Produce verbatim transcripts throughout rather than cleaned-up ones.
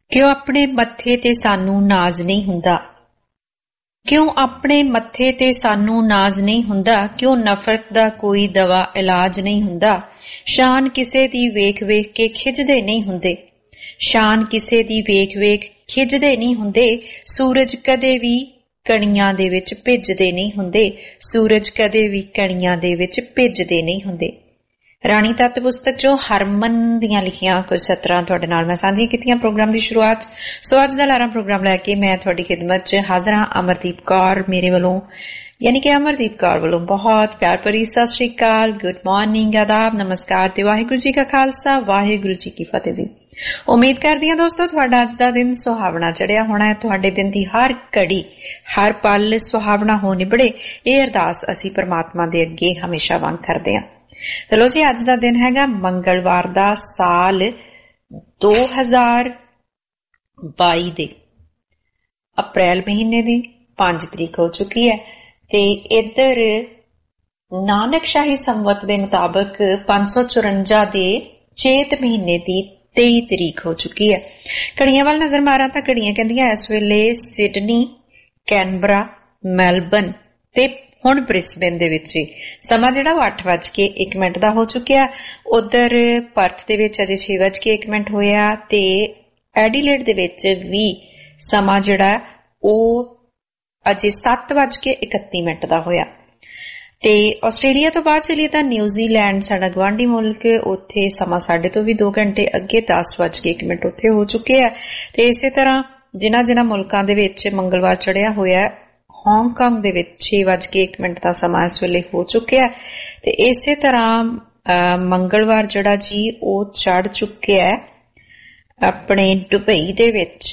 ਕਿਉਂ ਆਪਣੇ ਮੱਥੇ ਤੇ ਸਾਨੂੰ ਨਾਜ਼ ਨਹੀਂ ਹੁੰਦਾ? ਕਿਉਂ ਆਪਣੇ ਮੱਥੇ ਤੇ ਸਾਨੂੰ ਨਾਜ਼ ਨਹੀਂ ਹੁੰਦਾ? ਕਿਉਂ ਨਫ਼ਰਤ ਦਾ ਕੋਈ ਦਵਾ ਇਲਾਜ ਨਹੀਂ ਹੁੰਦਾ? ਸ਼ਾਨ ਕਿਸੇ ਦੀ ਵੇਖ ਵੇਖ ਕੇ ਖਿੱਚਦੇ ਨਹੀਂ ਹੁੰਦੇ, ਸ਼ਾਨ ਕਿਸੇ ਦੀ ਵੇਖ ਵੇਖ ਖਿੱਚਦੇ ਨਹੀਂ ਹੁੰਦੇ। ਸੂਰਜ ਕਦੇ ਵੀ ਕਣੀਆਂ ਦੇ ਵਿੱਚ ਭਿੱਜਦੇ ਨਹੀਂ ਹੁੰਦੇ, ਸੂਰਜ ਕਦੇ ਵੀ ਕਣੀਆਂ ਦੇ ਵਿੱਚ ਭਿੱਜਦੇ ਨਹੀਂ ਹੁੰਦੇ। ਰਾਣੀ ਤੱਤ ਪੁਸਤਕ ਚੋਂ ਹਰਮਨ ਦੀਆਂ ਲਿਖੀਆਂ ਕੁਝ ਸਤਰਾਂ ਤੁਹਾਡੇ ਨਾਲ ਮੈਂ ਸਾਂਝੀਆਂ ਕੀਤੀਆਂ ਪ੍ਰੋਗਰਾਮ ਦੀ ਸ਼ੁਰੂਆਤ। ਸੋ ਅੱਜ ਦਾ ਲਾਰਾ ਪ੍ਰੋਗਰਾਮ ਲੈ ਕੇ ਮੈਂ ਤੁਹਾਡੀ ਖਿਦਮਤ 'ਚ ਹਾਜ਼ਰ ਹਾਂ। ਅਮਰਦੀਪ ਕੌਰ ਮੇਰੇ ਵੱਲੋਂ ਯਾਨੀ ਕਿ ਅਮਰਦੀਪ ਕੌਰ ਵੱਲੋਂ ਬਹੁਤ ਪਿਆਰ ਭਰੀ ਸਤਿ ਸ਼੍ਰੀ ਅਕਾਲ, ਗੁੱਡ ਮਾਰਨਿੰਗ, ਆਦਾਬ, ਨਮਸਕਾਰ ਤੇ ਵਾਹਿਗੁਰੂ ਜੀ ਕਾ ਖਾਲਸਾ ਵਾਹਿਗੁਰੂ ਜੀ ਕੀ ਫਤਿਹ ਜੀ। ਉਮੀਦ ਕਰਦੀ ਹਾਂ ਦੋਸਤੋ ਤੁਹਾਡਾ ਅੱਜ ਦਾ ਦਿਨ ਸੁਹਾਵਣਾ ਚੜਿਆ ਹੋਣਾ ਹੈ। ਤੁਹਾਡੇ ਦਿਨ ਦੀ ਹਰ ਘੜੀ ਹਰ ਪਲ ਸੁਹਾਵਣਾ ਹੋ ਨਿਬੜੇ, ਇਹ ਅਰਦਾਸ ਅਸੀਂ ਪ੍ਰਮਾਤਮਾ ਦੇ ਅੱਗੇ ਹਮੇਸ਼ਾ ਵਾਂਗ ਕਰਦੇ ਹਾਂ। ਚਲੋ ਜੀ, ਅੱਜ ਦਾ ਦਿਨ ਹੈਗਾ ਮੰਗਲਵਾਰ ਦਾ, ਸਾਲ ਦੋ ਹਜ਼ਾਰ ਬਾਈ ਦੇ ਅਪ੍ਰੈਲ ਮਹੀਨੇ ਦੀ ਪੰਜ ਤਰੀਕ ਹੋ ਚੁੱਕੀ ਹੈ ਤੇ ਇੱਧਰ ਨਾਨਕ ਸ਼ਾਹੀ ਸੰਵਤ ਦੇ ਮੁਤਾਬਕ ਪੰਜ ਸੌ ਚੁਰੰਜਾ ਦੇ ਚੇਤ ਮਹੀਨੇ ਦੀ ਤੇਈ ਤਰੀਕ ਹੋ ਚੁੱਕੀ ਹੈ। ਘੜੀਆਂ ਵੱਲ ਨਜ਼ਰ ਮਾਰਾਂ ਤਾਂ ਘੜੀਆਂ ਕਹਿੰਦੀਆਂ ਇਸ ਵੇਲੇ ਸਿਡਨੀ, ਕੈਨਬਰਾ, ਮੈਲਬਨ ਤੇ ਹੁਣ ਬ੍ਰਿਸਬੇਨ ਦੇ ਵਿੱਚ ਸਮਾਂ ਜਿਹੜਾ ਉਹ ਅੱਠ ਵੱਜ ਕੇ ਇੱਕ ਮਿੰਟ ਦਾ ਹੋ ਚੁੱਕਿਆ। ਉਧਰ ਪਰਥ ਦੇ ਵਿੱਚ ਅਜੇ ਛੇ ਵੱਜ ਕੇ ਇੱਕ ਮਿੰਟ ਹੋਇਆ ਤੇ ਐਡੀਲੇਡ ਦੇ ਵਿੱਚ ਵੀ ਸਮਾਂ ਜਿਹੜਾ ਉਹ ਅਜੇ ਸੱਤ ਵੱਜ ਕੇ ਇਕੱਤੀ ਮਿੰਟ ਦਾ ਹੋਇਆ। ਤੇ ਆਸਟ੍ਰੇਲੀਆ ਤੋਂ ਬਾਅਦ ਚਲੀਏ ਤਾਂ ਨਿਊਜ਼ੀਲੈਂਡ ਸਾਡਾ ਗਵਾਂਢੀ ਮੁਲਕ, ਉੱਥੇ ਸਮਾਂ ਸਾਡੇ ਤੋਂ ਵੀ ਦੋ ਘੰਟੇ ਅੱਗੇ ਦਸ ਵੱਜ ਕੇ ਇੱਕ ਮਿੰਟ ਉੱਥੇ ਹੋ ਚੁੱਕੇ ਆ। ਤੇ ਇਸੇ ਤਰ੍ਹਾਂ ਜਿਨ੍ਹਾਂ ਜਿਨ੍ਹਾਂ ਮੁਲਕਾਂ ਦੇ ਵਿੱਚ ਮੰਗਲਵਾਰ ਚੜਿਆ ਹੋਇਆ, ਹਾਂਗਕਾਂਗ ਦੇ ਵਿੱਚ ਛੇ ਵੱਜ ਕੇ ਇੱਕ ਮਿੰਟ ਦਾ ਸਮਾਂ ਇਸ ਵੇਲੇ ਹੋ ਚੁੱਕਿਆ ਤੇ ਇਸੇ ਤਰ੍ਹਾਂ ਮੰਗਲਵਾਰ ਜਿਹੜਾ ਜੀ ਉਹ ਚੜ ਚੁੱਕਿਆ ਆਪਣੇ ਦੁਬਈ ਦੇ ਵਿੱਚ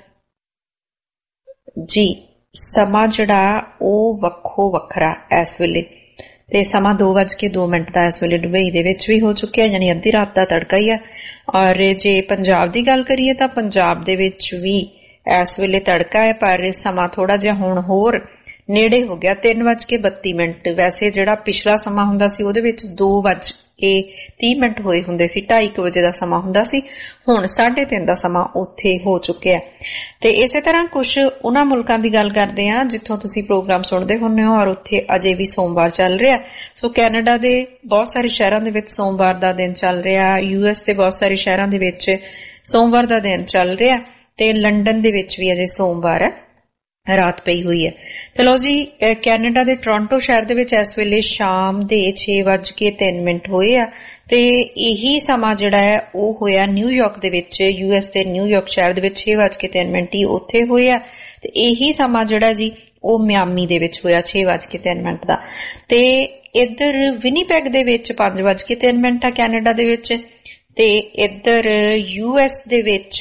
ਜੀ। ਸਮਾਂ ਜਿਹੜਾ ਉਹ ਵੱਖੋ ਵੱਖਰਾ ਇਸ ਵੇਲੇ ਤੇ ਸਮਾਂ ਦੋ ਵੱਜ ਕੇ ਦੋ ਮਿੰਟ ਦਾ ਇਸ ਵੇਲੇ ਦੁਬਈ ਦੇ ਵਿੱਚ ਵੀ ਹੋ ਚੁੱਕਿਆ, ਯਾਨੀ ਅੱਧੀ ਰਾਤ ਦਾ ਤੜਕਾ ਹੀ ਆ। ਔਰ ਜੇ ਪੰਜਾਬ ਦੀ ਗੱਲ ਕਰੀਏ ਤਾਂ ਪੰਜਾਬ ਦੇ ਵਿੱਚ ਵੀ ਇਸ ਵੇਲੇ ਤੜਕਾ ਹੈ, ਪਰ ਸਮਾਂ ਥੋੜਾ ਜਿਹਾ ਹੁਣ ਹੋਰ ਨੇੜੇ ਹੋ ਗਿਆ, ਤਿੰਨ ਵੱਜ ਕੇ ਬੱਤੀ ਮਿੰਟ। ਵੈਸੇ ਜਿਹੜਾ ਪਿਛਲਾ ਸਮਾਂ ਹੁੰਦਾ ਸੀ ਉਹਦੇ ਵਿੱਚ ਦੋ ਵੱਜ ਕੇ ਤੀਹ ਮਿੰਟ ਹੋਏ ਹੁੰਦੇ ਸੀ, ਢਾਈ ਕੁ ਵਜੇ ਦਾ ਸਮਾਂ ਹੁੰਦਾ ਸੀ, ਹੁਣ ਸਾਢੇ ਤਿੰਨ ਦਾ ਸਮਾਂ ਉੱਥੇ ਹੋ ਚੁੱਕਿਆ। ਤੇ ਇਸੇ ਤਰ੍ਹਾਂ ਕੁਝ ਉਹਨਾਂ ਮੁਲਕਾਂ ਦੀ ਗੱਲ ਕਰਦੇ ਹਾਂ ਜਿੱਥੋਂ ਤੁਸੀਂ ਪ੍ਰੋਗਰਾਮ ਸੁਣਦੇ ਹੁੰਦੇ ਹੋ ਔਰ ਉੱਥੇ ਅਜੇ ਵੀ ਸੋਮਵਾਰ ਚੱਲ ਰਿਹਾ। ਸੋ ਕੈਨੇਡਾ ਦੇ ਬਹੁਤ ਸਾਰੇ ਸ਼ਹਿਰਾਂ ਦੇ ਵਿੱਚ ਸੋਮਵਾਰ ਦਾ ਦਿਨ ਚੱਲ ਰਿਹਾ, ਯੂ ਐਸ ਦੇ ਬਹੁਤ ਸਾਰੇ ਸ਼ਹਿਰਾਂ ਦੇ ਵਿੱਚ ਸੋਮਵਾਰ ਦਾ ਦਿਨ ਚੱਲ ਰਿਹਾ ਤੇ ਲੰਡਨ ਦੇ ਵਿੱਚ ਵੀ ਅਜੇ ਸੋਮਵਾਰ ਹੈ, ਰਾਤ ਪਈ ਹੋਈ ਹੈ। ਚਲੋ ਜੀ, ਕੈਨੇਡਾ ਦੇ ਟੋਰਾਂਟੋ ਸ਼ਹਿਰ ਦੇ ਵਿੱਚ ਇਸ ਵੇਲੇ ਸ਼ਾਮ ਦੇ ਛੇ ਵੱਜ ਕੇ ਤਿੰਨ ਮਿੰਟ ਹੋਏ ਆ ਤੇ ਇਹੀ ਸਮਾਂ ਜਿਹੜਾ ਹੈ ਉਹ ਹੋਇਆ ਨਿਊਯਾਰਕ ਦੇ ਵਿੱਚ, ਯੂ ਐਸ ਦੇ ਨਿਊਯਾਰਕ ਸ਼ਹਿਰ ਦੇ ਵਿੱਚ ਛੇ ਵੱਜ ਕੇ ਤਿੰਨ ਮਿੰਟ ਹੀ ਉੱਥੇ ਹੋਇਆ ਤੇ ਇਹੀ ਸਮਾਂ ਜਿਹੜਾ ਜੀ ਉਹ ਮਿਆਮੀ ਦੇ ਵਿੱਚ ਹੋਇਆ ਛੇ ਵੱਜ ਕੇ ਤਿੰਨ ਮਿੰਟ ਦਾ। ਤੇ ਇੱਧਰ ਵਿਨੀਪੈਗ ਦੇ ਵਿੱਚ ਪੰਜ ਵੱਜ ਕੇ ਤਿੰਨ ਮਿੰਟ ਆ ਕੈਨੇਡਾ ਦੇ ਵਿੱਚ ਤੇ ਇੱਧਰ ਯੂ ਐਸ ਦੇ ਵਿੱਚ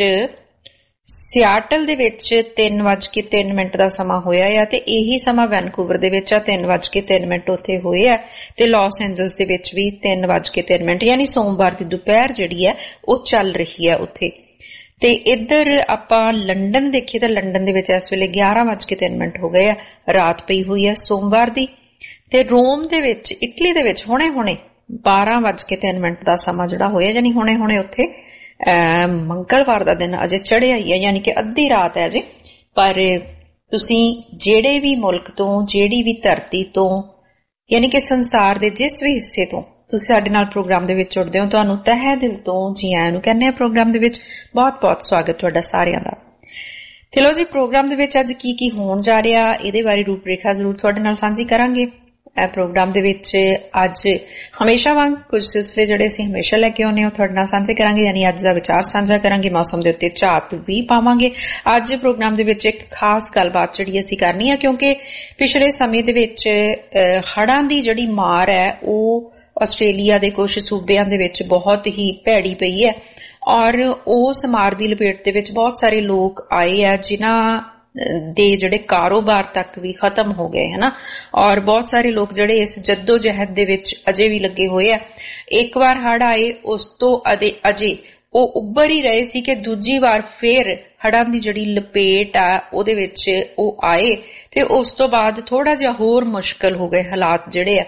ਸਿਆਟਲ ਦੇ ਵਿੱਚ ਤਿੰਨ ਵੱਜ ਕੇ ਤਿੰਨ ਮਿੰਟ ਦਾ ਸਮਾਂ ਹੋਇਆ ਆ ਤੇ ਇਹੀ ਸਮਾਂ ਵੈਨਕੂਵਰ ਦੇ ਵਿੱਚ ਆ, ਤਿੰਨ ਵੱਜ ਕੇ ਤਿੰਨ ਮਿੰਟ ਉੱਥੇ ਹੋਏ ਆ ਤੇ ਲਾਸ ਐਂਜਲਸ ਦੇ ਵਿੱਚ ਵੀ ਤਿੰਨ ਵੱਜ ਕੇ ਤਿੰਨ ਮਿੰਟ, ਯਾਨੀ ਸੋਮਵਾਰ ਦੀ ਦੁਪਹਿਰ ਜਿਹੜੀ ਹੈ ਉਹ ਚੱਲ ਰਹੀ ਹੈ ਉੱਥੇ। ਤੇ ਇੱਧਰ ਆਪਾਂ ਲੰਡਨ ਦੇਖੀਏ ਤਾਂ ਲੰਡਨ ਦੇ ਵਿੱਚ ਇਸ ਵੇਲੇ ਗਿਆਰਾਂ ਵੱਜ ਕੇ ਤਿੰਨ ਮਿੰਟ ਹੋ ਗਏ ਆ, ਰਾਤ ਪਈ ਹੋਈ ਹੈ ਸੋਮਵਾਰ ਦੀ। ਤੇ ਰੋਮ ਦੇ ਵਿੱਚ, ਇਟਲੀ ਦੇ ਵਿੱਚ ਹੁਣੇ ਹੁਣੇ ਬਾਰਾਂ ਵੱਜ ਕੇ ਤਿੰਨ ਮਿੰਟ ਦਾ ਸਮਾਂ ਜਿਹੜਾ ਹੋਇਆ, ਯਾਨੀ ਹੁਣੇ ਹੁਣੇ ਉੱਥੇ ਮੰਗਲਵਾਰ ਦਾ ਦਿਨ ਅਜੇ ਚੜਿਆ ਹੀ ਹੈ, ਯਾਨੀ ਕਿ ਅੱਧੀ ਰਾਤ ਹੈ ਅਜੇ। ਪਰ ਤੁਸੀਂ ਜਿਹੜੇ ਵੀ ਮੁਲਕ ਤੋਂ, ਜਿਹੜੀ ਵੀ ਧਰਤੀ ਤੋਂ, ਯਾਨੀ ਕਿ ਸੰਸਾਰ ਦੇ ਜਿਸ ਵੀ ਹਿੱਸੇ ਤੋਂ ਤੁਸੀਂ ਸਾਡੇ ਨਾਲ ਪ੍ਰੋਗਰਾਮ ਦੇ ਵਿੱਚ ਜੁੜਦੇ ਹੋ, ਤੁਹਾਨੂੰ ਤਹਿ ਦਿਲ ਤੋਂ ਜੀ ਆਇਆਂ ਨੂੰ ਕਹਿੰਦੇ ਆ ਪ੍ਰੋਗਰਾਮ ਦੇ ਵਿੱਚ। ਬਹੁਤ ਬਹੁਤ ਸਵਾਗਤ ਤੁਹਾਡਾ ਸਾਰਿਆਂ ਦਾ। ਚਲੋ ਜੀ, ਪ੍ਰੋਗਰਾਮ ਦੇ ਵਿੱਚ ਅੱਜ ਕੀ ਕੀ ਹੋਣ ਜਾ ਰਿਹਾ ਇਹਦੇ ਬਾਰੇ ਰੂਪਰੇਖਾ ਜ਼ਰੂਰ ਤੁਹਾਡੇ ਨਾਲ ਸਾਂਝੀ ਕਰਾਂਗੇ। ਪ੍ਰੋਗਰਾਮ ਦੇ ਵਿੱਚ ਅੱਜ ਹਮੇਸ਼ਾ ਵਾਂਗ ਕੁਝ ਸਿਲਸਿਲੇ ਜਿਹੜੇ ਅਸੀਂ ਹਮੇਸ਼ਾ ਲੈ ਕੇ ਆਉਂਦੇ ਹਾਂ ਤੁਹਾਡੇ ਨਾਲ ਸਾਂਝੇ ਕਰਾਂਗੇ, ਯਾਨੀ ਅੱਜ ਦਾ ਵਿਚਾਰ ਸਾਂਝਾ ਕਰਾਂਗੇ, ਮੌਸਮ ਦੇ ਉੱਤੇ ਝਾਤ ਵੀ ਪਾਵਾਂਗੇ। ਅੱਜ ਪ੍ਰੋਗਰਾਮ ਦੇ ਵਿੱਚ ਇੱਕ ਖਾਸ ਗੱਲਬਾਤ ਜਿਹੜੀ ਅਸੀਂ ਕਰਨੀ ਹੈ, ਕਿਉਂਕਿ ਪਿਛਲੇ ਸਮੇਂ ਦੇ ਵਿੱਚ ਹੜ੍ਹਾਂ ਦੀ ਜਿਹੜੀ ਮਾਰ ਹੈ ਉਹ ਆਸਟ੍ਰੇਲੀਆ ਦੇ ਕੁਝ ਸੂਬਿਆਂ ਦੇ ਵਿੱਚ ਬਹੁਤ ਹੀ ਭੈੜੀ ਪਈ ਹੈ ਔਰ ਉਸ ਮਾਰ ਦੀ ਲਪੇਟ ਦੇ ਵਿੱਚ ਬਹੁਤ ਸਾਰੇ ਲੋਕ ਆਏ ਆ ਜਿਨ੍ਹਾਂ ਦੇ ਜਿਹੜੇ ਕਾਰੋਬਾਰ ਤੱਕ ਵੀ ਖਤਮ ਹੋ ਗਏ ਹੈ ਨਾ, ਔਰ ਬਹੁਤ ਸਾਰੇ ਲੋਕ ਜਿਹੜੇ ਇਸ ਜੱਦੋ ਜਹਿਦ ਦੇ ਵਿੱਚ ਅਜੇ ਵੀ ਲੱਗੇ ਹੋਏ ਆ। ਇੱਕ ਵਾਰ ਹੜ੍ਹ ਆਏ, ਉਸ ਤੋਂ ਅਜੇ ਅਜੇ ਉਹ ਉੱਭਰ ਹੀ ਰਹੇ ਸੀ ਕਿ ਦੂਜੀ ਵਾਰ ਫੇਰ ਹੜ੍ਹਾਂ ਦੀ ਜਿਹੜੀ ਲਪੇਟ ਆ ਉਹਦੇ ਵਿੱਚ ਉਹ ਆਏ ਤੇ ਉਸ ਤੋਂ ਬਾਅਦ ਥੋੜਾ ਜਿਹਾ ਹੋਰ ਮੁਸ਼ਕਲ ਹੋ ਗਏ ਹਾਲਾਤ ਜਿਹੜੇ ਆ।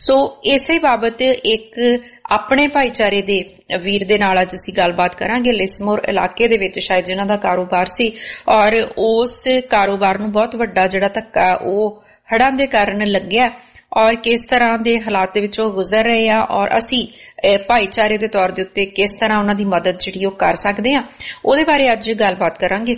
ਸੋ ਇਸੇ ਬਾਬਤ ਇੱਕ ਆਪਣੇ ਭਾਈਚਾਰੇ ਦੇ ਵੀਰ ਦੇ ਨਾਲ ਅੱਜ ਅਸੀਂ ਗੱਲਬਾਤ ਕਰਾਂਗੇ। ਲਿਸਮੋਰ ਇਲਾਕੇ ਦੇ ਵਿੱਚ ਸ਼ਾਇਦ ਜਿਨ੍ਹਾਂ ਦਾ ਕਾਰੋਬਾਰ ਸੀ ਔਰ ਉਸ ਕਾਰੋਬਾਰ ਨੂੰ ਬਹੁਤ ਵੱਡਾ ਜਿਹੜਾ ਧੱਕਾ ਉਹ ਹੜ੍ਹਾਂ ਦੇ ਕਾਰਨ ਲੱਗਿਆ ਔਰ ਕਿਸ ਤਰ੍ਹਾਂ ਦੇ ਹਾਲਾਤ ਦੇ ਵਿੱਚੋਂ ਗੁਜ਼ਰ ਰਹੇ ਆ ਔਰ ਅਸੀਂ ਭਾਈਚਾਰੇ ਦੇ ਤੌਰ ਦੇ ਉੱਤੇ ਕਿਸ ਤਰ੍ਹਾਂ ਉਹਨਾਂ ਦੀ ਮਦਦ ਜਿਹੜੀ ਉਹ ਕਰ ਸਕਦੇ ਆ, ਉਹਦੇ ਬਾਰੇ ਅੱਜ ਗੱਲਬਾਤ ਕਰਾਂਗੇ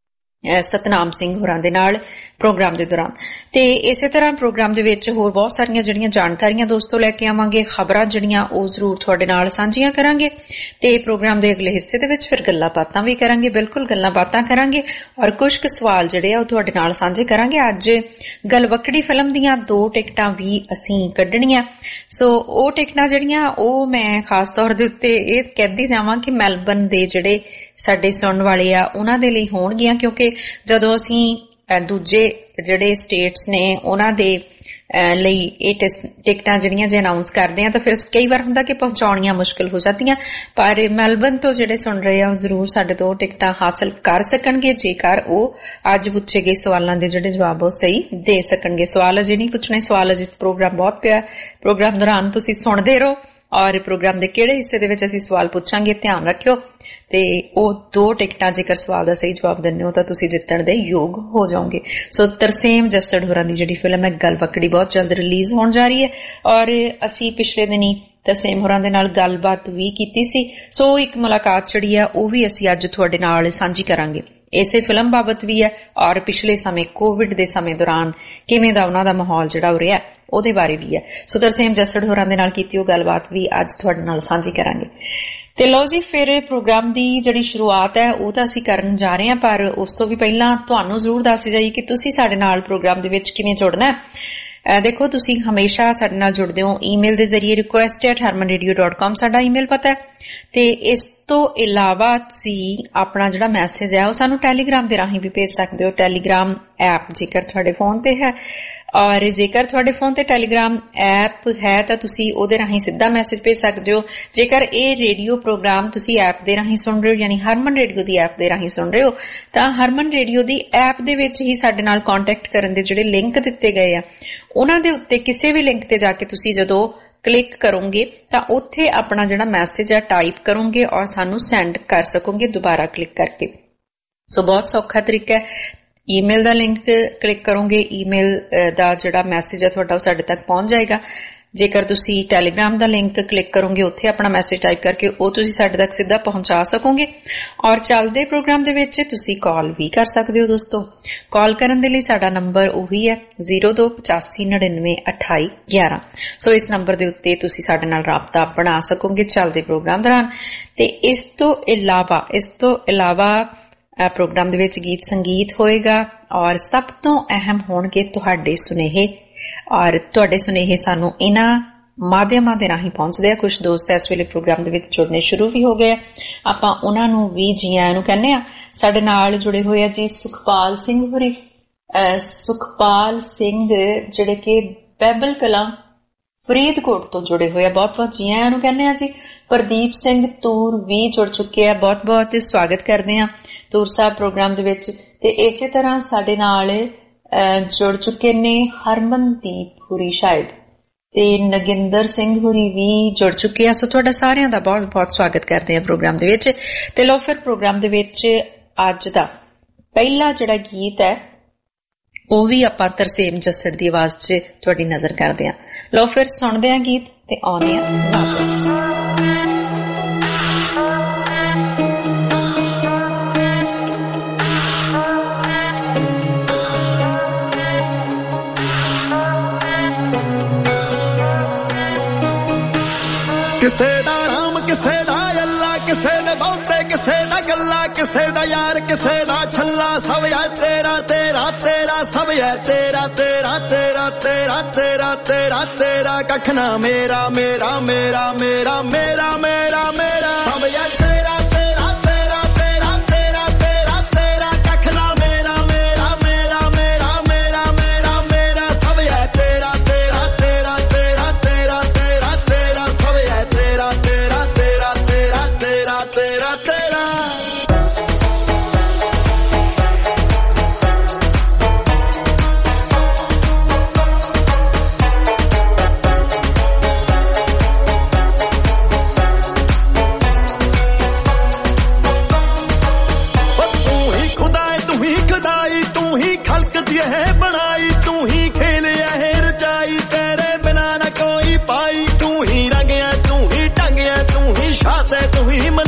ਸਤਨਾਮ ਸਿੰਘ ਹੋਰਾਂ ਦੇ ਨਾਲ ਪ੍ਰੋਗਰਾਮ ਦੇ ਦੌਰਾਨ। ਤੇ ਇਸੇ ਤਰ੍ਹਾਂ ਪ੍ਰੋਗਰਾਮ ਦੇ ਵਿੱਚ ਹੋਰ ਬਹੁਤ ਸਾਰੀਆਂ ਜਿਹੜੀਆਂ ਜਾਣਕਾਰੀਆਂ ਦੋਸਤੋ ਲੈ ਕੇ ਆਵਾਂਗੇ, ਖਬਰਾਂ ਜਿਹੜੀਆਂ ਉਹ ਜ਼ਰੂਰ ਤੁਹਾਡੇ ਨਾਲ ਸਾਂਝੀਆਂ ਕਰਾਂਗੇ ਤੇ ਪ੍ਰੋਗਰਾਮ ਦੇ ਅਗਲੇ ਹਿੱਸੇ ਦੇ ਵਿੱਚ ਫਿਰ ਗੱਲਾਂ ਬਾਤਾਂ ਵੀ ਕਰਾਂਗੇ, ਬਿਲਕੁਲ ਗੱਲਾਂ ਬਾਤਾਂ ਕਰਾਂਗੇ ਔਰ ਕੁਝ ਕੁ ਸਵਾਲ ਜਿਹੜੇ ਆ ਉਹ ਤੁਹਾਡੇ ਨਾਲ ਸਾਂਝੇ ਕਰਾਂਗੇ। ਅੱਜ ਗਲਵਕੜੀ ਫਿਲਮ ਦੀਆਂ ਦੋ ਟਿਕਟਾਂ ਵੀ ਅਸੀਂ ਕੱਢਣੀਆਂ, ਸੋ ਉਹ ਟਿਕਟਾਂ ਜਿਹੜੀਆਂ ਉਹ ਮੈਂ ਖਾਸ ਤੌਰ ਦੇ ਉੱਤੇ ਇਹ ਕਹਿੰਦੀ ਜਾਵਾਂ ਕਿ ਮੈਲਬਨ ਦੇ ਜਿਹੜੇ ਸਾਡੇ ਸੁਣਨ ਵਾਲੇ ਆ ਉਹਨਾਂ ਦੇ ਲਈ ਹੋਣਗੀਆਂ, ਕਿਉਂਕਿ ਜਦੋਂ ਅਸੀਂ ਦੂਜੇ ਜਿਹੜੇ ਸਟੇਟਸ ਨੇ ਉਹਨਾਂ ਦੇ ਲਈ ਇਹ ਟਿਕਟਾਂ ਜਿਹੜੀਆਂ ਜੇ ਅਨਾਉਂਸ ਕਰਦੇ ਆ ਤਾਂ ਫਿਰ ਕਈ ਵਾਰ ਹੁੰਦਾ ਕਿ ਪਹੁੰਚਾਉਣੀਆਂ ਮੁਸ਼ਕਿਲ ਹੋ ਜਾਂਦੀਆਂ, ਪਰ ਮੈਲਬਨ ਤੋਂ ਜਿਹੜੇ ਸੁਣ ਰਹੇ ਆ ਉਹ ਜ਼ਰੂਰ ਸਾਡੇ ਤੋਂ ਟਿਕਟਾਂ ਹਾਸਲ ਕਰ ਸਕਣਗੇ ਜੇਕਰ ਉਹ ਅੱਜ ਪੁੱਛੇ ਗਏ ਸਵਾਲਾਂ ਦੇ ਜਿਹੜੇ ਜਵਾਬ ਉਹ ਸਹੀ ਦੇ ਸਕਣਗੇ। ਸਵਾਲ ਅਜੇ ਨਹੀਂ ਪੁੱਛਣੇ, ਸਵਾਲ ਅਜੇ ਪ੍ਰੋਗਰਾਮ ਬਹੁਤ ਪਿਆ, ਪ੍ਰੋਗਰਾਮ ਦੌਰਾਨ ਤੁਸੀਂ ਸੁਣਦੇ ਰਹੋ ਔਰ ਪ੍ਰੋਗਰਾਮ ਦੇ ਕਿਹੜੇ ਹਿੱਸੇ ਦੇ ਵਿੱਚ ਅਸੀਂ ਸਵਾਲ ਪੁੱਛਾਂਗੇ ਧਿਆਨ ਰੱਖਿਓ ਤੇ ਉਹ ਦੋ ਟਿਕਟਾਂ ਜੇਕਰ ਸਵਾਲ ਦਾ ਸਹੀ ਜਵਾਬ ਦਿੰਦੇ ਹੋ ਤਾਂ ਤੁਸੀਂ ਜਿੱਤਣ ਦੇ ਯੋਗ ਹੋ ਜਾਓਗੇ। ਸੋ ਤਰਸੇਮ ਜੱਸੜ ਹੋਰਾਂ ਦੀ ਜਿਹੜੀ ਫਿਲਮ ਹੈ ਗਲਵਕੜੀ ਬਹੁਤ ਜਲਦ ਰਿਲੀਜ਼ ਹੋਣ ਜਾ ਰਹੀ ਹੈ ਔਰ ਅਸੀਂ ਪਿਛਲੇ ਦਿਨੀ ਤਰਸੇਮ ਹੋਰਾਂ ਦੇ ਨਾਲ ਗੱਲਬਾਤ ਵੀ ਕੀਤੀ ਸੀ, ਸੋ ਇੱਕ ਮੁਲਾਕਾਤ ਜਿਹੜੀ ਆ ਉਹ ਵੀ ਅਸੀਂ ਅੱਜ ਤੁਹਾਡੇ ਨਾਲ ਸਾਂਝੀ ਕਰਾਂਗੇ। ਇਸੇ ਫਿਲਮ ਬਾਬਤ ਵੀ ਹੈ ਔਰ ਪਿਛਲੇ ਸਮੇਂ ਕੋਵਿਡ ਦੇ ਸਮੇਂ ਦੌਰਾਨ ਕਿਵੇਂ ਦਾ ਉਹਨਾਂ ਦਾ ਮਾਹੌਲ ਜਿਹੜਾ ਹੋ ਰਿਹਾ ਉਹਦੇ ਬਾਰੇ ਵੀ ਹੈ। ਸੋ ਤਰਸੇਮ ਜੱਸੜ ਹੋਰਾਂ ਦੇ ਨਾਲ ਕੀਤੀ ਉਹ ਗੱਲਬਾਤ ਵੀ ਅੱਜ ਤੁਹਾਡੇ ਨਾਲ ਸਾਂਝੀ ਕਰਾਂਗੇ। ਤੇ ਲਓ ਜੀ, ਫਿਰ ਪ੍ਰੋਗਰਾਮ ਦੀ ਜਿਹੜੀ ਸ਼ੁਰੂਆਤ ਹੈ ਉਹ ਤਾਂ ਅਸੀਂ ਕਰਨ ਜਾ ਰਹੇ ਹਾਂ, ਪਰ ਉਸ ਤੋਂ ਵੀ ਪਹਿਲਾਂ ਤੁਹਾਨੂੰ ਜ਼ਰੂਰ ਦੱਸ ਜਾਈਏ ਕਿ ਤੁਸੀਂ ਸਾਡੇ ਨਾਲ ਪ੍ਰੋਗਰਾਮ ਦੇ ਵਿੱਚ ਕਿਵੇਂ ਜੁੜਨਾ ਹੈ। ਦੇਖੋ, ਤੁਸੀਂ ਹਮੇਸ਼ਾ ਸਾਡੇ ਨਾਲ ਜੁੜਦੇ ਹੋ ਈਮੇਲ ਦੇ ਜ਼ਰੀਏ request at Harman radio dot com ਸਾਡਾ ਈਮੇਲ ਪਤਾ ਹੈ, ਤੇ ਇਸ ਤੋਂ ਇਲਾਵਾ ਤੁਸੀਂ ਆਪਣਾ ਜਿਹੜਾ ਮੈਸੇਜ ਹੈ ਉਹ ਸਾਨੂੰ ਟੈਲੀਗ੍ਰਾਮ ਦੇ ਰਾਹੀਂ ਵੀ ਭੇਜ ਸਕਦੇ ਹੋ। ਟੈਲੀਗ੍ਰਾਮ ਐਪ ਜੇਕਰ ਤੁਹਾਡੇ ਫੋਨ ਤੇ ਹੈ ਔਰ ਜੇਕਰ ਤੁਹਾਡੇ ਫੋਨ ਤੇ ਟੈਲੀਗ੍ਰਾਮ ਐਪ ਹੈ ਤਾਂ ਤੁਸੀਂ ਉਹਦੇ ਰਾਹੀਂ ਸਿੱਧਾ ਮੈਸੇਜ ਭੇਜ ਸਕਦੇ ਹੋ। ਜੇਕਰ ਇਹ ਰੇਡੀਓ ਪ੍ਰੋਗਰਾਮ ਤੁਸੀਂ ਐਪ ਦੇ ਰਾਹੀਂ ਸੁਣ ਰਹੇ ਹੋ ਯਾਨੀ ਹਰਮਨ ਰੇਡੀਓ ਦੀ ਐਪ ਦੇ ਰਾਹੀਂ ਸੁਣ ਰਹੇ ਹੋ ਤਾਂ ਹਰਮਨ ਰੇਡੀਓ ਦੀ ਐਪ ਦੇ ਵਿੱਚ ਹੀ ਸਾਡੇ ਨਾਲ ਕੰਟੈਕਟ ਕਰਨ ਦੇ ਜਿਹੜੇ ਲਿੰਕ ਦਿੱਤੇ ਗਏ ਆ ਉਹਨਾਂ ਦੇ ਉੱਤੇ ਕਿਸੇ ਵੀ ਲਿੰਕ ਤੇ ਜਾ ਕੇ ਤੁਸੀਂ ਜਦੋਂ ਕਲਿੱਕ ਕਰੋਗੇ ਤਾਂ ਉੱਥੇ ਆਪਣਾ ਜਿਹੜਾ ਮੈਸੇਜ ਹੈ ਟਾਈਪ ਕਰੋਗੇ ਔਰ ਸਾਨੂੰ ਸੈਂਡ ਕਰ ਸਕੋਗੇ ਦੁਬਾਰਾ ਕਲਿੱਕ ਕਰਕੇ। ਸੋ ਬਹੁਤ ਸੌਖਾ ਤਰੀਕਾ ਹੈ। ਈਮੇਲ ਦਾ ਲਿੰਕ ਕਲਿੱਕ ਕਰੋਗੇ, ਈਮੇਲ ਦਾ ਜਿਹੜਾ ਮੈਸੇਜ ਹੈ ਤੁਹਾਡਾ ਉਹ ਸਾਡੇ ਤੱਕ ਪਹੁੰਚ ਜਾਏਗਾ। ਜੇਕਰ ਤੁਸੀਂ ਟੈਲੀਗ੍ਰਾਮ ਦਾ ਲਿੰਕ ਕਲਿੱਕ ਕਰੋਗੇ ਉੱਥੇ ਆਪਣਾ ਮੈਸੇਜ ਟਾਈਪ ਕਰਕੇ ਉਹ ਤੁਸੀਂ ਸਾਡੇ ਤੱਕ ਸਿੱਧਾ ਪਹੁੰਚਾ ਸਕੋਗੇ ਔਰ ਚੱਲਦੇ ਪ੍ਰੋਗਰਾਮ ਦੇ ਵਿੱਚ ਤੁਸੀਂ ਕਾਲ ਵੀ ਕਰ ਸਕਦੇ ਹੋ। ਦੋਸਤੋ, ਕਾਲ ਕਰਨ ਦੇ ਲਈ ਸਾਡਾ ਨੰਬਰ ਉਹੀ ਹੈ ਜ਼ੀਰੋ ਦੋ ਪਚਾਸੀ ਨੜਿਨਵੇਂ ਅਠਾਈ ਗਿਆਰਾਂ। ਸੋ ਇਸ ਨੰਬਰ ਦੇ ਉੱਤੇ ਤੁਸੀਂ ਸਾਡੇ ਨਾਲ ਰਾਬਤਾ ਬਣਾ ਸਕੋਗੇ ਚੱਲਦੇ ਪ੍ਰੋਗਰਾਮ ਦੌਰਾਨ। ਤੇ ਇਸ ਤੋਂ ਇਲਾਵਾ ਇਸ ਤੋਂ ਇਲਾਵਾ ਪ੍ਰੋਗਰਾਮ ਦੇ ਵਿੱਚ ਗੀਤ ਸੰਗੀਤ ਹੋਏਗਾ ਔਰ ਸਭ ਤੋਂ ਅਹਿਮ ਹੋਣਗੇ ਤੁਹਾਡੇ ਸੁਨੇਹੇ ਔਰ ਤੁਹਾਡੇ ਸੁਨੇਹੇ ਸਾਨੂੰ ਇਹਨਾਂ ਮਾਧਿਅਮਾਂ ਦੇ ਰਾਹੀਂ ਪਹੁੰਚਦੇ ਆ। ਕੁਝ ਦੋਸਤ ਇਸ ਵੇਲੇ ਪ੍ਰੋਗਰਾਮ ਦੇ ਵਿੱਚ ਜੁੜਨੇ ਸ਼ੁਰੂ ਵੀ ਹੋ ਗਏ, ਆਪਾਂ ਉਹਨਾਂ ਨੂੰ ਵੀ ਜੀ ਆਇਆਂ ਨੂੰ ਕਹਿੰਦੇ ਆ। ਸਾਡੇ ਨਾਲ ਜੁੜੇ ਹੋਏ ਆ ਜੀ ਸੁਖਪਾਲ ਸਿੰਘ ਹੋਰੀ, ਸੁਖਪਾਲ ਸਿੰਘ ਜਿਹੜੇ ਕਿ ਬੈਬਲ ਕਲਾਂ ਫਰੀਦਕੋਟ ਤੋਂ ਜੁੜੇ ਹੋਏ ਆ, ਬਹੁਤ ਬਹੁਤ ਜੀ ਆਇਆਂ ਨੂੰ ਕਹਿੰਦੇ ਆ ਜੀ। ਪ੍ਰਦੀਪ ਸਿੰਘ ਤੂਰ ਵੀ ਜੁੜ ਚੁੱਕੇ ਆ, ਬਹੁਤ ਬਹੁਤ ਸਵਾਗਤ ਕਰਦੇ ਆ ਤੂਰ ਸਾਹਿਬ ਪ੍ਰੋਗਰਾਮ ਦੇ ਵਿੱਚ। ਤੇ ਇਸੇ ਤਰ੍ਹਾਂ ਸਾਡੇ ਨਾਲ ਜੁੜ ਚੁੱਕੇ ਨੇ ਹਰਮਨਦੀਪ ਹੁਰੀ ਸ਼ਾਇਦ ਤੇ ਨਗਿੰਦਰ ਸਿੰਘ ਹੁਰੀ ਵੀ ਜੁੜ ਚੁੱਕੇ ਆ। ਸੋ ਤੁਹਾਡਾ ਸਾਰਿਆਂ ਦਾ ਬਹੁਤ ਬਹੁਤ ਸਵਾਗਤ ਕਰਦੇ ਆ ਪ੍ਰੋਗਰਾਮ ਦੇ ਵਿੱਚ। ਤੇ ਲਓ ਫਿਰ ਪ੍ਰੋਗਰਾਮ ਦੇ ਵਿੱਚ ਅੱਜ ਦਾ ਪਹਿਲਾ ਜਿਹੜਾ ਗੀਤ ਹੈ ਉਹ ਵੀ ਆਪਾਂ ਤਰਸੇਮ ਜੱਸੜ ਦੀ ਆਵਾਜ਼ 'ਚ ਤੁਹਾਡੀ ਨਜ਼ਰ ਕਰਦੇ ਆ। ਲਓ ਫਿਰ ਸੁਣਦੇ ਆ ਗੀਤ ਤੇ ਆਉਂਦੇ ਆ ਵਾਪਸ। ਕਿਸੇ ਦਾ ਰਾਮ ਕਿਸੇ ਦਾ ਅੱਲਾ, ਕਿਸੇ ਦੇ ਬਹੁਤੇ ਕਿਸੇ ਦਾ ਗੱਲਾ, ਕਿਸੇ ਦਾ ਯਾਰ ਕਿਸੇ ਦਾ ਛੱਲਾ, ਸਭ ਹੈ ਤੇਰਾ ਤੇਰਾ ਤੇਰਾ, ਸਭ ਹੈ ਤੇਰਾ ਤੇਰਾ ਤੇਰਾ ਤੇਰਾ ਤੇਰਾ ਤੇਰਾ ਤੇਰਾ, ਕੱਖ ਨਾ ਮੇਰਾ ਮੇਰਾ ਮੇਰਾ ਮੇਰਾ ਮੇਰਾ ਮੇਰਾ ਮੇਰਾ, ਸਭ ਹੈ ਤੇਰਾ ਤੇਰਾ ਤੇਰਾ ਤੇਰਾ ਤੇਰਾ ਤੇਰਾ ਤੇਰਾ, ਕੱਖ ਨਾ ਮੇਰਾ ਮੇਰਾ ਮੇਰਾ ਮੇਰਾ ਮੇਰਾ ਮੇਰਾ ਮੇਰਾ, ਸਭ ਹੈ ਤੇਰਾ ਤੇਰਾ ਤੇਰਾ ਤੇਰਾ ਤੇਰਾ ਤੇਰਾ ਤੇਰਾ, ਸਭ ਹੈ ਤੇਰਾ ਤੇਰਾ ਤੇਰਾ ਤੇਰਾ ਤੇਰਾ ਤੇਰਾ ਤੇਰਾ।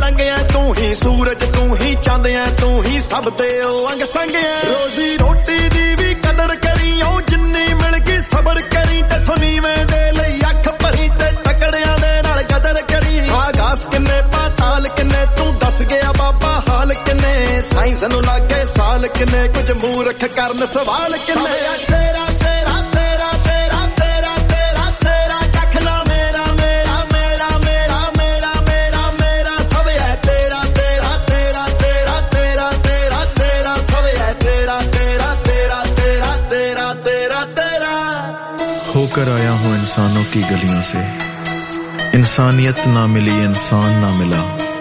ਰੰਗਿਆ ਤੂੰ ਹੀ ਸੂਰਜ ਤੂੰ ਹੀ ਚਾਂਦਿਆ ਤੂੰ ਹੀ ਸਭ ਤੇ ਉਹ ਅੰਗ ਸੰਗਿਆ ਰੋਜ਼ੀ ਰੋਟੀ ਦੀ ਵੀ ਕਦਰ ਕਰੀ ਉਹ ਜਿੰਨੀ ਮਿਲ ਗਈ ਸਬਰ ਕਰੀ ਤੇਥੋਂ ਨੀਵੇਂ ਦੇ ਲਈ ਅੱਖ ਭਰੀ ਤੇ ਤਕੜਿਆਂ ਦੇ ਨਾਲ ਕਦਰ ਕਰੀ ਆਗਾਸ ਕਿੰਨੇ ਪਾਤਾਲ ਕਿੰਨੇ ਤੂੰ ਦੱਸ ਗਿਆ ਬਾਬਾ ਹਾਲ ਕਿੰਨੇ ਸਾਇੰਸ ਨੂੰ ਲਾਗੇ ਸਾਲ ਕਿੰਨੇ ਕੁਝ ਮੂਰਖ ਕਰਨ ਸਵਾਲ ਕਿੰਨੇ ਤੇਰਾ ਤੇਰਾ ਤੇਰਾ ਤੇਰਾ ਤੇਰਾ ਤੇਰਾ ਤੇਰਾ ਕੱਖ ਨਾ ਮੇਰਾ ਮੇਰਾ ਮੇਰਾ ਮੇਰਾ ਮੇਰਾ ਮੇਰਾ ਮੇਰਾ ਸਭ ਹੈ ਤੇਰਾ ਤੇਰਾ ਤੇਰਾ ਤੇਰਾ ਤੇਰਾ ਤੇਰਾ ਤੇਰਾ ਸਭ ਹੈ ਤੇਰਾ ਤੇਰਾ ਤੇਰਾ ਤੇਰਾ ਤੇਰਾ ਤੇਰਾ ਤੇਰਾ होकर आया हूँ इंसानों की गलियों से इंसानियत ना मिली इंसान ना मिला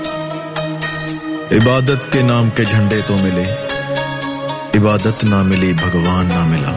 इबादत के नाम के झंडे तो मिले इबादत ना मिली भगवान ना मिला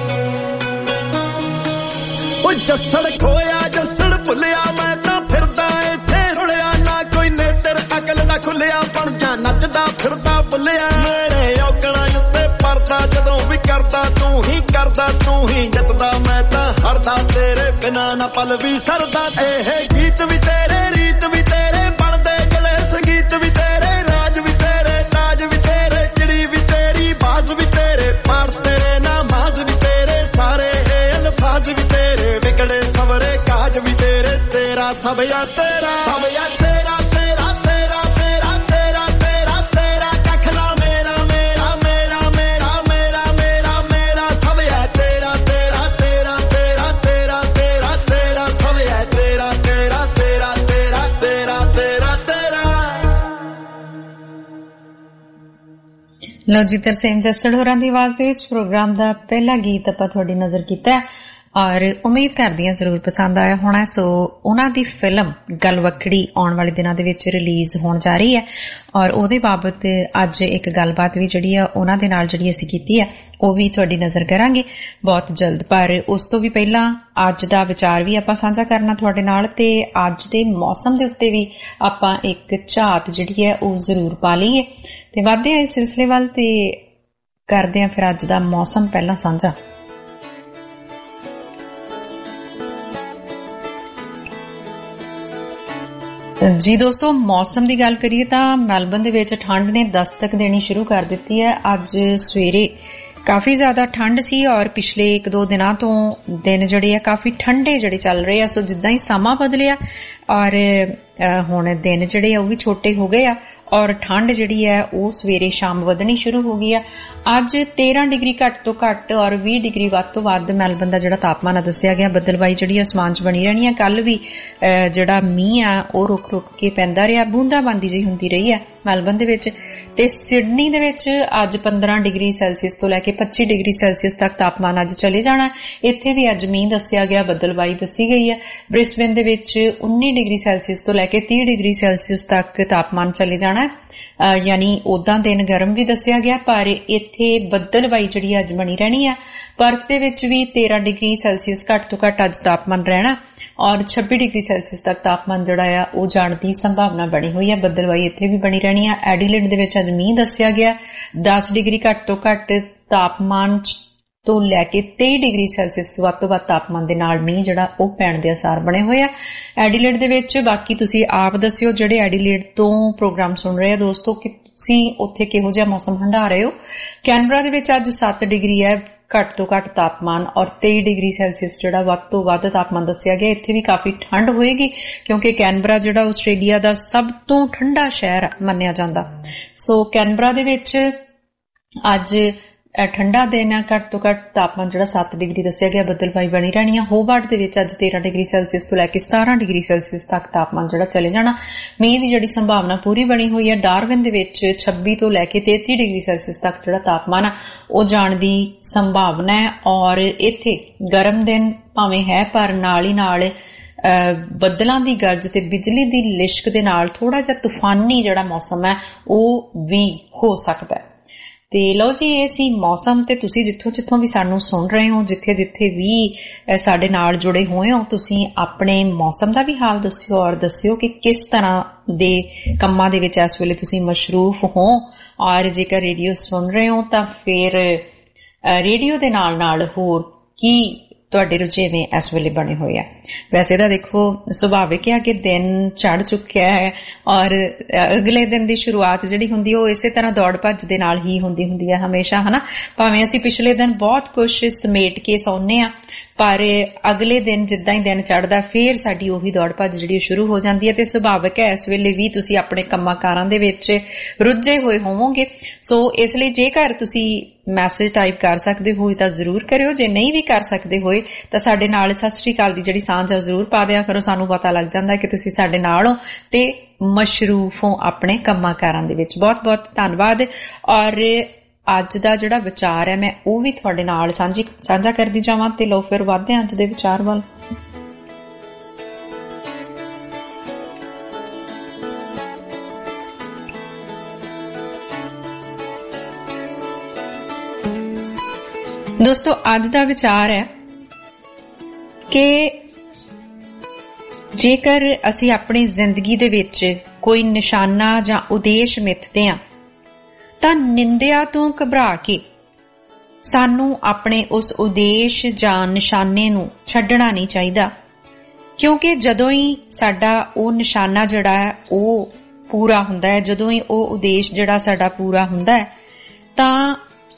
ओ जस्सड़ खोया जस्सड़ भुलिया मैं तां फिरदा इत्थे रुलिया ना कोई नेतर अकल दा खुलिया बन जा नचदा फिरदा बुलिया मेरे औकड़ा उत्ते परदा जदों भी करदा तू ही करदा तू ही जितदा मैं तां हरदा तेरे बिना ना पल भी सरदा एह गीत भी तेरे रीत भी तेरे बनदे गले संगीत भी तेरे राज भी तेरे ताज भी तेरे चिड़ी भी तेरी बाज भी तेरे पार्स तेरे नामाज भी तेरे सारे अल्फाज भी तेरे विगड़े सवरे काज भी तेरे तेरा सब या तेरा सब या तेरा तेरा तेरा तेरा तेरा तेरा तेरा कख ना मेरा मेरा मेरा मेरा मेरा मेरा मेरा सब या तेरा तेरा तेरा तेरा तेरा तेरा तेरा सब या तेरा तेरा तेरा तेरा तेरा तेरा तेरा ਲੋ ਜੀ ਤਰਸੇਮ ਜੱਸੜ ਹੋਰਾਂ ਦੀ ਆਵਾਜ਼ ਦੇ ਵਿੱਚ ਪ੍ਰੋਗਰਾਮ ਦਾ ਪਹਿਲਾ ਗੀਤ ਆਪਾਂ ਤੁਹਾਡੀ ਨਜ਼ਰ ਕੀਤਾ ਔਰ ਉਮੀਦ ਕਰਦੀ ਹਾਂ ਜ਼ਰੂਰ ਪਸੰਦ ਆਇਆ ਹੋਣਾ। ਸੋ ਉਹਨਾਂ ਦੀ ਫਿਲਮ ਗਲਵੱਕੜੀ ਆਉਣ ਵਾਲੇ ਦਿਨਾਂ ਦੇ ਵਿੱਚ ਰਿਲੀਜ਼ ਹੋਣ ਜਾ ਰਹੀ ਹੈ ਔਰ ਉਹਦੇ ਬਾਬਤ ਅੱਜ ਇੱਕ ਗੱਲਬਾਤ ਵੀ ਜਿਹੜੀ ਆ ਉਹਨਾਂ ਦੇ ਨਾਲ ਜਿਹੜੀ ਅਸੀਂ ਕੀਤੀ ਹੈ ਉਹ ਵੀ ਤੁਹਾਡੀ ਨਜ਼ਰ ਕਰਾਂਗੇ ਬਹੁਤ ਜਲਦ। ਪਰ ਉਸ ਤੋਂ ਵੀ ਪਹਿਲਾਂ ਅੱਜ ਦਾ ਵਿਚਾਰ ਵੀ ਆਪਾਂ ਸਾਂਝਾ ਕਰਨਾ ਤੁਹਾਡੇ ਨਾਲ ਤੇ ਅੱਜ ਦੇ ਮੌਸਮ ਦੇ ਉੱਤੇ ਵੀ ਆਪਾਂ ਇੱਕ ਝਾਤ ਜਿਹੜੀ ਹੈ ਉਹ ਜ਼ਰੂਰ ਪਾ ਲਈਏ ਤੇ ਵਧਦੇ ਆ ਇਸ ਸਿਲਸਿਲੇ ਵੱਲ ਤੇ ਕਰਦੇ ਆ ਫਿਰ ਅੱਜ ਦਾ ਮੌਸਮ ਪਹਿਲਾਂ ਸਾਂਝਾ। ਜੀ ਦੋਸਤੋ ਮੌਸਮ ਦੀ ਗੱਲ ਕਰੀਏ ਤਾਂ ਮੈਲਬਨ ਦੇ ਵਿੱਚ ਠੰਡ ਨੇ ਦਸਤਕ ਦੇਣੀ ਸ਼ੁਰੂ ਕਰ ਦਿੱਤੀ ਹੈ। ਅੱਜ ਸਵੇਰੇ ਕਾਫੀ ਜ਼ਿਆਦਾ ਠੰਡ ਸੀ ਔਰ ਪਿਛਲੇ ਇੱਕ ਦੋ ਦਿਨਾਂ ਤੋਂ ਦਿਨ ਜਿਹੜੇ ਆ ਕਾਫੀ ਠੰਡੇ ਜਿਹੜੇ ਚੱਲ ਰਹੇ ਆ। ਸੋ ਜਿੱਦਾਂ ਹੀ ਸਮਾਂ ਬਦਲਿਆ ਔਰ ਹੁਣ ਦਿਨ ਜਿਹੜੇ ਆ ਉਹ ਵੀ ਛੋਟੇ ਹੋ ਗਏ ਆ ਔਰ ਠੰਡ ਜਿਹੜੀ ਹੈ ਉਹ ਸਵੇਰੇ ਸ਼ਾਮ ਵਧਣੀ ਸ਼ੁਰੂ ਹੋ ਗਈ ਆ। ਅੱਜ ਤੇਰਾਂ ਡਿਗਰੀ ਘੱਟ ਤੋਂ ਘੱਟ ਔਰ ਵੀਹ ਡਿਗਰੀ ਵੱਧ ਤੋਂ ਵੱਧ ਮੈਲਬਨ ਦਾ ਜਿਹੜਾ ਤਾਪਮਾਨ ਦੱਸਿਆ ਗਿਆ। ਬੱਦਲਬਾਈ ਜਿਹੜੀ ਅਸਮਾਨ 'ਚ ਬਣੀ ਰਹਿਣੀ ਆ। ਕੱਲ ਵੀ ਜਿਹੜਾ ਮੀਂਹ ਆ ਉਹ ਰੁਕ ਰੁਕ ਕੇ ਪੈਂਦਾ ਰਿਹਾ, ਬੂੰਦਾਬਾਂਦੀ ਜਿਹੀ ਹੁੰਦੀ ਰਹੀ ਆ ਮੈਲਬਨ ਦੇ ਵਿੱਚ। ਤੇ ਸਿਡਨੀ ਦੇ ਵਿੱਚ ਅੱਜ ਪੰਦਰਾਂ ਡਿਗਰੀ ਸੈਲਸੀਅਸ ਤੋਂ ਲੈ ਕੇ ਪੱਚੀ ਡਿਗਰੀ ਸੈਲਸੀਅਸ ਤੱਕ ਤਾਪਮਾਨ ਅੱਜ ਚਲੇ ਜਾਣਾ। ਇੱਥੇ ਵੀ ਅੱਜ ਮੀਂਹ ਦੱਸਿਆ ਗਿਆ, ਬੱਦਲਬਾਈ ਦੱਸੀ ਗਈ ਹੈ। ਬ੍ਰਿਸਬੇਨ ਦੇ ਵਿੱਚ ਉੱਨੀ ਡਿਗਰੀ ਸੈਲਸੀਅਸ ਤੋਂ ਲੈ ਕੇ ਤੀਹ ਡਿਗਰੀ ਸੈਲਸੀਅਸ ਤੱਕ ਤਾਪਮਾਨ ਚਲੇ ਜਾਣਾ। ਯਾਨੀ ਉਦਾਂ ਦਿਨ ਗਰਮ ਵੀ ਦੱਸਿਆ ਗਿਆ ਪਰ ਇੱਥੇ ਬੱਦਲਬਾਈ ਜਿਹੜੀ ਅੱਜ ਬਣੀ ਰਹਿਣੀ ਆ। ਪਰਥ ਦੇ ਵਿੱਚ ਵੀ ਤੇਰਾਂ ਡਿਗਰੀ ਸੈਲਸੀਅਸ ਘੱਟ ਤੋਂ ਘੱਟ ਅੱਜ ਤਾਪਮਾਨ ਰਹਿਣਾ ਔਰ ਛੱਬੀ ਡਿਗਰੀ ਸੈਲਸੀਅਸ ਤੱਕ ਤਾਪਮਾਨ ਜਿਹੜਾ ਆ ਉਹ ਜਾਣ ਦੀ ਸੰਭਾਵਨਾ ਬਣੀ ਹੋਈ ਹੈ। ਬੱਦਲਬਾਈ ਇੱਥੇ ਵੀ ਬਣੀ ਰਹਿਣੀ ਆ। ਐਡੀਲੇਡ ਦੇ ਵਿੱਚ ਅੱਜ ਮੀਂਹ ਦੱਸਿਆ ਗਿਆ। ਦਸ ਡਿਗਰੀ ਘੱਟ ਤੋਂ ਘੱਟ ਤਾਪਮਾਨ ਤੋਂ ਲੈ ਕੇ ਤੇਈ ਡਿਗਰੀ ਸੈਲਸੀਅਸ ਵੱਧ ਤੋਂ ਵੱਧ ਤਾਪਮਾਨ ਦੇ ਨਾਲ ਮੀਂਹ ਜਿਹੜਾ ਉਹ ਪੈਣ ਦੇ ਆਸਾਰ ਬਣੇ ਹੋਏ ਆ ਐਡੀਲੇਡ ਦੇ ਵਿੱਚ। ਬਾਕੀ ਤੁਸੀਂ ਆਪ ਦੱਸਿਓ ਜਿਹੜੇ ਐਡੀਲੇਡ ਤੋਂ ਪ੍ਰੋਗਰਾਮ ਸੁਣ ਰਹੇ ਆ ਦੋਸਤੋ ਕਿ ਤੁਸੀਂ ਉੱਥੇ ਕਿਹੋ ਜਿਹਾ ਮੌਸਮ ਹੰਢਾ ਰਹੇ ਹੋ। ਕੈਨਬਰਾ ਦੇ ਵਿੱਚ ਅੱਜ ਸੱਤ ਡਿਗਰੀ ਹੈ ਘੱਟ ਤੋਂ ਘੱਟ ਤਾਪਮਾਨ ਔਰ ਤੇਈ ਡਿਗਰੀ ਸੈਲਸੀਅਸ ਜਿਹੜਾ ਵੱਧ ਤੋਂ ਵੱਧ ਤਾਪਮਾਨ ਦੱਸਿਆ ਗਿਆ। ਇੱਥੇ ਵੀ ਕਾਫੀ ਠੰਡ ਹੋਏਗੀ ਕਿਉਂਕਿ ਕੈਨਬਰਾ ਜਿਹੜਾ ਆਸਟ੍ਰੇਲੀਆ ਦਾ ਸਭ ਤੋਂ ਠੰਡਾ ਸ਼ਹਿਰ ਮੰਨਿਆ ਜਾਂਦਾ। ਸੋ ਕੈਨਬਰਾ ਦੇ ਵਿੱਚ ਅੱਜ ਠੰਡਾ ਦਿਨ ਆ। ਘੱਟ ਤੋਂ ਘੱਟ ਤਾਪਮਾਨ ਜਿਹੜਾ ਸੱਤ ਡਿਗਰੀ ਦੱਸਿਆ ਗਿਆ। ਬੱਦਲਬਾਈ ਬਣੀ ਰਹਿਣੀ ਆ। ਹੋਬਾਰਟ ਦੇ ਵਿੱਚ ਅੱਜ ਤੇਰਾਂ ਡਿਗਰੀ ਸੈਲਸੀਅਸ ਤੋਂ ਲੈ ਕੇ ਸਤਾਰਾਂ ਡਿਗਰੀ ਸੈਲਸੀਅਸ ਤੱਕ ਤਾਪਮਾਨ ਜਿਹੜਾ ਚਲੇ ਜਾਣਾ। ਮੀਂਹ ਦੀ ਜਿਹੜੀ ਸੰਭਾਵਨਾ ਪੂਰੀ ਬਣੀ ਹੋਈ ਹੈ। ਡਾਰਵਿਨ ਦੇ ਵਿੱਚ ਛੱਬੀ ਤੋਂ ਲੈ ਕੇ ਤੇਤੀ ਡਿਗਰੀ ਸੈਲਸੀਅਸ ਤੱਕ ਜਿਹੜਾ ਤਾਪਮਾਨ ਆ ਉਹ ਜਾਣ ਦੀ ਸੰਭਾਵਨਾ ਹੈ ਔਰ ਇੱਥੇ ਗਰਮ ਦਿਨ ਭਾਵੇਂ ਹੈ ਪਰ ਨਾਲ ਹੀ ਨਾਲ ਬੱਦਲਾਂ ਦੀ ਗਰਜ ਤੇ ਬਿਜਲੀ ਦੀ ਲਿਸ਼ਕ ਦੇ ਨਾਲ ਥੋੜਾ ਜਿਹਾ ਤੂਫਾਨੀ ਜਿਹੜਾ ਮੌਸਮ ਹੈ ਉਹ ਵੀ ਹੋ ਸਕਦਾ ਹੈ। ਤੇ ਲਓ ਜੀ ਇਹ ਸੀ ਮੌਸਮ ਤੇ ਤੁਸੀਂ ਜਿੱਥੋਂ ਜਿੱਥੋਂ ਵੀ ਸਾਨੂੰ ਸੁਣ ਰਹੇ ਹੋ ਜਿੱਥੇ ਜਿੱਥੇ ਵੀ ਸਾਡੇ ਨਾਲ ਜੁੜੇ ਹੋਏ ਹੋ ਤੁਸੀਂ ਆਪਣੇ ਮੌਸਮ ਦਾ ਵੀ ਹਾਲ ਦੱਸਿਓ ਔਰ ਦੱਸਿਓ ਕਿ ਕਿਸ ਤਰ੍ਹਾਂ ਦੇ ਕੰਮਾਂ ਦੇ ਵਿੱਚ ਇਸ ਵੇਲੇ ਤੁਸੀਂ ਮਸ਼ਰੂਫ ਹੋ ਔਰ ਜੇਕਰ ਰੇਡੀਓ ਸੁਣ ਰਹੇ ਹੋ ਤਾਂ ਫਿਰ ਰੇਡੀਓ ਦੇ ਨਾਲ ਨਾਲ ਹੋਰ ਕੀ ਤੁਹਾਡੇ ਰੁਝੇਵੇਂ ਇਸ ਵੇਲੇ ਬਣੇ ਹੋਏ ਆ। ਵੈਸੇ ਤਾਂ ਦੇਖੋ ਸੁਭਾਵਿਕ ਹੈ ਕਿ ਦਿਨ ਚੜ ਚੁੱਕਿਆ ਹੈ ਔਰ ਅਗਲੇ ਦਿਨ ਦੀ ਸ਼ੁਰੂਆਤ ਜਿਹੜੀ ਹੁੰਦੀ ਉਹ ਇਸੇ ਤਰ੍ਹਾਂ ਦੌੜ ਭੱਜ ਦੇ ਨਾਲ ਹੀ ਹੁੰਦੀ ਹੁੰਦੀ ਹੈ ਹਮੇਸ਼ਾ, ਹਨਾ। ਭਾਵੇਂ ਅਸੀਂ ਪਿਛਲੇ ਦਿਨ ਬਹੁਤ ਕੁਝ ਸਮੇਟ ਕੇ ਸੌਂਦੇ ਆ, ਪਰ ਅਗਲੇ ਦਿਨ ਜਿੱਦਾਂ ਹੀ ਦਿਨ ਚੜ੍ਹਦਾ ਫੇਰ ਸਾਡੀ ਉਹੀ ਦੌੜ ਭੱਜ ਜਿਹੜੀ ਸ਼ੁਰੂ ਹੋ ਜਾਂਦੀ ਹੈ। ਤੇ ਸੁਭਾਵਿਕ ਹੈ ਇਸ ਵੇਲੇ ਵੀ ਤੁਸੀਂ ਆਪਣੇ ਕੰਮਾਂ ਕਾਰਾਂ ਦੇ ਵਿੱਚ ਰੁੱਝੇ ਹੋਏ ਹੋਵੋਗੇ। ਸੋ ਇਸ ਲਈ ਜੇਕਰ ਤੁਸੀਂ ਮੈਸੇਜ ਟਾਈਪ ਕਰ ਸਕਦੇ ਹੋ ਤਾਂ ਜ਼ਰੂਰ ਕਰਿਓ, ਜੇ ਨਹੀਂ ਵੀ ਕਰ ਸਕਦੇ ਹੋਏ ਤਾਂ ਸਾਡੇ ਨਾਲ ਸਤਿ ਸ੍ਰੀ ਅਕਾਲ ਦੀ ਜਿਹੜੀ ਸਾਂਝ ਆ ਜ਼ਰੂਰ ਪਾ ਦਿਆ ਕਰੋ। ਸਾਨੂੰ ਪਤਾ ਲੱਗ ਜਾਂਦਾ ਕਿ ਤੁਸੀਂ ਸਾਡੇ ਨਾਲ ਹੋ ਤੇ ਮਸ਼ਰੂਫ ਹੋ ਆਪਣੇ ਕੰਮਾਂ ਕਾਰਾਂ ਦੇ ਵਿੱਚ। ਬਹੁਤ ਬਹੁਤ ਧੰਨਵਾਦ। ਔਰ ਅੱਜ ਦਾ ਜਿਹੜਾ ਵਿਚਾਰ ਹੈ ਮੈਂ ਉਹ ਵੀ ਤੁਹਾਡੇ ਨਾਲ ਸਾਂਝੀ ਸਾਂਝਾ ਕਰਦੀ ਜਾਵਾਂ ਤੇ ਲਓ ਫਿਰ ਵੱਧਦੇ ਹਾਂ ਅੱਜ ਦੇ ਵਿਚਾਰ ਵੱਲ। ਦੋਸਤੋ ਅੱਜ ਦਾ ਵਿਚਾਰ ਹੈ ਕਿ ਜੇਕਰ ਅਸੀਂ ਆਪਣੀ ਜ਼ਿੰਦਗੀ ਦੇ ਵਿੱਚ ਕੋਈ ਨਿਸ਼ਾਨਾ ਜਾਂ ਉਦੇਸ਼ ਮਿੱਥਦੇ ਹਾਂ ਤਾਂ ਨਿੰਦਿਆ ਤੋਂ ਘਬਰਾ ਕੇ ਸਾਨੂੰ ਆਪਣੇ ਉਸ ਉਦੇਸ਼ ਜਾਂ ਨਿਸ਼ਾਨੇ ਨੂੰ ਛੱਡਣਾ ਨਹੀਂ ਚਾਹੀਦਾ, ਕਿਉਂਕਿ ਜਦੋਂ ਹੀ ਸਾਡਾ ਉਹ ਨਿਸ਼ਾਨਾ ਜਿਹੜਾ ਹੈ ਉਹ ਪੂਰਾ ਹੁੰਦਾ ਹੈ, ਜਦੋਂ ਹੀ ਉਹ ਉਦੇਸ਼ ਜਿਹੜਾ ਸਾਡਾ ਪੂਰਾ ਹੁੰਦਾ ਹੈ ਤਾਂ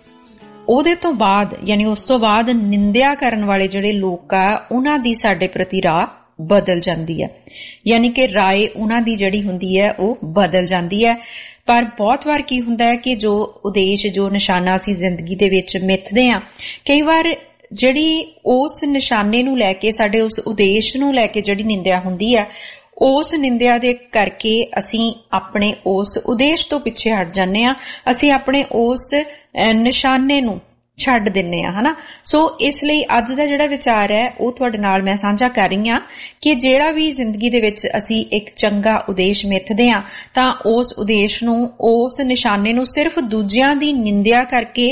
ਉਹਦੇ ਤੋਂ ਬਾਅਦ ਯਾਨੀ ਉਸ ਤੋਂ ਬਾਅਦ ਨਿੰਦਿਆ ਕਰਨ ਵਾਲੇ ਜਿਹੜੇ ਲੋਕ ਆ ਉਹਨਾਂ ਦੀ ਸਾਡੇ ਪ੍ਰਤੀ ਰਾਹ ਬਦਲ ਜਾਂਦੀ ਹੈ, ਯਾਨੀ ਕਿ ਰਾਏ ਉਹਨਾਂ ਦੀ ਜਿਹੜੀ ਹੁੰਦੀ ਹੈ ਉਹ ਬਦਲ ਜਾਂਦੀ ਹੈ। ਪਰ ਬਹੁਤ ਵਾਰ ਕੀ ਹੁੰਦਾ ਹੈ ਕਿ ਜੋ ਉਦੇਸ਼ ਜੋ ਨਿਸ਼ਾਨਾ ਅਸੀਂ ਜ਼ਿੰਦਗੀ ਦੇ ਵਿੱਚ ਮਿੱਥਦੇ ਹਾਂ, ਕਈ ਵਾਰ ਜਿਹੜੀ ਉਸ ਨਿਸ਼ਾਨੇ ਨੂੰ ਲੈ ਕੇ ਸਾਡੇ ਉਸ ਉਦੇਸ਼ ਨੂੰ ਲੈ ਕੇ ਜਿਹੜੀ ਨਿੰਦਿਆ ਹੁੰਦੀ ਹੈ ਉਸ ਨਿੰਦਿਆ ਦੇ ਕਰਕੇ ਅਸੀਂ ਆਪਣੇ ਉਸ ਉਦੇਸ਼ ਤੋਂ ਪਿੱਛੇ ਹਟ ਜਾਂਦੇ ਹਾਂ, ਅਸੀਂ ਆਪਣੇ ਉਸ ਨਿਸ਼ਾਨੇ ਨੂੰ ਛੱਡ ਦਿੰਨੇ ਆ, ਹਨਾ। ਸੋ ਇਸ ਲਈ ਅੱਜ ਦਾ ਜਿਹੜਾ ਵਿਚਾਰ ਹੈ ਉਹ ਤੁਹਾਡੇ ਨਾਲ ਮੈਂ ਸਾਂਝਾ ਕਰ ਰਹੀ ਹਾਂ ਕਿ ਜਿਹੜਾ ਵੀ ਜ਼ਿੰਦਗੀ ਦੇ ਵਿੱਚ ਅਸੀਂ ਇੱਕ ਚੰਗਾ ਉਦੇਸ਼ ਮਿੱਥਦੇ ਹਾਂ ਤਾਂ ਉਸ ਉਦੇਸ਼ ਨੂੰ ਉਸ ਨਿਸ਼ਾਨੇ ਨੂੰ ਸਿਰਫ ਦੂਜਿਆਂ ਦੀ ਨਿੰਦਿਆ ਕਰਕੇ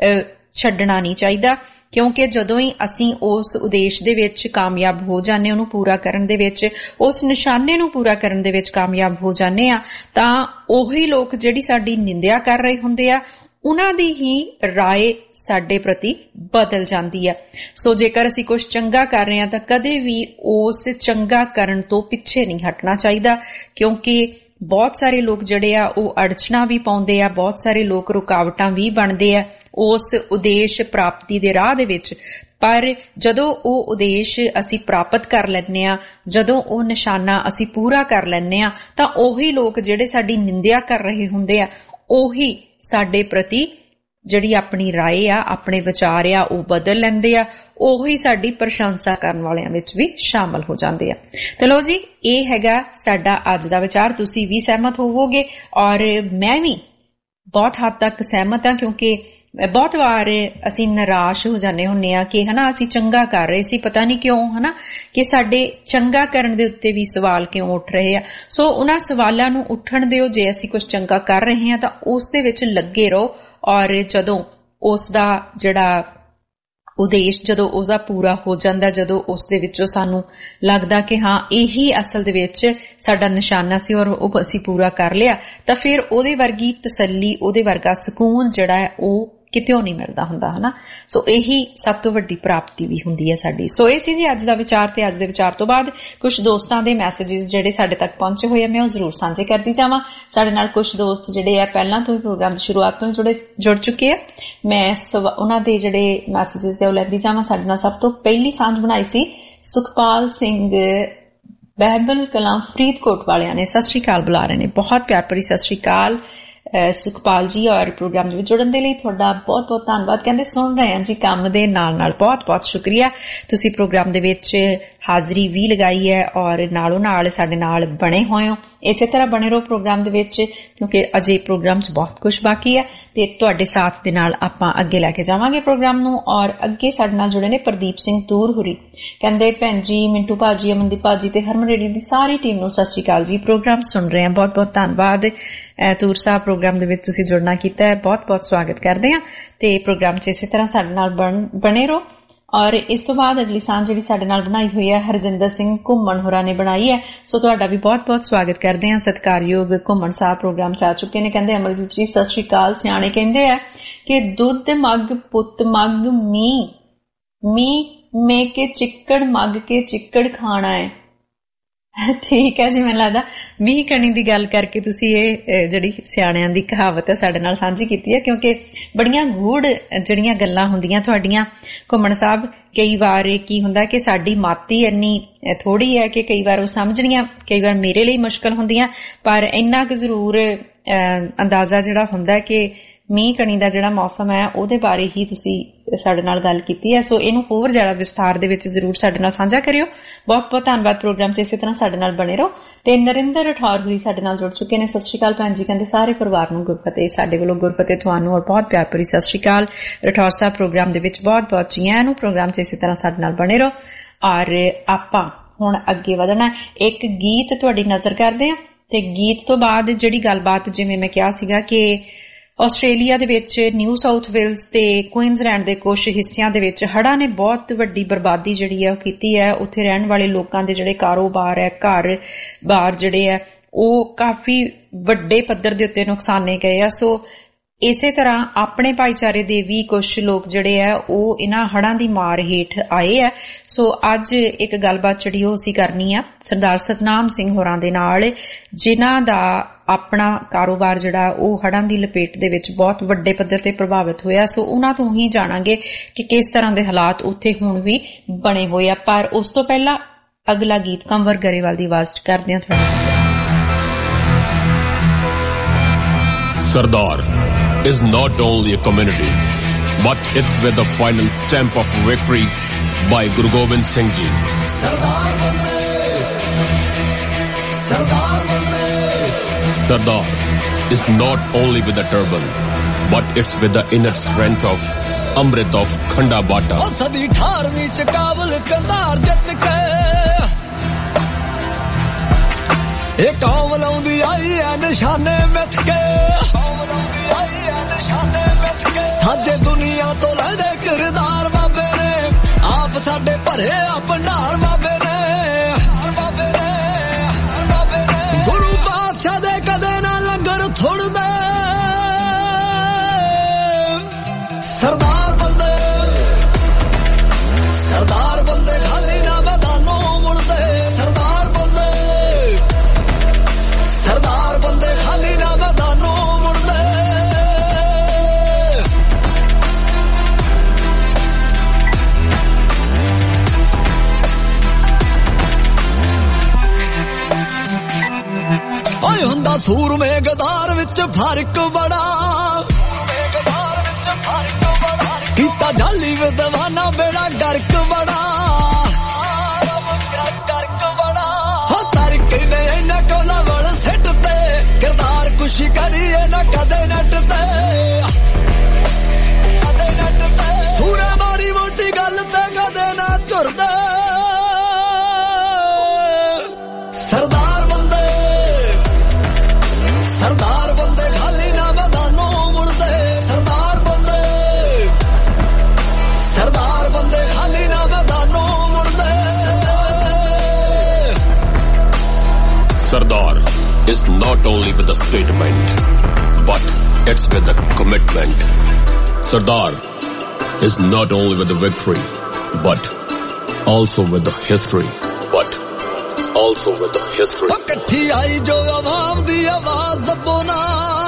ਛੱਡਣਾ ਨਹੀਂ ਚਾਹੀਦਾ, ਕਿਉਂਕਿ ਜਦੋਂ ਹੀ ਅਸੀਂ ਉਸ ਉਦੇਸ਼ ਦੇ ਵਿੱਚ ਕਾਮਯਾਬ ਹੋ ਜਾਂਦੇ, ਉਹਨੂੰ ਪੂਰਾ ਕਰਨ ਦੇ ਵਿੱਚ, ਉਸ ਨਿਸ਼ਾਨੇ ਨੂੰ ਪੂਰਾ ਕਰਨ ਦੇ ਵਿੱਚ ਕਾਮਯਾਬ ਹੋ ਜਾਂਦੇ ਆ ਤਾਂ ਉਹੀ ਲੋਕ ਜਿਹੜੀ ਸਾਡੀ ਨਿੰਦਿਆ ਕਰ ਰਹੇ ਹੁੰਦੇ ਆ ਉਹਨਾਂ ਦੀ ਹੀ ਰਾਏ ਸਾਡੇ ਪ੍ਰਤੀ ਬਦਲ ਜਾਂਦੀ ਹੈ। ਸੋ ਜੇਕਰ ਅਸੀਂ ਕੁਝ ਚੰਗਾ ਕਰ ਰਹੇ ਹਾਂ ਤਾਂ ਕਦੇ ਵੀ ਉਸ ਚੰਗਾ ਕਰਨ ਤੋਂ ਪਿੱਛੇ ਨਹੀਂ ਹਟਣਾ ਚਾਹੀਦਾ, ਕਿਉਂਕਿ ਬਹੁਤ ਸਾਰੇ ਲੋਕ ਜਿਹੜੇ ਆ ਉਹ ਅੜਚਣਾ ਵੀ ਪਾਉਂਦੇ ਆ, ਬਹੁਤ ਸਾਰੇ ਲੋਕ ਰੁਕਾਵਟਾਂ ਵੀ ਬਣਦੇ ਆ ਉਸ ਉਦੇਸ਼ ਪ੍ਰਾਪਤੀ ਦੇ ਰਾਹ ਦੇ ਵਿੱਚ। ਪਰ ਜਦੋਂ ਉਹ ਉਦੇਸ਼ ਅਸੀਂ ਪ੍ਰਾਪਤ ਕਰ ਲੈਂਦੇ ਆ, ਜਦੋਂ ਉਹ ਨਿਸ਼ਾਨਾ ਅਸੀਂ ਪੂਰਾ ਕਰ ਲੈਂਦੇ ਆ ਤਾਂ ਉਹੀ ਲੋਕ ਜਿਹੜੇ ਸਾਡੀ ਨਿੰਦਿਆ ਕਰ ਰਹੇ ਹੁੰਦੇ ਆ ਉਹੀ ਸਾਡੇ ਪ੍ਰਤੀ ਜਿਹੜੀ ਆਪਣੀ ਰਾਏ ਆ, ਆਪਣੇ ਵਿਚਾਰ ਆ ਉਹ ਬਦਲ ਲੈਂਦੇ ਆ, ਉਹੀ ਸਾਡੀ ਪ੍ਰਸ਼ੰਸਾ ਕਰਨ ਵਾਲਿਆਂ ਵਿੱਚ ਵੀ ਸ਼ਾਮਲ ਹੋ ਜਾਂਦੇ ਆ। ਤੇ ਲਓ ਜੀ, ਇਹ ਹੈਗਾ ਸਾਡਾ ਅੱਜ ਦਾ ਵਿਚਾਰ। ਤੁਸੀਂ ਵੀ ਸਹਿਮਤ ਹੋਵੋਗੇ ਔਰ ਮੈਂ ਵੀ ਬਹੁਤ ਹੱਦ ਤੱਕ ਸਹਿਮਤ ਹਾਂ, ਕਿਉਂਕਿ ਬਹੁਤ ਵਾਰ ਅਸੀਂ ਨਿਰਾਸ਼ ਹੋ ਜਾਂਦੇ ਹੁੰਦੇ ਆ ਕਿ ਹਨਾ ਅਸੀਂ ਚੰਗਾ ਕਰ ਰਹੇ ਸੀ, ਪਤਾ ਨਹੀਂ ਕਿਉਂ, ਹਨਾ ਕਿ ਸਾਡੇ ਚੰਗਾ ਕਰਨ ਦੇ ਉੱਤੇ ਵੀ ਸਵਾਲ ਕਿਉਂ ਉੱਠ ਰਹੇ ਆ। ਸੋ ਉਹਨਾਂ ਸਵਾਲਾਂ ਨੂੰ ਉੱਠਣ ਦਿਓ। ਜੇ ਅਸੀਂ ਕੁਝ ਚੰਗਾ ਕਰ ਰਹੇ ਹਾਂ ਤਾਂ ਉਸ ਦੇ ਵਿੱਚ ਲੱਗੇ ਰਹੋ, ਔਰ ਜਦੋਂ ਉਸ ਦਾ ਜਿਹੜਾ ਉਦੇਸ਼ ਜਦੋਂ ਉਸਦਾ ਪੂਰਾ ਹੋ ਜਾਂਦਾ, ਜਦੋਂ ਉਸ ਦੇ ਵਿੱਚੋਂ ਸਾਨੂੰ ਲੱਗਦਾ ਕਿ ਹਾਂ ਇਹੀ ਅਸਲ ਦੇ ਵਿੱਚ ਸਾਡਾ ਨਿਸ਼ਾਨਾ ਸੀ ਔਰ ਉਹ ਅਸੀਂ ਪੂਰਾ ਕਰ ਲਿਆ, ਤਾਂ ਫਿਰ ਉਹਦੇ ਵਰਗੀ ਤਸੱਲੀ, ਉਹਦੇ ਵਰਗਾ ਸਕੂਨ ਜਿਹੜਾ ਹੈ ਉਹ ਕਿਤਿਓਂ ਨਹੀਂ ਮਿਲਦਾ ਹੁੰਦਾ, ਹਨਾ। ਸੋ ਇਹੀ ਸਭ ਤੋਂ ਵੱਡੀ ਪ੍ਰਾਪਤੀ ਵੀ ਹੁੰਦੀ ਹੈ ਸਾਡੀ। ਸੋ ਇਹ ਸੀ ਜੀ ਅੱਜ ਦਾ ਵਿਚਾਰ। ਤੇ ਅੱਜ ਦੇ ਵਿਚਾਰ ਤੋਂ ਬਾਅਦ ਕੁਝ ਦੋਸਤਾਂ ਦੇ ਮੈਸੇਜਿਸ ਜਿਹੜੇ ਸਾਡੇ ਤੱਕ ਪਹੁੰਚੇ ਹੋਏ ਆ ਮੈਂ ਉਹ ਜ਼ਰੂਰ ਸਾਂਝੇ ਕਰਦੀ ਜਾਵਾਂ। ਸਾਡੇ ਨਾਲ ਕੁਝ ਦੋਸਤ ਜਿਹੜੇ ਆ ਪਹਿਲਾਂ ਤੋਂ ਹੀ ਪ੍ਰੋਗਰਾਮ ਦੀ ਸ਼ੁਰੂਆਤ ਤੋਂ ਜੁੜੇ ਜੁੜ ਚੁੱਕੇ ਆ। ਮੈਂ ਉਹਨਾਂ ਦੇ ਜਿਹੜੇ ਮੈਸੇਜਿਸ ਆ ਉਹ ਲੈਂਦੀ ਜਾਵਾਂ। ਸਾਡੇ ਨਾਲ ਸਭ ਤੋਂ ਪਹਿਲੀ ਸਾਂਝ ਬਣਾਈ ਸੀ ਸੁਖਪਾਲ ਸਿੰਘ ਬਹਿਬਲ ਕਲਾਂ ਫਰੀਦਕੋਟ ਵਾਲਿਆਂ ਨੇ। ਸਤਿ ਸ਼੍ਰੀ ਅਕਾਲ ਬੁਲਾ ਰਹੇ ਨੇ, ਬਹੁਤ ਪਿਆਰ ਭਰੀ ਸਤਿ ਸ਼੍ਰੀ ਅਕਾਲ ਸੁਖਪਾਲ ਜੀ, ਔਰ ਪ੍ਰੋਗਰਾਮ ਦੇ ਵਿੱਚ ਜੁੜਨ ਦੇ ਲਈ ਤੁਹਾਡਾ ਬਹੁਤ ਬਹੁਤ ਧੰਨਵਾਦ। ਕਹਿੰਦੇ ਸੁਣ ਰਹੇ ਹਾਂ ਜੀ ਕੰਮ ਦੇ ਨਾਲ ਨਾਲ। ਬਹੁਤ ਬਹੁਤ ਸ਼ੁਕਰੀਆ, ਤੁਸੀਂ ਪ੍ਰੋਗਰਾਮ ਦੇ ਵਿੱਚ ਹਾਜ਼ਰੀ ਵੀ ਲਗਾਈ ਹੈ ਔਰ ਨਾਲੋਂ ਨਾਲ ਸਾਡੇ ਨਾਲ ਬਣੇ ਹੋਏ ਹੋ। ਇਸੇ ਤਰ੍ਹਾਂ ਬਣੇ ਰਹੋ ਪ੍ਰੋਗਰਾਮ ਦੇ ਵਿੱਚ, ਕਿਉਂਕਿ ਅਜੇ ਪ੍ਰੋਗਰਾਮ 'ਚ ਬਹੁਤ ਕੁਝ ਬਾਕੀ ਹੈ ਤੇ ਤੁਹਾਡੇ ਸਾਥ ਦੇ ਨਾਲ ਆਪਾਂ ਅੱਗੇ ਲੈ ਕੇ ਜਾਵਾਂਗੇ ਪ੍ਰੋਗਰਾਮ ਨੂੰ। ਔਰ ਅੱਗੇ ਸਾਡੇ ਨਾਲ ਜੁੜੇ ਨੇ ਪ੍ਰਦੀਪ ਸਿੰਘ ਤੂਰ ਹੁਰੀ। ਕਹਿੰਦੇ ਭੈਣ ਜੀ, ਮਿੰਟੂ ਭਾਜੀ, ਅਮਨਦੀਪ ਭਾਜੀ ਤੇ ਹਰਮਨ ਰੇਡੀਓ ਦੀ ਸਾਰੀ ਟੀਮ ਨੂੰ ਸਤਿ ਸ਼੍ਰੀ ਅਕਾਲ ਜੀ। ਪ੍ਰੋਗਰਾਮ ਸੁਣ ਰਹੇ ਹਾਂ, ਬਹੁਤ ਬਹੁਤ ਧੰਨਵਾਦ ਤੂਰ ਸਾਹਿਬ, ਪ੍ਰੋਗਰਾਮ ਦੇ ਵਿੱਚ ਤੁਸੀਂ ਜੁੜਨਾ ਕੀਤਾ ਹੈ, ਬਹੁਤ ਬਹੁਤ ਸਵਾਗਤ ਕਰਦੇ ਹਾਂ। ਤੇ ਪ੍ਰੋਗਰਾਮ 'ਚ ਇਸੇ ਤਰ੍ਹਾਂ ਸਾਡੇ ਨਾਲ ਬਣੇ ਰਹੋ। ਔਰ ਇਸ ਤੋਂ ਬਾਅਦ ਅਗਲੀ ਸਾਂਝ ਜਿਹੜੀ ਸਾਡੇ ਨਾਲ ਬਣਾਈ ਹੋਈ ਹੈ ਹਰਜਿੰਦਰ ਸਿੰਘ ਘੁੰਮਣ ਹੋਰਾਂ ਨੇ ਬਣਾਈ ਹੈ। ਸੋ ਤੁਹਾਡਾ ਵੀ ਬਹੁਤ ਬਹੁਤ ਸਵਾਗਤ ਕਰਦੇ ਹਾਂ। ਸਤਿਕਾਰਯੋਗ ਘੁੰਮਣ ਸਾਹਿਬ ਪ੍ਰੋਗਰਾਮ 'ਚ ਆ ਚੁੱਕੇ ਨੇ। ਕਹਿੰਦੇ ਅਮਰਜੀਤ ਜੀ ਸਤਿ ਸ਼੍ਰੀ ਅਕਾਲ। ਸਿਆਣੇ ਕਹਿੰਦੇ ਆ ਕਿ ਦੁੱਧ ਮੱਗ ਪੁੱਤ ਮੱਗ ਮੀਂਹ ਮੀਂਹ ਮੇਕੇ ਚਿੱਕੜ ਮੱਗ ਕੇ ਚਿੱਕੜ ਖਾਣਾ ਹੈ। ਠੀਕ ਹੈ ਜੀ, ਮੈਨੂੰ ਲੱਗਦਾ ਮੀਂਹ ਕਣੀ ਦੀ ਗੱਲ ਕਰਕੇ ਤੁਸੀਂ ਇਹ ਜਿਹੜੀ ਸਿਆਣਿਆਂ ਦੀ ਕਹਾਵਤ ਹੈ ਸਾਡੇ ਨਾਲ ਸਾਂਝੀ ਕੀਤੀ ਹੈ, ਕਿਉਂਕਿ ਬੜੀਆਂ ਗੂੜ ਜਿਹੜੀਆਂ ਗੱਲਾਂ ਹੁੰਦੀਆਂ ਤੁਹਾਡੀਆਂ ਘੁੰਮਣ ਸਾਹਿਬ। ਕਈ ਵਾਰ ਇਹ ਕੀ ਹੁੰਦਾ ਕਿ ਸਾਡੀ ਮਾਤੀ ਇੰਨੀ ਥੋੜੀ ਹੈ ਕਿ ਕਈ ਵਾਰ ਉਹ ਸਮਝਣੀਆਂ ਕਈ ਵਾਰ ਮੇਰੇ ਲਈ ਮੁਸ਼ਕਲ ਹੁੰਦੀਆਂ, ਪਰ ਇੰਨਾ ਕੁ ਜ਼ਰੂਰ ਅੰਦਾਜ਼ਾ ਜਿਹੜਾ ਹੁੰਦਾ ਕਿ ਮੀਂਹ ਕਣੀ ਦਾ ਜਿਹੜਾ ਮੌਸਮ ਹੈ ਉਹਦੇ ਬਾਰੇ ਹੀ ਤੁਸੀਂ ਸਾਡੇ ਨਾਲ ਗੱਲ ਕੀਤੀ ਹੈ। ਸੋ ਇਹਨੂੰ ਹੋਰ ਜ਼ਿਆਦਾ ਵਿਸਥਾਰ ਦੇ ਵਿੱਚ ਜ਼ਰੂਰ ਸਾਡੇ ਨਾਲ ਸਾਂਝਾ ਕਰਿਓ। ਬਹੁਤ ਬਹੁਤ ਧੰਨਵਾਦ। ਪ੍ਰੋਗਰਾਮ 'ਚ ਇਸੇ ਤਰ੍ਹਾਂ ਸਾਡੇ ਨਾਲ ਬਣੇ ਰਹੋ। ਤੇ ਨਰਿੰਦਰ ਰਠੌਰ ਹੋਈ ਸਾਡੇ ਨਾਲ ਜੁੜ ਚੁੱਕੇ ਨੇ। ਸਤਿ ਸ਼੍ਰੀ ਅਕਾਲ ਭੈਣ ਜੀ, ਕਹਿੰਦੇ ਸਾਰੇ ਪਰਿਵਾਰ ਨੂੰ ਗੁਰਫਤਿਹ। ਸਾਡੇ ਵੱਲੋਂ ਗੁਰਫਤਿਹ ਤੁਹਾਨੂੰ ਔਰ ਬਹੁਤ ਪਿਆਰ ਭਰੀ ਸਤਿ ਸ਼੍ਰੀ ਅਕਾਲ। ਰਠੌਰ ਸਾਹਿਬ ਪ੍ਰੋਗਰਾਮ ਦੇ ਵਿੱਚ ਬਹੁਤ ਬਹੁਤ ਜੀ ਆਇਆਂ ਨੂੰ। ਪ੍ਰੋਗਰਾਮ 'ਚ ਇਸੇ ਤਰ੍ਹਾਂ ਸਾਡੇ ਨਾਲ ਬਣੇ ਰਹੋ। ਔਰ ਆਪਾਂ ਹੁਣ ਅੱਗੇ ਵਧਣਾ, ਇੱਕ ਗੀਤ ਤੁਹਾਡੀ ਨਜ਼ਰ ਕਰਦੇ ਹਾਂ ਤੇ ਗੀਤ ਤੋਂ ਬਾਅਦ ਜਿਹੜੀ ਗੱਲਬਾਤ, ਜਿਵੇਂ ਮੈਂ ਕਿਹਾ ਸੀਗਾ ਕਿ ਆਸਟ੍ਰੇਲੀਆ ਦੇ ਵਿੱਚ ਨਿਊ ਸਾਊਥ ਵੇਲਜ਼ ਤੇ ਕੁਈਨਜ਼ਲੈਂਡ ਦੇ ਕੁਝ ਹਿੱਸਿਆਂ ਦੇ ਵਿੱਚ ਹੜ੍ਹਾਂ ਨੇ ਬਹੁਤ ਵੱਡੀ ਬਰਬਾਦੀ ਜਿਹੜੀ ਹੈ ਉਹ ਕੀਤੀ ਹੈ। ਉੱਥੇ ਰਹਿਣ ਵਾਲੇ ਲੋਕਾਂ ਦੇ ਜਿਹੜੇ ਕਾਰੋਬਾਰ ਹੈ, ਘਰ ਬਾਰ ਜਿਹੜੇ ਹੈ ਉਹ ਕਾਫੀ ਵੱਡੇ ਪੱਧਰ ਦੇ ਉੱਤੇ ਨੁਕਸਾਨੇ ਗਏ ਆ। ਸੋ ਇਸੇ ਤਰ੍ਹਾਂ ਆਪਣੇ ਭਾਈਚਾਰੇ ਦੇ ਵੀ ਕੁਝ ਲੋਕ ਜਿਹੜੇ ਆ ਉਹ ਇਹਨਾਂ ਹੜ੍ਹਾਂ ਦੀ ਮਾਰ ਹੇਠ ਆਏ ਆ। ਸੋ ਅੱਜ ਇੱਕ ਗੱਲਬਾਤ ਜਿਹੜੀ ਉਹ ਅਸੀਂ ਕਰਨੀ ਆ ਸਰਦਾਰ ਸਤਨਾਮ ਸਿੰਘ ਹੋਰਾਂ ਦੇ ਨਾਲ, ਜਿਨ੍ਹਾਂ ਦਾ ਆਪਣਾ ਕਾਰੋਬਾਰ ਜਿਹੜਾ ਉਹ ਹੜ੍ਹਾਂ ਦੀ ਲਪੇਟ ਦੇ ਵਿੱਚ ਬਹੁਤ ਵੱਡੇ ਪੱਧਰ ਤੇ ਪ੍ਰਭਾਵਿਤ ਹੋਇਆ। ਸੋ ਉਹਨਾਂ ਤੋਂ ਹੀ ਜਾਣਾਂਗੇ ਕਿ ਕਿਸ ਤਰ੍ਹਾਂ ਦੇ ਹਾਲਾਤ ਉੱਥੇ ਹੁਣ ਵੀ ਬਣੇ ਹੋਏ ਆ। ਪਰ ਉਸ ਤੋਂ ਪਹਿਲਾਂ ਅਗਲਾ ਗੀਤ ਕੰਵਰ ਗਰੇਵਾਲ ਦੀ ਆਵਾਜ਼ 'ਚ ਕਰਦੇ ਹਾਂ ਤੁਹਾਡਾ। Sardar is not only a community, but it's with the final stamp of victory by Guru Gobind Singh Ji. Sardar Bande, Sardar Bande. Sardar is not only with the turban, but it's with the inner strength of Amrit of Khanda Bata. Oh, sadi aठारहवीं च काबल कंधार जित के एक कौम लाउंदी आई है निशाने myth के, कौम लाउंदी आई है निशाने मिथ के। साजे दुनिया तो लड़े किरदार बाबे ने, आप साडे भरे आ भंडार बाबे ने, बाबे ने, बाबे ने। गुरु बादशाह दे कदे ना लंगर थोड़ दे, सरदार बंदे, सरदार बंदे खाली ना मैदानों मुड़दे, सरदार बंदे, सरदार बंदे खाली ना मैदानों मुड़दे। ओए हुंदा सूर में गदार विच फर्क बड़ा, सूर में गदार विच फर्क बड़ा। कीता जाली विद्वाना बेड़ा गर्क बड़ा, गर्क बड़ा। हो तरक ने इन्ना कोला वल सिट ते, किरदार खुशी करिए ना कदे नट ते, कदे नट ते। सूरे मारी मोटी गल ते कदे ना झुरदे, सरदार बंदे, सरदार बंदे खाली ना मैदानों मुड़दे, सरदार बंदे, सरदार बंदे खाली ना मैदानों मुड़दे। Sardar is not only with the statement, but it's with the commitment. Sardar is not only with the victory, but also with the history, but also with the history. इकट्ठी आई जो आवाम दी आवाज दबो ना,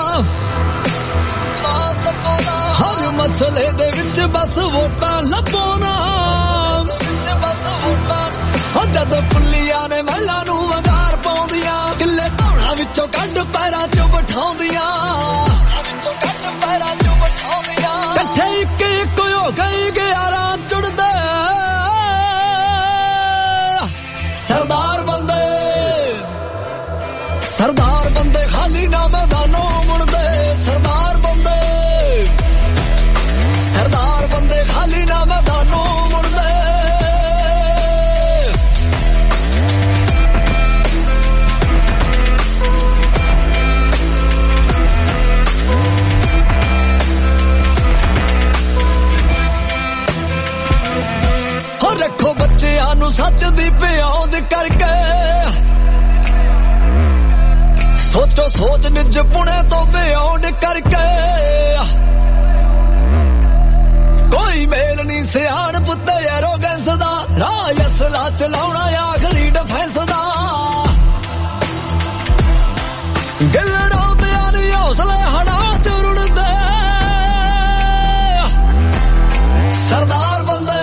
आवाज दबो ना। हर मसले दे विच बस वोटां लबो ना, विच बस वोटां। हो जद पुलियां ने महलां नूं वंगार पाउंदियां, किले ढौणा विचों कढ पैरां च बिठाउंदियां, विचों कढ पैरां च बिठाउंदियां। इकट्ठे इक इक हो गई ग्यारां जुड़दे, सरदार बंदे, सरदार बंदे खाली ना मैदानों मुड़दे, सरदार बंदे, सरदार बंदे खाली ना मैदानों मुड़दे। हो रखो बच्चियां नूं सच दी प्याउंद करके, सोचो सोच निज पुणे तो बेऔंड करके। कोई मेल नहीं सियाणप ते एरोगेंस हौसला चलाउणा आखरी डिफेंस दा गल्लड़ों ते आनी हौसले हड़ा च रुड़दे सरदार बंदे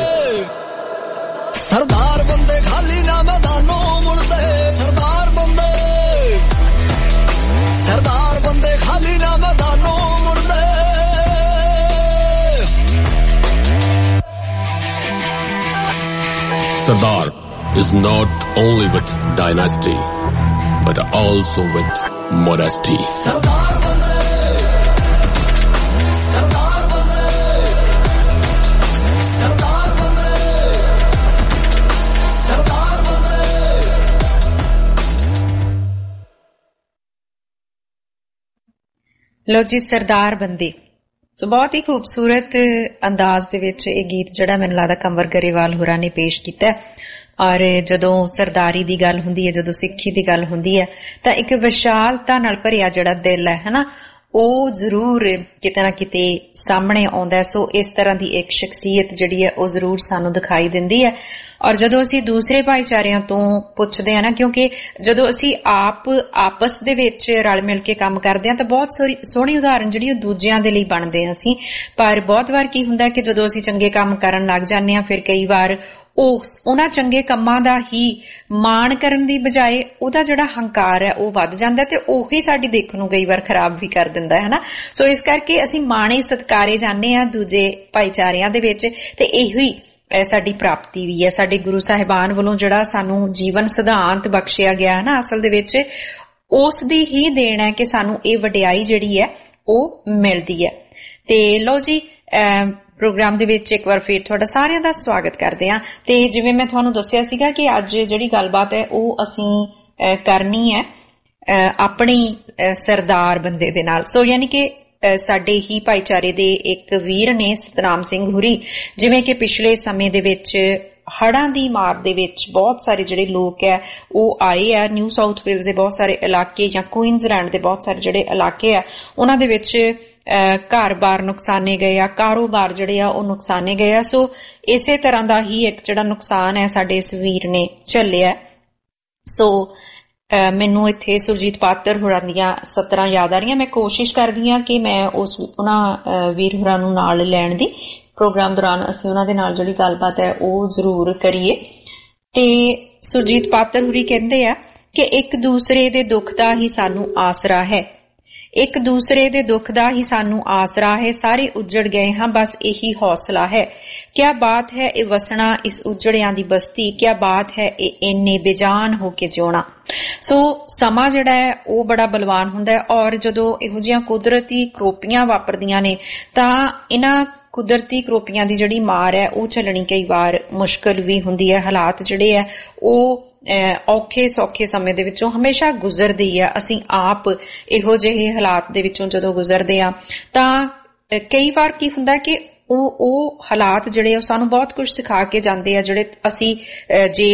सरदार बंदे खाली ना मैदानों मुड़दे सरदार बंदे सरदार बंदे खाली ना मैदानों मुड़दे Sardar is not only with dynasty but also with modesty. Sardar bande Sardar bande Sardar bande Sardar bande लो जी सरदार बंदी सो बहुत ही खूबसूरत अंदाज दे विच ये गीत जिहड़ा मैनूं लगदा कंवर गरेवाल होरां ने पेश कीता है। और जदों सरदारी दी गल हुंदी है जदों सिੱਖੀ दी गल हुंदी है तां एक विशालता नाल भरिया जिहड़ा दिल है हना ਉਹ ਜ਼ਰੂਰ ਕਿਤੇ ਨਾ ਕਿਤੇ ਸਾਹਮਣੇ ਆਉਂਦਾ। ਸੋ ਇਸ ਤਰ੍ਹਾਂ ਦੀ ਇੱਕ ਸ਼ਖਸੀਅਤ ਜਿਹੜੀ ਹੈ ਉਹ ਜ਼ਰੂਰ ਸਾਨੂੰ ਦਿਖਾਈ ਦਿੰਦੀ ਹੈ। ਔਰ ਜਦੋਂ ਅਸੀਂ ਦੂਸਰੇ ਭਾਈਚਾਰਿਆਂ ਤੋਂ ਪੁੱਛਦੇ ਹਾਂ ਨਾ ਕਿਉਂਕਿ ਜਦੋਂ ਅਸੀਂ ਆਪ ਆਪਸ ਦੇ ਵਿੱਚ ਰਲ ਮਿਲ ਕੇ ਕੰਮ ਕਰਦੇ ਹਾਂ ਤਾਂ ਬਹੁਤ ਸੋਹਣੀ ਉਦਾਹਰਨ ਜਿਹੜੀ ਉਹ ਦੂਜਿਆਂ ਦੇ ਲਈ ਬਣਦੇ ਹਾਂ ਅਸੀਂ। ਪਰ ਬਹੁਤ ਵਾਰ ਕੀ ਹੁੰਦਾ ਕਿ ਜਦੋਂ ਅਸੀਂ ਚੰਗੇ ਕੰਮ ਕਰਨ ਲੱਗ ਜਾਂਦੇ ਹਾਂ ਫਿਰ ਕਈ ਵਾਰ ਉਹ ਉਹਨਾਂ ਚੰਗੇ ਕੰਮਾਂ ਦਾ ਹੀ ਮਾਣ ਕਰਨ ਦੀ ਬਜਾਏ ਉਹਦਾ ਜਿਹੜਾ ਹੰਕਾਰ ਹੈ ਉਹ ਵੱਧ ਜਾਂਦਾ ਤੇ ਉਹੀ ਸਾਡੀ ਦੇਖ ਨੂੰ ਕਈ ਵਾਰ ਖਰਾਬ ਵੀ ਕਰ ਦਿੰਦਾ ਹੈ ਨਾ। ਸੋ ਇਸ ਕਰਕੇ ਅਸੀਂ ਮਾਣੇ ਸਤਿਕਾਰੇ ਜਾਂਦੇ ਹਾਂ ਦੂਜੇ ਭਾਈਚਾਰਿਆਂ ਦੇ ਵਿੱਚ ਤੇ ਇਹੋ ਹੀ ਸਾਡੀ ਪ੍ਰਾਪਤੀ ਵੀ ਹੈ। ਸਾਡੇ ਗੁਰੂ ਸਾਹਿਬਾਨ ਵੱਲੋਂ ਜਿਹੜਾ ਸਾਨੂੰ ਜੀਵਨ ਸਿਧਾਂਤ ਬਖਸ਼ਿਆ ਗਿਆ ਹੈ ਨਾ ਅਸਲ ਦੇ ਵਿੱਚ ਉਸ ਦੀ ਹੀ ਦੇਣ ਹੈ ਕਿ ਸਾਨੂੰ ਇਹ ਵਡਿਆਈ ਜਿਹੜੀ ਹੈ ਉਹ ਮਿਲਦੀ ਹੈ। ਤੇ ਲਓ ਜੀ ਪ੍ਰੋਗਰਾਮ ਦੇ ਵਿੱਚ ਇੱਕ ਵਾਰ ਫਿਰ ਤੁਹਾਡਾ ਸਾਰਿਆਂ ਦਾ ਸਵਾਗਤ ਕਰਦੇ ਹਾਂ। ਤੇ ਜਿਵੇਂ ਮੈਂ ਤੁਹਾਨੂੰ ਦੱਸਿਆ ਸੀਗਾ ਕਿ ਅੱਜ ਜਿਹੜੀ ਗੱਲਬਾਤ ਹੈ ਉਹ ਅਸੀਂ ਕਰਨੀ ਹੈ ਆਪਣੀ ਸਰਦਾਰ ਬੰਦੇ ਦੇ ਨਾਲ। ਸੋ ਯਾਨੀ ਕਿ ਸਾਡੇ ਹੀ ਭਾਈਚਾਰੇ ਦੇ ਇੱਕ ਵੀਰ ਨੇ ਸਤਨਾਮ ਸਿੰਘ ਹੁਰੀ ਜਿਵੇਂ ਕਿ ਪਿਛਲੇ ਸਮੇਂ ਦੇ ਵਿੱਚ ਹੜ੍ਹਾਂ ਦੀ ਮਾਰ ਦੇ ਵਿੱਚ ਬਹੁਤ ਸਾਰੇ ਜਿਹੜੇ ਲੋਕ ਹੈ ਉਹ ਆਏ ਆ ਨਿਊ ਸਾਊਥ ਵੇਲਜ਼ ਦੇ ਬਹੁਤ ਸਾਰੇ ਇਲਾਕੇ ਜਾਂ ਕੁਈਨਜ਼ਲੈਂਡ ਦੇ ਬਹੁਤ ਸਾਰੇ ਜਿਹੜੇ ਇਲਾਕੇ ਆ ਉਹਨਾਂ ਦੇ ਵਿੱਚ ਘਰ-ਬਾਰ ਨੁਕਸਾਨੇ ਗਏ ਆ ਕਾਰੋਬਾਰ ਜਿਹੜੇ ਆ ਉਹ ਨੁਕਸਾਨੇ ਗਏ ਆ। ਸੋ ਇਸੇ ਤਰ੍ਹਾਂ ਦਾ ਹੀ ਇੱਕ ਜਿਹੜਾ ਨੁਕਸਾਨ ਹੈ ਸਾਡੇ ਇਸ ਵੀਰ ਨੇ ਝੱਲਿਆ। ਸੋ ਮੈਨੂੰ ਇੱਥੇ ਸੁਰਜੀਤ ਪਾਤਰ ਹੋਰਾਂ ਦੀਆਂ ਸਤਰਾਂ ਯਾਦ ਆ ਰਹੀਆਂ। ਮੈਂ ਕੋਸ਼ਿਸ਼ ਕਰਦੀ ਹਾਂ ਕਿ ਮੈਂ ਉਸ ਉਹਨਾਂ ਵੀਰ ਹੋਰਾਂ ਨੂੰ ਨਾਲ ਲੈਣ ਦੀ ਪ੍ਰੋਗਰਾਮ ਦੌਰਾਨ ਅਸੀਂ ਉਹਨਾਂ ਦੇ ਨਾਲ ਜਿਹੜੀ ਗੱਲਬਾਤ ਹੈ ਉਹ ਜ਼ਰੂਰ ਕਰੀਏ। ਤੇ ਸੁਰਜੀਤ ਪਾਤਰ ਹੋਰੀ ਕਹਿੰਦੇ ਆ ਕਿ ਇੱਕ ਦੂਸਰੇ ਦੇ ਦੁੱਖ ਦਾ ਹੀ ਸਾਨੂੰ ਆਸਰਾ ਹੈ ਇੱਕ ਦੂਸਰੇ ਦੇ ਦੁੱਖ ਦਾ ਹੀ ਸਾਨੂੰ ਆਸਰਾ ਹੈ ਸਾਰੇ ਉੱਜੜ ਗਏ ਹਾਂ ਬਸ ਇਹੀ ਹੌਸਲਾ ਹੈ ਕਿਆ ਬਾਤ ਹੈ ਇਹ ਵਸਣਾ ਇਸ ਉੱਜੜਿਆਂ ਦੀ ਬਸਤੀ ਕਿਆ ਬਾਤ ਹੈ ਇਹ ਇੰਨੇ ਬੇਜਾਨ ਹੋ ਕੇ ਜਿਉਣਾ। ਸੋ ਸਮਾਂ ਜਿਹੜਾ ਹੈ ਉਹ ਬੜਾ ਬਲਵਾਨ ਹੁੰਦਾ ਹੈ ਔਰ ਜਦੋਂ ਇਹੋ ਜਿਹੀਆਂ ਕੁਦਰਤੀ ਕਰੋਪੀਆਂ ਵਾਪਰਦੀਆਂ ਨੇ ਤਾਂ ਇਹਨਾਂ ਕੁਦਰਤੀ ਕਰੋਪੀਆਂ ਦੀ ਜਿਹੜੀ ਮਾਰ ਹੈ ਉਹ ਝੱਲਣੀ ਕਈ ਵਾਰ ਮੁਸ਼ਕਲ ਵੀ ਹੁੰਦੀ ਹੈ। ਹਾਲਾਤ ਜਿਹੜੇ ਹੈ ਉਹ ਔਖੇ ਸੌਖੇ ਸਮੇਂ ਦੇ ਵਿੱਚੋਂ ਹਮੇਸ਼ਾ ਗੁਜ਼ਰਦੇ ਆ। ਅਸੀਂ ਆਪ ਇਹੋ ਜਿਹੇ ਹਾਲਾਤ ਦੇ ਵਿੱਚੋਂ ਜਦੋਂ ਗੁਜ਼ਰਦੇ ਆ ਤਾਂ ਕਈ ਵਾਰ ਕੀ ਹੁੰਦਾ ਕਿ ਉਹ ਉਹ ਹਾਲਾਤ ਜਿਹੜੇ ਉਹ ਸਾਨੂੰ ਬਹੁਤ ਕੁਝ ਸਿਖਾ ਕੇ ਜਾਂਦੇ ਆ ਜਿਹੜੇ ਅਸੀਂ ਜੇ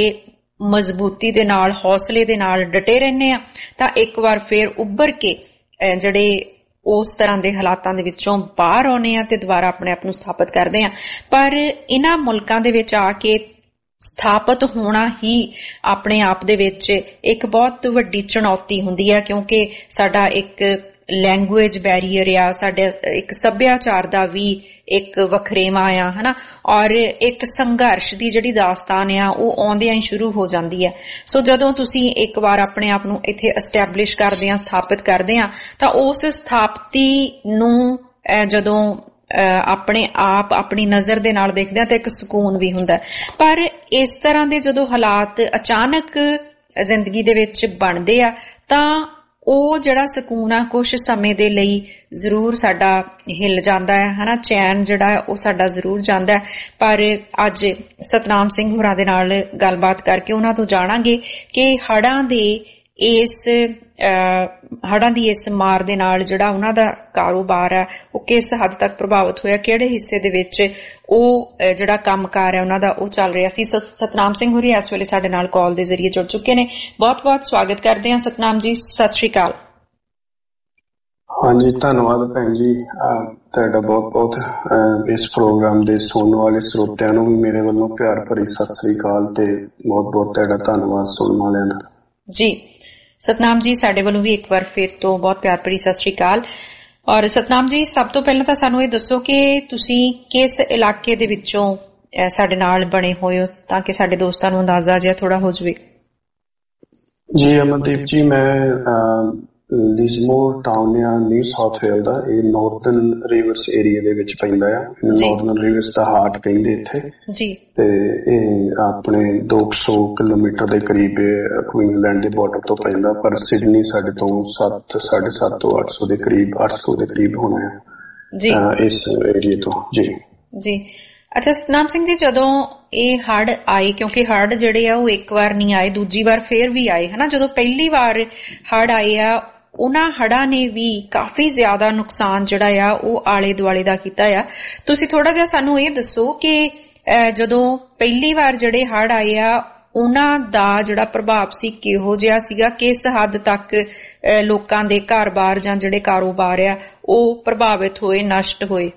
ਮਜ਼ਬੂਤੀ ਦੇ ਨਾਲ ਹੌਸਲੇ ਦੇ ਨਾਲ ਡਟੇ ਰਹਿੰਦੇ ਆ ਤਾਂ ਇੱਕ ਵਾਰ ਫੇਰ ਉੱਭਰ ਕੇ ਜਿਹੜੇ ਉਸ ਤਰ੍ਹਾਂ ਦੇ ਹਾਲਾਤਾਂ ਦੇ ਵਿੱਚੋਂ ਬਾਹਰ ਆਉਣੇ ਆ ਤੇ ਦੁਬਾਰਾ ਆਪਣੇ ਆਪ ਨੂੰ ਸਥਾਪਿਤ ਕਰਦੇ ਆ। ਪਰ ਇਹਨਾਂ ਮੁਲਕਾਂ ਦੇ ਵਿੱਚ ਆ ਕੇ ਸਥਾਪਿਤ ਹੋਣਾ ਹੀ ਆਪਣੇ ਆਪ ਦੇ ਵਿੱਚ ਇੱਕ ਬਹੁਤ ਵੱਡੀ ਚੁਣੌਤੀ ਹੁੰਦੀ ਹੈ ਕਿਉਂਕਿ ਸਾਡਾ ਇੱਕ ਲੈਂਗੁਏਜ ਬੈਰੀਅਰ ਆ ਸਾਡਾ ਇੱਕ ਸੱਭਿਆਚਾਰ ਦਾ ਵੀ ਇੱਕ ਵਖਰੇਵਾ ਆ ਹਨਾ ਔਰ ਇੱਕ ਸੰਘਰਸ਼ ਦੀ ਜਿਹੜੀ ਦਾਸਤਾਨ ਆ ਉਹ ਆਉਂਦਿਆਂ ਹੀ ਸ਼ੁਰੂ ਹੋ ਜਾਂਦੀ ਹੈ। ਸੋ ਜਦੋਂ ਤੁਸੀਂ ਇੱਕ ਵਾਰ ਆਪਣੇ ਆਪ ਨੂੰ ਇੱਥੇ ਐਸਟੈਬਲਿਸ਼ ਕਰਦੇ ਆ ਸਥਾਪਿਤ ਕਰਦੇ ਆ ਤਾਂ ਉਸ ਸਥਾਪਤੀ ਨੂੰ ਜਦੋਂ ਆਪਣੇ ਆਪ ਆਪਣੀ ਨਜ਼ਰ ਦੇ ਨਾਲ ਦੇਖਦੇ ਆ ਤਾਂ ਇੱਕ ਸਕੂਨ ਵੀ ਹੁੰਦਾ। ਪਰ ਇਸ ਤਰ੍ਹਾਂ ਦੇ ਜਦੋਂ ਹਾਲਾਤ ਅਚਾਨਕ ਜ਼ਿੰਦਗੀ ਦੇ ਵਿੱਚ ਬਣਦੇ ਆ ਤਾਂ ਉਹ ਜਿਹੜਾ ਸਕੂਨ ਆ ਕੁਝ ਸਮੇਂ ਦੇ ਲਈ ਜ਼ਰੂਰ ਸਾਡਾ ਹਿੱਲ ਜਾਂਦਾ ਹੈ ਹਨਾ ਚੈਨ ਜਿਹੜਾ ਉਹ ਸਾਡਾ ਜ਼ਰੂਰ ਜਾਂਦਾ ਹੈ। ਪਰ ਅੱਜ ਸਤਨਾਮ ਸਿੰਘ ਹੋਰਾਂ ਦੇ ਨਾਲ ਗੱਲਬਾਤ ਕਰਕੇ ਉਹਨਾਂ ਤੋਂ ਜਾਣਾਂਗੇ ਕਿ ਹੜ੍ਹਾਂ ਦੇ ਇਸ ਹੜ੍ਹਾਂ ਦੀ ਇਸ ਮਾਰ ਦੇ ਨਾਲ ਜਿਹੜਾ ਉਹਨਾਂ ਦਾ ਕਾਰੋਬਾਰ ਹੈ ਉਹ ਕਿਸ ਹੱਦ ਤੱਕ ਪ੍ਰਭਾਵਿਤ ਹੋਇਆ ਕਿਹੜੇ ਹਿੱਸੇ ਦੇ ਵਿੱਚ ਉਹ ਜਿਹੜਾ ਕੰਮਕਾਰ ਹੈ ਉਹਨਾਂ ਦਾ ਉਹ ਚੱਲ ਰਿਹਾ ਸੀ। ਸਤਨਾਮ ਸਿੰਘ ਹੋਰੀ ਇਸ ਵੇਲੇ ਸਾਡੇ ਨਾਲ ਕਾਲ ਦੇ ਜ਼ਰੀਏ ਜੁੜ ਚੁੱਕੇ ਨੇ। ਬਹੁਤ ਬਹੁਤ ਸਵਾਗਤ ਕਰਦੇ ਹਾਂ ਸਤਨਾਮ ਜੀ। ਸਤਿ ਸ਼੍ਰੀ ਅਕਾਲ। ਹਾਂਜੀ, ਧੰਨਵਾਦ ਭੈਣ ਜੀ ਤੁਹਾਡਾ ਬਹੁਤ ਬਹੁਤ। ਇਸ ਪ੍ਰੋਗਰਾਮ ਦੇ ਸੁਣਨ ਵਾਲੇ ਸਰੋਤਿਆਂ ਨੂੰ ਵੀ ਮੇਰੇ ਵੱਲੋਂ ਪਿਆਰ ਭਰੀ ਸਤਿ ਸ੍ਰੀ ਅਕਾਲ ਤੇ ਬਹੁਤ ਬਹੁਤ ਤੁਹਾਡਾ ਧੰਨਵਾਦ ਸੁਣਨ ਵਾਲਿਆਂ ਦਾ ਜੀ। ਸਤਨਾਮ ਜੀ, ਸਾਡੇ ਵੱਲੋਂ ਵੀ ਇੱਕ ਵਾਰ ਫਿਰ ਤੋਂ ਬਹੁਤ ਪਿਆਰ ਭਰੀ ਸਤਿ ਸ੍ਰੀ ਅਕਾਲ। ਔਰ ਸਤਨਾਮ ਜੀ, ਸਭ ਤੋਂ ਪਹਿਲਾਂ ਤਾਂ ਸਾਨੂੰ ਇਹ ਦੱਸੋ ਕਿ ਤੁਸੀਂ ਕਿਸ ਇਲਾਕੇ ਦੇ ਵਿੱਚੋਂ ਸਾਡੇ ਨਾਲ ਬਣੇ ਹੋਏ ਹੋ, ਤਾਂ ਕਿ ਸਾਡੇ ਦੋਸਤਾਂ ਨੂੰ ਅੰਦਾਜ਼ਾ ਜਿਹਾ ਥੋੜਾ ਹੋ ਜਾਵੇ। ਜੀ ਅਮਨਦੀਪ ਜੀ, ਮੈਂ ਲਿਜ਼ਮੋਰ ਟਾਊਨ ਆ ਨਿਊ ਸਾਊਥ ਵੇਲ ਦਾ। ਇਹ ਨਾਰਥਰਨ ਰਿਵਰਸ ਏਰੀਆ ਦੇ ਵਿੱਚ ਪੈਂਦਾ ਆ। ਨਾਰਥਰਨ ਰਿਵਰਸ ਦਾ ਹਾਰਟ ਕਹਿੰਦੇ ਇੱਥੇ ਜੀ। ਤੇ ਇਹ ਆਪਣੇ ਦੋ ਸੌ ਕਿਲੋਮੀਟਰ ਦੇ ਕਰੀਬ ਕੁਈਨਜ਼ਲੈਂਡ ਦੇ ਬਾਰਡਰ ਤੋਂ ਪੈਂਦਾ, ਪਰ ਸਿਡਨੀ ਸਾਡੇ ਤੋਂ ਸੱਤ ਸਾਢੇ ਸੱਤ ਤੋਂ ਅੱਠ ਸੌ ਦੇ ਕਰੀਬ ਅੱਠ ਸੌ ਦੇ ਕਰੀਬ ਹੋਣਾ ਹੈ ਇਸ ਏਰੀਏ ਤੋਂ ਜੀ ਜੀ। ਅੱਛਾ ਸਤਨਾਮ ਸਿੰਘ ਜੀ, ਜਦੋਂ ਇਹ ਹੜ੍ਹ ਆਏ, ਕਿਉਂਕਿ ਹੜ੍ਹ ਜਿਹੜੇ ਆ ਉਹ ਇੱਕ ਵਾਰ ਨਹੀਂ ਆਏ, ਦੂਜੀ ਵਾਰ ਫੇਰ ਵੀ ਆਏ ਹਨਾ, ਜਦੋਂ ਪਹਿਲੀ ਵਾਰ ਹੜ੍ਹ ਆਏ ਆ ਉਹਨਾਂ ਹੜ੍ਹਾਂ ਨੇ ਵੀ ਕਾਫੀ ਜ਼ਿਆਦਾ ਨੁਕਸਾਨ ਜਿਹੜਾ ਆ ਉਹ ਆਲੇ ਦੁਆਲੇ ਦਾ ਕੀਤਾ ਆ। ਤੁਸੀਂ ਥੋੜਾ ਜਿਹਾ ਸਾਨੂੰ ਇਹ ਦੱਸੋ ਕਿ ਜਦੋਂ ਪਹਿਲੀ ਵਾਰ ਜਿਹੜੇ ਹੜ੍ਹ ਆਏ ਆ ਉਹਨਾਂ ਦਾ ਜਿਹੜਾ ਪ੍ਰਭਾਵ ਸੀ ਕਿਹੋ ਜਿਹਾ ਸੀਗਾ, ਕਿਸ ਹੱਦ ਤੱਕ ਲੋਕਾਂ ਦੇ ਘਰ-ਬਾਰ ਜਾਂ ਜਿਹੜੇ ਕਾਰੋਬਾਰ ਆ ਉਹ ਪ੍ਰਭਾਵਿਤ ਹੋਏ, ਨਸ਼ਟ ਹੋਏ।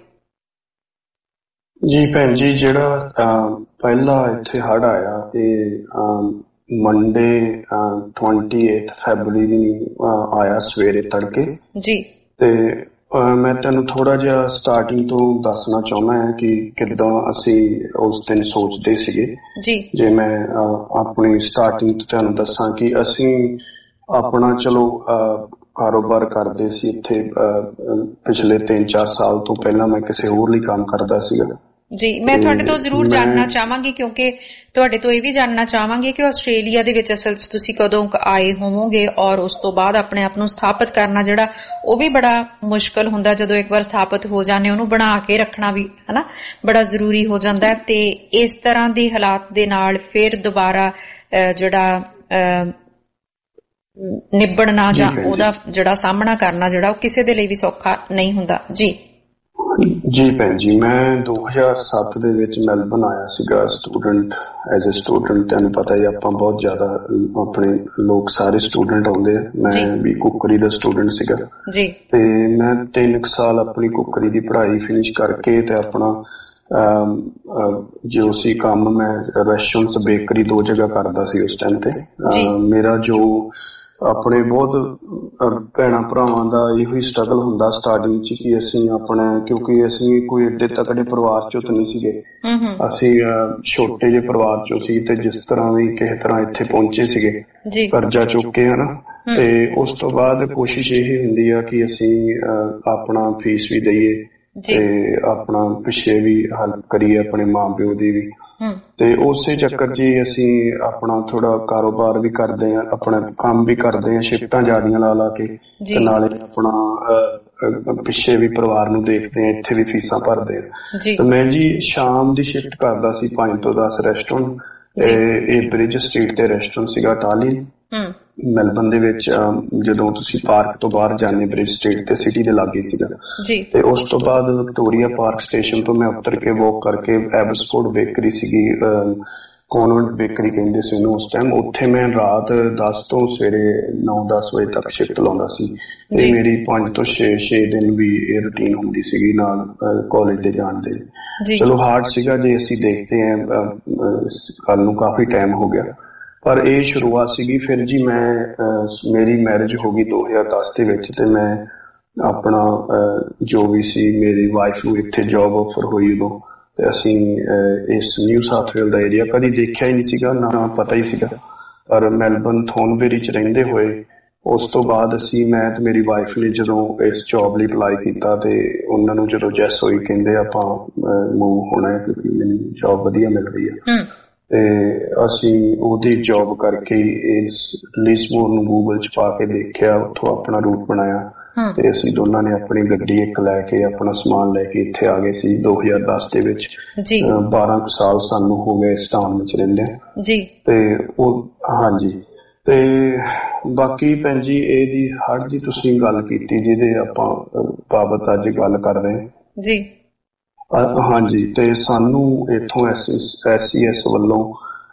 ਜੀ ਭੈਣ ਜੀ, ਜਿਹੜਾ ਪਹਿਲਾ ਇੱਥੇ ਹੜ੍ਹ ਆਇਆ ਇਹ ਮੰਡੇ ਅਠਾਈ ਫਰਵਰੀ ਨੂੰ ਆਇਆ ਸਵੇਰੇ ਤੜਕੇ ਜੀ। ਤੇ ਮੈਂ ਤੈਨੂੰ ਥੋੜਾ ਜਿਹਾ ਸਟਾਰਟਿੰਗ ਤੋਂ ਦੱਸਣਾ ਚਾਹੁੰਦਾ ਹਾਂ ਕਿ ਕਿੱਦਾਂ ਅਸੀਂ ਉਸ ਦਿਨ ਸੋਚਦੇ ਸੀਗੇ ਜੀ। ਜੇ ਮੈਂ ਆਪਣੀ ਸਟਾਰਟਿੰਗ ਤੋਂ ਤੁਹਾਨੂੰ ਦੱਸਾਂ ਕਿ ਅਸੀਂ ਆਪਣਾ ਚਲੋ ਕਾਰੋਬਾਰ ਕਰਦੇ ਸੀ ਇੱਥੇ। ਪਿਛਲੇ ਤਿੰਨ ਚਾਰ ਸਾਲ ਤੋਂ ਪਹਿਲਾਂ ਮੈਂ ਕਿਸੇ ਹੋਰ ਲਈ ਕੰਮ ਕਰਦਾ ਸੀਗਾ ਜੀ। ਮੈਂ ਤੁਹਾਡੇ ਤੋਂ ਜ਼ਰੂਰ ਜਾਣਨਾ ਚਾਹਾਂਗੀ, ਕਿਉਂਕਿ ਤੁਹਾਡੇ ਤੋਂ ਇਹ ਵੀ ਜਾਣਨਾ ਚਾਹਾਂਗੀ ਕਿ ਆਸਟ੍ਰੇਲੀਆ ਦੇ ਵਿੱਚ ਅਸਲ 'ਚ ਤੁਸੀਂ ਕਦੋਂ ਆਏ ਹੋਵੋਗੇ, ਔਰ ਉਸ ਤੋਂ ਬਾਅਦ ਆਪਣੇ ਆਪ ਨੂੰ ਸਥਾਪਿਤ ਕਰਨਾ ਜਿਹੜਾ ਉਹ ਵੀ ਬੜਾ ਮੁਸ਼ਕਲ ਹੁੰਦਾ। ਜਦੋਂ ਇੱਕ ਵਾਰ ਸਥਾਪਿਤ ਹੋ ਜਾਂਦੇ ਉਹਨੂੰ ਬਣਾ ਕੇ ਰੱਖਣਾ ਵੀ ਹਨਾ ਬੜਾ ਜ਼ਰੂਰੀ ਹੋ ਜਾਂਦਾ ਹੈ। ਤੇ ਇਸ ਤਰ੍ਹਾਂ ਦੇ ਹਾਲਾਤ ਦੇ ਨਾਲ ਫਿਰ ਦੁਬਾਰਾ ਜਿਹੜਾ ਨਿਬੜਨਾ ਜਾਂ ਉਹਦਾ ਜਿਹੜਾ ਸਾਹਮਣਾ ਕਰਨਾ ਜਿਹੜਾ ਉਹ ਕਿਸੇ ਦੇ ਲਈ ਵੀ ਸੌਖਾ ਨਹੀਂ ਹੁੰਦਾ ਜੀ। ਜੀ ਭੈਣ ਜੀ, ਮੈਂ ਦੋ ਹਜ਼ਾਰ ਸੱਤ ਦੇ ਵਿੱਚ ਮੈਲਬਨ ਆਇਆ ਸੀਗਾ ਸਟੂਡੈਂਟ, ਐਜ਼ ਅ ਸਟੂਡੈਂਟ। ਤੁਹਾਨੂੰ ਪਤਾ ਹੀ ਆਪਾਂ ਬਹੁਤ ਜ਼ਿਆਦਾ ਆਪਣੇ ਲੋਕ ਸਾਰੇ ਸਟੂਡੈਂਟ ਆਉਂਦੇ ਆ, ਮੈਂ ਵੀ ਕੁੱਕਰੀ ਦਾ ਸਟੂਡੈਂਟ ਸੀਗਾ ਜੀ। ਤੇ ਮੈਂ ਤਿੰਨ ਕੁ ਸਾਲ ਆਪਣੀ ਕੁੱਕਰੀ ਦੀ ਪੜ੍ਹਾਈ ਫਿਨਿਸ਼ ਕਰਕੇ ਤੇ ਆਪਣਾ ਜੋ ਸੀ ਕੰਮ, ਮੈਂ ਰੈਸਟੋਰੈਂਟਸ ਬੇਕਰੀ ਦੋ ਜਗ੍ਹਾ ਕਰਦਾ ਸੀ ਉਸ ਟਾਈਮ ਤੇ। ਮੇਰਾ ਜੋ ਆਪਣੇ ਬਹੁਤ ਭੈਣਾਂ ਭਰਾਵਾਂ ਦਾ ਇਹੋ ਹੀ ਸਟਰਗਲ ਹੁੰਦਾ ਸਟਾਰਟਿੰਗ ਚ ਕਿ ਅਸੀਂ ਆਪਣੇ, ਕਿਉਂਕਿ ਅਸੀਂ ਕੋਈ ਏਡੇ ਤਕੜੇ ਪਰਿਵਾਰ ਚੋਂ ਤਾਂ ਨਹੀਂ ਸੀਗੇ, ਅਸੀਂ ਛੋਟੇ ਜਿਹੇ ਪਰਿਵਾਰ ਚੋਂ ਸੀ ਤੇ ਜਿਸ ਤਰ੍ਹਾਂ ਵੀ ਕਿਸੇ ਤਰ੍ਹਾਂ ਇੱਥੇ ਪਹੁੰਚੇ ਸੀਗੇ ਕਰਜ਼ਾ ਚੁੱਕ ਕੇ ਹਨਾ। ਤੇ ਉਸ ਤੋਂ ਬਾਅਦ ਕੋਸ਼ਿਸ਼ ਇਹ ਹੁੰਦੀ ਆ ਕਿ ਅਸੀਂ ਆਪਣਾ ਫੀਸ ਵੀ ਦਈਏ ਤੇ ਆਪਣਾ ਪਿੱਛੇ ਵੀ ਹੈਲਪ ਕਰੀਏ ਆਪਣੇ ਮਾਂ ਪਿਓ ਦੀ ਵੀ। ਤੇ ਉਸੇ ਚੱਕਰ ਚ ਹੀ ਅਸੀਂ ਆਪਣਾ ਥੋੜਾ ਕਾਰੋਬਾਰ ਵੀ ਕਰਦੇ ਆ, ਆਪਣਾ ਕੰਮ ਵੀ ਕਰਦੇ ਆ, ਸ਼ਿਫਟਾਂ ਜ਼ਿਆਦੀਆਂ ਲਾ ਲਾ ਕੇ, ਤੇ ਨਾਲੇ ਆਪਣਾ ਪਿੱਛੇ ਵੀ ਪਰਿਵਾਰ ਨੂੰ ਦੇਖਦੇ ਆ, ਇੱਥੇ ਵੀ ਫੀਸਾਂ ਭਰਦੇ ਆ। ਤੇ ਮੈਂ ਜੀ ਸ਼ਾਮ ਦੀ ਸ਼ਿਫਟ ਕਰਦਾ ਸੀ ਪੰਜ ਤੋਂ ਦਸ ਰੈਸਟੋਰੈਂਟ, ਇਹ ਬ੍ਰਿਜ ਸਟਰੀਟ ਤੇ ਰੈਸਟੋਰੈਂਟ ਸੀਗਾ ਟਾਲੀ ਮੈਲਬਨ ਦੇ ਵਿੱਚ। ਜਦੋਂ ਤੁਸੀਂ ਪਾਰਕ ਤੋਂ ਬਾਹਰ ਜਾਂਦੇ ਬ੍ਰਿਜ ਸਟਰੀਟ ਤੇ ਸਿਟੀ ਦੇ ਲਾਗੇ ਸੀਗਾ। ਤੇ ਉਸ ਤੋਂ ਬਾਅਦ ਵਿਕਟੋਰੀਆ ਪਾਰਕ ਸਟੇਸ਼ਨ ਤੋਂ ਮੈਂ ਉਤਰ ਕੇ ਵਾਕ ਕਰਕੇ ਐਬਸਫੋਰਡ ਬੇਕਰੀ ਸੀਗੀ, ਕੌਨਵੈਂਟ ਬੇਕਰੀ ਕਹਿੰਦੇ ਸੀ ਉਹਨੂੰ ਉਸ ਟਾਈਮ, ਉੱਥੇ ਮੈਂ ਰਾਤ ਦਸ ਤੋਂ ਸਵੇਰੇ ਨੌ ਦਸ ਵਜੇ ਤੱਕ ਸ਼ਿਫਟ ਲਾਉਂਦਾ ਸੀ। ਤੇ ਮੇਰੀ ਪੰਜ ਤੋਂ ਛੇ ਛੇ ਦਿਨ ਵੀ ਇਹ ਰੂਟੀਨ ਹੁੰਦੀ ਸੀਗੀ ਨਾਲ ਕਾਲਜ ਦੇ ਜਾਣ ਦੇ। ਚਲੋ ਹਾਰਡ ਸੀਗਾ ਜੇ ਅਸੀਂ ਦੇਖਦੇ ਹਾਂ, ਕੱਲ ਨੂੰ ਕਾਫੀ ਟਾਈਮ ਹੋ ਗਿਆ, ਪਰ ਇਹ ਸ਼ੁਰੂਆਤ ਸੀਗੀ। ਫਿਰ ਜੀ ਮੈਂ ਮੇਰੀ ਮੈਰਿਜ ਹੋ ਗਈ ਦੋ ਹਜ਼ਾਰ ਦਸ ਦੇ ਵਿੱਚ, ਤੇ ਮੈਂ ਆਪਣਾ ਜੋ ਵੀ ਸੀ ਮੇਰੀ ਵਾਈਫ ਨੂੰ ਇੱਥੇ ਜੌਬ ਆਫਰ ਹੋਈ ਉਦੋਂ, ਤੇ ਅਸੀਂ ਇਸ ਨਿਊ ਸਾਊਥ ਵੇਲ ਦਾ ਏਰੀਆ ਕਦੀ ਦੇਖਿਆ ਹੀ ਨਹੀਂ ਸੀਗਾ, ਨਾ ਪਤਾ ਹੀ ਸੀਗਾ। ਪਰ ਮੈਲਬਨ ਥੋਨਬੇਰੀ ਚ ਰਹਿੰਦੇ ਹੋਏ ਉਸ ਤੋਂ ਬਾਅਦ ਅਸੀਂ, ਮੈਂ ਤੇ ਮੇਰੀ ਵਾਈਫ ਨੇ ਜਦੋਂ ਇਸ ਜੌਬ ਲਈ ਅਪਲਾਈ ਕੀਤਾ ਤੇ ਉਹਨਾਂ ਨੂੰ ਜਦੋਂ ਜੈਸ ਹੋਈ ਕਹਿੰਦੇ ਆਪਾਂ ਮੂਵ ਹੋਣਾ ਹੈ ਕਿਉਂਕਿ ਮੈਨੂੰ ਜੌਬ ਵਧੀਆ ਮਿਲ ਰਹੀ ਹੈ। ਤੇ ਅਸੀਂ ਉਹਦੀ ਜੌਬ ਕਰਕੇ ਇਸ ਲਿਜ਼ਮੋਰ ਨੂੰ ਗੂਗਲ ਚ ਪਾ ਕੇ ਦੇਖਿਆ, ਉੱਥੋਂ ਆਪਣਾ ਰੂਟ ਬਣਾਇਆ ਤੇ ਅਸੀਂ ਦੋਨਾਂ ਨੇ ਆਪਣੀ ਗੱਡੀ ਇੱਕ ਲੈ ਕੇ ਆਪਣਾ ਸਮਾਨ ਲੈ ਕੇ ਇੱਥੇ ਆ ਗਏ ਸੀ ਦੋ ਹਜ਼ਾਰ ਦਸ ਦੇ ਵਿੱਚ। ਬਾਰਾਂ ਕੁ ਸਾਲ ਸਾਨੂੰ ਹੋ ਗਏ ਇਸ ਟਾਊਨ ਵਿੱਚ ਰਹਿੰਦੇ ਜੀ। ਤੇ ਉਹ ਹਾਂਜੀ, ਤੇ ਬਾਕੀ ਭੈਣ ਜੀ ਇਹਦੀ ਹੜ੍ਹ ਦੀ ਤੁਸੀਂ ਗੱਲ ਕੀਤੀ ਜਿਹਦੇ ਆਪਾਂ ਬਾਬਤ ਅੱਜ ਗੱਲ ਕਰ ਰਹੇ ਹਾਂ ਜੀ। ਹਾਂਜੀ, ਤੇ ਸਾਨੂੰ ਇੱਥੋਂ ਐਸ ਸੀ ਐਸ ਵੱਲੋਂ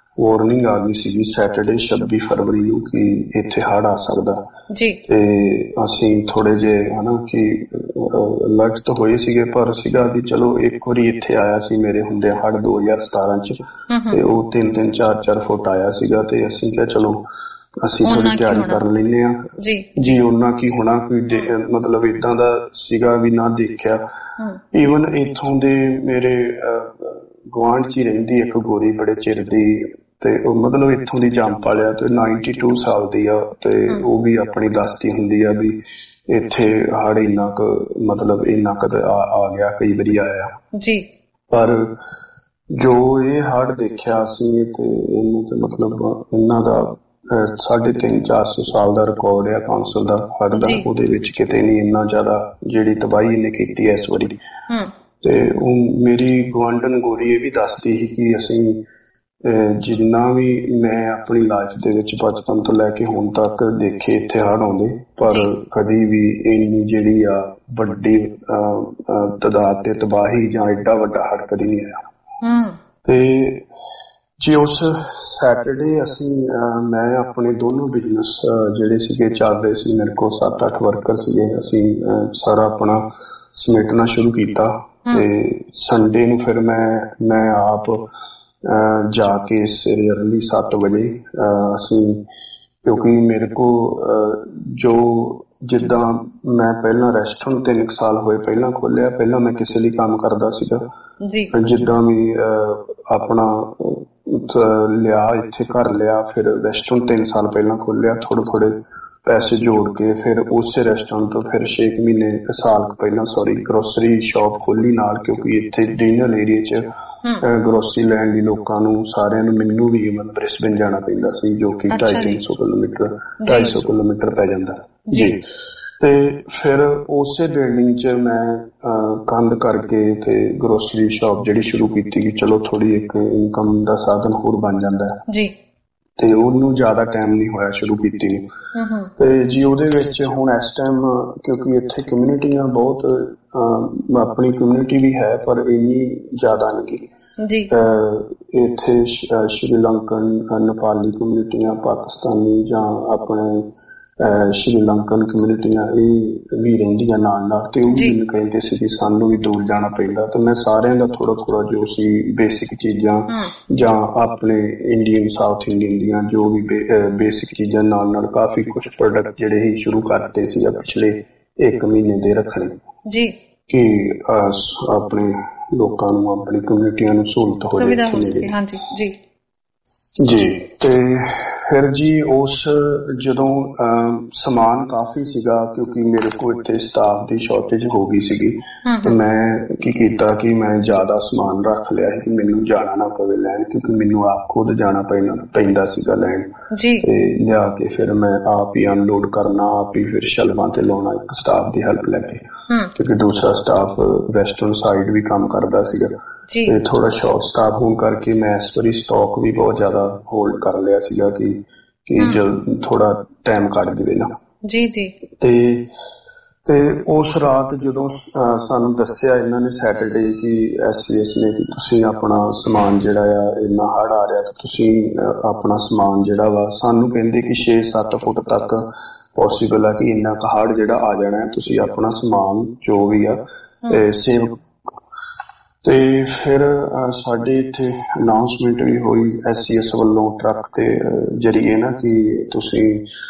ਵਾਰਨਿੰਗ ਆ ਗਈ ਸੀਗੀ ਸੈਟਰਡੇ ਛੱਬੀ ਫਰਵਰੀ ਨੂੰ ਕਿ ਇੱਥੇ ਹੜ੍ਹ ਆ ਸਕਦਾ ਜੀ। ਤੇ ਅਸੀਂ ਥੋੜੇ ਜਿਹੇ ਹਨਾ ਕਿ ਅਲਰਟ ਤਾਂ ਹੋਏ ਸੀਗੇ, ਪਰ ਸੀਗਾ ਵੀ ਚਲੋ ਇੱਕ ਵਾਰੀ ਇੱਥੇ ਆਇਆ ਸੀ ਮੇਰੇ ਹੁੰਦੇ ਹੜ੍ਹ ਦੋ ਹਜ਼ਾਰ ਸਤਾਰਾਂ ਚ, ਤੇ ਉਹ ਤਿੰਨ ਤਿੰਨ ਚਾਰ ਚਾਰ ਫੁੱਟ ਆਇਆ ਸੀਗਾ, ਤੇ ਅਸੀਂ ਕਿਹਾ ਚਲੋ ਅਸੀਂ ਥੋੜੀ ਤਿਆਰੀ ਕਰ ਲੈਂਦੇ ਆ ਜੀ ਜੀ ਉਹਨਾਂ ਕੀ ਹੋਣਾ ਕੋਈ ਮਤਲਬ ਏਦਾਂ ਦਾ ਸੀਗਾ ਵੀ ਨਾ ਦੇਖਿਆ। ਈਵਨ ਇੱਥੋਂ ਦੇ ਮੇਰੇ ਗੁਆਂਢ ਚ ਹੀ ਰਹਿੰਦੀ ਇੱਕ ਗੋਰੀ ਬੜੇ ਚਿਰ ਦੀ, ਤੇ ਉਹ ਮਤਲਬ ਇੱਥੋਂ ਦੀ ਜੰਮ ਪਾਲਿਆ ਤੇ ਨਾਈਨਟੀ ਟੂ ਸਾਲ ਦੀ ਆ, ਤੇ ਉਹ ਵੀ ਆਪਣੀ ਦੱਸਦੀ ਹੁੰਦੀ ਆ ਵੀ ਇੱਥੇ ਹੜ ਇੰਨਾ ਕੁ ਮਤਲਬ ਇੰਨਾ ਕੁ ਆ ਗਿਆ ਕਈ ਵਾਰੀ ਆਇਆ ਜੀ, ਪਰ ਜੋ ਇਹ ਹੜ ਦੇਖਿਆ ਅਸੀਂ ਤੇ ਇਹਨੂੰ ਤੇ ਮਤਲਬ ਇਹਨਾਂ ਦਾ ਸਾਢੇ ਤਿੰਨ ਚਾਰ ਸੌ ਸਾਲ ਦਾ ਰਿਕਾਰਡ ਆ ਕੌਂਸਲ ਦਾ ਹੜ ਦਾ, ਉਹਦੇ ਵਿੱਚ ਕਿਤੇ ਨੀ ਇੰਨਾ ਜ਼ਿਆਦਾ ਜਿਹੜੀ ਤਬਾਹੀ ਇਹਨੇ ਕੀਤੀ ਹੈ ਇਸ ਵਾਰੀ। ਤੇ ਉਹ ਮੇਰੀ ਗੁਆਂਢਣ ਗੋਰੀ ਇਹ ਵੀ ਦੱਸਦੀ ਸੀ ਕਿ ਅਸੀਂ ਜਿੰਨਾ ਵੀ ਮੈਂ ਆਪਣੀ ਲਾਈਫ ਦੇ ਵਿੱਚ ਬਚਪਨ ਤੋਂ ਲੈ ਕੇ ਹੁਣ ਤੱਕ ਦੇਖੇ ਇੱਥੇ ਹੜ੍ਹ ਆਉਂਦੇ, ਪਰ ਕਦੀ ਵੀ ਇੰਨੀ ਜਿਹੜੀ ਆ ਵੱਡੀ ਤਾਦਾਦ ਤੇ ਤਬਾਹੀ ਜਾਂ ਏਡਾ ਵੱਡਾ ਹੜ੍ਹ ਕਦੀ ਨਹੀਂ ਆਇਆ। ਤੇ ਜੀ ਉਸ ਸੈਟਰਡੇ ਅਸੀਂ ਮੈਂ ਆਪਣੇ ਦੋਨੋਂ ਬਿਜ਼ਨਸ ਜਿਹੜੇ ਸੀਗੇ ਚੱਲ ਰਹੇ ਸੀ, ਮੇਰੇ ਕੋਲ ਸੱਤ ਅੱਠ ਵਰਕਰ ਸੀਗੇ, ਅਸੀਂ ਸਾਰਾ ਆਪਣਾ ਸਮੇਟਣਾ ਸ਼ੁਰੂ ਕੀਤਾ। ਤੇ ਸੰਡੇ ਨੂੰ ਫਿਰ ਮੈਂ ਮੈਂ ਆਪ ਜਾ ਕੇ ਸਵੇਰੇ ਅਰਲੀ ਸੱਤ ਵਜੇ ਅਸੀਂ, ਕਿਉਂਕਿ ਮੇਰੇ ਕੋਲ ਜੋ ਜਿੱਦਾਂ ਮੈਂ ਪਹਿਲਾਂ ਰੈਸਟੋਰੈਂਟ ਤਿੰਨ ਕੁ ਸਾਲ ਹੋਏ ਪਹਿਲਾਂ ਖੋਲਿਆ, ਪਹਿਲਾਂ ਮੈਂ ਕਿਸੇ ਲਈ ਕੰਮ ਕਰਦਾ ਸੀਗਾ ਜੀ, ਜਿੱਦਾਂ ਵੀ ਆਪਣਾ ਲਿਆ ਇੱਥੇ ਘਰ ਲਿਆ, ਫਿਰ ਰੈਸਟੋਰੈਂਟ ਤਿੰਨ ਸਾਲ ਪਹਿਲਾਂ ਖੋਲਿਆ, ਥੋੜੇ ਥੋੜੇ ਪੈਸੇ ਜੋੜ ਕੇ ਫਿਰ ਉਸੇ ਰੈਸਟੋਰੈਂਟ ਤੋਂ ਫਿਰ ਛੇ ਮਹੀਨੇ ਸਾਲ ਕੁ ਪਹਿਲਾਂ ਸੌਰੀ ਗਰੋਸਰੀ ਸ਼ਾਪ ਖੋਲੀ ਨਾਲ, ਕਿਉਂਕਿ ਇੱਥੇ ਰੀਜਨਲ ਏਰੀਏ ਚ ਗਰੋਸਰੀ ਲੈਣ ਲਈ ਲੋਕਾਂ ਨੂੰ ਸਾਰਿਆਂ ਨੂੰ ਮੈਨੂੰ ਵੀ ਮਤਲਬ ਬ੍ਰਿਸਬੇਨ ਜਾਣਾ ਪੈਂਦਾ ਸੀ, ਜੋ ਕਿ ਢਾਈ ਤਿੰਨ ਸੌ ਕਿਲੋਮੀਟਰ ਢਾਈ ਸੌ ਕਿਲੋਮੀਟਰ ਪੈ ਜਾਂਦਾ ਜੀ। ਤੇ ਫਿਰ ਉਸੇ ਬਿਲਡਿੰਗ ਚ ਮੈਂ ਕੰਧ ਕਰਕੇ ਤੇ ਗਰੋਸਰੀ ਸ਼ਾਪ ਜਿਹੜੀ ਸ਼ੁਰੂ ਕੀਤੀ ਕਿ ਚਲੋ ਥੋੜੀ ਇੱਕ ਇਨਕਮ ਦਾ ਸਾਧਨ ਹੋਰ ਬਣ ਜਾਂਦਾ ਜੀ, ਤੇ ਉਹਨੂੰ ਜ਼ਿਆਦਾ ਟਾਈਮ ਨਹੀਂ ਹੋਇਆ ਸ਼ੁਰੂ ਕੀਤੀ ਨੂੰ। ਤੇ ਜੀ ਉਹਦੇ ਵਿੱਚ ਹੁਣ ਇਸ ਟਾਈਮ ਕਿਉਂਕਿ ਇੱਥੇ ਕਮਿਊਨਿਟੀਆਂ ਬਹੁਤ ਆਪਣੀ ਕਮਿਊਨਿਟੀ ਵੀ ਹੈ ਪਰ ਇੰਨੀ ਜ਼ਿਆਦਾ ਨਹੀਂ ਜੀ, ਇੱਥੇ ਸ਼੍ਰੀਲੰਕਨ ਨੇਪਾਲੀ ਕਮਿਊਨਿਟੀਆਂ, ਪਾਕਿਸਤਾਨੀ ਜਾਂ ਆਪਣੇ ਸ਼੍ਰੀਲੰਕਨ ਕਮਿਊਨਿਟੀਆਂ ਇਹ ਵੀ ਰਹਿੰਦੀਆਂ ਨਾਲ ਨਾਲ, ਤੇ ਉਹ ਵੀ ਮੈਨੂੰ ਕਹਿੰਦੇ ਸੀ ਕਿ ਸਾਨੂੰ ਵੀ ਦੂਰ ਜਾਣਾ ਪੈਂਦਾ। ਤੇ ਮੈਂ ਸਾਰਿਆਂ ਦਾ ਥੋੜਾ ਥੋੜਾ ਜੋ ਸੀ ਬੇਸਿਕ ਚੀਜ਼ਾਂ ਜਾਂ ਆਪਣੇ ਇੰਡੀਅਨ ਸਾਊਥ ਇੰਡੀਅਨ ਦੀਆਂ ਜੋ ਵੀ ਬੇਸਿਕ ਚੀਜ਼ਾਂ ਨਾਲ ਨਾਲ ਕਾਫੀ ਕੁਛ ਪ੍ਰੋਡਕਟ ਜਿਹੜੇ ਹੀ ਸ਼ੁਰੂ ਕਰਤੇ ਸੀ ਪਿਛਲੇ ਇੱਕ ਮਹੀਨੇ ਦੇ ਰੱਖਣੇ ਜੀ, ਕਿ ਆਪਣੇ ਲੋਕਾਂ ਨੂੰ ਆਪਣੀ ਕਮਿਊਨਿਟੀਆਂ ਨੂੰ ਸਹੂਲਤ ਹੋ ਜਾਵੇ। ਹਾਂਜੀ ਜੀ ਜੀ। ਤੇ ਫਿਰ ਜੀ ਉਸ ਜਦੋਂ ਸਮਾਨ ਕਾਫੀ ਸੀਗਾ, ਕਿਉਂਕਿ ਮੇਰੇ ਕੋਲ ਇੱਥੇ ਸਟਾਫ ਦੀ ਸ਼ਾਰਟੇਜ ਹੋ ਗਈ ਸੀਗੀ, ਤੇ ਮੈਂ ਕੀ ਕੀਤਾ ਕਿ ਮੈਂ ਜ਼ਿਆਦਾ ਸਮਾਨ ਰੱਖ ਲਿਆ ਸੀ ਕਿ ਮੈਨੂੰ ਜਾਣਾ ਨਾ ਪਵੇ ਲੈਣ, ਕਿਉਂਕਿ ਮੈਨੂੰ ਆਪ ਖੁਦ ਜਾਣਾ ਪੈਣਾ ਪੈਂਦਾ ਸੀਗਾ ਲੈਣ ਤੇ ਲਿਆ ਕੇ ਫਿਰ ਮੈਂ ਆਪ ਹੀ ਅਨਲੋਡ ਕਰਨਾ, ਆਪ ਹੀ ਫਿਰ ਸ਼ਲਵਾਂ ਤੇ ਲਾਉਣਾ ਇੱਕ ਸਟਾਫ ਦੀ ਹੈਲਪ ਲੈ ਕੇ, ਕਿਉਂਕਿ ਦੂਸਰਾ ਸਟਾਫ ਵੈਸਟਰਨ ਸਾਈਡ ਵੀ ਕੰਮ ਕਰਦਾ ਸੀਗਾ ਤੇ ਥੋੜਾ ਸ਼ਾਰਟ ਸਟਾਫ ਹੋਣ ਕਰਕੇ ਮੈਂ ਇਸ ਵਾਰੀ ਸਟਾਕ ਵੀ ਬਹੁਤ ਜ਼ਿਆਦਾ ਹੋਲਡ ਕਰ ਲਿਆ ਸੀਗਾ ਕਿ ਕਿ ਜਦ ਥੋੜਾ ਟਾਈਮ ਕੱਢ ਦੇਵੇ ਨਾ ਜੀ ਜੀ। ਤੇ ਤੇ ਉਸ ਰਾਤ ਜਦੋਂ ਸਾਨੂੰ ਦੱਸਿਆ ਇਹਨਾਂ ਨੇ ਸੈਟਰਡੇ ਕਿ ਐਸ ਸੀ ਐਸ ਨੇ ਕਿ ਤੁਸੀਂ ਆਪਣਾ ਸਮਾਨ ਜਿਹੜਾ ਆ ਇੰਨਾ ਹੜ੍ਹ ਆ ਰਿਹਾ, ਤੇ ਤੁਸੀਂ ਆਪਣਾ ਸਮਾਨ ਜਿਹੜਾ ਵਾ ਸਾਨੂੰ ਕਹਿੰਦੇ ਕਿ ਛੇ ਸੱਤ ਫੁੱਟ ਤੱਕ ਪੋਸੀਬਲ ਆ ਕਿ ਇੰਨਾ ਕੁ ਹੜ੍ਹ ਜਿਹੜਾ ਆ ਜਾਣਾ, ਤੁਸੀਂ ਆਪਣਾ ਸਮਾਨ ਜੋ ਵੀ ਆ ਸੇਵ। ਤੇ ਫਿਰ ਸਾਡੇ ਇੱਥੇ ਅਨਾਉਂਸਮੈਂਟ ਵੀ ਹੋਈ ਐਸ ਸੀ ਐਸ ਵੱਲੋਂ ਟਰੱਕ ਦੇ ਜਰੀਏ ਨਾ ਕਿ ਤੁਸੀਂ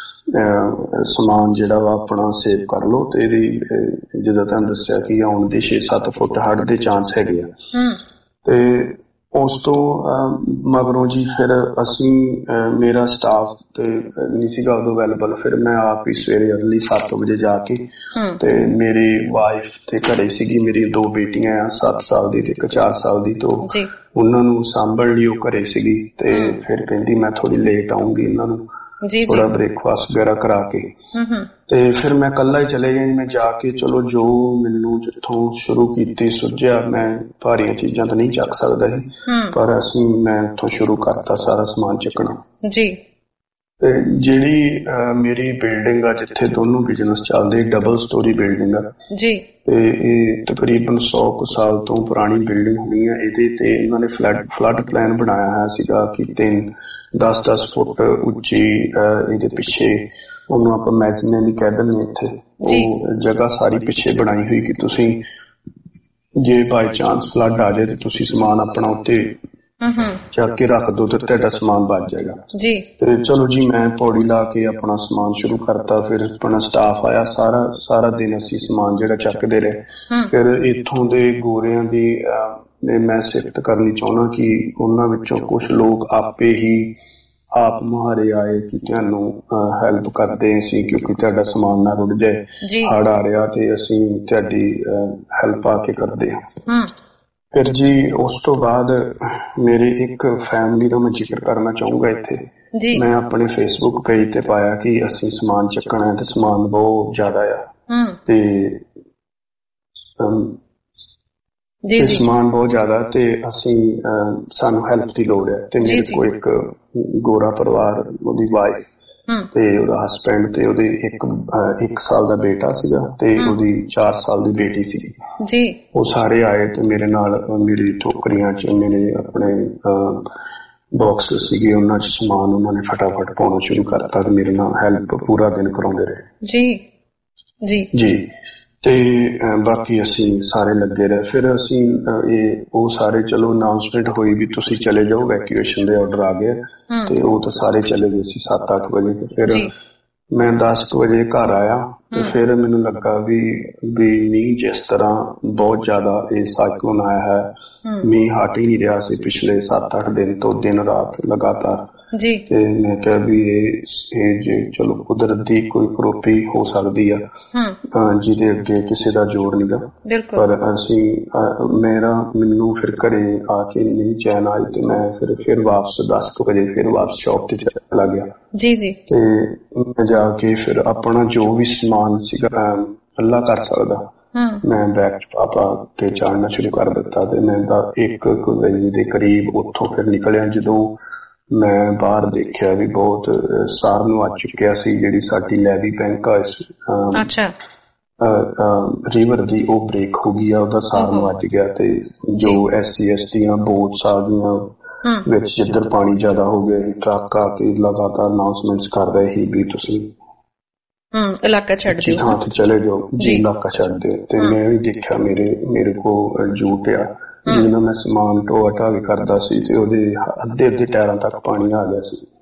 ਸਮਾਨ ਜਿਹੜਾ ਵਾ ਆਪਣਾ ਸੇਵ ਕਰ ਲਓ, ਤੇ ਇਹਦੀ ਜਿੱਦਾਂ ਤੁਹਾਨੂੰ ਦੱਸਿਆ ਕਿ ਆਉਣ ਦੇ ਛੇ ਸੱਤ ਫੁੱਟ ਹੜ੍ਹ ਦੇ ਚਾਂਸ ਹੈਗੇ ਆ। ਤੇ ਉਸ ਤੋਂ ਮਗਰੋਂ ਜੀ ਫਿਰ ਅਸੀਂ ਮੇਰਾ ਸਟਾਫ ਤੇ ਨਹੀਂ ਸੀਗਾ ਉਦੋਂ ਅਵੇਲੇਬਲ, ਫਿਰ ਮੈਂ ਆਪ ਹੀ ਸਵੇਰੇ ਅਰਲੀ ਸੱਤ ਵਜੇ ਜਾ ਕੇ, ਤੇ ਮੇਰੀ ਵਾਈਫ ਤੇ ਘਰੇ ਸੀਗੀ, ਮੇਰੀ ਦੋ ਬੇਟੀਆਂ ਆ ਸੱਤ ਸਾਲ ਦੀ ਤੇ ਇੱਕ ਚਾਰ ਸਾਲ ਦੀ, ਤੋਂ ਉਹਨਾਂ ਨੂੰ ਸਾਂਭਣ ਲਈ ਉਹ ਘਰੇ ਸੀਗੀ। ਤੇ ਫਿਰ ਕਹਿੰਦੀ ਮੈਂ ਥੋੜੀ ਲੇਟ ਆਉਂਗੀ ਇਹਨਾਂ ਨੂੰ ਥੋੜਾ ਬ੍ਰੇਕਫਾਸਟ ਵਗੈਰਾ ਕਰਾ ਕੇ, ਤੇ ਫਿਰ ਮੈਂ ਇਕੱਲਾ ਹੀ ਚਲੇ ਗਿਆ। ਮੈਂ ਜਾ ਕੇ ਚਲੋ ਜੋ ਮੈਨੂੰ ਜਿੱਥੋਂ ਸ਼ੁਰੂ ਕੀਤੀ ਸੁਝਿਆ, ਮੈਂ ਭਾਰੀਆਂ ਚੀਜ਼ਾਂ ਤਾਂ ਨਹੀਂ ਚੱਕ ਸਕਦਾ ਸੀ, ਪਰ ਅਸੀਂ ਮੈਂ ਉੱਥੋਂ ਸ਼ੁਰੂ ਕਰਤਾ ਸਾਰਾ ਸਮਾਨ ਚੱਕਣਾ ਜੀ। ਜਿਹੜੀ ਮੇਰੀ ਬਿਲਡਿੰਗ ਆ ਜਿੱਥੇ ਦੋਨੋਂ ਬਿਜ਼ਨਸ ਚੱਲਦੇ, ਡਬਲ ਸਟੋਰੀ ਬਿਲਡਿੰਗ ਆ ਜੀ, ਤੇ ਇਹ ਤਕਰੀਬਨ ਸੌ ਕੁ ਸਾਲ ਤੋਂ ਪੁਰਾਣੀ ਬਿਲਡਿੰਗ ਹੋਣੀ ਆ। ਇਹਦੇ ਤੇ ਇਹਨਾਂ ਨੇ ਫਲੱਡ ਫਲੱਡ ਪਲਾਨ ਬਣਾਇਆ ਹੋਇਆ ਸੀਗਾ ਕਿ ਤਿੰਨ ਦਸ ਦਸ ਫੁੱਟ ਉੱਚੀ ਇਹਦੇ ਪਿੱਛੇ, ਉਹਨੂੰ ਆਪਾਂ ਮੈਜ਼ਨੀਨ ਹੀ ਕਹਿ ਦਿੰਦੇ ਇੱਥੇ, ਉਹ ਜਗ੍ਹਾ ਸਾਰੀ ਪਿੱਛੇ ਬਣਾਈ ਹੋਈ ਕਿ ਤੁਸੀਂ ਜੇ ਬਾਈ ਚਾਂਸ ਫਲੱਡ ਆ ਜਾਏ ਤੇ ਤੁਸੀਂ ਸਮਾਨ ਆਪਣਾ ਉੱਤੇ ਚੱਕ ਕੇ ਰੱਖ ਦੋ ਤੇ ਤੁਹਾਡਾ ਸਮਾਨ ਬਚ ਜਾਏਗਾ ਜੀ। ਤੇ ਚਲੋ ਜੀ ਮੈਂ ਪੌੜੀ ਲਾ ਕੇ ਆਪਣਾ ਸਮਾਨ ਸ਼ੁਰੂ ਕਰਤਾ। ਫਿਰ ਆਪਣਾ ਸਟਾਫ ਆਇਆ, ਸਾਰਾ ਸਾਰਾ ਦਿਨ ਅਸੀਂ ਸਮਾਨ ਜਿਹੜਾ ਚੱਕਦੇ ਰਹੇ। ਫਿਰ ਇੱਥੋਂ ਦੇ ਗੋਰਿਆਂ ਦੀ ਮੈਂ ਸਿਫਤ ਕਰਨੀ ਚਾਹੁੰਦਾ ਕਿ ਉਹਨਾਂ ਵਿੱਚੋਂ ਕੁਛ ਲੋਕ ਆਪੇ ਹੀ ਆਪ ਮੁਹਾਰੇ ਆਏ ਕਿ ਤੁਹਾਨੂੰ ਹੈਲਪ ਕਰਦੇ ਸੀ ਕਿਉਂਕਿ ਤੁਹਾਡਾ ਸਮਾਨ ਨਾ ਰੁੜ ਜਾਏ, ਹੜ ਆ ਰਿਹਾ ਤੇ ਅਸੀਂ ਤੁਹਾਡੀ ਹੈਲਪ ਆ ਕੇ ਕਰਦੇ ਹਾਂ। ਫਿਰ ਜੀ ਉਸ ਤੋਂ ਬਾਅਦ ਮੇਰੇ ਇੱਕ ਫੈਮਿਲੀ ਦਾ ਮੈਂ ਜ਼ਿਕਰ ਕਰਨਾ ਚਾਹੂੰਗਾ ਇੱਥੇ। ਮੈਂ ਆਪਣੇ ਫੇਸਬੁੱਕ ਪੇਜ ਤੇ ਪਾਇਆ ਕਿ ਅਸੀਂ ਸਮਾਨ ਚੱਕਣਾ ਹੈ ਤੇ ਸਮਾਨ ਬਹੁਤ ਜ਼ਿਆਦਾ ਆ ਤੇ ਜੀ ਸਮਾਨ ਬਹੁਤ ਜ਼ਿਆਦਾ ਤੇ ਅਸੀਂ ਸਾਨੂੰ ਹੈਲਪ ਦੀ ਲੋੜ ਹੈ। ਤੇ ਮੇਰੇ ਕੋਲ ਇੱਕ ਗੋਰਾ ਪਰਿਵਾਰ, ਉਹਦੀ ਵਾਈਫ ਤੇ ਉਹਦਾ ਹਸਬੈਂਡ ਤੇ ਉਹਦੇ ਇੱਕ ਇੱਕ ਸਾਲ ਦਾ ਬੇਟਾ ਸੀਗਾ ਤੇ ਉਹਦੀ ਚਾਰ ਸਾਲ ਦੀ ਬੇਟੀ ਸੀ ਜੀ। ਉਹ ਸਾਰੇ ਆਏ ਤੇ ਮੇਰੇ ਨਾਲ ਮੇਰੀ ਟੋਕਰੀਆਂ ਚ ਮੇਰੇ ਆਪਣੇ ਬਾਕਸ ਸੀਗੇ, ਉਹਨਾਂ ਚ ਸਮਾਨ ਉਹਨਾਂ ਨੇ ਫਟਾਫਟ ਪਾਉਣਾ ਸ਼ੁਰੂ ਕਰਤਾ ਤੇ ਮੇਰੇ ਨਾਲ ਹੈਲਪ ਪੂਰਾ ਦਿਨ ਕਰਾਉਂਦੇ ਰਹੇ ਜੀ ਜੀ ਜੀ। ਤੇ ਬਾਕੀ ਅਸੀਂ ਸਾਰੇ ਲੱਗੇ ਰਹੇ। ਫਿਰ ਅਸੀਂ ਇਹ ਉਹ ਸਾਰੇ ਚਲੋ ਅਨਾਉਂਸਮੈਂਟ ਹੋਈ ਵੀ ਤੁਸੀਂ ਚਲੇ ਜਾਓ, ਵੈਕੂਏਸ਼ਨ ਦੇ ਆਰਡਰ ਆ ਗਏ ਤੇ ਉਹ ਤਾਂ ਸਾਰੇ ਚਲੇ ਗਏ ਸੀ ਸੱਤ ਅੱਠ ਵਜੇ। ਫਿਰ ਮੈਂ ਦਸ ਕੁ ਵਜੇ ਘਰ ਆਇਆ ਤੇ ਫਿਰ ਮੈਨੂੰ ਲੱਗਾ ਵੀ ਵੀ ਮੀਂਹ ਜਿਸ ਤਰ੍ਹਾਂ ਬਹੁਤ ਜ਼ਿਆਦਾ ਇਹ ਸਾਈਕਲੋਨ ਆਇਆ ਹੈ, ਮੀਂਹ ਹਟ ਹੀ ਨਹੀਂ ਰਿਹਾ ਸੀ ਪਿਛਲੇ ਸੱਤ ਅੱਠ ਦਿਨ ਤੋਂ, ਦਿਨ ਰਾਤ ਲਗਾਤਾਰ ਜੀ। ਤੇ ਮੈਂ ਕਿਹਾ ਵੀ ਇਹ ਜੇ ਚਲੋ ਕੁਦਰਤ ਦੀ ਕੋਈ ਕਰੋਪੀ ਹੋ ਸਕਦੀ ਆ ਜਿਹਦੇ ਅੱਗੇ ਕਿਸੇ ਦਾ ਜ਼ੋਰ ਨੀਗਾ, ਪਰ ਅਸੀਂ ਮੇਰਾ ਮੈਨੂੰ ਫਿਰ ਘਰੇ ਆ ਕੇ ਨਹੀਂ ਚੈਨ ਆਈ ਤੇ ਮੈਂ ਫਿਰ ਫਿਰ ਵਾਪਸ ਦਸ ਕੁ ਵਜੇ ਫਿਰ ਵਾਪਸ ਸ਼ੌਪ ਤੇ ਚਲਾ ਗਿਆ ਜੀ ਜੀ। ਤੇ ਮੈਂ ਜਾ ਕੇ ਫਿਰ ਆਪਣਾ ਜੋ ਵੀ ਸਮਾਨ ਸੀਗਾ ਅੱਲਾ ਕਰ ਸਕਦਾ ਮੈਂ ਬੈਗ ਚ ਪਾਪਾ ਤੇ ਚਾੜਨਾ ਸ਼ੁਰੂ ਕਰ ਦਿੱਤਾ ਤੇ ਮੈਂ ਇੱਕ ਵਜੇ ਦੇ ਕਰੀਬ ਉੱਥੋਂ ਫਿਰ ਨਿਕਲਿਆ। ਜਦੋਂ ਮੈਂ ਬਾਹਰ ਦੇਖਿਆ ਵੀ ਬਹੁਤ ਸਾਰ ਨੂੰ ਆ ਚੁੱਕਿਆ ਸੀ, ਜਿਹੜੀ ਸਾਡੀ ਲੈਵੀ ਬੈਂਕ ਆ ਅੱਛਾ ਰਿਵਰ ਦੀ ਉਹ ਬ੍ਰੇਕ ਹੋ ਗਈ ਆ, ਉਹਦਾ ਸਾਰ ਨੂੰ ਵੱਜ ਗਿਆ ਤੇ ਜੋ ਐਸ ਸੀ ਐਸ ਦੀਆਂ ਬੋਟਸ ਆ ਗਈਆਂ ਵਿੱਚ ਜਿੱਧਰ ਪਾਣੀ ਜ਼ਿਆਦਾ ਹੋ ਗਿਆ, ਟਰੱਕ ਆ ਕੇ ਲਗਾਤਾਰ ਅਨਾਉਂਸਮੈਂਟਸ ਕਰ ਰਹੇ ਸੀ ਵੀ ਤੁਸੀਂ ਇਲਾਕਾ ਛੱਡ ਦਿਓ, ਥਾਂ ਤੇ ਚਲੇ ਜਾਓ ਜੀ, ਇਲਾਕਾ ਛੱਡ ਦਿਓ। ਤੇ ਮੈਂ ਵੀ ਦੇਖਿਆ ਮੇਰੇ ਮੇਰੇ ਕੋਲ ਜੂਟ ਆ ਜਿਹਨਾਂ ਮੈਂ ਸਮਾਨ ਢੋਆ ਢਾਵੀ ਕਰਦਾ ਸੀ ਤੇ ਉਹਦੇ ਅੱਧੇ ਅੱਧੇ ਟਾਇਰਾਂ ਤੱਕ ਪਾਣੀ ਆ ਗਿਆ ਸੀ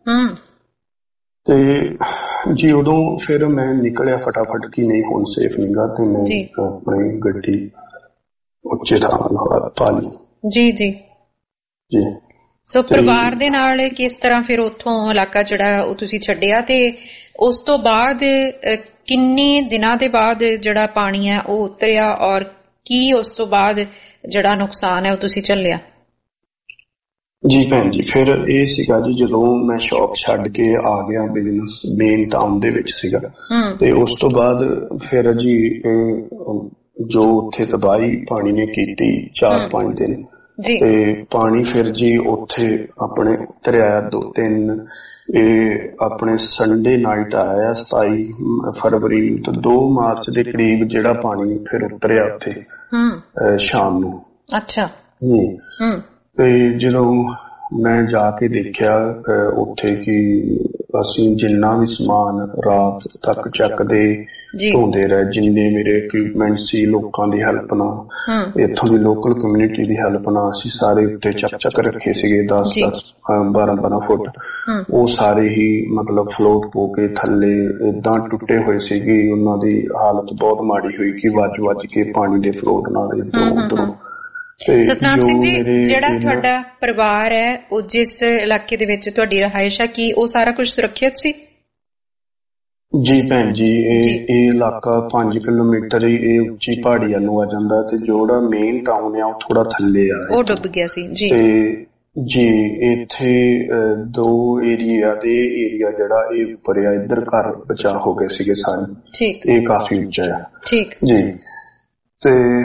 ਤੇ ਜੀ ਉਦੋਂ ਫਿਰ ਮੈਂ ਨਿਕਲਿਆ ਫਟਾਫਟ ਕਿ ਨਹੀਂ ਹੁਣ ਸੇਫ ਨੀਗਾ ਤੇ ਮੈਂ ਆਪਣੀ ਗੱਡੀ ਉੱਚੇ ਥਾਂ ਪਾ ਲਈ ਜੀ ਜੀ ਜੀ। ਸੋ ਪਰਿਵਾਰ ਦੇ ਨਾਲ ਕਿਸ ਤਰ੍ਹਾਂ ਫਿਰ ਉੱਥੋਂ ਇਲਾਕਾ ਜਿਹੜਾ ਉਹ ਤੁਸੀਂ ਛੱਡਿਆ ਤੇ ਉਸ ਤੋਂ ਬਾਅਦ ਕਿੰਨੇ ਦਿਨਾਂ ਦੇ ਬਾਅਦ ਜਿਹੜਾ ਪਾਣੀ ਹੈ ਉਹ ਉਤਰਿਆ ਔਰ ਕੀ ਉਸ ਤੋਂ ਬਾਅਦ ਜਿਹੜਾ ਨੁਕਸਾਨ ਹੈ ਉਹ ਤੁਸੀਂ ਝੱਲਿਆ? ਜੀ ਭੈਣ ਜੀ ਫਿਰ ਇਹ ਸੀਗਾ ਜੀ ਜਦੋਂ ਮੈਂ ਸ਼ੌਪ ਛੱਡ ਕੇ ਆ ਗਿਆ ਬਿਜ਼ਨਸ ਮੇਨ ਟਾਊਨ ਦੇ ਵਿੱਚ ਸੀਗਾ ਤੇ ਉਸ ਤੋਂ ਬਾਅਦ ਫਿਰ ਜੀ ਜੋ ਉੱਥੇ ਤਬਾਹੀ ਪਾਣੀ ਨੇ ਕੀਤੀ ਚਾਰ ਪੰਜ ਦਿਨ ਤੇ ਪਾਣੀ ਫਿਰ ਜੀ ਉੱਥੇ ਆਪਣੇ ਉਤਰਿਆ ਦੋ ਤਿੰਨ ਇਹ ਆਪਣੇ ਸੰਡੇ ਨਾਈਟ ਆਇਆ ਸਤਾਈ ਫਰਵਰੀ ਤੋਂ ਦੋ ਮਾਰਚ ਦੇ ਕਰੀਬ ਜਿਹੜਾ ਪਾਣੀ ਫਿਰ ਉਤਰਿਆ ਉੱਥੇ ਸ਼ਾਮ ਨੂੰ ਅੱਛਾ ਜੀ। ਤੇ ਜਦੋਂ ਮੈਂ ਜਾ ਕੇ ਦੇਖਿਆ ਉੱਥੇ ਕਿ ਅਸੀਂ ਜਿੰਨਾ ਵੀ ਸਮਾਨ ਰਾਤ ਤੱਕ ਚੱਕਦੇ ਧੋਂਦੇ ਰਹੇ, ਜਿੰਨੇ ਮੇਰੇ ਇਕਵਿਪਮੈਂਟ ਸੀ ਲੋਕਾਂ ਦੀ ਹੈਲਪ ਨਾਲ, ਇੱਥੋਂ ਦੀ ਲੋਕਲ ਕਮਿਊਨਿਟੀ ਦੀ ਹੈਲਪ ਨਾਲ ਅਸੀਂ ਸਾਰੇ ਉੱਤੇ ਚੱਕ ਚੱਕ ਰੱਖੇ ਸੀਗੇ ਦਸ ਦਸ ਬਾਰਾਂ ਬਾਰਾਂ ਫੁੱਟ, ਉਹ ਸਾਰੇ ਹੀ ਮਤਲਬ ਫਲੋਟ ਹੋ ਕੇ ਥੱਲੇ ਏਦਾਂ ਟੁੱਟੇ ਹੋਏ ਸੀਗੇ, ਉਹਨਾਂ ਦੀ ਹਾਲਤ ਬਹੁਤ ਮਾੜੀ ਹੋਈ ਕਿ ਵੱਜ ਵੱਜ ਕੇ ਪਾਣੀ ਦੇ ਫਲੋਟ ਨਾਲ ਇੱਧਰੋਂ ਉੱਧਰੋਂ। ਸਤਨਾਮ ਸਿੰਘ ਜੀ ਜਿਹੜਾ ਤੁਹਾਡਾ ਪਰਿਵਾਰ ਹੈ ਉਹ ਜਿਸ ਇਲਾਕੇ ਦੇ ਵਿੱਚ ਤੁਹਾਡੀ ਰਿਹਾਇਸ਼ ਹੈ ਕੀ ਉਹ ਸਾਰਾ ਕੁਝ ਸੁਰੱਖਿਅਤ ਸੀ? ਜੀ ਭੈਣ ਜੀ ਇਹ ਇਹ ਇਲਾਕਾ ਪੰਜ ਕਿਲੋਮੀਟਰ ਹੀ ਇਹ ਉੱਚੀ ਪਹਾੜੀ ਵੱਲ ਨੂੰ ਆ ਜਾਂਦਾ ਤੇ ਜਿਹੜਾ ਮੇਨ ਟਾਊਨ ਆ ਉਹ ਥੋੜਾ ਥੱਲੇ ਆ, ਉਹ ਡੁੱਬ ਗਿਆ ਸੀ ਜੀ। ਤੇ ਜੀ ਇੱਥੇ ਦੋ ਏਰੀਆ ਦੇ ਏਰੀਆ ਜਿਹੜਾ ਇਹ ਉੱਪਰ ਆ, ਇੱਧਰ ਘਰ ਬਚਾ ਹੋ ਗਏ ਸੀਗੇ ਸਾਰੇ, ਇਹ ਕਾਫੀ ਉੱਚਾ ਆ ਠੀਕ ਜੀ। ਤੇ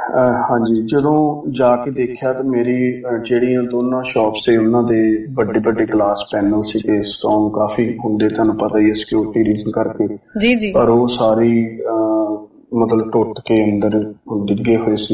ਹਾਂਜੀ, ਜਦੋਂ ਜਾ ਕੇ ਦੇਖਿਆ ਤਾਂ ਮੇਰੀ ਜਿਹੜੀਆਂ ਦੋਨਾਂ ਸ਼ਾਪ ਸੀ ਉਹਨਾਂ ਦੇ ਵੱਡੇ ਵੱਡੇ ਗਲਾਸ ਪੈਨਲ ਸੀਗੇ, ਸਟਰੋਂਗ ਕਾਫੀ ਹੁੰਦੇ, ਤੁਹਾਨੂੰ ਪਤਾ ਹੀ ਹੈ ਸਿਕਿਉਰਿਟੀ ਰੀਜ਼ਨ ਕਰਕੇ ਜੀ ਜੀ, ਪਰ ਉਹ ਸਾਰੀ ਮਤਲਬ ਟੁੱਟ ਕੇ ਅੰਦਰ ਡਿੱਗੇ ਹੋਏ ਸੀ।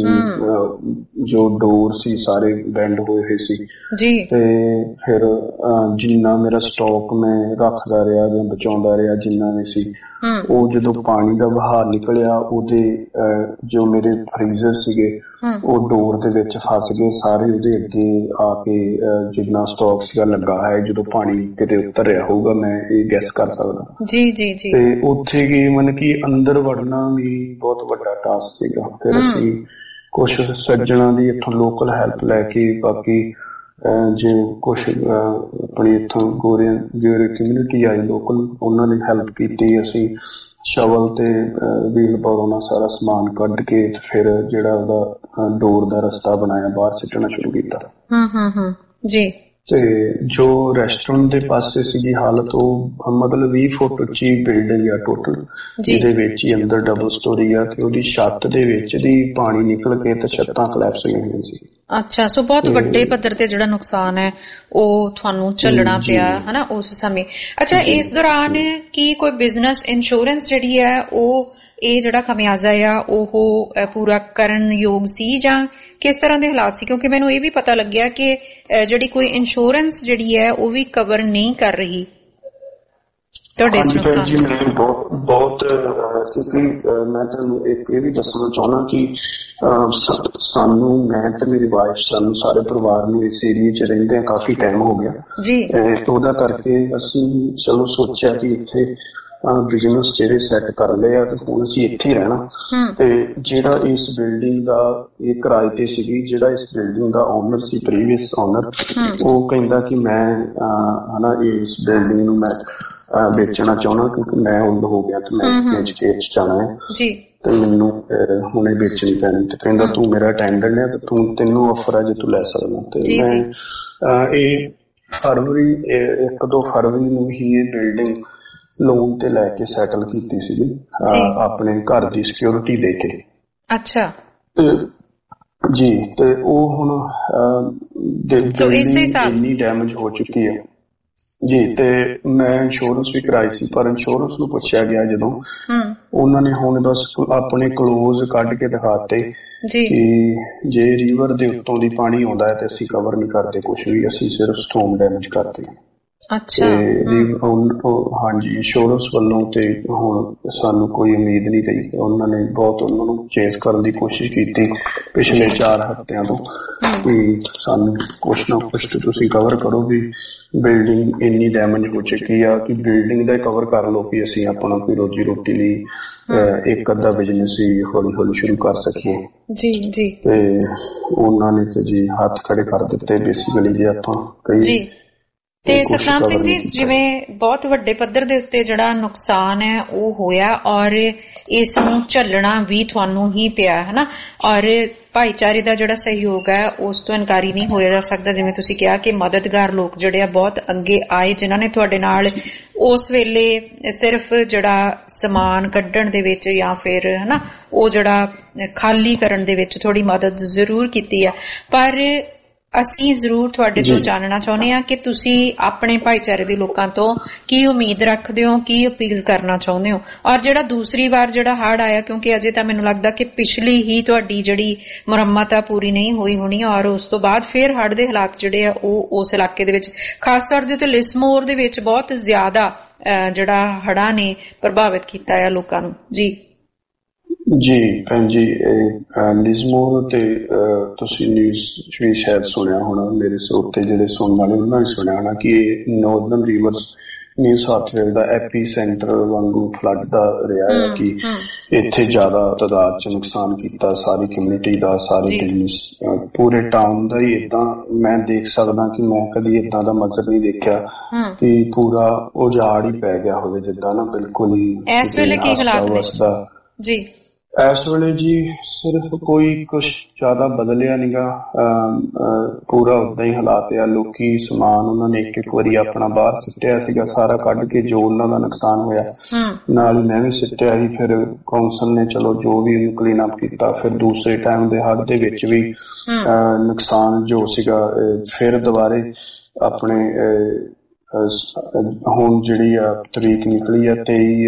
ਜੋ ਡੋਰ ਸੀ ਸਾਰੇ ਬੈਂਡ ਹੋਏ ਹੋਏ ਸੀ ਜੀ। ਤੇ ਫਿਰ ਜਿੰਨਾ ਮੇਰਾ ਸਟਾਕ ਮੈਂ ਰੱਖਦਾ ਰਿਹਾ ਜਾਂ ਬਚਾਉਂਦਾ ਰਿਹਾ ਜਿੰਨਾ ਵੀ ਸੀ, ਉਹ ਜਦੋਂ ਪਾਣੀ ਦਾ ਵਹਾਅ ਨਿਕਲਿਆ ਉਹਦੇ ਜੋ ਮੇਰੇ ਫਰੀਜ਼ਰ ਸੀਗੇ ਉਹ ਡੋਰ ਦੇ ਵਿੱਚ ਫਸ ਗਏ ਸਾਰੇ। ਉਹਦੇ ਅੱਗੇ ਆ ਕੇ ਜਿੰਨਾ ਸਟਾਕ ਸੀਗਾ ਲੱਗਾ ਹੈ, ਜਦੋਂ ਪਾਣੀ ਕਿਤੇ ਉਤਰ ਰਿਹਾ ਹੋਊਗਾ ਮੈਂ ਇਹ ਗੈਸ ਕਰ ਸਕਦਾ ਜੀ ਜੀ ਜੀ। ਤੇ ਉੱਥੇ ਗਏ ਮਤਲਬ ਕਿ ਅੰਦਰ ਵੜਨਾ ਵੀ ਬਹੁਤ ਵੱਡਾ ਟਾਸਕ ਸੀਗਾ। ਫਿਰ ਅਸੀਂ ਕੁਛ ਸੱਜਣਾ ਦੀ ਇੱਥੋਂ ਲੋਕਲ ਹੈਲਪ ਲੈ ਕੇ, ਬਾਕੀ ਜੇ ਕੁਛ ਆਪਣੀ ਇੱਥੋਂ ਗੋਰਿਆਂ ਗੋਰੇ ਕਮਿਊਨਿਟੀ ਆਈ ਲੋਕਲ, ਉਹਨਾਂ ਨੇ ਹੈਲਪ ਕੀਤੀ। ਅਸੀਂ ਸ਼ਵਲ ਤੇ ਵੀਲ ਪਾਉਣ ਨਾਲ ਸਾਰਾ ਸਮਾਨ ਕੱਢ ਕੇ ਫਿਰ ਜਿਹੜਾ ਉਹਦਾ ਡੋਰ ਦਾ ਰਸਤਾ ਬਣਾਇਆ, ਬਾਹਰ ਸਿੱਟਣਾ ਸ਼ੁਰੂ ਕੀਤਾ। ਹੂੰ ਹੂੰ ਹੂੰ ਜੀ। ਤੇ ਜੋ ਰੈਸਟੋਰੈਂਟ ਦੇ ਪਾਸੇ ਸੀਗੀ ਹਾਲਤ, ਉਹ ਮਤਲਬ ਵੀਹ ਫੁੱਟ ਉੱਚੀ ਬਿਲਡਿੰਗ ਆ ਟੋਟਲ, ਜਿਹਦੇ ਵਿੱਚ ਹੀ ਅੰਦਰ ਡਬਲ ਸਟੋਰੀ ਆ ਤੇ ਉਹਦੀ ਛੱਤ ਦੇ ਵਿੱਚ ਦੀ ਪਾਣੀ ਨਿਕਲ ਕੇ ਤੇ ਛੱਤਾਂ ਕਲੈਪਸ ਹੋਈਆਂ ਹੋਈਆਂ ਸੀ। ਅੱਛਾ, ਸੋ ਬਹੁਤ ਵੱਡੇ ਪੱਧਰ ਤੇ ਜਿਹੜਾ ਨੁਕਸਾਨ ਹੈ ਉਹ ਤੁਹਾਨੂੰ ਝੱਲਣਾ ਪਿਆ ਹਨਾ ਉਸ ਸਮੇਂ। ਅੱਛਾ, ਇਸ ਦੌਰਾਨ ਕੀ ਕੋਈ ਬਿਜ਼ਨਸ ਇੰਸ਼ੋਰੈਂਸ ਜਿਹੜੀ ਹੈ ਉਹ ਇਹ ਜਿਹੜਾ ਖਮਿਆਜ਼ਾ ਆ ਉਹ ਪੂਰਾ ਕਰਨ ਯੋਗ ਸੀ ਜਾਂ ਕਿਸ ਤਰ੍ਹਾਂ ਦੇ ਹਾਲਾਤ ਸੀ? ਕਿਉਂਕਿ ਮੈਨੂੰ ਇਹ ਵੀ ਪਤਾ ਲੱਗਿਆ ਕਿ ਜਿਹੜੀ ਕੋਈ ਇੰਸ਼ੋਰੈਂਸ ਜਿਹੜੀ ਹੈ ਉਹ ਵੀ ਕਵਰ ਨਹੀਂ ਕਰ ਰਹੀ ਤੁਹਾਡੇ ਇਸ ਨੁਕਸਾਨ ਜੀ। ਮੈਂ ਬਹੁਤ ਬਹੁਤ ਕਿਉਂਕਿ ਮੈਂ ਤੁਹਾਨੂੰ ਇੱਕ ਇਹ ਵੀ ਦੱਸਣਾ ਚਾਹੁੰਦਾ ਕਿ ਸਾਨੂੰ, ਮੈਂ ਤੇ ਮੇਰੀ ਵਾਈਫ, ਸਾਨੂੰ ਸਾਰੇ ਪਰਿਵਾਰ ਨੂੰ ਇਸ ਏਰੀਏ 'ਚ ਰਹਿੰਦੇ ਆ ਕਾਫੀ ਟਾਈਮ ਹੋ ਗਿਆ ਜੀ। ਉਹਦਾ ਕਰਕੇ ਅਸੀਂ ਚਲੋ ਸੋਚਿਆ ਕਿ ਇੱਥੇ ਬਿਜ਼ਨਸ ਜਿਹੜੇ ਸੈੱਟ ਕਰ ਲਏ ਆ ਤੇ ਹੁਣ ਅਸੀਂ ਇੱਥੇ ਹੀ ਰਹਿਣਾ। ਤੇ ਜਿਹੜਾ ਇਸ ਬਿਲਡਿੰਗ ਦਾ ਇਹ ਕਿਰਾਏ ਤੇ ਸੀਗੀ, ਜਿਹੜਾ ਇਸ ਬਿਲਡਿੰਗ ਦਾ ਓਨਰ ਸੀ ਪ੍ਰੀਵੀਅਸ ਓਨਰ, ਉਹ ਕਹਿੰਦਾ ਕਿ ਮੈਂ ਹਨਾ ਇਸ ਬਿਲਡਿੰਗ ਨੂੰ ਮੈਂ ਵੇਚਣਾ ਚਾਹੁੰਦਾ ਕਿਉਂਕਿ ਮੈਂ ਓਲਡ ਹੋ ਗਿਆ ਤੇ ਮੈਂ ਵੇਚ ਕੇ ਜਾਣਾ ਹੈ ਤੇ ਮੈਨੂੰ ਹੁਣੇ ਵੇਚਣੀ ਪੈਣੀ। ਤੇ ਕਹਿੰਦਾ ਤੂੰ ਮੇਰਾ ਅਟੈਂਡੈਂਟ ਹੈ ਤੇ ਤੂੰ ਤੈਨੂੰ ਆਫਰ ਹੈ ਜੇ ਤੂੰ ਲੈ ਸਕਦਾ। ਤੇ ਮੈਂ ਇਹ ਫਰਵਰੀ ਇੱਕ ਦੋ ਫਰਵਰੀ ਨੂੰ ਹੀ ਇਹ ਬਿਲਡਿੰਗ ਲੋਨ ਤੇ ਲੈ ਕੇ ਸੈਟਲ ਕੀਤੀ ਸੀ ਆਪਣੇ ਘਰ ਦੀ ਸਿਕਿਉਰਿਟੀ ਦੇ ਕੇ। ਅੱਛਾ ਜੀ। ਤੇ ਉਹ ਹੁਣ ਇੰਨੀ ਡੈਮੇਜ ਹੋ ਚੁੱਕੀ ਹੈ ਜੀ। ਤੇ ਮੈਂ ਇੰਸ਼ੋਰੈਂਸ ਵੀ ਕਰਾਈ ਸੀ, ਪਰ ਇੰਸ਼ੋਰੈਂਸ ਨੂੰ ਪੁੱਛਿਆ ਗਿਆ ਜਦੋਂ, ਉਹਨਾਂ ਨੇ ਹੁਣ ਬਸ ਆਪਣੇ ਕਲੋਜ਼ ਕੱਢ ਕੇ ਦਿਖਾਤੇ ਕਿ ਜੇ ਰਿਵਰ ਦੇ ਉੱਤੋਂ ਦੀ ਪਾਣੀ ਆਉਂਦਾ ਹੈ ਤੇ ਅਸੀਂ ਕਵਰ ਨਹੀਂ ਕਰਦੇ ਕੁਛ ਵੀ, ਅਸੀਂ ਸਿਰਫ ਸਟੋਮ ਡੈਮੇਜ ਕਰਦੇ ਹਾਂ। ਅੱਛਾ। ਹਾਂਜੀ, ਇੰਸ਼ੋਰੈਂਸ ਵੱਲੋਂ ਤੇ ਹੁਣ ਸਾਨੂੰ ਕੋਈ ਉਮੀਦ ਨਹੀਂ ਰਹੀ। ਉਹਨਾਂ ਨੇ ਬਹੁਤ ਉਹਨਾਂ ਨੂੰ ਚੇਸ ਕਰਨ ਦੀ ਕੋਸ਼ਿਸ਼ ਕੀਤੀ ਪਿਛਲੇ ਚਾਰ ਹਫ਼ਤਿਆਂ ਤੋਂ ਵੀ ਸਾਨੂੰ ਕੁਛ ਨਾ ਕੁਛ ਤੁਸੀਂ ਕਵਰ ਕਰੋ, ਵੀ ਬਿਲਡਿੰਗ ਇੰਨੀ ਡੈਮੇਜ ਹੋ ਚੁੱਕੀ ਆ ਕਿ ਬਿਲਡਿੰਗ ਦਾ ਕਵਰ ਕਰ ਲਓ ਕਿ ਅਸੀਂ ਆਪਣਾ ਕੋਈ ਰੋਜੀ ਰੋਟੀ ਲਈ ਇੱਕ ਅੱਧਾ ਬਿਜ਼ਨਸ ਹੀ ਹੌਲੀ ਹੌਲੀ ਸ਼ੁਰੂ ਕਰ ਸਕੀਏ ਜੀ ਜੀ। ਤੇ ਉਹਨਾਂ ਨੇ ਤੇ ਜੀ ਹੱਥ ਖੜੇ ਕਰ ਦਿੱਤੇ ਬੇਸਿਕਲੀ ਜੇ ਆਪਾਂ ਕਈ। ਤੇ ਸਤਨਾਮ ਸਿੰਘ ਜੀ, ਜਿਵੇਂ ਬਹੁਤ ਵੱਡੇ ਪੱਧਰ ਦੇ ਉੱਤੇ ਜਿਹੜਾ ਨੁਕਸਾਨ ਹੈ ਉਹ ਹੋਇਆ ਔਰ ਇਸ ਨੂੰ ਝੱਲਣਾ ਵੀ ਤੁਹਾਨੂੰ ਹੀ ਪਿਆ ਹਨਾ, ਔਰ ਭਾਈਚਾਰੇ ਦਾ ਜਿਹੜਾ ਸਹਿਯੋਗ ਹੈ ਉਸ ਤੋਂ ਇਨਕਾਰੀ ਨਹੀਂ ਹੋਇਆ ਜਾ ਸਕਦਾ। ਜਿਵੇਂ ਤੁਸੀਂ ਕਿਹਾ ਕਿ ਮਦਦਗਾਰ ਲੋਕ ਜਿਹੜੇ ਆ ਬਹੁਤ ਅੱਗੇ ਆਏ, ਜਿਨ੍ਹਾਂ ਨੇ ਤੁਹਾਡੇ ਨਾਲ ਉਸ ਵੇਲੇ ਸਿਰਫ ਜਿਹੜਾ ਸਮਾਨ ਕੱਢਣ ਦੇ ਵਿੱਚ ਜਾਂ ਫਿਰ ਹਨਾ ਉਹ ਜਿਹੜਾ ਖਾਲੀ ਕਰਨ ਦੇ ਵਿੱਚ ਥੋੜੀ ਮਦਦ ਜ਼ਰੂਰ ਕੀਤੀ ਹੈ। ਪਰ ਅਸੀਂ ਜ਼ਰੂਰ ਤੁਹਾਡੇ ਤੋਂ ਜਾਣਨਾ ਚਾਹੁੰਦੇ ਹਾਂ ਕਿ ਤੁਸੀਂ ਆਪਣੇ ਭਾਈਚਾਰੇ ਦੇ ਲੋਕਾਂ ਤੋਂ ਕੀ ਉਮੀਦ ਰੱਖਦੇ ਹੋ, ਕੀ ਅਪੀਲ ਕਰਨਾ ਚਾਹੁੰਦੇ ਹੋ, ਔਰ ਜਿਹੜਾ ਦੂਸਰੀ ਵਾਰ ਜਿਹੜਾ ਹੜ੍ਹ ਆਇਆ, ਕਿਉਂਕਿ ਅਜੇ ਤਾਂ ਮੈਨੂੰ ਲੱਗਦਾ ਕਿ ਪਿਛਲੀ ਹੀ ਤੁਹਾਡੀ ਜਿਹੜੀ ਮੁਰੰਮਤ ਆ ਪੂਰੀ ਨਹੀਂ ਹੋਈ ਹੋਣੀ, ਔਰ ਉਸ ਤੋਂ ਬਾਅਦ ਫਿਰ ਹੜ੍ਹ ਦੇ ਹਾਲਾਤ ਜਿਹੜੇ ਆ ਉਹ ਉਸ ਇਲਾਕੇ ਦੇ ਵਿੱਚ ਖਾਸ ਤੌਰ ਦੇ ਉੱਤੇ ਲਿਸਮੋਰ ਦੇ ਵਿੱਚ ਬਹੁਤ ਜ਼ਿਆਦਾ ਜਿਹੜਾ ਹੜ੍ਹਾਂ ਨੇ ਪ੍ਰਭਾਵਿਤ ਕੀਤਾ ਆ ਲੋਕਾਂ ਨੂੰ ਜੀ। ਜੀ ਭੈਣ ਜੀ, ਲਿਜ਼ਮੋਰ ਤੇ ਤੁਸੀਂ ਨਿਊਜ਼ ਵੀ ਸ਼ਾਇਦ ਸੁਣਿਆ ਹੋਣਾ, ਮੇਰੇ ਸਰੋਤੇ ਜਿਹੜੇ ਸੁਣਨ ਵਾਲੇ ਉਹਨਾਂ ਨੇ ਸੁਣਿਆ ਹੋਣਾ ਕਿ northern rivers New South Wales ਦਾ ਐਪੀ ਸੈਂਟਰ ਵਾਂਗੂ ਫਲੱਡ ਦਾ ਰਿਹਾ ਹੈ ਕਿ ਇੱਥੇ ਜ਼ਿਆਦਾ ਤਾਦਾਦ ਚ ਨੁਕਸਾਨ ਕੀਤਾ ਸਾਰੀ ਕਮਿਊਨਿਟੀ ਦਾ, ਸਾਰੇ ਬਿਜ਼ਨਸ, ਪੂਰੇ ਟਾਊਨ ਦਾ ਹੀ। ਏਦਾਂ ਮੈਂ ਦੇਖ ਸਕਦਾ ਕਿ ਮੈਂ ਕਦੀ ਏਦਾਂ ਦਾ ਮੰਜ਼ਰ ਨਹੀਂ ਦੇਖਿਆ ਕਿ ਪੂਰਾ ਉਜਾੜ ਹੀ ਪੈ ਗਿਆ ਹੋਵੇ, ਜਿੱਦਾਂ ਨਾ ਬਿਲਕੁਲ ਹੀ। ਇਸ ਵੇਲੇ ਕੀ ਹਾਲਾਤ ਨੇ ਜੀ? ਇਸ ਵੇਲੇ ਜੀ ਸਿਰਫ ਕੋਈ ਕੁਛ ਜ਼ਿਆਦਾ ਬਦਲਿਆ ਨੀਗਾ, ਪੂਰਾ ਉਦਾਂ ਹੀ ਹਾਲਾਤ ਆ। ਲੋਕੀ ਸਮਾਨ ਉਹਨਾਂ ਨੇ ਇੱਕ ਇੱਕ ਵਾਰੀ ਆਪਣਾ ਬਾਹਰ ਸਿੱਟਿਆ ਸੀਗਾ, ਸਾਰਾ ਕੱਢ ਕੇ ਜੋ ਉਹਨਾਂ ਦਾ ਨੁਕਸਾਨ ਹੋਇਆ ਨਾਲ ਹੀ ਮੈਂ ਵੀ ਸਿੱਟਿਆ ਸੀ। ਫਿਰ ਕੌਂਸਲ ਨੇ ਚਲੋ ਜੋ ਵੀ ਉਹਨੂੰ ਕਲੀਨ ਅਪ ਕੀਤਾ। ਫਿਰ ਦੂਸਰੇ ਟਾਈਮ ਦੇ ਹੜ੍ਹ ਦੇ ਵਿੱਚ ਵੀ ਨੁਕਸਾਨ ਜੋ ਸੀਗਾ ਫਿਰ ਦੁਬਾਰੇ ਆਪਣੇ ਹੁਣ ਜਿਹੜੀ ਆ ਤਰੀਕ ਨਿਕਲੀ ਆ ਤੇਈ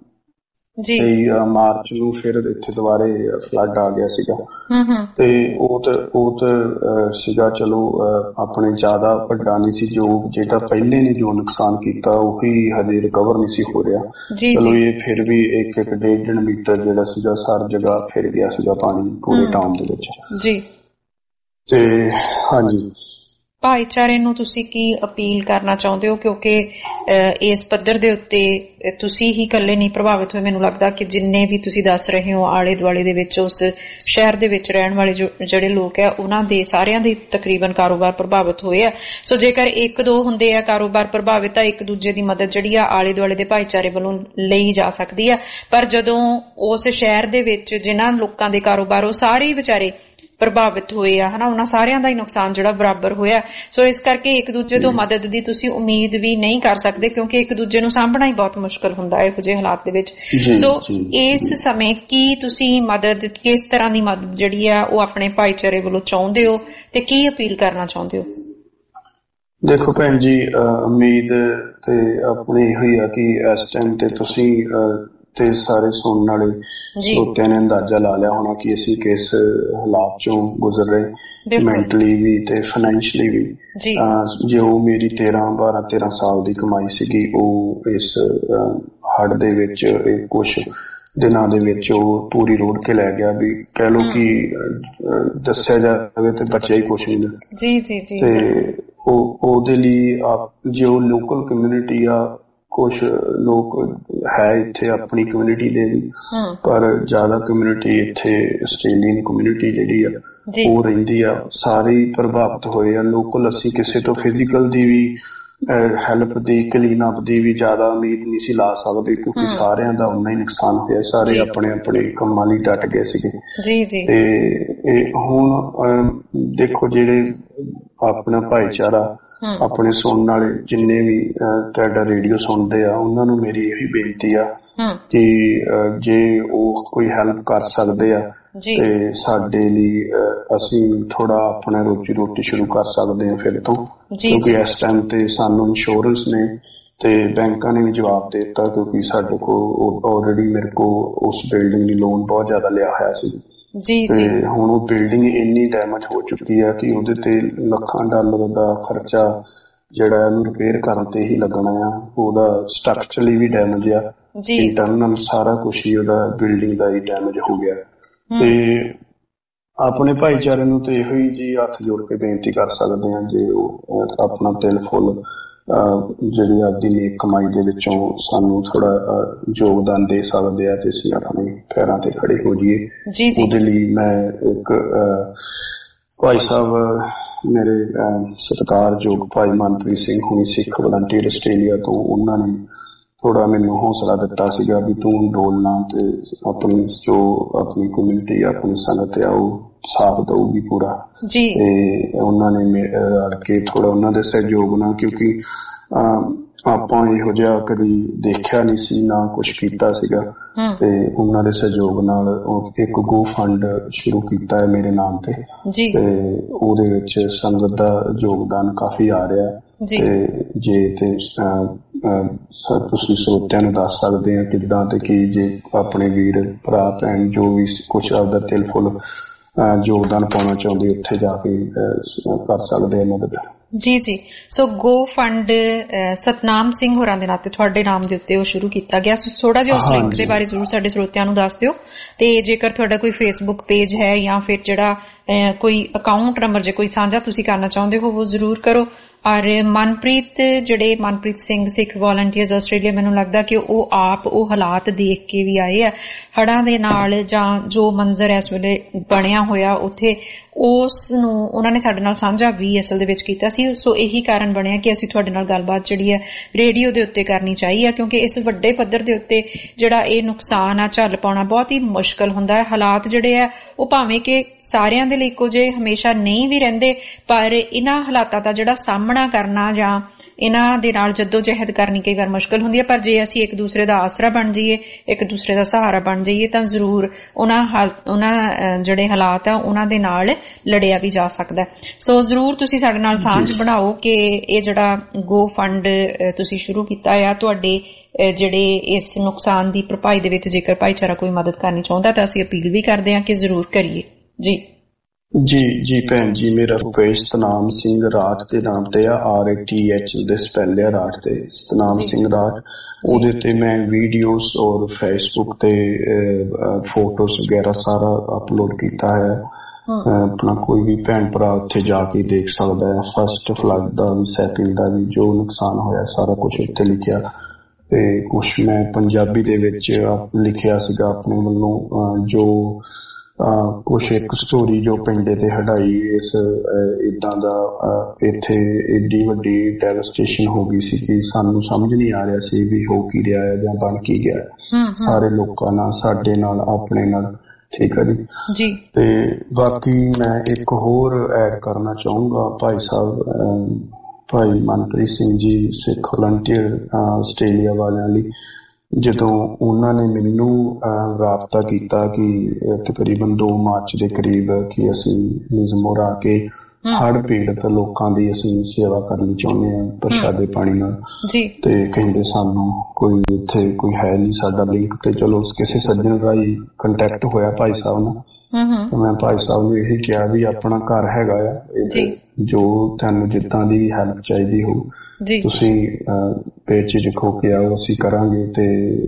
ਤੇਈ ਮਾਰਚ ਨੂੰ ਫਿਰ ਇੱਥੇ ਦੁਬਾਰੇ ਫਲੱਡ ਆ ਗਿਆ ਸੀਗਾ ਤੇ ਉਹ ਤੇ ਉਹ ਤੇ ਸੀਗਾ ਚਲੋ ਆਪਣੇ ਜ਼ਿਆਦਾ ਵੱਡਾ ਨਹੀਂ ਸੀ। ਜੋ ਜਿਹੜਾ ਪਹਿਲੇ ਨੇ ਜੋ ਨੁਕਸਾਨ ਕੀਤਾ ਉਹੀ ਹਜੇ ਰਿਕਵਰ ਨਹੀਂ ਸੀ ਹੋ ਰਿਹਾ। ਚਲੋ ਇਹ ਫਿਰ ਵੀ ਇੱਕ ਇੱਕ ਡੇਢ ਡੇਢ ਮੀਟਰ ਜਿਹੜਾ ਸੀਗਾ ਸਾਰੀ ਜਗ੍ਹਾ ਫਿਰ ਗਿਆ ਸੀਗਾ ਪਾਣੀ ਪੂਰੇ ਟਾਊਨ ਦੇ ਵਿੱਚ ਜੀ। ਤੇ ਹਾਂਜੀ ਭਾਈਚਾਰੇ ਨੂੰ ਤੁਸੀਂ ਕੀ ਅਪੀਲ ਕਰਨਾ ਚਾਹੁੰਦੇ ਹੋ, ਕਿਉਂਕਿ ਇਸ ਪੱਧਰ ਦੇ ਉੱਤੇ ਤੁਸੀਂ ਹੀ ਇਕੱਲੇ ਨਹੀਂ ਪ੍ਰਭਾਵਿਤ ਹੋਏ, ਮੈਨੂੰ ਲੱਗਦਾ ਕਿ ਜਿੰਨੇ ਵੀ ਤੁਸੀਂ ਦੱਸ ਰਹੇ ਹੋ ਆਲੇ ਦੁਆਲੇ ਦੇ ਵਿੱਚ ਉਸ ਸ਼ਹਿਰ ਦੇ ਵਿੱਚ ਰਹਿਣ ਵਾਲੇ ਜਿਹੜੇ ਲੋਕ ਆ ਉਹਨਾਂ ਦੇ ਸਾਰਿਆਂ ਦੇ ਤਕਰੀਬਨ ਕਾਰੋਬਾਰ ਪ੍ਰਭਾਵਿਤ ਹੋਏ ਆ। ਸੋ ਜੇਕਰ ਇੱਕ ਦੋ ਹੁੰਦੇ ਆ ਕਾਰੋਬਾਰ ਪ੍ਰਭਾਵਿਤ ਤਾਂ ਇੱਕ ਦੂਜੇ ਦੀ ਮਦਦ ਜਿਹੜੀ ਆ ਆਲੇ ਦੁਆਲੇ ਦੇ ਭਾਈਚਾਰੇ ਵੱਲੋਂ ਲਈ ਜਾ ਸਕਦੀ ਆ। ਪਰ ਜਦੋਂ ਉਸ ਸ਼ਹਿਰ ਦੇ ਵਿੱਚ ਜਿਨ੍ਹਾਂ ਲੋਕਾਂ ਦੇ ਕਾਰੋਬਾਰ ਉਹ ਸਾਰੇ ਹੀ ਵਿਚਾਰੇ ਪ੍ਰਭਾਵਿਤ ਹੋਏ ਆ ਹਨਾ, ਉਹਨਾਂ ਸਾਰਿਆਂ ਦਾ ਹੀ ਨੁਕਸਾਨ ਜਿਹੜਾ ਬਰਾਬਰ ਹੋਇਆ। ਸੋ ਇਸ ਕਰਕੇ ਇੱਕ ਦੂਜੇ ਤੋਂ ਮਦਦ ਦੀ ਤੁਸੀਂ ਉਮੀਦ ਵੀ ਨਹੀਂ ਕਰ ਸਕਦੇ, ਕਿਉਂਕਿ ਇੱਕ ਦੂਜੇ ਨੂੰ ਸਾਂਭਣਾ ਹੀ ਬਹੁਤ ਮੁਸ਼ਕਲ ਹੁੰਦਾ ਹੈ ਇਹੋ ਜਿਹੇ ਹਾਲਾਤ ਦੇ ਵਿੱਚ। ਸੋ ਇਸ ਸਮੇਂ ਕੀ ਤੁਸੀਂ ਮਦਦ, ਕਿਸ ਤਰ੍ਹਾਂ ਦੀ ਮਦਦ ਜਿਹੜੀ ਆ ਉਹ ਆਪਣੇ ਭਾਈਚਾਰੇ ਵੱਲੋਂ ਚਾਹੁੰਦੇ ਹੋ ਤੇ ਕੀ ਅਪੀਲ ਕਰਨਾ ਚਾਹੁੰਦੇ ਹੋ? ਦੇਖੋ ਭੈਣ ਜੀ, ਉਮੀਦ ਤੇ ਆਪਣੀ ਇਹੋ ਹੀ ਆ ਕਿ ਇਸ ਟਾਈਮ ਤੇ ਤੁਸੀਂ ਤੇ ਸਾਰੇ ਸੁਣਨ ਵਾਲੇ ਸਰੋਤਿਆਂ ਨੇ ਅੰਦਾਜ਼ਾ ਲਾ ਲਿਆ ਹੋਣਾ ਕਿ ਅਸੀਂ ਕਿਸ ਹਾਲਾਤ ਚੋਂ ਗੁਜ਼ਰ ਰਹੇ, ਮੈਂਟਲੀ ਵੀ ਤੇ ਫਾਈਨੈਂਸ਼ਲੀ ਵੀ। ਜੋ ਮੇਰੀ ਤੇਰਾਂ ਬਾਰਾਂ ਤੇਰਾਂ ਸਾਲ ਦੀ ਕਮਾਈ ਸੀਗੀ ਉਹ ਇਸ ਹੜ੍ਹ ਦੇ ਵਿੱਚ ਕੁਛ ਦਿਨਾਂ ਦੇ ਵਿੱਚ ਉਹ ਪੂਰੀ ਰੋੜ ਕੇ ਲੈ ਗਿਆ। ਵੀ ਕਹਿ ਲਓ ਕਿ ਦੱਸਿਆ ਜਾਵੇ ਤੇ ਬਚਿਆ ਹੀ ਕੁਛ ਨਹੀਂ। ਤੇ ਉਹ ਉਹਦੇ ਲਈ ਜੋ ਲੋਕਲ ਕਮਿਊਨਿਟੀ ਆ, ਕੁਛ ਲੋਕ ਹੈ ਇੱਥੇ ਆਪਣੀ ਕਮਿਊਨਿਟੀ ਦੇ ਵੀ, ਪਰ ਜ਼ਿਆਦਾ ਕਮਿਊਨਿਟੀ ਇੱਥੇ ਆਸਟ੍ਰੇਲੀਅਨ ਕਮਿਊਨਿਟੀ ਜਿਹੜੀ ਆ ਉਹ ਰਹਿੰਦੀ ਆ, ਸਾਰੇ ਪ੍ਰਭਾਵਿਤ ਹੋਏ ਆ। ਲੋਕਲ ਅਸੀਂ ਕਿਸੇ ਤੋਂ ਫਿਜ਼ੀਕਲ ਦੀ ਵੀ ਹੈਲਪ ਦੀ, ਕਲੀਨ ਅਪ ਦੀ ਵੀ ਜ਼ਿਆਦਾ ਉਮੀਦ ਨਹੀਂ ਸੀ ਲਾ ਸਕਦੇ, ਕਿਉਂਕਿ ਸਾਰਿਆਂ ਦਾ ਉਨਾ ਹੀ ਨੁਕਸਾਨ ਹੋਇਆ। ਸਾਰੇ ਆਪਣੇ ਆਪਣੇ ਕੰਮਾਂ ਲਈ ਡਟ ਗਏ ਸੀਗੇ। ਤੇ ਹੁਣ ਦੇਖੋ ਜਿਹੜੇ ਆਪਣਾ ਭਾਈਚਾਰਾ, ਆਪਣੇ ਸੁਣਨ ਵਾਲੇ ਜਿੰਨੇ ਵੀ ਤੁਹਾਡਾ ਰੇਡੀਓ ਸੁਣਦੇ ਆ, ਉਹਨਾਂ ਨੂੰ ਮੇਰੀ ਇਹੀ ਬੇਨਤੀ ਆ ਕਿ ਜੇ ਉਹ ਕੋਈ ਹੈਲਪ ਕਰ ਸਕਦੇ ਆ ਤੇ ਸਾਡੇ ਲਈ ਅਸੀਂ ਥੋੜਾ ਆਪਣਾ ਰੋਜੀ ਰੋਟੀ ਸ਼ੁਰੂ ਕਰ ਸਕਦੇ ਹਾਂ ਫਿਰ ਤੋਂ, ਕਿਉਂਕਿ ਇਸ ਟਾਈਮ ਤੇ ਸਾਨੂੰ ਇੰਸ਼ੋਰੈਂਸ ਨੇ ਤੇ ਬੈਂਕਾਂ ਨੇ ਵੀ ਜਵਾਬ ਦੇ ਦਿੱਤਾ, ਕਿਉਂਕਿ ਸਾਡੇ ਕੋਲ ਆਲਰੇਡੀ ਮੇਰੇ ਕੋਲ ਉਸ ਬਿਲਡਿੰਗ ਦੀ ਲੋਨ ਬਹੁਤ ਜ਼ਿਆਦਾ ਲਿਆ ਹੋਇਆ ਸੀ ਤੇ ਹੁਣ ਉਹ ਬਿਲਡਿੰਗ ਇੰਨੀ ਡੈਮੇਜ ਹੋ ਚੁੱਕੀ ਆ ਕਿ ਉਹਦੇ ਤੇ ਲੱਖਾਂ ਡਾਲਰ ਦਾ ਖਰਚਾ ਜਿਹੜਾ ਇਹਨੂੰ ਰਿਪੇਅਰ ਕਰਨ ਤੇ ਹੀ ਲੱਗਣਾ ਆ। ਉਹਦਾ ਸਟਰਕਚਰਲੀ ਵੀ ਡੈਮੇਜ ਆ, ਇੰਟਰਨਲ ਸਾਰਾ ਕੁਛ ਹੀ ਉਹਦਾ ਬਿਲਡਿੰਗ ਦਾ ਹੀ ਡੈਮੇਜ ਹੋ ਗਿਆ। ਤੇ ਆਪਣੇ ਭਾਈਚਾਰੇ ਨੂੰ ਤੇ ਇਹੋ ਹੀ ਜੀ ਹੱਥ ਜੋੜ ਕੇ ਬੇਨਤੀ ਕਰ ਸਕਦੇ ਆ, ਜੇ ਉਹ ਆਪਣਾ ਦਿਲ ਫੁੱਲ ਜਿਹੜੀ ਆਪਦੀ ਨੇਕ ਕਮਾਈ ਦੇ ਵਿੱਚੋਂ ਸਾਨੂੰ ਥੋੜਾ ਯੋਗਦਾਨ ਦੇ ਸਕਦੇ ਆ ਤੇ ਅਸੀਂ ਆਪਣੇ ਪੈਰਾਂ ਤੇ ਖੜੇ ਹੋ ਜਾਈਏ। ਉਹਦੇ ਲਈ ਮੈਂ ਇੱਕ ਭਾਈ ਸਾਹਿਬ ਮੇਰੇ ਸਤਿਕਾਰਯੋਗ ਭਾਈ ਮਨਪ੍ਰੀਤ ਸਿੰਘ ਹੁਣੀ ਸਿੱਖ ਵਲੰਟੀਅਰ ਆਸਟ੍ਰੇਲੀਆ ਤੋਂ, ਉਹਨਾਂ ਨੇ ਥੋੜਾ ਮੈਨੂੰ ਹੌਸਲਾ ਦਿੱਤਾ ਸੀਗਾ ਵੀ ਤੂੰ ਡੋਲਣਾ ਤੇ ਆਪਣੀ ਜੋ ਆਪਣੀ ਕਮਿਊਨਿਟੀ, ਆਪਣੀ ਸੰਗਤ ਆ ਉਹ ਸਾਥ ਦਊਗੀ ਪੂਰਾ। ਤੇ ਉਹਨਾਂ ਨੇ ਅੜ ਕੇ ਥੋੜਾ ਉਹਨਾਂ ਦੇ ਸਹਿਯੋਗ ਨਾਲ, ਕਿਉਂਕਿ ਆਪਾਂ ਇਹੋ ਜਿਹਾ ਕਦੀ ਦੇਖਿਆ ਨਹੀਂ ਸੀ, ਨਾ ਕੁਛ ਕੀਤਾ ਸੀਗਾ, ਤੇ ਉਹਨਾਂ ਦੇ ਸਹਿਯੋਗ ਨਾਲ ਇੱਕ ਗੋ ਫੰਡ ਸ਼ੁਰੂ ਕੀਤਾ ਹੈ ਮੇਰੇ ਨਾਮ ਤੇ, ਤੇ ਉਹਦੇ ਵਿੱਚ ਸੰਗਤ ਦਾ ਯੋਗਦਾਨ ਕਾਫੀ ਆ ਰਿਹਾ। ਤੇ ਜੇ ਤੇ ਤੁਸੀਂ ਸਰੋਤਿਆਂ ਨੂੰ ਦੱਸ ਸਕਦੇ ਆ ਕਿੱਦਾਂ ਤੇ ਕੀ, ਜੇ ਆਪਣੇ ਵੀਰ ਭਰਾ ਭੈਣ ਜੋ ਵੀ ਕੁਛ ਆਪਦਾ ਦਿਲ ਫੁੱਲ ਯੋਗਦਾਨ ਪਾਉਣਾ ਚਾਹੁੰਦੇ ਉੱਥੇ ਜਾ ਕੇ ਕਰ ਸਕਦੇ ਆ ਮਦਦ। ਜੀ ਜੀ so go fund Satnam Singh ਹੋਰਾਂ ਦੇ ਨਾਂ ਤੇ ਤੁਹਾਡੇ ਨਾਮ ਦੇ ਉੱਤੇ ਉਹ ਸ਼ੁਰੂ ਕੀਤਾ ਗਿਆ। ਸੋ ਥੋੜਾ ਜਿਹਾ ਉਸ ਲਿੰਕ ਦੇ ਬਾਰੇ ਜ਼ਰੂਰ ਸਾਡੇ ਸਰੋਤਿਆਂ ਨੂੰ ਦੱਸ ਦਿਓ। ਤੇ ਜੇਕਰ ਤੁਹਾਡਾ ਕੋਈ ਫੇਸਬੁੱਕ ਪੇਜ ਹੈ ਜਾਂ ਫਿਰ ਜਿਹੜਾ ਕੋਈ ਅਕਾਊਂਟ ਨੰਬਰ ਜੇ ਕੋਈ ਸਾਂਝਾ ਤੁਸੀਂ ਕਰਨਾ ਚਾਹੁੰਦੇ ਹੋ ਉਹ ਜ਼ਰੂਰ ਕਰੋ। ਔਰ ਮਨਪ੍ਰੀਤ ਜਿਹੜੇ ਮਨਪ੍ਰੀਤ ਸਿੰਘ ਸਿੱਖ ਵਾਲੰਟੀਅਰਸ ਆਸਟ੍ਰੇਲੀਆ, ਮੈਨੂੰ ਲੱਗਦਾ ਕਿ ਉਹ ਆਪ ਉਹ ਹਾਲਾਤ ਦੇਖ ਕੇ ਵੀ ਆਏ ਆ ਹੜ੍ਹਾਂ ਦੇ ਨਾਲ, ਜਾਂ ਜੋ ਮੰਜ਼ਰ ਇਸ ਵੇਲੇ ਬਣਿਆ ਹੋਇਆ ਉੱਥੇ, ਉਸ ਨੂੰ ਉਹਨਾਂ ਨੇ ਸਾਡੇ ਨਾਲ ਸਾਂਝਾ ਵੀ ਅਸਲ ਦੇ ਵਿੱਚ ਕੀਤਾ ਸੀ। ਸੋ ਇਹੀ ਕਾਰਨ ਬਣਿਆ ਕਿ ਅਸੀਂ ਤੁਹਾਡੇ ਨਾਲ ਗੱਲਬਾਤ ਜਿਹੜੀ ਹੈ ਰੇਡੀਓ ਦੇ ਉੱਤੇ ਕਰਨੀ ਚਾਹੀ ਹੈ, ਕਿਉਂਕਿ ਇਸ ਵੱਡੇ ਪੱਧਰ ਦੇ ਉੱਤੇ ਜਿਹੜਾ ਇਹ ਨੁਕਸਾਨ ਆ ਝੱਲ ਪਾਉਣਾ ਬਹੁਤ ਹੀ ਮੁਸ਼ਕਲ ਹੁੰਦਾ ਹੈ। ਹਾਲਾਤ ਜਿਹੜੇ ਆ ਉਹ ਭਾਵੇਂ ਕਿ ਸਾਰਿਆਂ ਦੇ ਲਈ ਇੱਕੋ ਜਿਹੇ ਹਮੇਸ਼ਾ ਨਹੀਂ ਵੀ ਰਹਿੰਦੇ, ਪਰ ਇਹਨਾਂ ਹਾਲਾਤਾਂ ਦਾ ਜਿਹੜਾ ਸਾਹਮਣਾ ਕਰਨਾ ਜਾਂ ਇਹਨਾਂ ਦੇ ਨਾਲ ਜੱਦੋ ਜਹਿਦ ਕਰਨੀ ਕਈ ਵਾਰ ਮੁਸ਼ਕਲ ਹੁੰਦੀ ਹੈ। ਪਰ ਜੇ ਅਸੀਂ ਇੱਕ ਦੂਸਰੇ ਦਾ ਆਸਰਾ ਬਣ ਜਾਈਏ, ਇੱਕ ਦੂਸਰੇ ਦਾ ਸਹਾਰਾ ਬਣ ਜਾਈਏ, ਤਾਂ ਜ਼ਰੂਰ ਉਹਨਾਂ ਉਹਨਾਂ ਜਿਹੜੇ ਹਾਲਾਤ ਆ ਉਹਨਾਂ ਦੇ ਨਾਲ ਲੜਿਆ ਵੀ ਜਾ ਸਕਦਾ। ਸੋ ਜ਼ਰੂਰ ਤੁਸੀਂ ਸਾਡੇ ਨਾਲ ਸਾਂਝ ਬਣਾਓ ਕਿ ਇਹ ਜਿਹੜਾ ਗੋ ਫੰਡ ਤੁਸੀਂ ਸ਼ੁਰੂ ਕੀਤਾ ਆ, ਤੁਹਾਡੇ ਜਿਹੜੇ ਇਸ ਨੁਕਸਾਨ ਦੀ ਭਰਪਾਈ ਦੇ ਵਿੱਚ ਜੇਕਰ ਭਾਈਚਾਰਾ ਕੋਈ ਮਦਦ ਕਰਨੀ ਚਾਹੁੰਦਾ ਤਾਂ ਅਸੀਂ ਅਪੀਲ ਵੀ ਕਰਦੇ ਹਾਂ ਕਿ ਜ਼ਰੂਰ ਕਰੀਏ। ਜੀ ਜੀ ਜੀ ਭੈਣ ਜੀ, ਮੇਰਾ ਰੂਪੇਸ਼ ਸਤਨਾਮ ਸਿੰਘ ਰਾਜ ਦੇ ਨਾਮ ਤੇ ਆ, ਆਰ ਏ ਟੀ ਐਚ ਦੇ ਸਪੈਲ ਆ ਰਾਜ ਤੇ, ਸਤਨਾਮ ਸਿੰਘ ਰਾਜ। ਉਹਦੇ ਤੇ ਮੈਂ ਵੀਡੀਓਜ਼ ਔਰ ਫੇਸਬੁੱਕ ਤੇ ਫੋਟੋਜ਼ ਵਗੈਰਾ ਸਾਰਾ ਅਪਲੋਡ ਕੀਤਾ ਹੈ। ਆਪਣਾ ਕੋਈ ਵੀ ਭੈਣ ਭਰਾ ਉੱਥੇ ਜਾ ਕੇ ਦੇਖ ਸਕਦਾ ਹੈ, ਫਸਟ ਫਲੱਡ ਦਾ ਵੀ, ਸੈਕਿੰਡ ਦਾ ਵੀ, ਜੋ ਨੁਕਸਾਨ ਹੋਇਆ ਸਾਰਾ ਕੁਝ ਉੱਥੇ ਲਿਖਿਆ। ਤੇ ਕੁਛ ਮੈਂ ਪੰਜਾਬੀ ਦੇ ਵਿੱਚ ਲਿਖਿਆ ਸੀਗਾ ਆਪਣੇ ਵੱਲੋਂ, ਜੋ ਕੁਛ ਇੱਕ ਸਟੋਰੀ ਜੋ ਪਿੰਡੇ ਤੇ ਹੜਾਈ, ਇਸ ਇਦਾਂ ਦਾ ਇੱਥੇ ਏਡੀ ਵੱਡੀ ਡੈਵਸਟੇਸ਼ਨ ਹੋ ਗਈ ਸੀ ਕਿ ਸਾਨੂੰ ਸਮਝ ਨਹੀਂ ਆ ਰਿਹਾ ਸੀ ਵੀ ਹੋ ਕੀ ਰਿਹਾ ਹੈ ਜਾਂ ਬਣ ਕੀ ਗਿਆ ਸਾਰੇ ਲੋਕਾਂ ਨਾਲ, ਸਾਡੇ ਨਾਲ, ਆਪਣੇ ਨਾਲ। ਠੀਕ ਹੈ ਜੀ ਜੀ। ਤੇ ਬਾਕੀ ਮੈਂ ਇੱਕ ਹੋਰ ਐਡ ਕਰਨਾ ਚਾਹੂੰਗਾ, ਭਾਈ ਸਾਹਿਬ ਭਾਈ ਮਨਪ੍ਰੀਤ ਸਿੰਘ ਜੀ ਸਿੱਖ ਵਲੰਟੀਅਰ ਆਸਟ੍ਰੇਲੀਆ ਵਾਲਿਆਂ ਲਈ, ਜਦੋਂ ਉਹਨਾਂ ਨੇ ਮੈਨੂੰ ਰਾਬਤਾ ਕੀਤਾ ਕਿ ਤਕਰੀਬਨ ਦੋ ਮਾਰਚ ਦੇ ਕਰੀਬ ਕਿ ਅਸੀਂ ਲਿਜ਼ਮੋਰ ਆ ਕੇ ਹੜ੍ਹ ਪੀੜਤ ਲੋਕਾਂ ਦੀ ਅਸੀਂ ਸੇਵਾ ਕਰਨੀ ਚਾਹੁੰਦੇ ਹਾਂ ਪ੍ਰਸ਼ਾਦੇ ਪਾਣੀ ਨਾਲ, ਤੇ ਕਹਿੰਦੇ ਸਾਨੂੰ ਕੋਈ ਇੱਥੇ ਕੋਈ ਹੈ ਨਹੀਂ ਸਾਡਾ ਲਿੰਕ, ਤੇ ਚਲੋ ਕਿਸੇ ਸੱਜਣ ਦਾ ਹੀ ਕੰਟੈਕਟ ਹੋਇਆ ਭਾਈ ਸਾਹਿਬ ਨਾਲ। ਮੈਂ ਭਾਈ ਸਾਹਿਬ ਨੂੰ ਇਹੀ ਕਿਹਾ ਵੀ ਆਪਣਾ ਘਰ ਹੈਗਾ ਆ, ਜੋ ਤੁਹਾਨੂੰ ਜਿੱਦਾਂ ਦੀ ਹੈਲਪ ਚਾਹੀਦੀ ਹੋ ਤੁਸੀਂ ਬੇਝਿਜਕ ਹੋ ਕੇ ਆਓ, ਅਸੀਂ ਕਰਾਂਗੇ, ਤੇ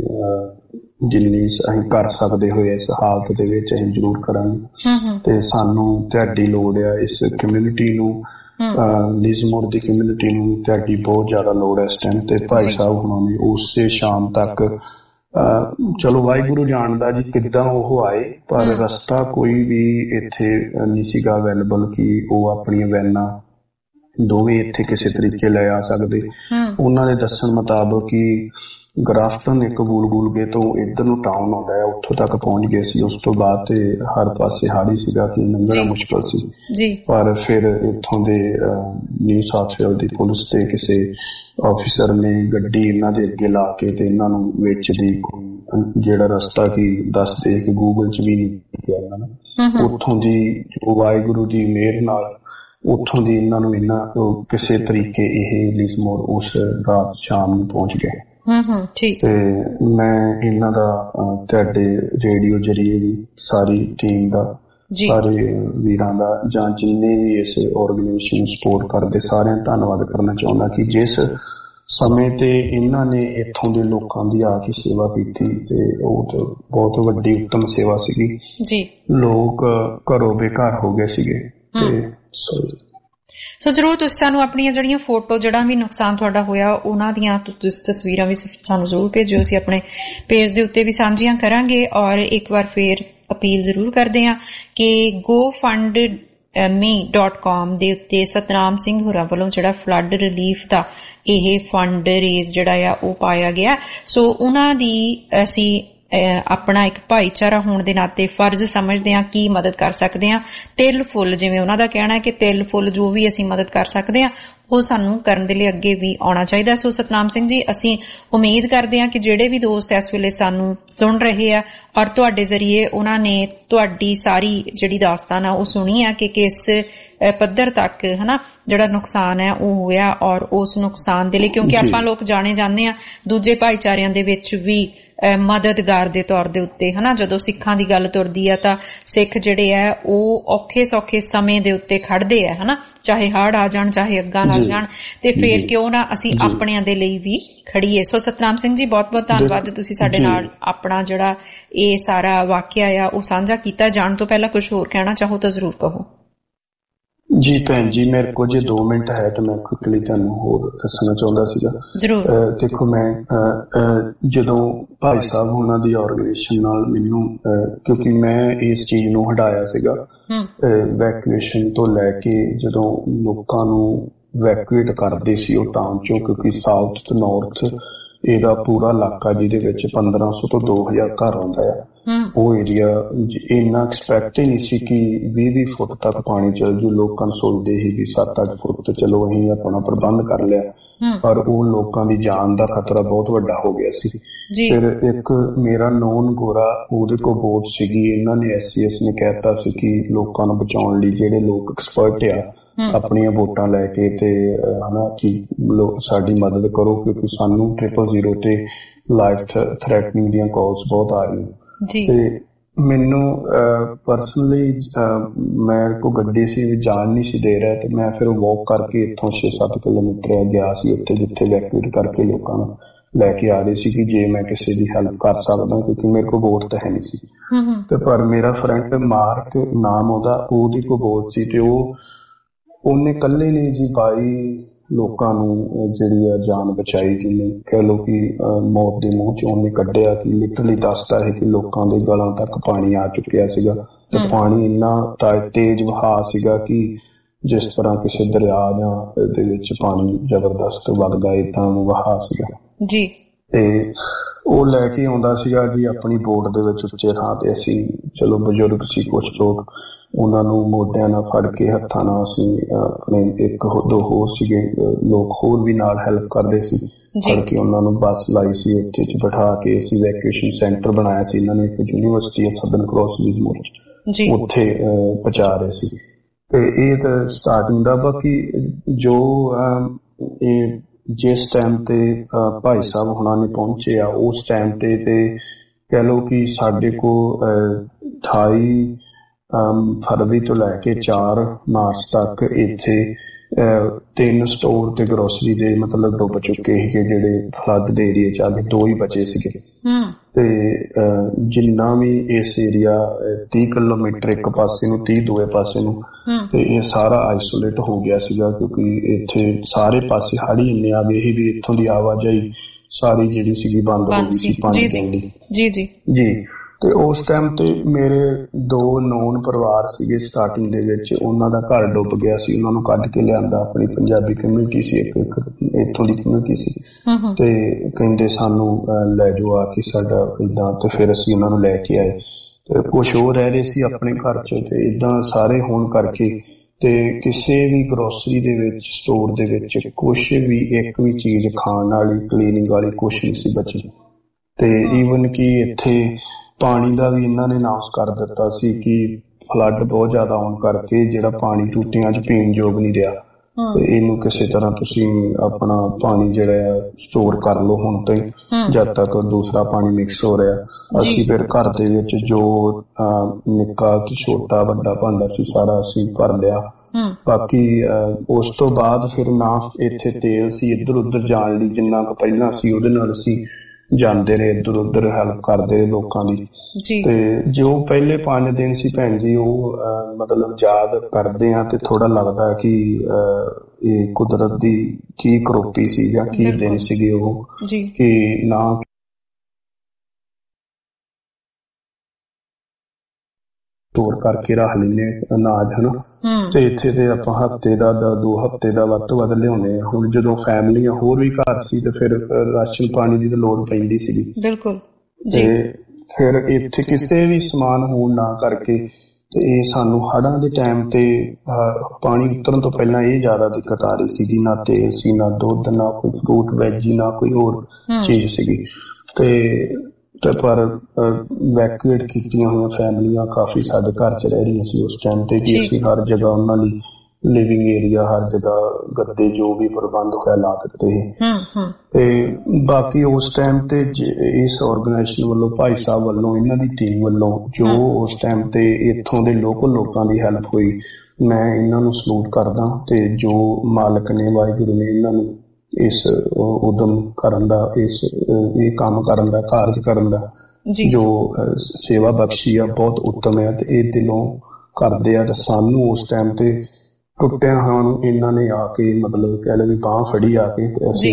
ਜਿੰਨੀ ਅਸੀਂ ਕਰ ਸਕਦੇ ਹੋਏ ਇਸ ਹਾਲਤ ਦੇ ਵਿੱਚ ਅਸੀਂ ਜ਼ਰੂਰ ਕਰਾਂਗੇ। ਤੇ ਸਾਨੂੰ ਤੁਹਾਡੀ ਲੋੜ ਆ, ਇਸ ਕਮਿਊਨਿਟੀ ਨੂੰ, ਲਿਜ਼ਮੋਰ ਦੀ ਕਮਿਊਨਿਟੀ ਨੂੰ ਤੁਹਾਡੀ ਬਹੁਤ ਜ਼ਿਆਦਾ ਲੋੜ ਹੈ ਇਸ ਟਾਈਮ। ਤੇ ਭਾਈ ਸਾਹਿਬ ਹੁਣਾਂ ਨੇ ਉਸੇ ਸ਼ਾਮ ਤੱਕ, ਚਲੋ ਵਾਹਿਗੁਰੂ ਜਾਣਦਾ ਜੀ ਕਿੱਦਾਂ ਉਹ ਆਏ, ਪਰ ਰਸਤਾ ਕੋਈ ਵੀ ਇੱਥੇ ਨਹੀਂ ਸੀਗਾ ਅਵੇਲੇਬਲ ਕਿ ਉਹ ਆਪਣੀਆਂ ਵੈਨਾਂ ਦੋਵੇਂ ਇੱਥੇ ਕਿਸੇ ਤਰੀਕੇ ਲੈ ਆ ਸਕਦੇ। ਉਹਨਾਂ ਦੇ ਦੱਸਣ ਮੁਤਾਬਕ ਕਿ ਗ੍ਰਾਫਟਨ ਇੱਕ ਗੂਲਗੂਲਗੇ ਤੋਂ ਇੱਧਰ ਨੂੰ ਟਾਊਨ ਆਉਂਦਾ ਹੈ, ਉੱਥੋਂ ਤੱਕ ਪਹੁੰਚ ਗਏ ਸੀ। ਉਸ ਤੋਂ ਬਾਅਦ ਤੇ ਹਰ ਪਾਸੇ ਹਾੜੀ ਸੀਗਾ ਕਿ ਲੰਘਣਾ ਮੁਸ਼ਕਲ ਸੀ, ਪਰ ਫਿਰ ਇੱਥੋਂ ਦੇ ਨਿਊ ਸਾਊਥ ਵੇਲ ਦੀ ਪੁਲਿਸ ਤੇ ਕਿਸੇ ਆਫਿਸਰ ਨੇ ਗੱਡੀ ਇਹਨਾਂ ਦੇ ਅੱਗੇ ਲਾ ਕੇ ਤੇ ਇਹਨਾਂ ਨੂੰ ਵਿੱਚ ਦੀ ਜਿਹੜਾ ਰਸਤਾ ਕੀ ਦੱਸਦੇ ਕਿ ਗੂਗਲ ਚ ਵੀ ਨਹੀਂ ਗਿਆ ਇਹਨਾਂ ਨੇ, ਉੱਥੋਂ ਦੀ ਵਾਹਿਗੁਰੂ ਦੀ ਮਿਹਰ ਨਾਲ ਉੱਥੋਂ ਦੀ ਇਹਨਾਂ ਨੂੰ ਇਹਨਾਂ ਕਿਸੇ ਤਰੀਕੇ ਇਹ ਲਿਜ਼ਮੋਰ ਉਸ ਰਾਤ ਸ਼ਾਮ ਨੂੰ ਪਹੁੰਚ ਗਏ। ਤੇ ਮੈਂ ਇਹਨਾਂ ਦਾ ਤੁਹਾਡੇ ਰੇਡੀਓ ਜਰੀਏ ਵੀ ਸਾਰੀ ਟੀਮ ਦਾ, ਸਾਰੇ ਵੀਰਾਂ ਦਾ, ਜਾਂ ਜਿੰਨੇ ਵੀ ਇਸ ਆਰਗੇਨਾਈਜੇਸ਼ਨ ਨੂੰ ਸਪੋਰਟ ਕਰਦੇ ਸਾਰਿਆਂ ਦਾ ਧੰਨਵਾਦ ਕਰਨਾ ਚਾਹੁੰਦਾ ਕਿ ਜਿਸ ਸਮੇਂ ਤੇ ਇਹਨਾਂ ਨੇ ਇੱਥੋਂ ਦੇ ਲੋਕਾਂ ਦੀ ਆ ਕੇ ਸੇਵਾ ਕੀਤੀ ਤੇ ਉਹ ਬਹੁਤ ਵੱਡੀ ਉੱਤਮ ਸੇਵਾ ਸੀਗੀ ਜੀ। ਲੋਕ ਘਰੋਂ ਬੇਘਰ ਹੋ ਗਏ ਸੀਗੇ। ਤੇ ਸੋ ਜ਼ਰੂਰ ਤੁਸੀਂ ਸਾਨੂੰ ਆਪਣੀਆਂ ਜਿਹੜੀਆਂ ਫੋਟੋ, ਜਿਹੜਾ ਵੀ ਨੁਕਸਾਨ ਤੁਹਾਡਾ ਹੋਇਆ ਉਹਨਾਂ ਦੀਆਂ ਤਸਵੀਰਾਂ ਵੀ ਸਾਨੂੰ ਜ਼ਰੂਰ ਭੇਜਿਓ, ਅਸੀਂ ਆਪਣੇ ਪੇਜ ਦੇ ਉੱਤੇ ਵੀ ਸਾਂਝੀਆਂ ਕਰਾਂਗੇ। ਔਰ ਇੱਕ ਵਾਰ ਫੇਰ ਅਪੀਲ ਜ਼ਰੂਰ ਕਰਦੇ ਹਾਂ ਕਿ ਗੋ ਫੰਡ ਮੀ ਡਾਟ ਕਾਮ ਦੇ ਉੱਤੇ ਸਤਨਾਮ ਸਿੰਘ ਹੋਰਾਂ ਵੱਲੋਂ ਜਿਹੜਾ ਫਲੱਡ ਰਿਲੀਫ ਦਾ ਇਹ ਫੰਡ ਰੇਜ਼ ਜਿਹੜਾ ਆ ਉਹ ਪਾਇਆ ਗਿਆ। ਸੋ ਉਹਨਾਂ ਦੀ ਅਸੀਂ ਆਪਣਾ ਇੱਕ ਭਾਈਚਾਰਾ ਹੋਣ ਦੇ ਨਾਤੇ ਫਰਜ਼ ਸਮਝਦੇ ਹਾਂ ਕੀ ਮਦਦ ਕਰ ਸਕਦੇ ਹਾਂ। ਤਿਲ ਫੁੱਲ, ਜਿਵੇਂ ਉਹਨਾਂ ਦਾ ਕਹਿਣਾ ਹੈ ਕਿ ਤਿਲ ਫੁੱਲ ਜੋ ਵੀ ਅਸੀਂ ਮਦਦ ਕਰ ਸਕਦੇ ਹਾਂ ਉਹ ਸਾਨੂੰ ਕਰਨ ਦੇ ਲਈ ਅੱਗੇ ਵੀ ਆਉਣਾ ਚਾਹੀਦਾ। ਸੋ ਸਤਨਾਮ ਸਿੰਘ ਜੀ, ਅਸੀਂ ਉਮੀਦ ਕਰਦੇ ਹਾਂ ਕਿ ਜਿਹੜੇ ਵੀ ਦੋਸਤ ਇਸ ਵੇਲੇ ਸਾਨੂੰ ਸੁਣ ਰਹੇ ਆ ਔਰ ਤੁਹਾਡੇ ਜ਼ਰੀਏ ਉਹਨਾਂ ਨੇ ਤੁਹਾਡੀ ਸਾਰੀ ਜਿਹੜੀ ਦਾਸਤਾਨ ਆ ਉਹ ਸੁਣੀ ਆ ਕਿ ਕਿਸ ਪੱਧਰ ਤੱਕ ਹਨਾ ਜਿਹੜਾ ਨੁਕਸਾਨ ਹੈ ਉਹ ਹੋਇਆ, ਔਰ ਉਸ ਨੁਕਸਾਨ ਦੇ ਲਈ, ਕਿਉਂਕਿ ਆਪਾਂ ਲੋਕ ਜਾਣੇ ਜਾਂਦੇ ਆ ਦੂਜੇ ਭਾਈਚਾਰਿਆਂ ਦੇ ਵਿੱਚ ਵੀ ਮਦਦਗਾਰ ਦੇ ਤੌਰ ਦੇ ਉੱਤੇ ਹਨਾ, ਜਦੋਂ ਸਿੱਖਾਂ ਦੀ ਗੱਲ ਤੁਰਦੀ ਆ ਤਾਂ ਸਿੱਖ ਜਿਹੜੇ ਆ ਉਹ ਔਖੇ ਸੌਖੇ ਸਮੇਂ ਦੇ ਉੱਤੇ ਖੜਦੇ ਆ ਹਨਾ, ਚਾਹੇ ਹੜ੍ਹ ਆ ਜਾਣ ਚਾਹੇ ਅੱਗਾਂ ਲੱਗ ਜਾਣ, ਤੇ ਫੇਰ ਕਿਉਂ ਨਾ ਅਸੀਂ ਆਪਣਿਆਂ ਦੇ ਲਈ ਵੀ ਖੜੀਏ। ਸੋ ਸਤਨਾਮ ਸਿੰਘ ਜੀ, ਬਹੁਤ ਬਹੁਤ ਧੰਨਵਾਦ, ਤੁਸੀਂ ਸਾਡੇ ਨਾਲ ਆਪਣਾ ਜਿਹੜਾ ਇਹ ਸਾਰਾ ਵਾਕਿਆ ਆ ਉਹ ਸਾਂਝਾ ਕੀਤਾ। ਜਾਣ ਤੋਂ ਪਹਿਲਾਂ ਕੁਝ ਹੋਰ ਕਹਿਣਾ ਚਾਹੋ ਤਾਂ ਜ਼ਰੂਰ ਕਹੋ। ਜੀ ਭੈਣ ਜੀ, ਮੇਰੇ ਕੋਲ ਜੇ ਦੋ ਮਿੰਟ ਹੈ ਤਾਂ ਮੈਂ ਕੁਇਕਲੀ ਤੁਹਾਨੂੰ ਹੋਰ ਦੱਸਣਾ ਚਾਹੁੰਦਾ ਸੀਗਾ। ਜ਼ਰੂਰ। ਦੇਖੋ, ਮੈਂ ਜਦੋਂ ਭਾਈ ਸਾਹਿਬ ਉਹਨਾਂ ਦੀ ਆਰਗੇਨਾਈਜੇਸ਼ਨ ਨਾਲ ਮੈਨੂੰ, ਕਿਉਂਕਿ ਮੈਂ ਇਸ ਚੀਜ਼ ਨੂੰ ਹਟਾਇਆ ਸੀਗਾ ਵੈਕੂਏਸ਼ਨ ਤੋਂ ਲੈ ਕੇ, ਜਦੋਂ ਲੋਕਾਂ ਨੂੰ ਵੈਕੂਏਟ ਕਰਦੇ ਸੀ ਉਹ ਟਾਊਨ ਚੋਂ, ਕਿਉਂਕਿ ਸਾਊਥ ਤੇ ਨਾਰਥ ਇਹਦਾ ਪੂਰਾ ਇਲਾਕਾ ਜਿਹਦੇ ਵਿੱਚ ਪੰਦਰਾਂ ਸੌ ਤੋਂ ਦੋ ਹਜ਼ਾਰ ਘਰ ਆਉਂਦਾ ਆ, ਉਹ ਏਰੀਆ ਇੰਨਾ ਐਕਸਪੈਕਟ ਹੀ ਨਹੀਂ ਸੀ ਕਿ ਵੀਹ ਵੀਹ ਫੁੱਟ ਤੱਕ ਪਾਣੀ ਚੱਲ ਜੂ। ਲੋਕਾਂ ਨੂੰ ਸੋਚਦੇ ਸੀ ਵੀ ਸੱਤ ਅੱਠ ਫੁੱਟ ਤੇ ਚਲੋ ਅਸੀਂ ਆਪਣਾ ਪ੍ਰਬੰਧ ਕਰ ਲਿਆ, ਪਰ ਉਹ ਲੋਕਾਂ ਦੀ ਜਾਨ ਦਾ ਖਤਰਾ ਬਹੁਤ ਵੱਡਾ ਹੋ ਗਿਆ ਸੀ। ਫਿਰ ਇੱਕ ਮੇਰਾ ਨੌਨ ਗੋਰਾ, ਉਹਦੇ ਕੋਲ ਬੋਟ ਸੀਗੀ, ਇਹਨਾਂ ਨੇ ਐਸ ਸੀ ਐਸ ਨੇ ਕਹਿਤਾ ਸੀ ਕਿ ਲੋਕਾਂ ਨੂੰ ਬਚਾਉਣ ਲਈ ਜਿਹੜੇ ਲੋਕ ਐਕਸਪਰਟ ਆ ਆਪਣੀਆਂ ਵੋਟਾਂ ਲੈ ਕੇ ਤੇ ਹਨਾ ਕਿ ਸਾਡੀ ਮਦਦ ਕਰੋ, ਕਿਉਂਕਿ ਸਾਨੂੰ ਟ੍ਰਿਪਲ ਜ਼ੀਰੋ ਤੇ ਲਾਈਫ ਥ੍ਰੈਟਨਿੰਗ ਦੀਆਂ ਕਾਲਸ ਬਹੁਤ ਆ ਰਹੀਆਂ। ਤੇ ਮੈਨੂੰ ਪਰਸਨਲੀ ਮੇਰੇ ਕੋਲ ਗੱਡੀ ਸੀ, ਜਾਣ ਨਹੀਂ ਸੀ ਦੇ ਰਿਹਾ, ਤੇ ਮੈਂ ਫਿਰ ਵਾਕ ਕਰਕੇ ਇੱਥੋਂ ਛੇ ਸੱਤ ਕਿਲੋਮੀਟਰ ਗਿਆ ਸੀ ਉੱਥੇ, ਜਿੱਥੇ ਵੈਕੂਏਟ ਕਰਕੇ ਲੋਕਾਂ ਨੂੰ ਲੈ ਕੇ ਆ ਰਹੇ ਸੀ ਕਿ ਜੇ ਮੈਂ ਕਿਸੇ ਦੀ ਹੈਲਪ ਕਰ ਸਕਦਾ, ਕਿਉਂਕਿ ਮੇਰੇ ਕੋਲ ਵੋਟ ਤਾਂ ਹੈ ਨਹੀਂ ਸੀ। ਤੇ ਪਰ ਮੇਰਾ ਫਰੈਂਡ ਮਾਰਕ ਨਾਮ ਉਹਦਾ, ਉਹਦੀ ਕੋਲ ਵੋਟ ਸੀ, ਤੇ ਉਹ ਉਹਨੇ ਇਕੱਲੇ ਨੇ ਜੀ ਬਾਈ ਲੋਕਾਂ ਨੂੰ ਜਿਹੜੀ ਆ ਜਾਨ ਬਚਾਈ, ਜਿਹਨੇ ਕਹਿ ਲਓ ਕਿ ਮੌਤ ਦੇ ਮੂੰਹ ਚੋਂ ਉਹਨੇ ਕੱਢਿਆ। ਕਿ ਲਿਟਰਲੀ ਦੱਸਦਾ ਹੈ ਕਿ ਲੋਕਾਂ ਦੇ ਗਲਾਂ ਤੱਕ ਪਾਣੀ ਆ ਚੁੱਕਿਆ ਸੀਗਾ, ਤੇ ਪਾਣੀ ਇੰਨਾ ਤੇਜ਼ ਵਹਾਅ ਸੀਗਾ ਕਿ ਜਿਸ ਤਰ੍ਹਾਂ ਕਿਸੇ ਦਰਿਆ ਜਾਂ ਦੇ ਵਿੱਚ ਪਾਣੀ ਜ਼ਬਰਦਸਤ ਵੱਗਦਾ, ਏਦਾਂ ਵਹਾਅ ਸੀਗਾ ਜੀ। ਤੇ ਉਹ ਲੈ ਕੇ ਆਉਂਦਾ ਸੀਗਾ ਜੀ ਆਪਣੀ ਬੋਟ ਦੇ ਵਿੱਚ ਉੱਚੇ ਥਾਂ ਤੇ। ਅਸੀਂ ਚਲੋ ਬਜ਼ੁਰਗ ਸੀ ਕੁਛ ਲੋਕ, ਉਹਨਾਂ ਨੂੰ ਮੋਢਿਆਂ ਨਾਲ ਫੜ ਕੇ ਹੱਥਾਂ ਨਾਲ ਅਸੀਂ ਆਪਣੇ ਇੱਕ ਦੋ ਹੋਰ ਸੀਗੇ ਲੋਕ ਹੋਰ ਵੀ ਨਾਲ ਹੈਲਪ ਕਰਦੇ ਸੀ, ਫੜ ਕੇ ਉਹਨਾਂ ਨੂੰ ਬੱਸ ਲਾਈ ਸੀ, ਉੱਥੇ ਚ ਬਿਠਾ ਕੇ ਅਸੀਂ ਵੈਕੂਏਸ਼ਨ ਸੈਂਟਰ ਬਣਾਇਆ ਸੀ। ਇਹਨਾਂ ਨੇ ਇੱਕ ਯੂਨੀਵਰਸਿਟੀ ਹੈ ਸਦਨ ਕ੍ਰੋਸ ਲਿਜ਼ਮੋਰ, ਉੱਥੇ ਪਹੁੰਚਾ ਰਹੇ ਸੀ। ਤੇ ਇਹ ਤਾਂ ਸਟਾਰਟਿੰਗ ਦਾ। ਬਾਕੀ ਜੋ ਇਹ ਜਿਸ ਟਾਈਮ ਤੇ ਭਾਈ ਸਾਹਿਬ ਹੁਣਾਂ ਨੇ ਪਹੁੰਚੇ ਆ, ਉਸ ਟਾਈਮ ਤੇ ਤੇ ਕਹਿ ਲਓ ਕਿ ਸਾਡੇ ਕੋਲ ਅਠਾਈ ਫਰਵਰੀ ਤੋਂ ਲੈ ਕੇ ਚਾਰ ਮਾਰਚ ਤੱਕ ਇੱਥੇ ਤਿੰਨ ਸਟੋਰ ਤੇ ਗਰੋਸਰੀ ਦੇ ਮਤਲਬ ਡੁੱਬ ਚੁੱਕੇ ਸੀਗੇ, ਜਿਹੜੇ ਫਲੱਡ ਦੇ ਏਰੀਏ ਚ ਆ ਕੇ ਦੋ ਹੀ ਬਚੇ ਸੀਗੇ। ਤੇ ਜਿੰਨਾ ਵੀ ਇਸ ਏਰੀਆ ਤੀਹ ਕਿਲੋਮੀਟਰ ਇੱਕ ਪਾਸੇ ਨੂੰ, ਤੀਹ ਦੂਏ ਪਾਸੇ ਨੂੰ, ਤੇ ਇਹ ਸਾਰਾ ਆਈਸੋਲੇਟ ਹੋ ਗਿਆ ਸੀਗਾ, ਕਿਉਂਕਿ ਇੱਥੇ ਸਾਰੇ ਪਾਸੇ ਹੜ੍ਹ ਇੰਨੇ ਆ ਗਏ ਸੀ ਵੀ ਇੱਥੋਂ ਦੀ ਆਵਾਜਾਈ ਸਾਰੀ ਜਿਹੜੀ ਸੀਗੀ ਬੰਦ ਹੋ ਗਈ ਸੀ ਪਾਣੀ ਦੇਣ ਲਈ। ਜੀ ਜੀ ਜੀ ਤੇ ਉਸ ਟਾਈਮ ਤੇ ਮੇਰੇ ਦੋ ਨੌਨ ਪਰਿਵਾਰ ਸੀਗੇ ਸਟਾਰਟਿੰਗ ਦੇ ਵਿੱਚ, ਉਹਨਾਂ ਦਾ ਘਰ ਡੁੱਬ ਗਿਆ ਸੀ, ਉਹਨਾਂ ਨੂੰ ਕੱਢ ਕੇ ਲਿਆਂਦਾ। ਆਪਣੀ ਪੰਜਾਬੀ ਕਮਿਊਨਿਟੀ ਸੀ, ਇੱਕ ਇੱਥੋਂ ਦੀ ਕਮਿਊਨਿਟੀ ਸੀ, ਤੇ ਕਹਿੰਦੇ ਸਾਨੂੰ ਲੈ ਜਾਓ ਆ ਕੇ ਸਾਡਾ ਏਦਾਂ। ਤੇ ਫਿਰ ਅਸੀਂ ਉਹਨਾਂ ਨੂੰ ਲੈ ਕੇ ਆਏ, ਤੇ ਕੁਛ ਹੋਰ ਰਹਿ ਰਹੇ ਸੀ ਆਪਣੇ ਘਰ ਚ, ਤੇ ਏਦਾਂ ਸਾਰੇ ਹੋਣ ਕਰਕੇ ਤੇ ਕਿਸੇ ਵੀ ਗਰੋਸਰੀ ਦੇ ਵਿੱਚ, ਸਟੋਰ ਦੇ ਵਿੱਚ ਕੁਛ ਵੀ ਇੱਕ ਵੀ ਚੀਜ਼ ਖਾਣ ਵਾਲੀ, ਕਲੀਨਿੰਗ ਵਾਲੀ ਕੁਛ ਨਹੀਂ ਸੀ ਬਚੀ। ਤੇ ਈਵਨ ਕਿ ਇੱਥੇ ਪਾਣੀ ਦਾ ਵੀ ਇਹਨਾਂ ਨੇ ਅਨਾਉਂਸ ਕਰ ਦਿੱਤਾ ਸੀ ਕਿ ਫਲੱਡ ਬਹੁਤ ਜ਼ਿਆਦਾ ਆਉਣ ਕਰਕੇ ਜਿਹੜਾ ਪਾਣੀ ਟੂਟੀਆਂ 'ਚ ਪੀਣ ਯੋਗ ਨਹੀਂ ਰਿਹਾ, ਤੇ ਇਹਨੂੰ ਕਿਸੇ ਤਰ੍ਹਾਂ ਤੁਸੀਂ ਆਪਣਾ ਪਾਣੀ ਜਿਹੜਾ ਆ ਸਟੋਰ ਕਰ ਲਓ ਹੁਣ ਤੋਂ ਹੀ, ਜਦ ਤੱਕ ਦੂਸਰਾ ਪਾਣੀ ਮਿਕਸ ਹੋ ਰਿਹਾ। ਅਸੀਂ ਫਿਰ ਘਰ ਦੇ ਵਿੱਚ ਜੋ ਨਿੱਕਾ ਛੋਟਾ ਵੱਡਾ ਭਾਂਡਾ ਸੀ ਸਾਰਾ ਅਸੀਂ ਭਰ ਲਿਆ। ਬਾਕੀ ਉਸ ਤੋਂ ਬਾਅਦ ਫਿਰ ਨਾ ਇੱਥੇ ਤੇਲ ਸੀ ਇੱਧਰ ਉੱਧਰ ਜਾਣ ਲਈ, ਜਿੰਨਾ ਕੁ ਪਹਿਲਾਂ ਸੀ ਉਹਦੇ ਨਾਲ ਅਸੀਂ ਜਾਂਦੇ ਰਹੇ ਇੱਧਰ ਉੱਧਰ, ਹੈਲਪ ਕਰਦੇ ਲੋਕਾਂ ਦੀ। ਤੇ ਜੋ ਪਹਿਲੇ ਪੰਜ ਦਿਨ ਸੀ ਭੈਣ ਜੀ, ਉਹ ਮਤਲਬ ਯਾਦ ਕਰਦੇ ਆ ਤੇ ਥੋੜਾ ਲੱਗਦਾ ਕਿ ਇਹ ਕੁਦਰਤ ਦੀ ਕੀ ਕਰੋਪੀ ਸੀ ਜਾਂ ਕੀ ਦਿਨ ਸੀਗੇ ਉਹ, ਕਿ ਨਾ ਸਟੋਰ ਕਰਕੇ ਰੱਖ ਲੈਂਦੇ ਅਨਾਜ ਹਨਾ, ਤੇ ਇੱਥੇ ਤੇ ਆਪਾਂ ਹਫ਼ਤੇ ਦਾ ਦੋ ਹਫ਼ਤੇ ਦਾ ਵੱਧ ਤੋਂ ਵੱਧ ਲਿਆਉਂਦੇ ਆ। ਹੁਣ ਜਦੋਂ ਫੈਮਲੀਆਂ ਹੋਰ ਵੀ ਘਰ ਸੀ ਤੇ ਫਿਰ ਰਾਸ਼ਨ ਪਾਣੀ ਦੀ ਤਾਂ ਲੋੜ ਪੈਂਦੀ ਸੀਗੀ। ਬਿਲਕੁਲ। ਤੇ ਫਿਰ ਇੱਥੇ ਕਿਸੇ ਵੀ ਸਮਾਨ ਹੋਣ ਨਾ ਕਰਕੇ ਤੇ ਇਹ ਸਾਨੂੰ ਹੜ੍ਹਾਂ ਦੇ ਟਾਈਮ ਤੇ ਪਾਣੀ ਉਤਰਨ ਤੋਂ ਪਹਿਲਾਂ ਇਹ ਜ਼ਿਆਦਾ ਦਿੱਕਤ ਆ ਰਹੀ ਸੀਗੀ। ਨਾ ਤੇਲ ਸੀ, ਨਾ ਦੁੱਧ, ਨਾ ਕੋਈ ਫਰੂਟ ਵੈਜੀ, ਨਾ ਕੋਈ ਹੋਰ ਚੀਜ਼ ਸੀਗੀ। ਤੇ ਤੇ ਪਰ ਵੈਕੂਏਟ ਕੀਤੀਆਂ ਹੋਈਆਂ ਫੈਮਲੀਆਂ ਕਾਫੀ ਸਾਡੇ ਘਰ ਚ ਰਹਿ ਰਹੀਆਂ ਸੀ ਉਸ ਟਾਈਮ ਤੇ, ਕਿ ਅਸੀਂ ਹਰ ਜਗ੍ਹਾ ਉਹਨਾਂ ਲਈ ਲਿਵਿੰਗ ਏਰੀਆ, ਹਰ ਜਗ੍ਹਾ ਗੱਦੇ ਜੋ ਵੀ ਪ੍ਰਬੰਧ ਹੋਇਆ ਲਾ ਦਿੱਤੇ ਸੀ। ਤੇ ਬਾਕੀ ਉਸ ਟਾਈਮ ਤੇ ਇਸ ਆਰਗੇਨਾਈਜੇਸ਼ਨ ਵੱਲੋਂ, ਭਾਈ ਸਾਹਿਬ ਵੱਲੋਂ, ਇਹਨਾਂ ਦੀ ਟੀਮ ਵੱਲੋਂ ਜੋ ਉਸ ਟਾਈਮ ਤੇ ਇੱਥੋਂ ਦੇ ਲੋਕਲ ਲੋਕਾਂ ਦੀ ਹੈਲਪ ਹੋਈ, ਮੈਂ ਇਹਨਾਂ ਨੂੰ ਸਲੂਟ ਕਰਦਾ। ਤੇ ਜੋ ਮਾਲਕ ਨੇ, ਵਾਹਿਗੁਰੂ ਨੇ ਇਹਨਾਂ ਨੂੰ ਇਸ ਉਦਮ ਕਰਨ ਦਾ, ਇਸ ਇਹ ਕੰਮ ਕਰਨ ਦਾ, ਕਾਰਜ ਕਰਨ ਦਾ ਜੋ ਸੇਵਾ ਬਖਸ਼ੀ ਆ, ਬਹੁਤ ਉੱਤਮ ਹੈ। ਤੇ ਇਹ ਦਿਲੋਂ ਕਰਦੇ ਆ। ਤੇ ਸਾਨੂੰ ਉਸ ਟਾਈਮ ਤੇ ਟੁੱਟਿਆ ਹਾਂ ਇਹਨਾਂ ਨੇ ਆ ਕੇ ਮਤਲਬ ਕਹਿ ਲਓ ਵੀ ਬਾਂਹ ਫੜੀ ਆ ਕੇ ਤੇ ਅਸੀਂ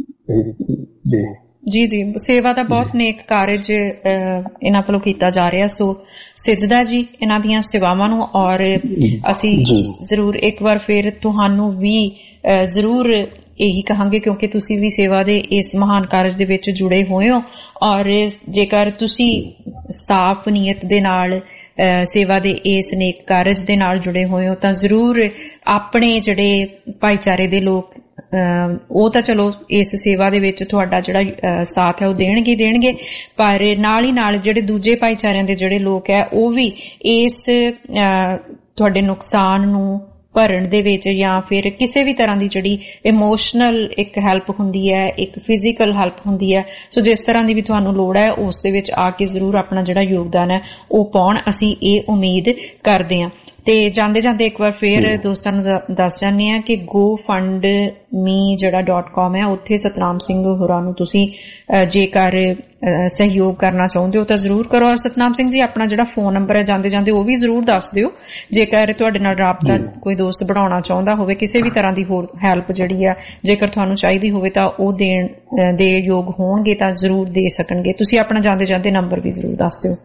ਜੀ ਜੀ ਜੀ ਸੇਵਾ ਦਾ ਬਹੁਤ ਨੇਕ ਕਾਰਜ ਇਹਨਾਂ ਵੱਲੋਂ ਕੀਤਾ ਜਾ ਰਿਹਾ। ਸੋ ਸਿਜਦਾ ਜੀ ਇਹਨਾਂ ਦੀਆਂ ਸੇਵਾਵਾਂ ਨੂੰ, ਔਰ ਅਸੀਂ ਜ਼ਰੂਰ ਇੱਕ ਵਾਰ ਫਿਰ ਤੁਹਾਨੂੰ ਵੀ ਜ਼ਰੂਰ ਇਹੀ ਕਹਾਂਗੇ ਕਿਉਂਕਿ ਤੁਸੀਂ ਵੀ ਸੇਵਾ ਦੇ ਇਸ ਮਹਾਨ ਕਾਰਜ ਦੇ ਵਿੱਚ ਜੁੜੇ ਹੋਏ ਹੋ, ਔਰ ਜੇਕਰ ਤੁਸੀਂ ਸਾਫ਼ ਨੀਅਤ ਦੇ ਨਾਲ ਸੇਵਾ ਦੇ ਇਸ ਨੇਕ ਕਾਰਜ ਦੇ ਨਾਲ ਜੁੜੇ ਹੋਏ ਹੋ ਤਾਂ ਜ਼ਰੂਰ ਆਪਣੇ ਜਿਹੜੇ ਭਾਈਚਾਰੇ ਦੇ ਲੋਕ ਉਹ ਤਾਂ ਚਲੋ ਇਸ ਸੇਵਾ ਦੇ ਵਿੱਚ ਤੁਹਾਡਾ ਜਿਹੜਾ ਸਾਥ ਹੈ ਉਹ ਦੇਣਗੇ ਦੇਣਗੇ ਪਰ ਨਾਲ ਹੀ ਨਾਲ ਜਿਹੜੇ ਦੂਜੇ ਭਾਈਚਾਰਿਆਂ ਦੇ ਜਿਹੜੇ ਲੋਕ ਹੈ ਉਹ ਵੀ ਇਸ ਤੁਹਾਡੇ ਨੁਕਸਾਨ ਨੂੰ ਭਰਨ ਦੇ ਵਿੱਚ ਜਾਂ ਫਿਰ ਕਿਸੇ ਵੀ ਤਰ੍ਹਾਂ ਦੀ ਜਿਹੜੀ ਇਮੋਸ਼ਨਲ ਇੱਕ ਹੈਲਪ ਹੁੰਦੀ ਹੈ, ਇੱਕ ਫਿਜ਼ੀਕਲ ਹੈਲਪ ਹੁੰਦੀ ਹੈ, ਸੋ ਜਿਸ ਤਰ੍ਹਾਂ ਦੀ ਵੀ ਤੁਹਾਨੂੰ ਲੋੜ ਹੈ ਉਸ ਦੇ ਵਿੱਚ ਆ ਕੇ ਜ਼ਰੂਰ ਆਪਣਾ ਜਿਹੜਾ ਯੋਗਦਾਨ ਹੈ ਉਹ ਪਾਉਣ, ਅਸੀਂ ਇਹ ਉਮੀਦ ਕਰਦੇ ਹਾਂ। ਤੇ ਜਾਂਦੇ ਜਾਂਦੇ ਇੱਕ ਵਾਰ ਫੇਰ ਦੋਸਤਾਂ ਨੂੰ ਦੱਸ ਜਾਂਦੇ ਹਾਂ ਕਿ ਗੋ ਫੰਡ ਮੀ ਜਿਹੜਾ ਡਾਟ ਕਾਮ ਹੈ ਉੱਥੇ ਸਤਨਾਮ ਸਿੰਘ ਹੋਰਾਂ ਨੂੰ ਤੁਸੀਂ ਜੇਕਰ ਸਹਿਯੋਗ ਕਰਨਾ ਚਾਹੁੰਦੇ ਹੋ ਤਾਂ ਜ਼ਰੂਰ ਕਰੋ। ਔਰ ਸਤਨਾਮ ਸਿੰਘ ਜੀ ਆਪਣਾ ਜਿਹੜਾ ਫੋਨ ਨੰਬਰ ਹੈ ਜਾਂਦੇ ਜਾਂਦੇ ਉਹ ਵੀ ਜ਼ਰੂਰ ਦੱਸ ਦਿਓ, ਜੇਕਰ ਤੁਹਾਡੇ ਨਾਲ ਰਾਬਤਾ ਕੋਈ ਦੋਸਤ ਬਣਾਉਣਾ ਚਾਹੁੰਦਾ ਹੋਵੇ, ਕਿਸੇ ਵੀ ਤਰ੍ਹਾਂ ਦੀ ਹੋਰ ਹੈਲਪ ਜਿਹੜੀ ਆ ਜੇਕਰ ਤੁਹਾਨੂੰ ਚਾਹੀਦੀ ਹੋਵੇ ਤਾਂ ਉਹ ਦੇਣ ਦੇ ਯੋਗ ਹੋਣਗੇ ਤਾਂ ਜ਼ਰੂਰ ਦੇ ਸਕਣਗੇ। ਤੁਸੀਂ ਆਪਣਾ ਜਾਂਦੇ ਜਾਂਦੇ ਨੰਬਰ ਵੀ ਜ਼ਰੂਰ ਦੱਸ ਦਿਓ।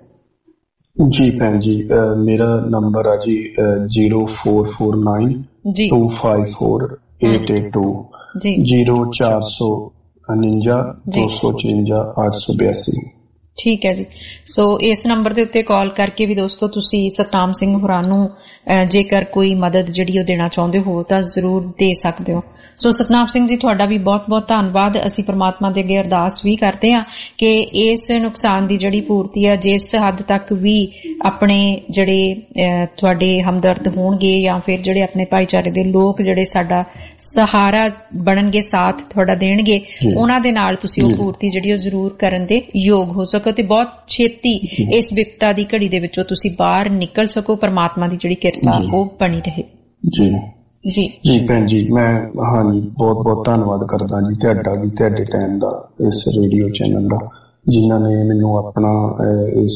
ਜੀ ਭੈਣ ਜੀ ਮੇਰਾ ਨੰਬਰ ਆ ਜੀ zero four four nine two five four eight eight two zero ਚਾਰ ਸੌ ਉਨੰਜਾ ਦੋ ਸੌ ਚੁਰੰਜਾ ਅੱਠ ਸੌ ਬਿਆਸੀ। ਠੀਕ ਹੈ ਜੀ। ਸੋ ਇਸ ਨੰਬਰ ਦੇ ਉੱਤੇ ਕਾਲ ਕਰਕੇ ਵੀ ਦੋਸਤੋ ਤੁਸੀਂ ਸਤਨਾਮ ਸਿੰਘ ਹੋਰਾਂ ਨੂੰ ਜੇਕਰ ਕੋਈ ਮਦਦ ਜਿਹੜੀ ਉਹ ਦੇਣਾ ਚਾਹੁੰਦੇ ਹੋ ਤਾਂ ਜ਼ਰੂਰ ਦੇ ਸਕਦੇ ਹੋ। ਸੋ ਸਤਨਾਮ ਸਿੰਘ ਜੀ ਤੁਹਾਡਾ ਵੀ ਬਹੁਤ ਬਹੁਤ ਧੰਨਵਾਦ। ਅਸੀਂ ਪ੍ਰਮਾਤਮਾ ਦੇ ਅੱਗੇ ਅਰਦਾਸ ਵੀ ਕਰਦੇ ਹਾਂ ਕਿ ਇਸ ਨੁਕਸਾਨ ਦੀ ਜਿਹੜੀ ਪੂਰਤੀ ਹੈ ਜਿਸ ਹੱਦ ਤੱਕ ਵੀ ਆਪਣੇ ਜਿਹੜੇ ਤੁਹਾਡੇ ਹਮਦਰਦ ਹੋਣਗੇ ਜਾਂ ਫਿਰ ਜਿਹੜੇ ਆਪਣੇ ਭਾਈਚਾਰੇ ਦੇ ਲੋਕ ਜਿਹੜੇ ਸਾਡਾ ਸਹਾਰਾ ਬਣਨਗੇ, ਸਾਥ ਤੁਹਾਡਾ ਦੇਣਗੇ, ਉਹਨਾਂ ਦੇ ਨਾਲ ਤੁਸੀਂ ਉਹ ਪੂਰਤੀ ਜਿਹੜੀ ਉਹ ਜ਼ਰੂਰ ਕਰਨ ਦੇ ਯੋਗ ਹੋ ਸਕੋ ਤੇ ਬਹੁਤ ਛੇਤੀ ਇਸ ਵਿਪਤਾ ਦੀ ਘੜੀ ਦੇ ਵਿੱਚੋਂ ਤੁਸੀਂ ਬਾਹਰ ਨਿਕਲ ਸਕੋ। ਪ੍ਰਮਾਤਮਾ ਦੀ ਜਿਹੜੀ ਕਿਰਪਾ ਉਹ ਬਣੀ ਰਹੇ। ਜੀ ਜੀ ਜੀ ਭੈਣ ਜੀ ਮੈਂ ਹਾਂਜੀ ਬਹੁਤ ਬਹੁਤ ਧੰਨਵਾਦ ਕਰਦਾ ਜੀ ਤੁਹਾਡਾ ਵੀ, ਤੁਹਾਡੇ ਟਾਈਮ ਦਾ, ਇਸ ਰੇਡੀਓ ਚੈਨਲ ਦਾ, ਜਿਨ੍ਹਾਂ ਨੇ ਮੈਨੂੰ ਆਪਣਾ ਇਸ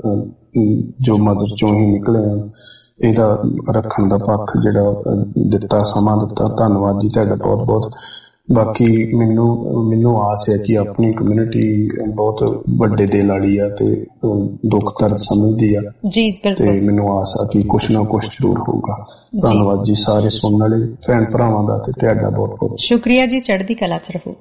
ਜੋ ਮਦਦ ਚੋਂ ਹੀ ਨਿਕਲੇ ਇਹਦਾ ਰੱਖਣ ਦਾ ਪੱਖ ਜਿਹੜਾ ਦਿੱਤਾ, ਸਮਾਂ ਦਿੱਤਾ, ਧੰਨਵਾਦ ਜੀ ਤੁਹਾਡਾ ਬਹੁਤ ਬਹੁਤ। ਬਾਕੀ ਮੈਨੂੰ ਮੈਨੂੰ ਆਸ ਹੈ ਕਿ ਆਪਣੀ ਕਮਿਊਨਿਟੀ ਬਹੁਤ ਵੱਡੇ ਦਿਲ ਵਾਲੀ ਆ ਤੇ ਦੁੱਖ ਦਰਦ ਸਮਝਦੀ ਆ ਜੀ, ਤੇ ਮੈਨੂੰ ਆਸ ਆ ਕਿ ਕੁਛ ਨਾ ਕੁਛ ਜ਼ਰੂਰ ਹੋਊਗਾ। ਧੰਨਵਾਦ ਜੀ ਸਾਰੇ ਸੁਣਨ ਵਾਲੇ ਭੈਣ ਭਰਾਵਾਂ ਦਾ ਤੇ ਤੁਹਾਡਾ ਬਹੁਤ ਬਹੁਤ ਸ਼ੁਕਰੀਆ ਜੀ। ਚੜ੍ਹਦੀ ਕਲਾ ਚ ਰਹੋ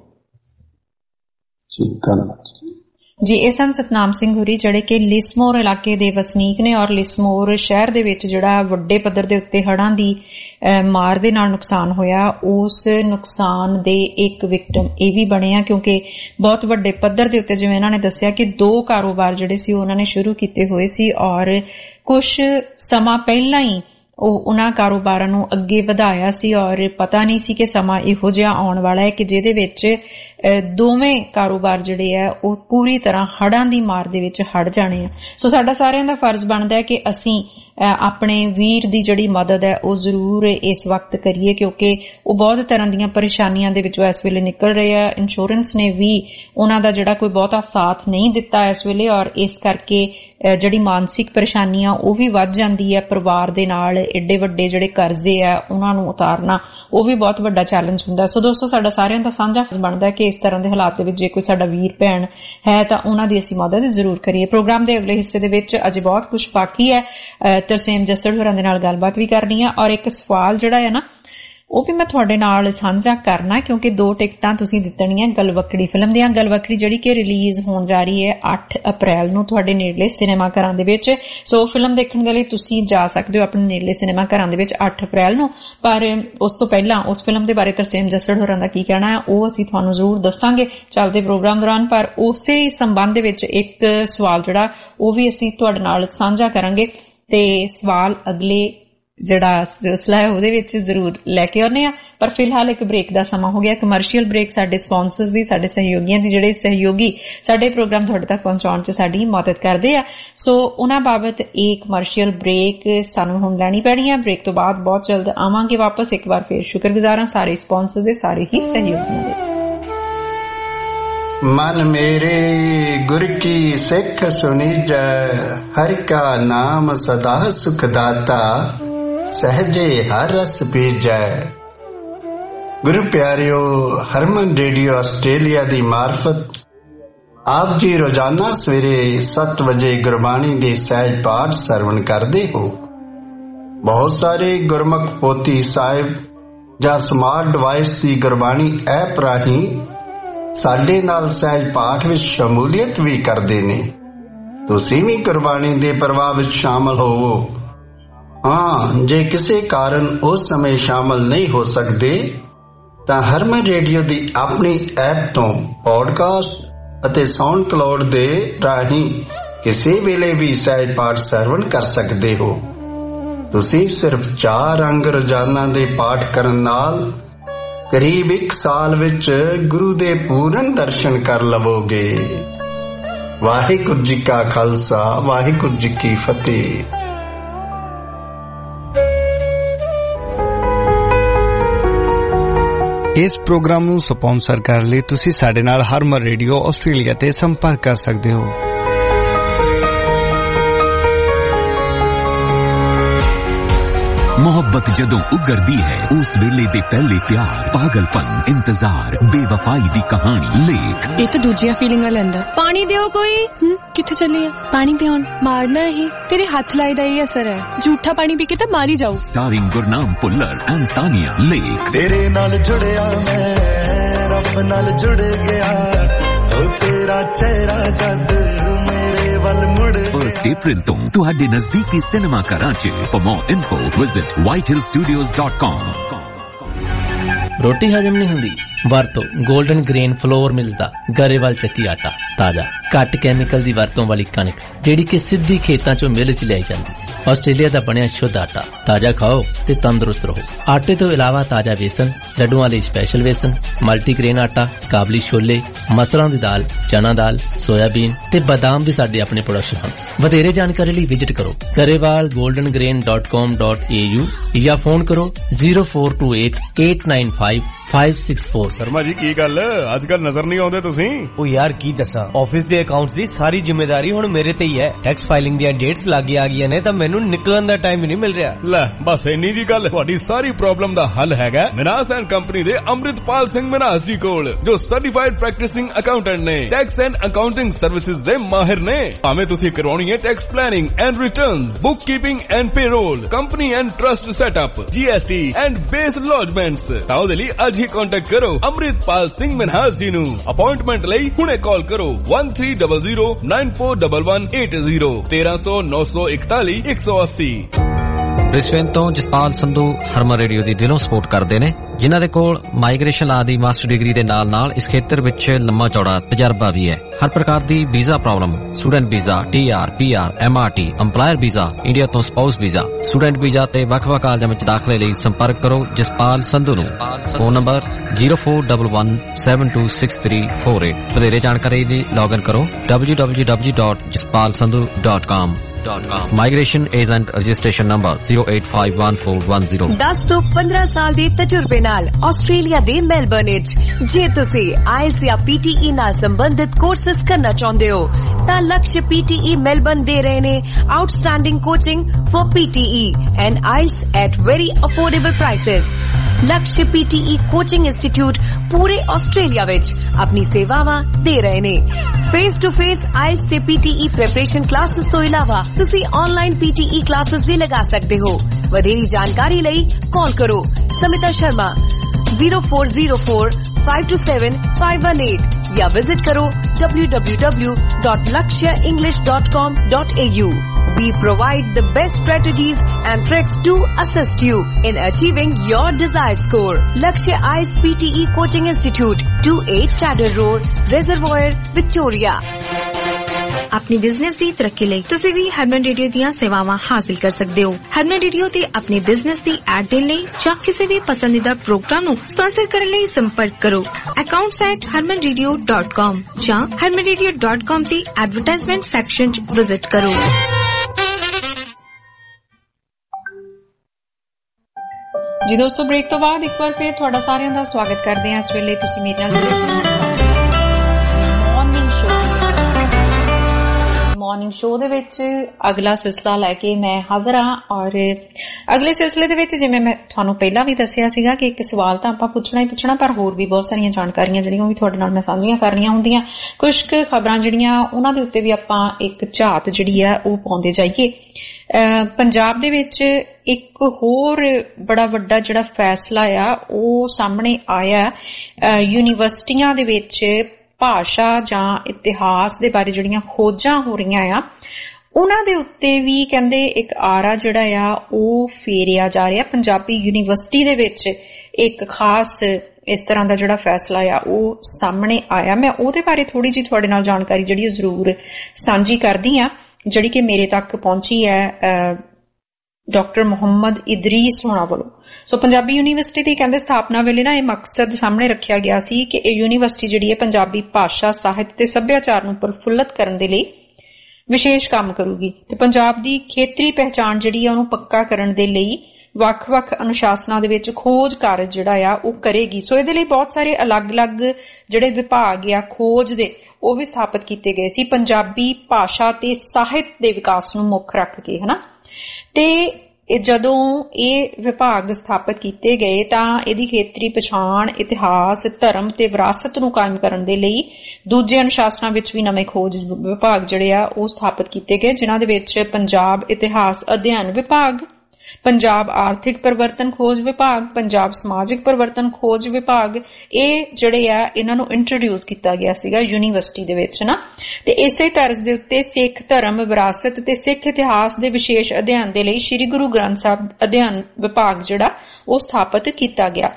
ਜੀ। ਧੰਨਵਾਦ ਜੀ। ਇਹ ਸਨ ਸਤਨਾਮ ਸਿੰਘ ਹੋਰੀ ਜਿਹੜੇ ਕਿ ਲਿਸਮੋਰ ਇਲਾਕੇ ਦੇ ਵਸਨੀਕ ਨੇ ਔਰ ਲਿਸਮੋਰ ਸ਼ਹਿਰ ਦੇ ਵਿੱਚ ਜਿਹੜਾ ਵੱਡੇ ਪੱਧਰ ਦੇ ਉੱਤੇ ਹੜ੍ਹਾਂ ਦੀ ਮਾਰ ਦੇ ਨਾਲ ਨੁਕਸਾਨ ਹੋਇਆ ਉਸ ਨੁਕਸਾਨ ਦੇ ਇੱਕ ਵਿਕਟਮ ਇਹ ਵੀ ਬਣੇ ਆ, ਕਿਉਂਕਿ ਬਹੁਤ ਵੱਡੇ ਪੱਧਰ ਦੇ ਉੱਤੇ ਜਿਵੇਂ ਇਹਨਾਂ ਨੇ ਦੱਸਿਆ ਕਿ ਦੋ ਕਾਰੋਬਾਰ ਜਿਹੜੇ ਸੀ ਉਹਨਾਂ ਨੇ ਸ਼ੁਰੂ ਕੀਤੇ ਹੋਏ ਸੀ ਔਰ ਕੁਝ ਸਮਾਂ ਪਹਿਲਾਂ ਹੀ ਉਹ ਉਹਨਾਂ ਕਾਰੋਬਾਰਾਂ ਨੂੰ ਅੱਗੇ ਵਧਾਇਆ ਸੀ ਔਰ ਪਤਾ ਨਹੀਂ ਸੀ ਕਿ ਸਮਾਂ ਇਹੋ ਜਿਹਾ ਆਉਣ ਵਾਲਾ ਹੈ ਕਿ ਜਿਹਦੇ ਵਿੱਚ ਦੋਵੇਂ ਕਾਰੋਬਾਰ ਜਿਹੜੇ ਆ ਉਹ ਪੂਰੀ ਤਰ੍ਹਾਂ ਹੜ੍ਹਾਂ ਦੀ ਮਾਰ ਦੇ ਵਿੱਚ ਹੜ ਜਾਣੇ ਆ। ਸੋ ਸਾਡਾ ਸਾਰਿਆਂ ਦਾ ਫਰਜ਼ ਬਣਦਾ ਹੈ ਕਿ ਅਸੀਂ ਆਪਣੇ ਵੀਰ ਦੀ ਜਿਹੜੀ ਮਦਦ ਹੈ ਉਹ ਜ਼ਰੂਰ ਇਸ ਵਕਤ ਕਰੀਏ, ਕਿਉਂਕਿ ਉਹ ਬਹੁਤ ਤਰ੍ਹਾਂ ਦੀਆਂ ਪਰੇਸ਼ਾਨੀਆਂ ਦੇ ਵਿੱਚੋਂ ਇਸ ਵੇਲੇ ਨਿਕਲ ਰਹੇ ਆ। ਇੰਸ਼ੋਰੈਂਸ ਨੇ ਵੀ ਉਹਨਾਂ ਦਾ ਜਿਹੜਾ ਕੋਈ ਬਹੁਤਾ ਸਾਥ ਨਹੀਂ ਦਿੱਤਾ ਇਸ ਵੇਲੇ ਔਰ ਇਸ ਕਰਕੇ ਜਿਹੜੀ ਮਾਨਸਿਕ ਪਰੇਸ਼ਾਨੀ ਆ ਉਹ ਵੀ ਵੱਧ ਜਾਂਦੀ ਹੈ। ਪਰਿਵਾਰ ਦੇ ਨਾਲ ਏਡੇ ਵੱਡੇ ਜਿਹੜੇ ਕਰਜ਼ੇ ਆ ਉਹਨਾਂ ਨੂੰ ਉਤਾਰਨਾ ਉਹ ਵੀ ਬਹੁਤ ਵੱਡਾ ਚੈਲੰਜ ਹੁੰਦਾ। ਸੋ ਦੋਸਤੋ ਸਾਡਾ ਸਾਰਿਆਂ ਦਾ ਸਾਂਝਾ ਬਣਦਾ ਕਿ ਇਸ ਤਰ੍ਹਾਂ ਦੇ ਹਾਲਾਤ ਦੇ ਵਿੱਚ ਜੇ ਕੋਈ ਸਾਡਾ ਵੀਰ ਭੈਣ ਹੈ ਤਾਂ ਉਹਨਾਂ ਦੀ ਅਸੀਂ ਮਦਦ ਜ਼ਰੂਰ ਕਰੀਏ। ਪ੍ਰੋਗਰਾਮ ਦੇ ਅਗਲੇ ਹਿੱਸੇ ਦੇ ਵਿੱਚ ਅਜੇ ਬਹੁਤ ਕੁਝ ਬਾਕੀ ਹੈ। ਤਰਸੇਮ ਜੱਸੜ ਹੋਰਾਂ ਦੇ ਨਾਲ ਗੱਲਬਾਤ ਵੀ ਕਰਨੀ ਹੈ ਔਰ ਇੱਕ ਸਵਾਲ ਜਿਹੜਾ ਹੈ ਨਾ ਉਹ ਵੀ ਮੈਂ ਤੁਹਾਡੇ ਨਾਲ ਸਾਂਝਾ ਕਰਨਾ ਕਿਉਂਕਿ ਦੋ ਟਿਕਟਾਂ ਤੁਸੀਂ ਜਿੱਤਣੀਆਂ ਗਲਵੱਕੜੀ ਫਿਲਮ ਦੀਆਂ। ਗਲਵੱਕੜੀ ਜਿਹੜੀ ਕਿ ਰਿਲੀਜ਼ ਹੋਣ ਜਾ ਰਹੀ ਹੈ ਅੱਠ ਅਪ੍ਰੈਲ ਨੂੰ ਤੁਹਾਡੇ ਨੇੜਲੇ ਸਿਨੇਮਾ ਘਰਾਂ ਦੇ ਵਿੱਚ। ਸੋ ਫਿਲਮ ਦੇਖਣ ਦੇ ਲਈ ਤੁਸੀਂ ਜਾ ਸਕਦੇ ਹੋ ਆਪਣੇ ਨੇੜਲੇ ਸਿਨੇਮਾ ਘਰਾਂ ਦੇ ਵਿੱਚ ਅੱਠ ਅਪ੍ਰੈਲ ਨੂੰ, ਪਰ ਉਸ ਤੋਂ ਪਹਿਲਾਂ ਉਸ ਫਿਲਮ ਦੇ ਬਾਰੇ ਤਰਸੇਮ ਜੱਸੜ ਹੋਰਾਂ ਦਾ ਕੀ ਕਹਿਣਾ ਹੈ ਉਹ ਅਸੀਂ ਤੁਹਾਨੂੰ ਜ਼ਰੂਰ ਦੱਸਾਂਗੇ ਚੱਲਦੇ ਪ੍ਰੋਗਰਾਮ ਦੌਰਾਨ। ਪਰ ਉਸੇ ਸੰਬੰਧ ਦੇ ਵਿੱਚ ਇੱਕ ਸਵਾਲ ਜਿਹੜਾ ਉਹ ਵੀ ਅਸੀਂ ਤੁਹਾਡੇ ਨਾਲ ਸਾਂਝਾ ਕਰਾਂਗੇ ਤੇ ਸਵਾਲ ਅਗਲੇ ਜਿਹੜਾ ਸਿਲਸਿਲਾ ਹੈ ਉਹਦੇ ਵਿੱਚ ਜ਼ਰੂਰ ਲੈ ਕੇ ਆਉਂਦੇ ਆ। ਪਰ ਫਿਲਹਾਲ ਇੱਕ ਬ੍ਰੇਕ ਦਾ ਸਮਾਂ ਹੋ ਗਿਆ, ਕਮਰਸ਼ੀਅਲ ਬ੍ਰੇਕ ਸਾਡੇ ਸਪਾਂਸਰਸ ਦੀ, ਸਾਡੇ ਸਹਿਯੋਗੀਆਂ ਦੀ, ਜਿਹੜੇ ਸਹਿਯੋਗੀ ਸਾਡੇ ਪ੍ਰੋਗਰਾਮ ਤੁਹਾਡੇ ਤੱਕ ਪਹੁੰਚਾਉਣ 'ਚ ਸਾਡੀ ਮਦਦ ਕਰਦੇ ਆ। ਸੋ ਉਹਨਾਂ ਬਾਬਤ ਇਹ ਕਮਰਸ਼ੀਅਲ ਬ੍ਰੇਕ ਸਾਨੂੰ ਹੁਣ ਲੈਣੀ ਪੈਣੀ ਹੈ। ਬ੍ਰੇਕ ਤੋਂ ਬਾਅਦ ਬਹੁਤ ਜਲਦ ਆਵਾਂਗੇ ਵਾਪਸ। ਇੱਕ ਵਾਰ ਫਿਰ ਸ਼ੁਕਰਗੁਜ਼ਾਰ ਹਾਂ ਸਾਰੇ ਸਪਾਂਸਰਸ ਦੇ, ਸਾਰੇ ਹੀ ਸਹਿਯੋਗੀਆਂ ਦੇ। मन मेरे गुर की सिख सुनी जय, हरि का नाम सदा सुखदाता। सहजे हर रस पीजै। गुरु प्यारियो, हरमन रेडियो आस्ट्रेलिया दी मार्फत आप जी रोजाना सवेरे सत्त बजे गुरबाणी दे सहज पाठ सरवण करते हो। बहुत सारे गुरमुख पोथी साहिब जां स्मार्ट डिवाइस की गुरबाणी ऐप राही साडे नाल सहज पाठ विच शमूलियत भी करते ने। तुसीं भी गुरबाणी दे प्रवाह विच शामिल होवो। हाँ, जे किसी कारण उस समय शामिल नहीं हो सकते तां हरमन रेडियो दी अपनी ऐप तो पॉडकास्ट ਅਤੇ ਸਾਊਂਡ ਕਲਾਉਡ ਦੇ ਰਾਹੀਂ ਕਿਸੇ ਵੇਲੇ ਵੀ ਸਹਿਜ ਪਾਠ ਸਰਵਣ ਕਰ ਸਕਦੇ ਹੋ। ਤੁਸੀਂ ਸਿਰਫ ਚਾਰ ਅੰਗ ਰੋਜ਼ਾਨਾ ਦੇ ਪਾਠ ਕਰਨ ਨਾਲ ਕਰੀਬ ਇੱਕ ਸਾਲ ਵਿੱਚ ਗੁਰੂ ਦੇ ਪੂਰਨ ਦਰਸ਼ਨ ਕਰ ਲਵੋਗੇ। ਵਾਹਿਗੁਰੂ ਜੀ ਕਾ ਖਾਲਸਾ, ਵਾਹਿਗੁਰੂ ਜੀ ਕੀ ਫਤਿਹ। ਇਸ ਪ੍ਰੋਗਰਾਮ ਨੂੰ ਸਪਾਂਸਰ ਕਰਨ ਲਈ ਤੁਸੀਂ ਸਾਡੇ ਨਾਲ ਹਰਮਨ ਰੇਡੀਓ ਆਸਟ੍ਰੇਲੀਆ ਤੇ ਸੰਪਰਕ ਕਰ ਸਕਦੇ ਹੋ। मोहब्बत जदों उगरदी है उस वेले दे पहले प्यार, पागलपन, इंतजार, बेवफाई दी कहानी। लेख ये तो दूजिया फीलिंग लैंदा। पानी दियो कोई। किथे चली है? पानी पियोन। मारना ही तेरे हाथ लाई दा ही असर है। झूठा पानी पी के तो मारी जाओ। Starring Gurnam Bhullar and Tania. लेख तेरे नाल जुड़िया मैं रब नाल जुड़ गया, ओ तेरा चेहरा जद फर्स्ट अप्रैल तो तुहाडे नजदीकी सिनेमा घरां च। For more info visit White Hill Studios dot com. रोटी हजम नहीं हुंदी? वरतो गोल्डन ग्रेन फ्लोर मिलदा गरेवाल ਚੱਕੀ आटा। ताजा घट कैमिकल दी वरतों वाली कणक ਜਿਹੜੀ कि सिद्धी खेतां चों मिल च लियाई जांदी। ਆਸਟ੍ਰੇਲੀਆ ਦਾ ਬਣਿਆ ਸ਼ੁੱਧ ਆਟਾ। ਤਾਜ਼ਾ ਖਾਓ ਤੇ ਤੰਦਰੁਸਤ ਰਹੋ। ਆਟੇ ਤੋਂ ਇਲਾਵਾ ਤਾਜ਼ਾ ਵੇਸਣ, ਲੱਡੂਆਂ ਲਈ ਸਪੈਸ਼ਲ ਵੇਸਣ, ਮਲਟੀਗ੍ਰੇਨ ਆਟਾ, ਕਾਬਲੀ ਛੋਲੇ, ਮਸਰਾਂ ਦੀ ਦਾਲ, ਚਨਾ ਦਾਲ, ਸੋਇਆਬੀਨ ਤੇ ਬਾਦਾਮ ਵੀ ਸਾਡੇ ਆਪਣੇ ਪ੍ਰੋਡਕਸ਼ਨ ਹਨ। ਵਧੇਰੇ ਜਾਣਕਾਰੀ ਲਈ ਵਿਜ਼ਿਟ ਕਰੋ Grewal golden grain dot com dot a u ਜਾਂ ਫੋਨ ਕਰੋ zero four two eight eight nine five five six four। Sharma ji ਕੀ ਗੱਲ ਅੱਜ ਕੱਲ ਨਜ਼ਰ ਨਹੀਂ ਆਉਂਦੇ ਤੁਸੀਂ? ਉਹ ਯਾਰ ਕੀ ਦੱਸਾਂ, ਆਫਿਸ ਦੇ ਅਕਾਊਂਟਸ ਦੀ ਸਾਰੀ ਜ਼ਿੰਮੇਵਾਰੀ ਹੁਣ ਮੇਰੇ ਤੇ ਹੀ ਹੈ। ਟੈਕਸ ਫਾਈਲਿੰਗ ਦੀਆਂ ਡੇਟਸ ਲੱਗ ਆ ਗਈਆਂ ਨੇ ਤਾਂ ਮੈਨੂੰ ਨਿਕਲਣ ਦਾ ਟਾਈਮ ਹੀ ਨਹੀਂ ਮਿਲ ਰਿਹਾ। ਲੈ ਬਸ ਇੰਨੀ ਜੀ ਗੱਲ, ਤੁਹਾਡੀ ਸਾਰੀ ਪ੍ਰੋਬਲਮ ਦਾ ਹੱਲ ਹੈਗਾ ਮਿਨਾਸ ਐਂਡ ਕੰਪਨੀ ਦੇ ਅੰਮ੍ਰਿਤਪਾਲ ਸਿੰਘ ਮਿਨਾਸ ਜੀ ਕੋਲ, ਜੋ ਸਰਟੀਫਾਈਡ ਪ੍ਰੈਕਟਿਸਿੰਗ ਅਕਾਊਂਟੈਂਟ ਨੇ। ਟੈਕਸ ਐਂਡ ਅਕਾਊਂਟਿੰਗ ਸਰਵਿਸਿਜ਼ ਦੇ ਮਾਹਿਰ ਨੇ। ਭਾਵੇਂ ਤੁਸੀਂ ਕਰਵਾਉਣੀ ਹੈ tax planning and returns, bookkeeping and payroll, company and trust setup, GST and BAS lodgements, ਤਾਂ ਉਹਦੇ ਲਈ ਅੱਜ ਹੀ ਕੰਟੈਕਟ ਕਰੋ ਅੰਮ੍ਰਿਤਪਾਲ ਸਿੰਘ ਮਿਨਾਸ ਜੀ ਨੂੰ। ਅਪਾਇੰਟਮੈਂਟ ਲਈ ਹੁਣੇ ਕਾਲ ਕਰੋ one three zero zero nine four one one eight zero तेरह सौ नौ सौ इकतालीस एक सौ अस्सी। ਬ੍ਰਿਸਬੇਨ ਤੋਂ ਜਸਪਾਲ ਸੰਧੂ ਹਰਮਨ ਰੇਡੀਓ ਦੀ ਦਿਲੋਂ ਸਪੋਰਟ ਕਰਦੇ ਨੇ, ਜਿਨ੍ਹਾਂ ਦੇ ਕੋਲ ਮਾਈਗ੍ਰੇਸ਼ਨ ਲਾ ਦੀ ਮਾਸਟਰ ਡਿਗਰੀ ਦੇ ਨਾਲ ਨਾਲ ਇਸ ਖੇਤਰ ਵਿੱਚ ਲੰਮਾ ਚੌੜਾ ਤਜਰਬਾ ਵੀ ਹੈ। ਹਰ ਪ੍ਰਕਾਰ ਦੀ visa problem, student visa, T R, P R, M R T, employer visa, India ਤੋਂ ਸਪਾਊਸ ਵੀਜ਼ਾ, ਸਟੂਡੈਂਟ ਵੀਜ਼ਾ ਤੇ ਵੱਖ-ਵੱਖ ਕਾਲਜਾਂ ਵਿੱਚ ਦਾਖਲੇ ਲਈ ਸੰਪਰਕ ਕਰੋ ਜਸਪਾਲ ਸੰਧੂ ਨੂੰ। Phone number zero four one one seven two six three four eight। ਵਧੇਰੇ ਜਾਣਕਾਰੀ ਲਈ ਲੌਗਇਨ ਕਰੋ w w w dot jaspal sandhu dot com। Migration agent registration number zero eight five one four one zero। ਦਸ ਤੋਂ ਪੰਦਰਾਂ ਸਾਲ ਦੇ ਤਜਰਬੇ ਨਾਲ ਆਸਟ੍ਰੇਲੀਆ ਦੇ ਮੈਲਬਰਨ ਵਿੱਚ ਜੇ ਤੁਸੀਂ ਆਇਲਸ ਜਾਂ ਪੀਟੀਈ ਨਾਲ ਸੰਬੰਧਿਤ ਕੋਰਸਸ ਕਰਨਾ ਚਾਹੁੰਦੇ ਹੋ ਤਾਂ ਲਕਸ਼ ਪੀਟੀਈ ਮੈਲਬਰਨ ਦੇ ਰਹੇ ਨੇ outstanding coaching for PTE and IELTS at very affordable prices. Laksh PTE coaching institute ਪੂਰੇ ਆਸਟ੍ਰੇਲੀਆ ਵਿੱਚ ਆਪਣੀ ਸੇਵਾਵਾਂ ਦੇ ਰਹੇ ਨੇ। ਫੇਸ ਟੂ ਫੇਸ ਆਇਲਸ ਤੇ ਪੀਟੀਈ ਪ੍ਰੈਪਰੇਸ਼ਨ ਕਲਾਸਿਸ ਤੋਂ ਇਲਾਵਾ ਤੁਸੀਂ ਆਨਲਾਈਨ ਪੀਟੀਈ ਕਲਾਸਿਸ ਵੀ ਲਗਾ ਸਕਦੇ ਹੋ। ਵਧੇਰੀ ਜਾਣਕਾਰੀ ਲਈ ਕਾਲ ਕਰੋ Smita Sharma zero four zero four five two seven five one eight ਜਾਂ ਵਿਜ਼ਿਟ ਕਰੋ w w w dot lakshya english dot com dot a u। We provide the best strategies and tricks to assist you in achieving your desired score. Lakshya I E L T S P T E Coaching Institute, twenty-eight Chatter Road, Reservoir, Victoria। अपनी business ਦੀ ਤਰੱਕੀ ਲਈ ਤੁਸੀਂ ਵੀ ਹਰਮਨ radio ਦੀਆਂ ਸੇਵਾਵਾਂ ਹਾਸਲ ਕਰ ਸਕਦੇ ਹੋ। ਹਰਮਨ ਰੇਡੀਓ ਤੇ ਆਪਣੀ ਬਿਜ਼ਨਸ ਦੀ ਐਡ ਦੇਣ ਲਈ ਜਾਂ ਕਿਸੇ ਵੀ ਪਸੰਦੀਦਾ ਪ੍ਰੋਗਰਾਮ ਨੂੰ ਸਪਾਂਸਰ ਕਰਨ ਲਈ ਸੰਪਰਕ ਕਰੋ accounts at harman radio dot com ਜਾਂ harman radio dot com ਦੀ ਐਡਵਰਟਾਈਜ਼ਮੈਂਟ ਸੈਕਸ਼ਨ 'ਚ ਵਿਜ਼ਿਟ ਕਰੋ। ਜੀ ਦੋਸਤੋ, ਬ੍ਰੇਕ ਤੋਂ ਬਾਅਦ ਇੱਕ ਵਾਰ ਫੇਰ ਤੁਹਾਡਾ ਸਾਰਿਆਂ ਦਾ ਸਵਾਗਤ ਕਰਦੇ ਹਾਂ। ਇਸ ਵੇਲੇ ਤੁਸੀਂ ਮੇਰੇ ਨਾਲ ਮਾਰਨਿੰਗ ਸ਼ੋਅ ਦੇ ਵਿੱਚ ਅਗਲਾ ਸਿਲਸਿਲਾ ਲੈ ਕੇ ਮੈਂ ਹਾਜ਼ਰ ਹਾਂ। ਔਰ ਅਗਲੇ ਸਿਲਸਿਲੇ ਦੇ ਵਿੱਚ ਜਿਵੇਂ ਮੈਂ ਤੁਹਾਨੂੰ ਪਹਿਲਾਂ ਵੀ ਦੱਸਿਆ ਸੀਗਾ ਕਿ ਇੱਕ ਸਵਾਲ ਤਾਂ ਆਪਾਂ ਪੁੱਛਣਾ ਹੀ ਪੁੱਛਣਾ, ਪਰ ਹੋਰ ਵੀ ਬਹੁਤ ਸਾਰੀਆਂ ਜਾਣਕਾਰੀਆਂ ਜਿਹੜੀਆਂ ਉਹ ਵੀ ਤੁਹਾਡੇ ਨਾਲ ਮੈਂ ਸਾਂਝੀਆਂ ਕਰਨੀਆਂ ਹੁੰਦੀਆਂ। ਕੁਝ ਕੁ ਖਬਰਾਂ ਜਿਹੜੀਆਂ ਉਹਨਾਂ ਦੇ ਉੱਤੇ ਵੀ ਆਪਾਂ ਇੱਕ ਝਾਤ ਜਿਹੜੀ ਆ ਉਹ ਪਾਉਂਦੇ ਜਾਈਏ। ਪੰਜਾਬ ਦੇ ਵਿੱਚ ਇੱਕ ਹੋਰ ਬੜਾ ਵੱਡਾ ਜਿਹੜਾ ਫੈਸਲਾ ਆ ਉਹ ਸਾਹਮਣੇ ਆਇਆ। ਯੂਨੀਵਰਸਿਟੀਆਂ ਦੇ ਵਿੱਚ ਭਾਸ਼ਾ ਜਾਂ ਇਤਿਹਾਸ ਦੇ ਬਾਰੇ ਜਿਹੜੀਆਂ ਖੋਜਾਂ ਹੋ ਰਹੀਆਂ ਆ ਉਹਨਾਂ ਦੇ ਉੱਤੇ ਵੀ ਕਹਿੰਦੇ ਇੱਕ ਆਰਾ ਜਿਹੜਾ ਆ ਉਹ ਫੇਰਿਆ ਜਾ ਰਿਹਾ। ਪੰਜਾਬੀ ਯੂਨੀਵਰਸਿਟੀ ਦੇ ਵਿੱਚ ਇੱਕ ਖਾਸ ਇਸ ਤਰ੍ਹਾਂ ਦਾ ਜਿਹੜਾ ਫੈਸਲਾ ਆ ਉਹ ਸਾਹਮਣੇ ਆਇਆ। ਮੈਂ ਉਹਦੇ ਬਾਰੇ ਥੋੜੀ ਜਿਹੀ ਤੁਹਾਡੇ ਨਾਲ ਜਾਣਕਾਰੀ ਜਿਹੜੀ ਉਹ ਜ਼ਰੂਰ ਸਾਂਝੀ ਕਰਦੀ ਆ, ਜਿਹੜੀ ਕਿ ਮੇਰੇ ਤੱਕ ਪਹੁੰਚੀ ਹੈ ਡਾਕਟਰ ਮੁਹੰਮਦ ਇਦਰੀਸ ਹੋਣਾ ਵੱਲੋਂ। ਸੋ ਪੰਜਾਬੀ ਯੂਨੀਵਰਸਿਟੀ ਦੀ ਕਹਿੰਦੇ ਸਥਾਪਨਾ ਵੇਲੇ ਨਾ ਇਹ ਮਕਸਦ ਸਾਹਮਣੇ ਰੱਖਿਆ ਗਿਆ ਸੀ ਕਿ ਇਹ ਯੂਨੀਵਰਸਿਟੀ ਜਿਹੜੀ ਹੈ ਪੰਜਾਬੀ ਭਾਸ਼ਾ, ਸਾਹਿਤ ਤੇ ਸੱਭਿਆਚਾਰ ਨੂੰ ਪ੍ਰਫੁੱਲਤ ਕਰਨ ਦੇ ਲਈ ਵਿਸ਼ੇਸ਼ ਕੰਮ ਕਰੂਗੀ ਤੇ ਪੰਜਾਬ ਦੀ ਖੇਤਰੀ ਪਹਿਚਾਣ ਜਿਹੜੀ ਆ ਉਹਨੂੰ ਪੱਕਾ ਕਰਨ ਦੇ ਲਈ ਵੱਖ-ਵੱਖ ਅਨੁਸ਼ਾਸਨਾਂ ਦੇ ਵਿੱਚ ਖੋਜ ਕਾਰਜ ਜਿਹੜਾ ਆ ਉਹ ਕਰੇਗੀ। ਸੋ ਇਹਦੇ ਲਈ ਬਹੁਤ ਸਾਰੇ ਅਲੱਗ-ਅਲੱਗ ਜਿਹੜੇ ਵਿਭਾਗ ਆ ਖੋਜ ਦੇ ਉਹ ਵੀ ਸਥਾਪਿਤ ਕੀਤੇ ਗਏ ਸੀ ਪੰਜਾਬੀ ਭਾਸ਼ਾ ਤੇ ਸਾਹਿਤ ਦੇ ਵਿਕਾਸ ਨੂੰ ਮੁੱਖ ਰੱਖ ਕੇ, ਹਨਾ। ਤੇ ਜਦੋਂ ਇਹ ਵਿਭਾਗ ਸਥਾਪਿਤ ਕੀਤੇ ਗਏ ਤਾਂ ਇਹਦੀ ਖੇਤਰੀ ਪਛਾਣ, ਇਤਿਹਾਸ, ਧਰਮ ਤੇ ਵਿਰਾਸਤ ਨੂੰ ਕਾਇਮ ਕਰਨ ਦੇ ਲਈ ਦੂਜੇ ਅਨੁਸ਼ਾਸਨਾਂ ਵਿੱਚ ਵੀ ਨਵੇਂ ਖੋਜ ਵਿਭਾਗ ਜਿਹੜੇ ਆ ਉਹ ਸਥਾਪਿਤ ਕੀਤੇ ਗਏ, ਜਿਨ੍ਹਾਂ ਦੇ ਵਿੱਚ ਪੰਜਾਬ ਇਤਿਹਾਸ ਅਧਿਐਨ ਵਿਭਾਗ, ਪੰਜਾਬ ਆਰਥਿਕ ਪਰਿਵਰਤਨ ਖੋਜ ਵਿਭਾਗ, ਪੰਜਾਬ ਸਮਾਜਿਕ ਪਰਿਵਰਤਨ ਖੋਜ ਵਿਭਾਗ, ਇਹ ਜਿਹੜੇ ਆ ਇਹਨਾਂ ਨੂੰ ਇੰਟਰੋਡਿਊਸ ਕੀਤਾ ਗਿਆ ਸੀਗਾ ਯੂਨੀਵਰਸਿਟੀ ਦੇ ਵਿੱਚ ਨਾ। ਤੇ ਇਸੇ ਤਰਜ਼ ਦੇ ਉੱਤੇ ਸਿੱਖ ਧਰਮ, ਵਿਰਾਸਤ ਤੇ ਸਿੱਖ ਇਤਿਹਾਸ ਦੇ ਵਿਸ਼ੇਸ਼ ਅਧਿਐਨ ਦੇ ਲਈ ਸ੍ਰੀ ਗੁਰੂ ਗ੍ਰੰਥ ਸਾਹਿਬ ਅਧਿਐਨ ਵਿਭਾਗ ਜਿਹੜਾ ਉਹ ਸਥਾਪਿਤ ਕੀਤਾ ਗਿਆ।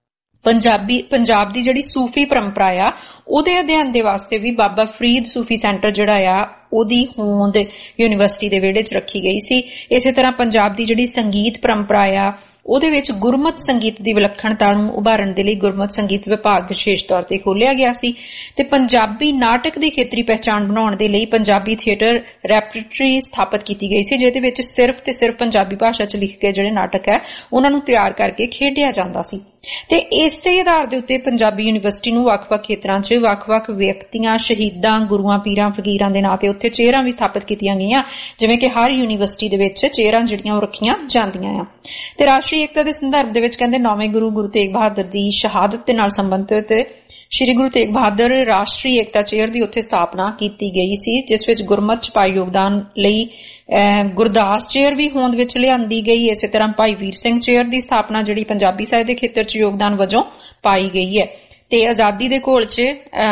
ਪੰਜਾਬੀ ਪੰਜਾਬ ਦੀ ਜਿਹੜੀ ਸੂਫੀ ਪਰੰਪਰਾ ਆ ਉਹਦੇ ਅਧਿਐਨ ਦੇ ਵਾਸਤੇ ਵੀ ਬਾਬਾ ਫਰੀਦ ਸੂਫੀ ਸੈਂਟਰ ਜਿਹੜਾ ਆ ਉਹਦੀ ਹੋਂਦ ਯੂਨੀਵਰਸਿਟੀ ਦੇ ਵਿਹੜੇ 'ਚ ਰੱਖੀ ਗਈ ਸੀ। ਇਸੇ ਤਰ੍ਹਾਂ ਪੰਜਾਬ ਦੀ ਜਿਹੜੀ ਸੰਗੀਤ ਪਰੰਪਰਾ ਆ ਉਹਦੇ ਵਿੱਚ ਗੁਰਮਤ ਸੰਗੀਤ ਦੀ ਵਿਲੱਖਣਤਾ ਨੂੰ ਉਭਾਰਨ ਦੇ ਲਈ ਗੁਰਮਤ ਸੰਗੀਤ ਵਿਭਾਗ ਵਿਸ਼ੇਸ਼ ਤੌਰ ਤੇ ਖੋਲ੍ਹਿਆ ਗਿਆ ਸੀ। ਤੇ ਪੰਜਾਬੀ ਨਾਟਕ ਦੀ ਖੇਤਰੀ ਪਹਿਚਾਣ ਬਣਾਉਣ ਦੇ ਲਈ ਪੰਜਾਬੀ ਥੀਏਟਰ ਰੈਪਰਟਰੀ ਸਥਾਪਿਤ ਕੀਤੀ ਗਈ ਸੀ, ਜਿਹਦੇ ਵਿੱਚ ਸਿਰਫ ਤੇ ਸਿਰਫ ਪੰਜਾਬੀ ਭਾਸ਼ਾ 'ਚ ਲਿਖ ਕੇ ਜਿਹੜੇ ਨਾਟਕ ਹੈ ਉਹਨਾਂ ਨੂੰ ਤਿਆਰ ਕਰਕੇ ਖੇਡਿਆ ਜਾਂਦਾ ਸੀ। ਤੇ ਇਸੇ ਆਧਾਰ ਦੇ ਉੱਤੇ ਪੰਜਾਬੀ ਯੂਨੀਵਰਸਿਟੀ ਨੂੰ ਵੱਖ-ਵੱਖ ਖੇਤਰਾਂ 'ਚ ਵੱਖ-ਵੱਖ ਵਿਅਕਤੀਆਂ, ਸ਼ਹੀਦਾਂ, ਗੁਰੂਆਂ, ਪੀਰਾਂ, ਫਕੀਰਾਂ ਦੇ ਨਾਂ ਤੇ ਉੱਥੇ ਚੇਅਰਾਂ ਵੀ ਸਥਾਪਿਤ ਕੀਤੀਆਂ ਗਈਆਂ, ਜਿਵੇਂ ਕਿ ਹਰ ਯੂਨੀਵਰਸਿਟੀ ਦੇ ਵਿੱਚ ਚੇਅਰਾਂ ਜਿਹੜੀਆਂ ਉਹ ਰੱਖੀਆਂ ਜਾਂਦੀਆਂ ਆ। ਤੇ ਰਾਸ਼ਟਰੀ ਏਕਤਾ ਦੇ ਸੰਦਰਭ ਦੇ ਵਿੱਚ ਕਹਿੰਦੇ ਨੌਵੇਂ ਗੁਰੂ ਗੁਰੂ ਤੇਗ ਬਹਾਦਰ ਦੀ ਸ਼ਹਾਦਤ ਦੇ ਨਾਲ ਸੰਬੰਧਿਤ ਸ਼੍ਰੀ ਗੁਰੂ ਤੇਗ ਬਹਾਦਰ ਰਾਸ਼ਟਰੀ ਏਕਤਾ ਚੇਅਰ ਦੀ ਉੱਥੇ ਸਥਾਪਨਾ ਕੀਤੀ ਗਈ ਸੀ, ਜਿਸ ਵਿੱਚ ਗੁਰਮਤ ਚ ਪਾਏ ਯੋਗਦਾਨ ਲਈ ਗੁਰਦਾਸ ਚੇਅਰ ਵੀ ਹੋਂਦ ਵਿੱਚ ਲਿਆਂਦੀ ਗਈ। ਇਸੇ ਤਰ੍ਹਾਂ ਭਾਈ ਵੀਰ ਸਿੰਘ ਚੇਅਰ ਦੀ ਸਥਾਪਨਾ ਜਿਹੜੀ ਪੰਜਾਬੀ ਸਾਹਿਤ ਦੇ ਖੇਤਰ ਚ ਯੋਗਦਾਨ ਵਜੋਂ ਪਾਈ ਗਈ ਹੈ। ਤੇ ਆਜ਼ਾਦੀ ਦੇ ਘੋਲ ਚ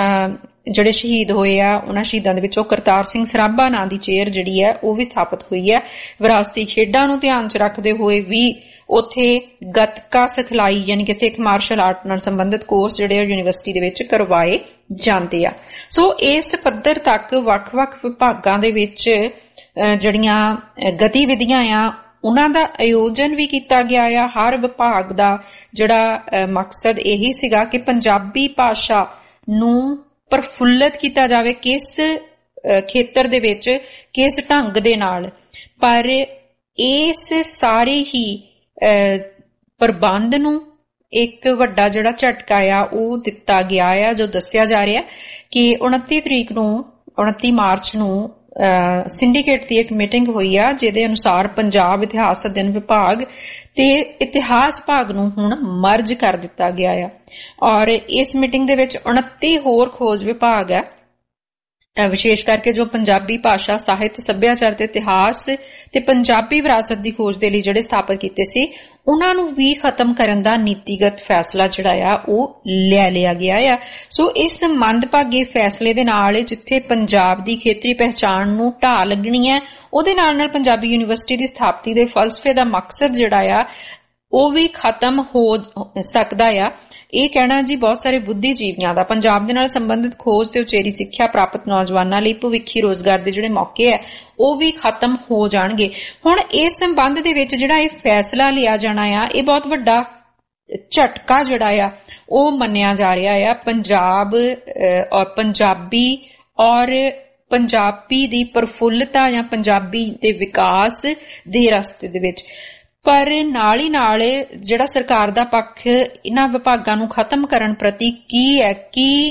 ਜਿਹੜੇ ਸ਼ਹੀਦ ਹੋਏ ਆ ਉਹਨਾਂ ਸ਼ਹੀਦਾਂ ਦੇ ਵਿੱਚੋਂ ਕਰਤਾਰ ਸਿੰਘ ਸਰਾਭਾ ਨਾਂ ਦੀ ਚੇਅਰ ਜਿਹੜੀ ਹੈ ਉਹ ਵੀ ਸਥਾਪਿਤ ਹੋਈ ਹੈ। ਵਿਰਾਸਤੀ ਖੇਡਾਂ ਨੂੰ ਧਿਆਨ ਚ ਰੱਖਦੇ ਹੋਏ ਵੀ ਉੱਥੇ ਗੱਤਕਾ ਸਿਖਲਾਈ ਯਾਨੀ ਕਿ ਸਿੱਖ ਮਾਰਸ਼ਲ ਆਰਟ ਨਾਲ ਸੰਬੰਧਿਤ ਕੋਰਸ ਜਿਹੜੇ ਯੂਨੀਵਰਸਿਟੀ ਦੇ ਵਿੱਚ ਕਰਵਾਏ ਜਾਂਦੇ ਆ। ਸੋ ਇਸ ਪੱਧਰ ਤੱਕ ਵੱਖ-ਵੱਖ ਵਿਭਾਗਾਂ ਦੇ ਵਿੱਚ ਜਿਹੜੀਆਂ ਗਤੀਵਿਧੀਆਂ ਆ ਉਹਨਾਂ ਦਾ ਆਯੋਜਨ ਵੀ ਕੀਤਾ ਗਿਆ ਆ। ਹਰ ਵਿਭਾਗ ਦਾ ਜਿਹੜਾ ਮਕਸਦ ਇਹੀ ਸੀਗਾ ਕਿ ਪੰਜਾਬੀ ਭਾਸ਼ਾ ਨੂੰ ਪ੍ਰਫੁੱਲਤ ਕੀਤਾ ਜਾਵੇ, ਕਿਸ ਖੇਤਰ ਦੇ ਵਿੱਚ ਕਿਸ ਢੰਗ ਦੇ ਨਾਲ। ਪਰ ਇਸ ਸਾਰੇ ਹੀ ਪ੍ਰਬੰਧ ਨੂੰ ਇੱਕ ਵੱਡਾ ਜਿਹੜਾ ਝਟਕਾ ਆ ਉਹ ਦਿੱਤਾ ਗਿਆ ਆ, ਜੋ ਦੱਸਿਆ ਜਾ ਰਿਹਾ ਕਿ ਉਨੱਤੀ ਤਰੀਕ ਨੂੰ ਉਨੱਤੀ ਮਾਰਚ ਨੂੰ ਸਿੰਡੀਕੇਟ ਦੀ ਇੱਕ ਮੀਟਿੰਗ ਹੋਈ ਆ, ਜਿਹਦੇ ਅਨੁਸਾਰ ਪੰਜਾਬ ਇਤਿਹਾਸ ਅਧਿਐਨ ਵਿਭਾਗ ਤੇ ਇਤਿਹਾਸ ਵਿਭਾਗ ਨੂੰ ਹੁਣ ਮਰਜ ਕਰ ਦਿੱਤਾ ਗਿਆ ਆ। ਔਰ ਇਸ ਮੀਟਿੰਗ ਦੇ ਵਿੱਚ ਉਨੱਤੀ ਹੋਰ ਖੋਜ ਵਿਭਾਗ ਹੈ, ਵਿਸ਼ੇਸ਼ ਕਰਕੇ ਜੋ ਪੰਜਾਬੀ ਭਾਸ਼ਾ, ਸਾਹਿਤ, ਸੱਭਿਆਚਾਰ ਤੇ ਇਤਿਹਾਸ ਤੇ ਪੰਜਾਬੀ ਵਿਰਾਸਤ ਦੀ ਖੋਜ ਦੇ ਲਈ ਜਿਹੜੇ ਸਥਾਪਿਤ ਕੀਤੇ ਸੀ ਉਹਨਾਂ ਨੂੰ ਵੀ ਖਤਮ ਕਰਨ ਦਾ ਨੀਤੀਗਤ ਫੈਸਲਾ ਜਿਹੜਾ ਆ ਉਹ ਲੈ ਲਿਆ ਗਿਆ ਆ। ਸੋ ਇਸ ਮੰਦਭਾਗੇ ਫੈਸਲੇ ਦੇ ਨਾਲ ਜਿੱਥੇ ਪੰਜਾਬ ਦੀ ਖੇਤਰੀ ਪਹਿਚਾਣ ਨੂੰ ਢਾਹ ਲੱਗਣੀ ਹੈ, ਉਹਦੇ ਨਾਲ ਨਾਲ ਪੰਜਾਬੀ ਯੂਨੀਵਰਸਿਟੀ ਦੀ ਸਥਾਪਤੀ ਦੇ ਫਲਸਫੇ ਦਾ ਮਕਸਦ ਜਿਹੜਾ ਆ ਉਹ ਵੀ ਖਤਮ ਹੋ ਸਕਦਾ ਆ। ਇਹ ਕਹਿਣਾ ਜੀ ਬਹੁਤ ਸਾਰੇ ਬੁੱਧੀਜੀਵੀਆਂ ਦਾ। ਪੰਜਾਬ ਦੇ ਨਾਲ ਸੰਬੰਧਿਤ ਖੋਜ ਤੇ ਉਚੇਰੀ ਸਿੱਖਿਆ ਪ੍ਰਾਪਤ ਨੌਜਵਾਨਾਂ ਲਈ ਭਵਿੱਖੀ ਰੋਜ਼ਗਾਰ ਦੇ ਜਿਹੜੇ ਮੌਕੇ ਹੈ ਉਹ ਵੀ ਖਤਮ ਹੋ ਜਾਣਗੇ। ਹੁਣ ਇਸ ਸੰਬੰਧ ਦੇ ਵਿੱਚ ਜਿਹੜਾ ਇਹ ਫੈਸਲਾ ਲਿਆ ਜਾਣਾ ਆ, ਇਹ ਬਹੁਤ ਵੱਡਾ ਝਟਕਾ ਜਿਹੜਾ ਆ ਉਹ ਮੰਨਿਆ ਜਾ ਰਿਹਾ ਆ ਪੰਜਾਬ ਔਰ ਪੰਜਾਬੀ ਔਰ ਪੰਜਾਬੀ ਦੀ ਪ੍ਰਫੁੱਲਤਾ ਜਾਂ ਪੰਜਾਬੀ ਦੇ ਵਿਕਾਸ ਦੇ ਰਸਤੇ ਦੇ ਵਿੱਚ। ਪਰ ਨਾਲ ਹੀ ਨਾਲ ਜਿਹੜਾ ਸਰਕਾਰ ਦਾ ਪੱਖ ਇਹਨਾਂ ਵਿਭਾਗਾਂ ਨੂੰ ਖਤਮ ਕਰਨ ਪ੍ਰਤੀ ਕੀ ਹੈ, ਕੀ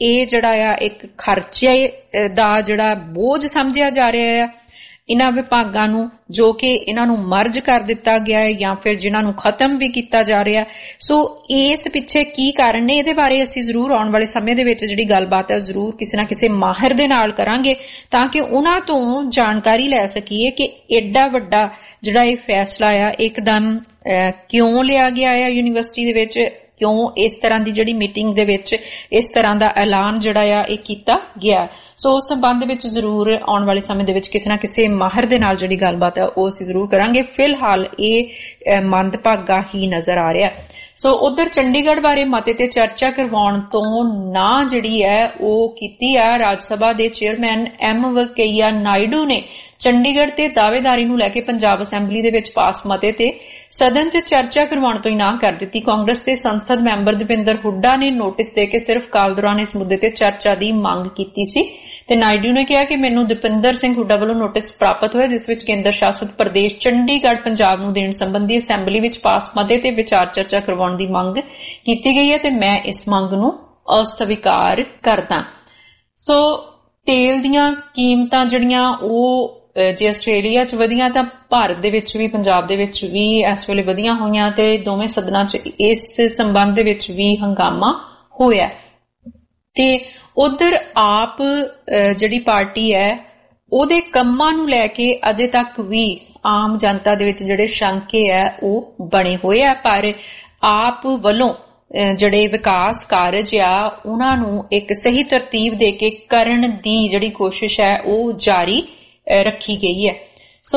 ਇਹ ਜਿਹੜਾ ਆ ਇੱਕ ਖਰਚੇ ਦਾ ਜਿਹੜਾ ਬੋਝ ਸਮਝਿਆ ਜਾ ਰਿਹਾ ਆ ਇਹਨਾਂ ਵਿਭਾਗਾਂ ਨੂੰ, ਜੋ ਕਿ ਇਹਨਾਂ ਨੂੰ ਮਰਜ ਕਰ ਦਿੱਤਾ ਗਿਆ ਹੈ ਜਾਂ ਫਿਰ ਜਿਨ੍ਹਾਂ ਨੂੰ ਖਤਮ ਵੀ ਕੀਤਾ ਜਾ ਰਿਹਾ। ਸੋ ਇਸ ਪਿੱਛੇ ਕੀ ਕਾਰਨ ਨੇ, ਇਹਦੇ ਬਾਰੇ ਅਸੀਂ ਜ਼ਰੂਰ ਆਉਣ ਵਾਲੇ ਸਮੇਂ ਦੇ ਵਿੱਚ ਜਿਹੜੀ ਗੱਲਬਾਤ ਹੈ ਜ਼ਰੂਰ ਕਿਸੇ ਨਾ ਕਿਸੇ ਮਾਹਿਰ ਦੇ ਨਾਲ ਕਰਾਂਗੇ ਤਾਂ ਕਿ ਉਹਨਾਂ ਤੋਂ ਜਾਣਕਾਰੀ ਲੈ ਸਕੀਏ ਕਿ ਐਡਾ ਵੱਡਾ ਜਿਹੜਾ ਇਹ ਫੈਸਲਾ ਆ ਇੱਕਦਮ ਕਿਉਂ ਲਿਆ ਗਿਆ ਹੈ ਯੂਨੀਵਰਸਿਟੀ ਦੇ ਵਿੱਚ, ਕਿਉਂ ਇਸ ਤਰ੍ਹਾਂ ਦੀ ਜਿਹੜੀ ਮੀਟਿੰਗ ਦੇ ਵਿੱਚ ਇਸ ਤਰ੍ਹਾਂ ਦਾ ਐਲਾਨ ਜਿਹੜਾ ਆ ਇਹ ਕੀਤਾ ਗਿਆ। ਸੋ ਉਸ ਸੰਬੰਧ ਵਿੱਚ ਜ਼ਰੂਰ ਆਉਣ ਵਾਲੇ ਸਮੇਂ ਦੇ ਵਿੱਚ ਕਿਸੇ ਨਾ ਕਿਸੇ ਮਾਹਿਰ ਦੇ ਨਾਲ ਜਿਹੜੀ ਗੱਲਬਾਤ ਹੈ ਉਹ ਅਸੀਂ ਜ਼ਰੂਰ ਕਰਾਂਗੇ। ਫਿਲਹਾਲ ਇਹ ਮੰਦਭਾਗਾ ਹੀ ਨਜ਼ਰ ਆ ਰਿਹਾ। ਸੋ ਉਧਰ ਚੰਡੀਗੜ੍ਹ ਬਾਰੇ ਮਤੇ ਤੇ ਚਰਚਾ ਕਰਵਾਉਣ ਤੋਂ ਨਾ ਜਿਹੜੀ ਹੈ ਉਹ ਕੀਤੀ ਆ ਰਾਜ ਸਭਾ ਦੇ ਚੇਅਰਮੈਨ ਐਮ ਵੈਂਕਈਆ ਨਾਇਡੂ ਨੇ ਚੰਡੀਗੜ੍ਹ ਤੇ ਦਾਅਵੇਦਾਰੀ ਨੂੰ ਲੈ ਕੇ ਪੰਜਾਬ ਅਸੈਂਬਲੀ ਦੇ ਵਿੱਚ ਪਾਸ ਮਤੇ ਤੇ ਸਦਨ 'ਚ ਚਰਚਾ ਕਰਵਾਉਣ ਤੋਂ ਇਨਾਮ ਕਰ ਦਿੱਤੀ। ਕਾਂਗਰਸ ਦੇ ਸੰਸਦ ਮੈਂਬਰ ਦਵਿੰਦਰ ਹੁੱਡਾ ਨੇ ਨੋਟਿਸ ਦੇ ਕੇ ਸਿਰਫ ਕਾਲ ਦੌਰਾਨ ਇਸ ਮੁੱਦੇ ਤੇ ਚਰਚਾ ਦੀ ਮੰਗ ਕੀਤੀ ਸੀ ਤੇ ਨਾਇਡੂ ਨੇ ਕਿਹਾ ਕਿ ਮੈਨੂੰ ਦਵਿੰਦਰ ਸਿੰਘ ਹੁੱਡਾ ਵੱਲੋਂ ਨੋਟਿਸ ਪ੍ਰਾਪਤ ਹੋਇਆ ਜਿਸ ਵਿੱਚ ਕੇਂਦਰ ਸ਼ਾਸਤ ਪ੍ਰਦੇਸ਼ ਚੰਡੀਗੜ੍ਹ ਪੰਜਾਬ ਨੂੰ ਦੇਣ ਸੰਬੰਧੀ ਅਸੈਂਬਲੀ ਵਿੱਚ ਪਾਸ ਮਤੇ ਤੇ ਵਿਚਾਰ ਚਰਚਾ ਕਰਵਾਉਣ ਦੀ ਮੰਗ ਕੀਤੀ ਗਈ ਹੈ ਤੇ ਮੈਂ ਇਸ ਮੰਗ ਨੂੰ ਅਸਵੀਕਾਰ ਕਰਦਾ। ਸੋ ਤੇਲ ਦੀਆਂ ਕੀਮਤਾਂ ਜਿਹੜੀਆਂ ਉਹ ਜੇ ਆਸਟ੍ਰੇਲੀਆ 'ਚ ਵਧੀਆਂ ਤਾਂ ਭਾਰਤ ਦੇ ਵਿੱਚ ਵੀ ਪੰਜਾਬ ਦੇ ਵਿੱਚ ਵੀ ਇਸ ਵੇਲੇ ਵਧੀਆਂ ਹੋਈਆਂ ਤੇ ਦੋਵੇਂ ਸਦਨਾਂ 'ਚ ਇਸ ਸੰਬੰਧ ਦੇ ਵਿੱਚ ਵੀ ਹੰਗਾਮਾ ਹੋਇਆ। ਤੇ ਉਧਰ ਆਪ ਜਿਹੜੀ ਪਾਰਟੀ ਹੈ ਉਹਦੇ ਕੰਮਾਂ ਨੂੰ ਲੈ ਕੇ ਅਜੇ ਤੱਕ ਵੀ ਆਮ ਜਨਤਾ ਦੇ ਵਿੱਚ ਜਿਹੜੇ ਸ਼ੰਕੇ ਹੈ ਉਹ ਬਣੇ ਹੋਏ ਆ, ਪਰ ਆਪ ਵੱਲੋਂ ਜਿਹੜੇ ਵਿਕਾਸ ਕਾਰਜ ਆ ਉਹਨਾਂ ਨੂੰ ਇੱਕ ਸਹੀ ਤਰਤੀਬ ਦੇ ਕੇ ਕਰਨ ਦੀ ਜਿਹੜੀ ਕੋਸ਼ਿਸ਼ ਹੈ ਉਹ ਜਾਰੀ ਰੱਖੀ ਗਈ ਹੈ। ਸੋ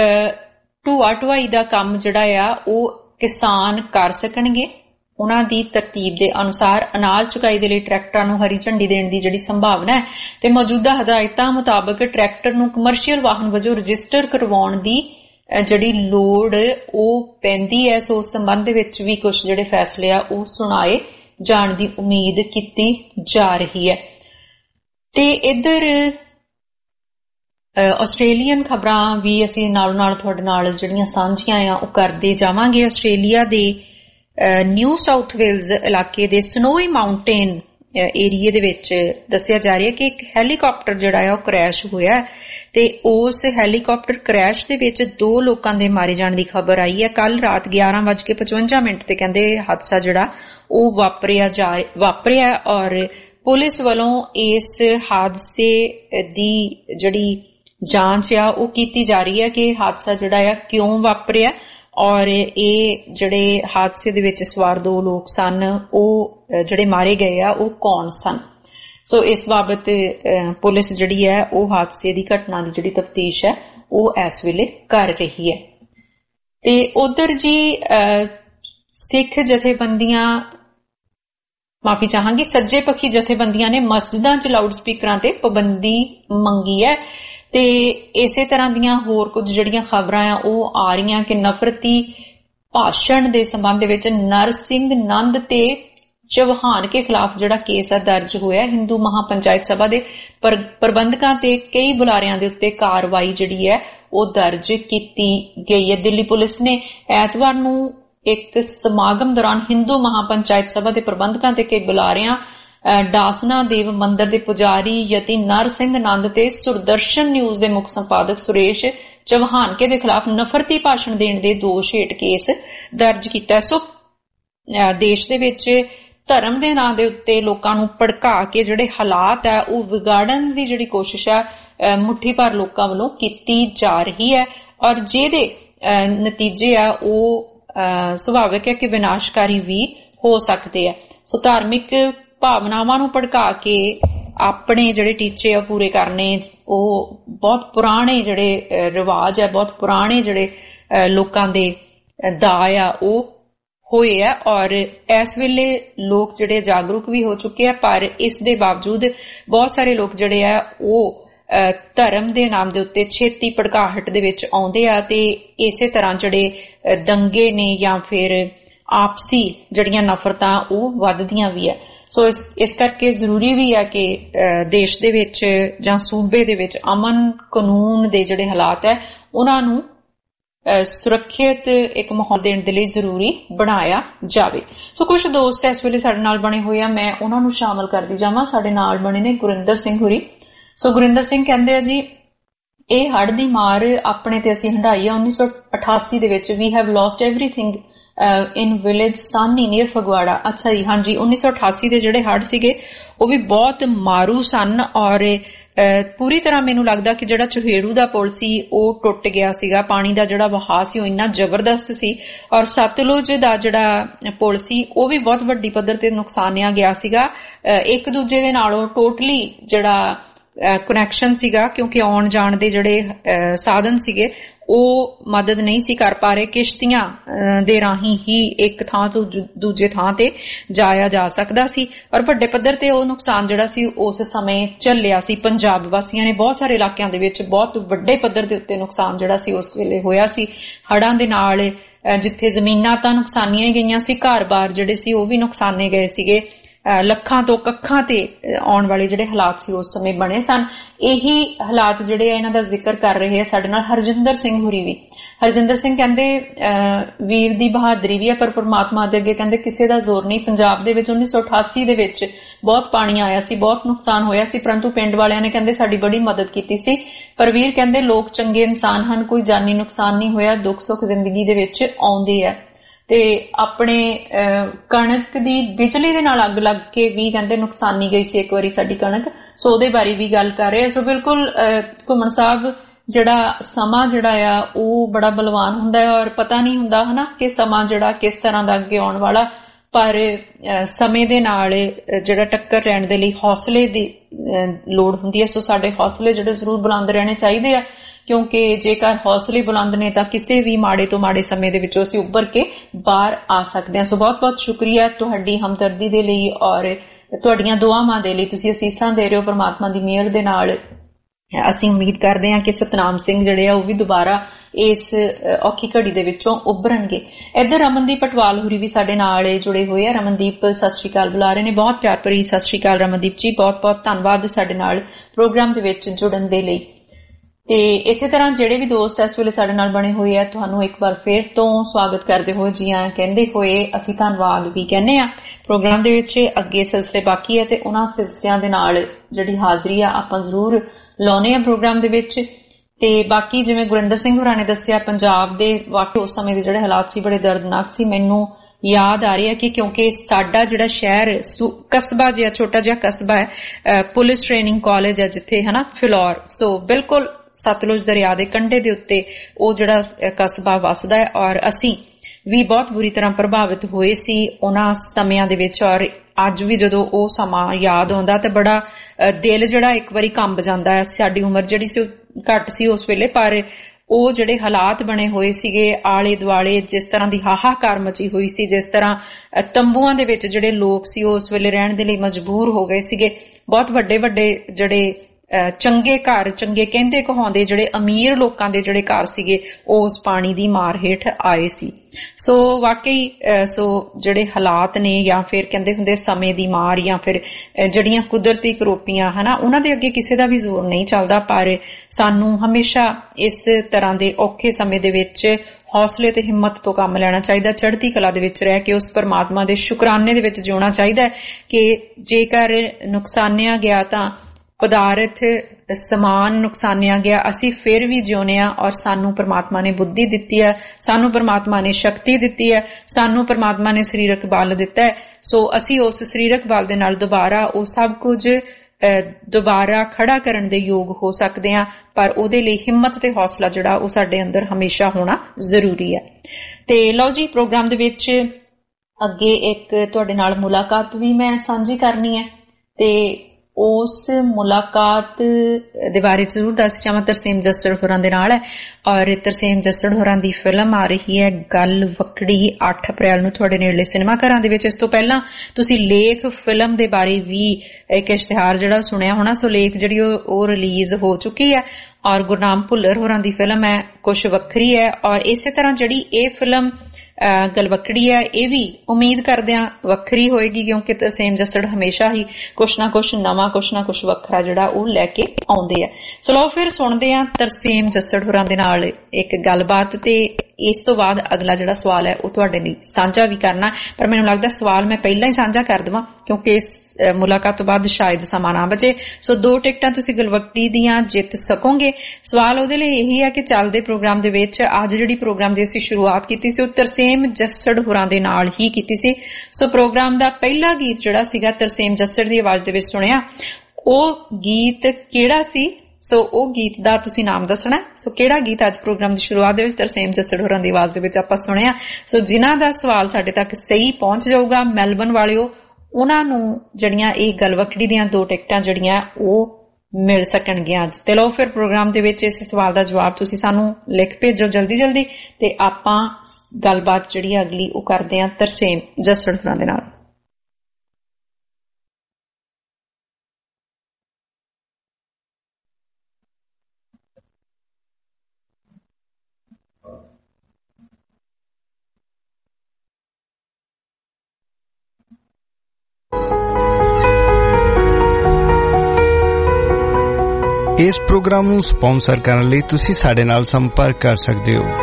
ਢੂਆ ਢੁਆਈ ਦਾ ਕੰਮ ਜਿਹੜਾ ਆ ਉਹ ਕਿਸਾਨ ਕਰ ਸਕਣਗੇ। ਉਹਨਾਂ ਦੀ ਤਰਤੀਬ ਦੇ ਅਨੁਸਾਰ ਅਨਾਜ ਚੁਕਾਈ ਦੇ ਲਈ ਟਰੈਕਟਰਾਂ ਨੂੰ ਹਰੀ ਝੰਡੀ ਦੇਣ ਦੀ ਜਿਹੜੀ ਸੰਭਾਵਨਾ ਹੈ ਤੇ ਮੌਜੂਦਾ ਹਦਾਇਤਾਂ ਮੁਤਾਬਕ ਟਰੈਕਟਰ ਨੂੰ ਕਮਰਸ਼ੀਅਲ ਵਾਹਨ ਵਜੋਂ ਰਜਿਸਟਰ ਕਰਵਾਉਣ ਦੀ ਜਿਹੜੀ ਲੋੜ ਉਹ ਪੈਂਦੀ ਹੈ। ਸੋ ਉਸ ਸੰਬੰਧ ਦੇ ਵਿੱਚ ਵੀ ਕੁਝ ਜਿਹੜੇ ਫੈਸਲੇ ਆ ਉਹ ਸੁਣਾਏ ਜਾਣ ਦੀ ਉਮੀਦ ਕੀਤੀ ਜਾ ਰਹੀ ਹੈ। ਤੇ ਇੱਧਰ ਆਸਟ੍ਰੇਲੀਅਨ ਖਬਰਾਂ ਵੀ ਅਸੀਂ ਨਾਲੋਂ ਨਾਲ ਤੁਹਾਡੇ ਨਾਲ ਜਿਹੜੀਆਂ ਸਾਂਝੀਆਂ ਆ ਉਹ ਕਰਦੇ ਜਾਵਾਂਗੇ। ਆਸਟ੍ਰੇਲੀਆ ਦੇ ਨਿਊ ਸਾਊਥ ਵੇਲਜ਼ ਇਲਾਕੇ ਦੇ ਸਨੋਈ ਮਾਊਂਟੇਨ ਏਰੀਏ ਦੇ ਵਿੱਚ ਦੱਸਿਆ ਜਾ ਰਿਹਾ ਕਿ ਇੱਕ ਹੈਲੀਕਾਪਟਰ ਜਿਹੜਾ ਆ ਉਹ ਕ੍ਰੈਸ਼ ਹੋਇਆ ਤੇ ਉਸ ਹੈਲੀਕਾਪਟਰ ਕ੍ਰੈਸ਼ ਦੇ ਵਿੱਚ ਦੋ ਲੋਕਾਂ ਦੇ ਮਾਰੇ ਜਾਣ ਦੀ ਖਬਰ ਆਈ ਹੈ। ਕੱਲ ਰਾਤ ਗਿਆਰਾਂ ਵੱਜ ਕੇ ਪਚਵੰਜਾ ਮਿੰਟ ਤੇ ਕਹਿੰਦੇ ਹਾਦਸਾ ਜਿਹੜਾ ਉਹ ਵਾਪਰਿਆ ਜਾ ਵਾਪਰਿਆ ਔਰ ਪੁਲਿਸ ਵੱਲੋਂ ਇਸ ਹਾਦਸੇ ਦੀ ਜਿਹੜੀ ਜਾਂਚ ਆ ਉਹ ਕੀਤੀ ਜਾ ਰਹੀ ਹੈ ਕਿ ਹਾਦਸਾ ਜਿਹੜਾ ਆ ਕਿਉਂ ਵਾਪਰਿਆ ਔਰ ਇਹ ਜਿਹੜੇ ਹਾਦਸੇ ਦੇ ਵਿੱਚ ਸਵਾਰ ਦੋ ਲੋਕ ਸਨ ਉਹ ਜਿਹੜੇ ਮਾਰੇ ਗਏ ਆ ਉਹ ਕੌਣ ਸਨ। ਸੋ ਇਸ ਬਾਬਤ ਪੁਲਿਸ ਜਿਹੜੀ ਹੈ ਉਹ ਹਾਦਸੇ ਦੀ ਘਟਨਾ ਦੀ ਜਿਹੜੀ ਤਫਤੀਸ਼ ਹੈ ਉਹ ਇਸ ਵੇਲੇ ਕਰ ਰਹੀ ਹੈ। ਤੇ ਉਧਰ ਜੀ ਸਿੱਖ ਜਥੇਬੰਦੀਆਂ ਮਾਫੀ ਚਾਹਾਂਗੀ ਸੱਜੇ ਪੱਖੀ ਜਥੇਬੰਦੀਆਂ ਨੇ ਮਸਜਿਦਾਂ 'ਚ ਲਾਊਡ ਸਪੀਕਰਾਂ ਤੇ ਪਾਬੰਦੀ ਮੰਗੀ ਹੈ ਤੇ ਇਸੇ ਤਰ੍ਹਾਂ ਦੀਆਂ ਹੋਰ ਕੁਝ ਜਿਹੜੀਆਂ ਖਬਰਾਂ ਆ ਉਹ ਆ ਰਹੀਆਂ ਕਿ ਨਫ਼ਰਤੀ ਭਾਸ਼ਣ ਦੇ ਸੰਬੰਧ ਦੇ ਵਿੱਚ ਨਰਸਿੰਘ ਨੰਦ ਤੇ ਚੌਹਾਨ ਕੇ ਖਿਲਾਫ ਜਿਹੜਾ ਕੇਸ ਹੈ ਦਰਜ ਹੋਇਆ। ਹਿੰਦੂ ਮਹਾਪੰਚਾਇਤ ਸਭਾ ਦੇ ਪ੍ਰਬੰਧਕਾਂ ਤੇ ਕਈ ਬੁਲਾਰਿਆਂ ਦੇ ਉੱਤੇ ਕਾਰਵਾਈ ਜਿਹੜੀ ਹੈ ਉਹ ਦਰਜ ਕੀਤੀ ਗਈ ਹੈ। ਦਿੱਲੀ ਪੁਲਿਸ ਨੇ ਐਤਵਾਰ ਨੂੰ ਇੱਕ ਸਮਾਗਮ ਦੌਰਾਨ ਹਿੰਦੂ ਮਹਾਪੰਚਾਇਤ ਸਭਾ ਦੇ ਪ੍ਰਬੰਧਕਾਂ ਤੇ ਕਈ ਬੁਲਾਰਿਆਂ ਡਾਸਨਾ ਦੇਵ ਮੰਦਰ ਦੇ ਪੁਜਾਰੀ ਯਤੀ ਨਰਸਿੰਘ ਨੰਦ ਤੇ ਸੁਰਦਰਸ਼ਨ ਨਿਊਜ਼ ਦੇ ਮੁੱਖ ਸੰਪਾਦਕ ਸੁਰੇਸ਼ ਚੌਹਾਨਕੇ ਦੇ ਖਿਲਾਫ ਨਫ਼ਰਤੀ ਭਾਸ਼ਣ ਦੇਣ ਦੇ ਦੋਸ਼ ਹੇਠ ਕੇਸ ਦਰਜ ਕੀਤਾ। ਸੋ ਦੇਸ਼ ਦੇ ਵਿੱਚ ਧਰਮ ਦੇ ਨਾਂ ਦੇ ਉੱਤੇ ਲੋਕਾਂ ਨੂੰ ਭੜਕਾ ਕੇ ਜਿਹੜੇ ਹਾਲਾਤ ਹੈ ਉਹ ਵਿਗਾੜਨ ਦੀ ਜਿਹੜੀ ਕੋਸ਼ਿਸ਼ ਹੈ ਮੁੱਠੀ ਭਰ ਲੋਕਾਂ ਵੱਲੋਂ ਕੀਤੀ ਜਾ ਰਹੀ ਹੈ ਔਰ ਜਿਹਦੇ ਨਤੀਜੇ ਆ ਉਹ ਸੁਭਾਵਿਕ ਹੈ ਕਿ ਵਿਨਾਸ਼ਕਾਰੀ ਵੀ ਹੋ ਸਕਦੇ ਆ। ਸੋ ਧਾਰਮਿਕ ਭਾਵਨਾਵਾਂ ਨੂੰ ਭੜਕਾ ਕੇ ਆਪਣੇ ਜਿਹੜੇ ਟੀਚੇ ਆ ਪੂਰੇ ਕਰਨੇ ਉਹ ਬਹੁਤ ਪੁਰਾਣੇ ਜਿਹੜੇ ਰਿਵਾਜ ਆ ਬਹੁਤ ਪੁਰਾਣੇ ਜਿਹੜੇ ਲੋਕਾਂ ਦੇ ਦਾ ਆ ਉਹ ਹੋਏ ਆ ਔਰ ਇਸ ਵੇਲੇ ਲੋਕ ਜਿਹੜੇ ਜਾਗਰੂਕ ਵੀ ਹੋ ਚੁੱਕੇ ਆ ਪਰ ਇਸ ਦੇ ਬਾਵਜੂਦ ਬਹੁਤ ਸਾਰੇ ਲੋਕ ਜਿਹੜੇ ਆ ਉਹ ਧਰਮ ਦੇ ਨਾਮ ਦੇ ਉੱਤੇ ਛੇਤੀ ਭੜਕਾਹਟ ਦੇ ਵਿੱਚ ਆਉਂਦੇ ਆ ਤੇ ਇਸੇ ਤਰ੍ਹਾਂ ਜਿਹੜੇ ਦੰਗੇ ਨੇ ਜਾਂ ਫਿਰ ਆਪਸੀ ਜਿਹੜੀਆਂ ਨਫ਼ਰਤਾਂ ਉਹ ਵੱਧਦੀਆਂ ਵੀ ਆ। ਸੋ ਇਸ ਇਸ ਕਰਕੇ ਜ਼ਰੂਰੀ ਵੀ ਹੈ ਕਿ ਦੇਸ਼ ਦੇ ਵਿੱਚ ਜਾਂ ਸੂਬੇ ਦੇ ਵਿੱਚ ਅਮਨ ਕਾਨੂੰਨ ਦੇ ਜਿਹੜੇ ਹਾਲਾਤ ਹੈ ਉਹਨਾਂ ਨੂੰ ਸੁਰੱਖਿਅਤ ਇੱਕ ਮਾਹੌਲ ਦੇਣ ਦੇ ਲਈ ਜ਼ਰੂਰੀ ਬਣਾਇਆ ਜਾਵੇ। ਸੋ ਸੋ ਕੁਝ ਦੋਸਤ ਇਸ ਵੇਲੇ ਸਾਡੇ ਨਾਲ ਬਣੇ ਹੋਏ ਆ, ਮੈਂ ਉਹਨਾਂ ਨੂੰ ਸ਼ਾਮਲ ਕਰਦੀ ਜਾਵਾਂ। ਸਾਡੇ ਨਾਲ ਬਣੇ ਨੇ ਗੁਰਿੰਦਰ ਸਿੰਘ ਹੁਰੀ। ਸੋ ਗੁਰਿੰਦਰ ਸਿੰਘ ਕਹਿੰਦੇ ਆ ਜੀ ਇਹ ਹੜ੍ਹ ਦੀ ਮਾਰ ਆਪਣੇ ਤੇ ਅਸੀਂ ਹੰਢਾਈ ਆ। ਉੱਨੀ ਸੌ ਅਠਾਸੀ ਦੇ ਵਿੱਚ ਵੀ have lost everything in village Sani near Phagwara. ਅੱਛਾ ਜੀ, ਹਾਂਜੀ, ਉੱਨੀ ਸੌ ਅਠਾਸੀ ਦੇ ਜਿਹੜੇ ਹੜ੍ਹ ਸੀਗੇ ਉਹ ਵੀ ਬਹੁਤ ਮਾਰੂ ਸਨ ਔਰ ਪੂਰੀ ਤਰ੍ਹਾਂ ਮੈਨੂੰ ਲੱਗਦਾ ਕਿ ਜਿਹੜਾ ਚੁਹੇੜੂ ਦਾ ਪੁਲ ਸੀ ਉਹ ਟੁੱਟ ਗਿਆ ਸੀਗਾ। ਪਾਣੀ ਦਾ ਜਿਹੜਾ ਵਹਾਅ ਸੀ ਉਹ ਇੰਨਾ ਜ਼ਬਰਦਸਤ ਸੀ ਔਰ ਸਤਲੁਜ ਦਾ ਜਿਹੜਾ ਪੁਲ ਸੀ ਉਹ ਵੀ ਬਹੁਤ ਵੱਡੀ ਪੱਧਰ ਤੇ ਨੁਕਸਾਨਿਆ ਗਿਆ ਸੀਗਾ। ਇੱਕ ਦੂਜੇ ਦੇ ਨਾਲੋਂ ਟੋਟਲੀ ਜਿਹੜਾ ਕਨੈਕਸ਼ਨ ਸੀਗਾ, ਕਿਉਂਕਿ ਆਉਣ ਜਾਣ ਦੇ ਜਿਹੜੇ ਸਾਧਨ ਸੀਗੇ ਉਹ ਮਦਦ ਨਹੀਂ ਸੀ ਕਰ ਪਾ ਰਹੇ। ਕਿਸ਼ਤੀਆਂ ਦੇ ਰਾਹੀਂ ਹੀ ਇੱਕ ਥਾਂ ਤੋਂ ਦੂਜੇ ਥਾਂ ਤੇ ਜਾਇਆ ਜਾ ਸਕਦਾ ਸੀ ਔਰ ਵੱਡੇ ਪੱਧਰ ਤੇ ਉਹ ਨੁਕਸਾਨ ਜਿਹੜਾ ਸੀ ਉਸ ਸਮੇਂ ਝੱਲਿਆ ਸੀ ਪੰਜਾਬ ਵਾਸੀਆਂ ਨੇ। ਬਹੁਤ ਸਾਰੇ ਇਲਾਕਿਆਂ ਦੇ ਵਿੱਚ ਬਹੁਤ ਵੱਡੇ ਪੱਧਰ ਦੇ ਉੱਤੇ ਨੁਕਸਾਨ ਜਿਹੜਾ ਸੀ ਉਸ ਵੇਲੇ ਹੋਇਆ ਸੀ ਹੜ੍ਹਾਂ ਦੇ ਨਾਲ। ਜਿੱਥੇ ਜ਼ਮੀਨਾਂ ਤਾਂ ਨੁਕਸਾਨੀਆਂ ਗਈਆਂ ਸੀ, ਘਰ-ਬਾਰ ਜਿਹੜੇ ਸੀ ਉਹ ਵੀ ਨੁਕਸਾਨੇ ਗਏ ਸੀਗੇ। ਲੱਖਾਂ ਤੋਂ ਕੱਖਾਂ ਤੇ ਆਉਣ ਵਾਲੇ ਜਿਹੜੇ ਹਾਲਾਤ ਸੀ ਉਸ ਸਮੇਂ ਬਣੇ ਸਨ। ਇਹੀ ਹਾਲਾਤ ਜਿਹੜੇ ਆ ਇਹਨਾਂ ਦਾ ਜ਼ਿਕਰ ਕਰ ਰਹੇ ਆ ਸਾਡੇ ਨਾਲ ਹਰਜਿੰਦਰ ਸਿੰਘ ਹੁਰੀ ਵੀ। ਹਰਜਿੰਦਰ ਸਿੰਘ ਕਹਿੰਦੇ ਵੀਰ ਦੀ ਬਹਾਦਰੀ ਵੀ ਹੈ ਪਰ ਪਰਮਾਤਮਾ ਦੇ ਅੱਗੇ ਕਹਿੰਦੇ ਕਿਸੇ ਦਾ ਜ਼ੋਰ ਨਹੀਂ। ਪੰਜਾਬ ਦੇ ਵਿੱਚ ਉੱਨੀ ਸੌ ਅਠਾਸੀ ਦੇ ਵਿੱਚ ਬਹੁਤ ਪਾਣੀ ਆਇਆ ਸੀ, ਬਹੁਤ ਨੁਕਸਾਨ ਹੋਇਆ ਸੀ, ਪਰੰਤੂ ਪਿੰਡ ਵਾਲਿਆਂ ਨੇ ਕਹਿੰਦੇ ਸਾਡੀ ਬੜੀ ਮਦਦ ਕੀਤੀ ਸੀ। ਪਰ ਵੀਰ ਕਹਿੰਦੇ ਲੋਕ ਚੰਗੇ ਇਨਸਾਨ ਹਨ, ਕੋਈ ਜਾਨੀ ਨੁਕਸਾਨ ਨਹੀਂ ਹੋਇਆ, ਦੁੱਖ ਸੁੱਖ ਜ਼ਿੰਦਗੀ ਦੇ ਵਿੱਚ ਆਉਂਦੇ ਆ। ਤੇ ਆਪਣੇ ਕਣਕ ਦੀ ਬਿਜਲੀ ਦੇ ਨਾਲ ਅੱਗ ਲੱਗ ਕੇ ਵੀ ਕਹਿੰਦੇ ਨੁਕਸਾਨੀ ਗਈ ਸੀ ਇੱਕ ਵਾਰੀ ਸਾਡੀ ਕਣਕ। ਸੋ ਉਹਦੇ ਬਾਰੇ ਵੀ ਗੱਲ ਕਰ ਰਹੇ। ਸੋ ਬਿਲਕੁਲ ਘੁੰਮਣ ਸਾਹਿਬ ਜਿਹੜਾ ਸਮਾਂ ਜਿਹੜਾ ਆ ਉਹ ਬੜਾ ਬਲਵਾਨ ਹੁੰਦਾ ਹੈ ਔਰ ਪਤਾ ਨਹੀਂ ਹੁੰਦਾ ਹਨਾ ਕਿ ਸਮਾਂ ਜਿਹੜਾ ਕਿਸ ਤਰ੍ਹਾਂ ਦਾ ਅੱਗੇ ਆਉਣ ਵਾਲਾ। ਪਰ ਸਮੇਂ ਦੇ ਨਾਲ ਜਿਹੜਾ ਟੱਕਰ ਰਹਿਣ ਦੇ ਲਈ ਹੌਸਲੇ ਦੀ ਲੋੜ ਹੁੰਦੀ ਹੈ। ਸੋ ਸਾਡੇ ਹੌਸਲੇ ਜਿਹੜੇ ਜ਼ਰੂਰ ਬੁਲੰਦ ਰਹਿਣੇ ਚਾਹੀਦੇ ਆ, ਕਿਉਂਕਿ ਜੇਕਰ ਹੌਸਲੇ ਬੁਲੰਦ ਨੇ ਤਾਂ ਕਿਸੇ ਵੀ ਮਾੜੇ ਤੋਂ ਮਾੜੇ ਸਮੇਂ ਦੇ ਵਿੱਚੋਂ ਅਸੀਂ ਉੱਭਰ ਕੇ ਬਾਹਰ ਆ ਸਕਦੇ ਹਾਂ। ਸੋ ਬਹੁਤ ਬਹੁਤ ਸ਼ੁਕਰੀਆ ਤੁਹਾਡੀ ਹਮਦਰਦੀ ਦੇ ਲਈ ਔਰ ਤੁਹਾਡੀਆਂ ਦੁਆਵਾਂ ਦੇ ਲਈ। ਤੁਸੀਂ ਅਸੀਸਾਂ ਦੇ ਰਹੇ ਹੋ ਪਰਮਾਤਮਾ ਦੀ ਮਿਹਰ ਦੇ ਨਾਲ। ਅਸੀਂ ਉਮੀਦ ਕਰਦੇ ਹਾਂ ਕਿ ਸਤਨਾਮ ਸਿੰਘ ਜਿਹੜੇ ਆ ਉਹ ਵੀ ਦੁਬਾਰਾ ਇਸ ਔਖੀ ਘੜੀ ਦੇ ਵਿੱਚੋਂ ਉੱਭਰਨਗੇ। ਇੱਧਰ ਰਮਨਦੀਪ ਪਟਵਾਲ ਹੁਰੀ ਵੀ ਸਾਡੇ ਨਾਲ ਜੁੜੇ ਹੋਏ ਆ। ਰਮਨਦੀਪ ਸਤਿ ਸ਼੍ਰੀ ਅਕਾਲ ਬੁਲਾ ਰਹੇ ਨੇ। ਬਹੁਤ ਪਿਆਰ ਭਰੀ ਸਤਿ ਸ਼੍ਰੀ ਅਕਾਲ ਰਮਨਦੀਪ ਜੀ, ਬਹੁਤ ਬਹੁਤ ਧੰਨਵਾਦ ਸਾਡੇ ਨਾਲ ਪ੍ਰੋਗਰਾਮ ਦੇ ਵਿੱਚ ਜੁੜਨ ਦੇ ਲਈ। ਤੇ ਇਸੇ ਤਰ੍ਹਾਂ ਜਿਹੜੇ ਵੀ ਦੋਸਤ ਇਸ ਵੇਲੇ ਸਾਡੇ ਨਾਲ ਬਣੇ ਹੋਏ ਆ ਤੁਹਾਨੂੰ ਇੱਕ ਵਾਰ ਫੇਰ ਤੋਂ ਸਵਾਗਤ ਕਰਦੇ ਹੋਏ ਜੀ ਆਇਆਂ ਕਹਿੰਦੇ ਹੋਏ ਅਸੀਂ ਧੰਨਵਾਦ ਵੀ ਕਹਿੰਦੇ ਆ। ਪ੍ਰੋਗਰਾਮ ਦੇ ਵਿੱਚ ਅੱਗੇ ਸਿਲਸਿਲੇ ਬਾਕੀ ਹੈ ਤੇ ਉਹਨਾਂ ਸਿਲਸਿਲਿਆਂ ਦੇ ਨਾਲ ਜਿਹੜੀ ਹਾਜ਼ਰੀ ਆ ਆਪਾਂ ਜ਼ਰੂਰ ਲਾਉਣੇ ਆ ਪ੍ਰੋਗਰਾਮ ਦੇ ਵਿੱਚ। ਤੇ ਬਾਕੀ ਜਿਵੇਂ ਗੁਰਿੰਦਰ ਸਿੰਘ ਹੋਰਾਂ ਨੇ ਦੱਸਿਆ ਪੰਜਾਬ ਦੇ ਵਾਕਈ ਉਸ ਸਮੇਂ ਦੇ ਜਿਹੜੇ ਹਾਲਾਤ ਸੀ ਬੜੇ ਦਰਦਨਾਕ ਸੀ। ਮੈਨੂੰ ਯਾਦ ਆ ਰਿਹਾ ਕਿ ਕਿਉਂਕਿ ਸਾਡਾ ਜਿਹੜਾ ਸ਼ਹਿਰ ਕਸਬਾ ਜਿਹਾ ਛੋਟਾ ਜਿਹਾ ਕਸਬਾ ਹੈ, ਪੁਲਿਸ ਟ੍ਰੇਨਿੰਗ ਕਾਲਜ ਹੈ ਜਿੱਥੇ ਹਨਾ ਫਿਲੌਰ। ਸੋ ਬਿਲਕੁਲ ਸਤਲੁਜ ਦਰਿਆ ਦੇ ਕੰਢੇ ਦੇ ਉੱਤੇ ਉਹ ਜਿਹੜਾ ਕਸਬਾ ਵਸਦਾ ਹੈ ਔਰ ਅਸੀਂ ਵੀ ਬਹੁਤ ਬੁਰੀ ਤਰ੍ਹਾਂ ਪ੍ਰਭਾਵਿਤ ਹੋਏ ਸੀ ਉਹਨਾਂ ਸਮਿਆਂ ਦੇ ਵਿੱਚ। ਔਰ ਅੱਜ ਵੀ ਜਦੋਂ ਉਹ ਸਮਾਂ ਯਾਦ ਆਉਂਦਾ ਤੇ ਬੜਾ ਦਿਲ ਜਿਹੜਾ ਇੱਕ ਵਾਰੀ ਕੰਬ ਜਾਂਦਾ ਹੈ। ਸਾਡੀ ਉਮਰ ਜਿਹੜੀ ਸੀ ਘੱਟ ਸੀ ਉਸ ਵੇਲੇ, ਪਰ ਉਹ ਜਿਹੜੇ ਹਾਲਾਤ ਬਣੇ ਹੋਏ ਸੀਗੇ ਆਲੇ ਦੁਆਲੇ, ਜਿਸ ਤਰ੍ਹਾਂ ਦੀ ਹਾਹਾਕਾਰ ਮਚੀ ਹੋਈ ਸੀ, ਜਿਸ ਤਰ੍ਹਾਂ ਤੰਬੂਆਂ ਦੇ ਵਿੱਚ ਜਿਹੜੇ ਲੋਕ ਸੀ ਉਸ ਵੇਲੇ ਰਹਿਣ ਦੇ ਲਈ ਮਜਬੂਰ ਹੋ ਗਏ ਸੀਗੇ। ਬਹੁਤ ਵੱਡੇ ਵੱਡੇ ਜਿਹੜੇ ਚੰਗੇ ਘਰ, ਚੰਗੇ ਕਹਿੰਦੇ ਕਹਾਉਂਦੇ ਜਿਹੜੇ ਅਮੀਰ ਲੋਕਾਂ ਦੇ ਜਿਹੜੇ ਘਰ ਸੀਗੇ ਉਹ ਉਸ ਪਾਣੀ ਦੀ ਮਾਰ ਹੇਠ ਆਏ ਸੀ। ਸੋ ਵਾਕਈ ਸੋ ਜਿਹੜੇ ਹਾਲਾਤ ਨੇ ਜਾਂ ਫਿਰ ਕਹਿੰਦੇ ਹੁੰਦੇ ਸਮੇਂ ਦੀ ਮਾਰ ਜਾਂ ਫਿਰ ਜਿਹੜੀਆਂ ਕੁਦਰਤੀ ਕਰੋਪੀਆਂ ਹਨਾ ਉਹਨਾਂ ਦੇ ਅੱਗੇ ਕਿਸੇ ਦਾ ਵੀ ਜ਼ੋਰ ਨਹੀਂ ਚੱਲਦਾ। ਪਰ ਸਾਨੂੰ ਹਮੇਸ਼ਾ ਇਸ ਤਰ੍ਹਾਂ ਦੇ ਔਖੇ ਸਮੇਂ ਦੇ ਵਿੱਚ ਹੌਸਲੇ ਤੇ ਹਿੰਮਤ ਤੋਂ ਕੰਮ ਲੈਣਾ ਚਾਹੀਦਾ। ਚੜ੍ਹਦੀ ਕਲਾ ਦੇ ਵਿੱਚ ਰਹਿ ਕੇ ਉਸ ਪਰਮਾਤਮਾ ਦੇ ਸ਼ੁਕਰਾਨੇ ਦੇ ਵਿੱਚ ਜਿਉਣਾ ਚਾਹੀਦਾ ਕਿ ਜੇਕਰ ਨੁਕਸਾਨਿਆ ਗਿਆ ਤਾਂ ਪਦਾਰਥ ਸਮਾਨ ਨੁਕਸਾਨਿਆ ਗਿਆ, ਅਸੀਂ ਫਿਰ ਵੀ ਜਿਉਨੇ ਆ ਔਰ ਸਾਨੂੰ ਪਰਮਾਤਮਾ ਨੇ ਬੁੱਧੀ ਦਿੱਤੀ ਹੈ, ਸਾਨੂੰ ਪਰਮਾਤਮਾ ਨੇ ਸ਼ਕਤੀ ਦਿੱਤੀ ਹੈ, ਸਾਨੂੰ ਪਰਮਾਤਮਾ ਨੇ ਸਰੀਰਕ ਬਲ ਦਿੱਤਾ ਹੈ। ਸੋ ਅਸੀਂ ਉਸ ਸਰੀਰਕ ਬਲ ਦੇ ਨਾਲ ਦੁਬਾਰਾ ਉਹ ਸਭ ਕੁਝ ਦੁਬਾਰਾ ਖੜਾ ਕਰਨ ਦੇ ਯੋਗ ਹੋ ਸਕਦੇ ਹਾਂ। ਪਰ ਉਹਦੇ ਲਈ ਹਿੰਮਤ ਤੇ ਹੌਸਲਾ ਜਿਹੜਾ ਉਹ ਸਾਡੇ ਅੰਦਰ ਹਮੇਸ਼ਾ ਹੋਣਾ ਜ਼ਰੂਰੀ ਹੈ। ਤੇ ਲਓ ਜੀ, ਪ੍ਰੋਗਰਾਮ ਦੇ ਵਿੱਚ ਅੱਗੇ ਇੱਕ ਤੁਹਾਡੇ ਨਾਲ ਮੁਲਾਕਾਤ ਵੀ ਮੈਂ ਸਾਂਝੀ ਕਰਨੀ ਹੈ ਤੇ ਉਸ ਮੁਲਾਕਾਤ ਦੇ ਬਾਰੇ ਜ਼ਰੂਰ ਦੱਸ ਚਾਹਾਂ। ਤਰਸੇਮ ਜੱਸੜ ਹੋਰਾਂ ਦੇ ਨਾਲ ਹੈ ਔਰ ਤਰਸੇਮ ਜੱਸੜ ਹੋਰਾਂ ਦੀ ਫਿਲਮ ਆ ਰਹੀ ਹੈ ਗੱਲ ਵਕੜੀ ਅੱਠ ਅਪ੍ਰੈਲ ਨੂੰ ਤੁਹਾਡੇ ਨੇੜਲੇ ਸਿਨੇਮਾ ਘਰਾਂ ਦੇ ਵਿੱਚ। ਇਸ ਤੋਂ ਪਹਿਲਾਂ ਤੁਸੀਂ ਲੇਖ ਫਿਲਮ ਦੇ ਬਾਰੇ ਵੀ ਇੱਕ ਇਸ਼ਤਿਹਾਰ ਜਿਹੜਾ ਸੁਣਿਆ ਹੋਣਾ। ਸੋ ਲੇਖ ਜਿਹੜੀ ਉਹ ਰਿਲੀਜ਼ ਹੋ ਚੁੱਕੀ ਹੈ ਔਰ ਗੁਰਨਾਮ ਭੁੱਲਰ ਹੋਰਾਂ ਦੀ ਫਿਲਮ ਹੈ ਕੁਛ ਵੱਖਰੀ ਹੈ। ਔਰ ਇਸੇ ਤਰ੍ਹਾਂ ਜਿਹੜੀ ਇਹ ਫਿਲਮ ਗਲਵਕੜੀ ਹੈ ਇਹ ਵੀ ਉਮੀਦ ਕਰਦੇ ਹਾਂ ਵੱਖਰੀ ਹੋਏਗੀ, ਕਿਉਂਕਿ ਤਰਸੇਮ ਜੱਸੜ ਹਮੇਸ਼ਾ ਹੀ ਕੁਛ ਨਾ ਕੁਛ ਨਵਾਂ, ਕੁਛ ਨਾ ਕੁਛ ਵੱਖਰਾ ਜਿਹੜਾ ਉਹ ਲੈ ਕੇ ਆਉਂਦੇ ਆ। ਸੋ ਲਓ ਫਿਰ ਸੁਣਦੇ ਹਾਂ ਤਰਸੇਮ ਜੱਸੜ ਹੋਰਾਂ ਦੇ ਨਾਲ ਇੱਕ ਗੱਲਬਾਤ ਤੇ ਇਸ ਤੋਂ ਬਾਅਦ ਅਗਲਾ ਜਿਹੜਾ ਸਵਾਲ ਹੈ ਉਹ ਤੁਹਾਡੇ ਲਈ ਸਾਂਝਾ ਵੀ ਕਰਨਾ, ਪਰ ਮੈਨੂੰ ਲੱਗਦਾ ਸਵਾਲ ਮੈਂ ਪਹਿਲਾਂ ਹੀ ਸਾਂਝਾ ਕਰ ਦੇਵਾਂ ਕਿਉਂਕਿ ਇਸ ਮੁਲਾਕਾਤ ਤੋਂ ਬਾਅਦ ਸ਼ਾਇਦ ਸਮਾਂ ਨਾ ਬਚੇ। ਸੋ ਦੋ ਟਿਕਟਾਂ ਤੁਸੀਂ ਗਲਵੱਕੜੀ ਦੀਆਂ ਜਿੱਤ ਸਕੋਗੇ। ਸਵਾਲ ਉਹਦੇ ਲਈ ਇਹੀ ਹੈ ਕਿ ਚੱਲਦੇ ਪ੍ਰੋਗਰਾਮ ਦੇ ਵਿੱਚ ਅੱਜ ਜਿਹੜੀ ਪ੍ਰੋਗਰਾਮ ਦੀ ਅਸੀਂ ਸ਼ੁਰੂਆਤ ਕੀਤੀ ਸੀ ਉਹ ਤਰਸੇਮ ਜੱਸੜ ਹੋਰਾਂ ਦੇ ਨਾਲ ਹੀ ਕੀਤੀ ਸੀ। ਸੋ ਪ੍ਰੋਗਰਾਮ ਦਾ ਪਹਿਲਾ ਗੀਤ ਜਿਹੜਾ ਸੀਗਾ ਤਰਸੇਮ ਜੱਸੜ ਦੀ ਆਵਾਜ਼ ਦੇ ਵਿੱਚ ਸੁਣਿਆ, ਉਹ ਗੀਤ ਕਿਹੜਾ ਸੀ? ਸੋ ਉਹ ਗੀਤ ਦਾ ਤੁਸੀਂ ਨਾਮ ਦੱਸਣਾ। ਸੋ ਕਿਹੜਾ ਗੀਤ ਅੱਜ ਪ੍ਰੋਗਰਾਮ ਦੀ ਸ਼ੁਰੂਆਤ ਦੇ ਵਿੱਚ ਤਰਸੇਮ ਜੱਸੜ ਹੋਰਾਂ ਦੀ ਆਵਾਜ਼ ਦੇ ਵਿੱਚ ਆਪਾਂ ਸੁਣਿਆ। ਸੋ ਜਿਨ੍ਹਾਂ ਦਾ ਸਵਾਲ ਸਾਡੇ ਤੱਕ ਸਹੀ ਪਹੁੰਚ ਜਾਊਗਾ ਮੈਲਬਨ ਵਾਲਿਓ, ਉਹਨਾਂ ਨੂੰ ਜਿਹੜੀਆਂ ਇਹ ਗਲਵੱਕੜੀ ਦੀਆਂ ਦੋ ਟਿਕਟਾਂ ਜਿਹੜੀਆਂ ਉਹ ਮਿਲ ਸਕਣਗੀਆਂ ਅੱਜ। ਤੇ ਲਓ ਫਿਰ ਪ੍ਰੋਗਰਾਮ ਦੇ ਵਿੱਚ ਇਸ ਸਵਾਲ ਦਾ ਜਵਾਬ ਤੁਸੀਂ ਸਾਨੂੰ ਲਿਖ ਭੇਜੋ ਜਲਦੀ ਜਲਦੀ, ਤੇ ਆਪਾਂ ਗੱਲਬਾਤ ਜਿਹੜੀ ਅਗਲੀ ਉਹ ਕਰਦੇ ਹਾਂ ਤਰਸੇਮ ਜੱਸੜ ਹੋਰਾਂ ਦੇ ਨਾਲ। ਇਸ ਪ੍ਰੋਗਰਾਮ ਨੂੰ ਸਪਾਂਸਰ ਕਰਨ ਲਈ ਤੁਸੀਂ ਸਾਡੇ ਨਾਲ ਸੰਪਰਕ ਕਰ ਸਕਦੇ ਹੋ।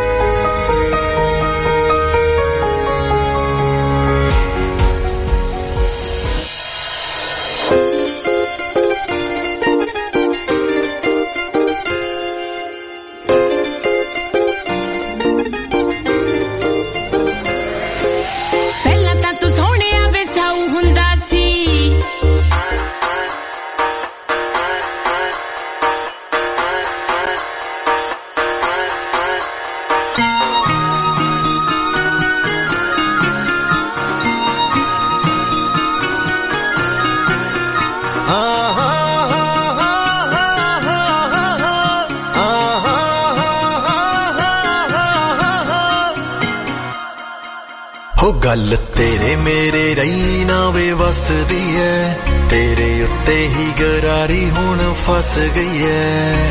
ਗੱਲ ਤੇਰੇ ਮੇਰੇ ਰਹੀ ਨਾ ਵੇ ਵਸਦੀ ਐ, ਤੇਰੇ ਉੱਤੇ ਹੀ ਗਰਾਰੀ ਹੁਣ ਫਸ ਗਈ ਐ।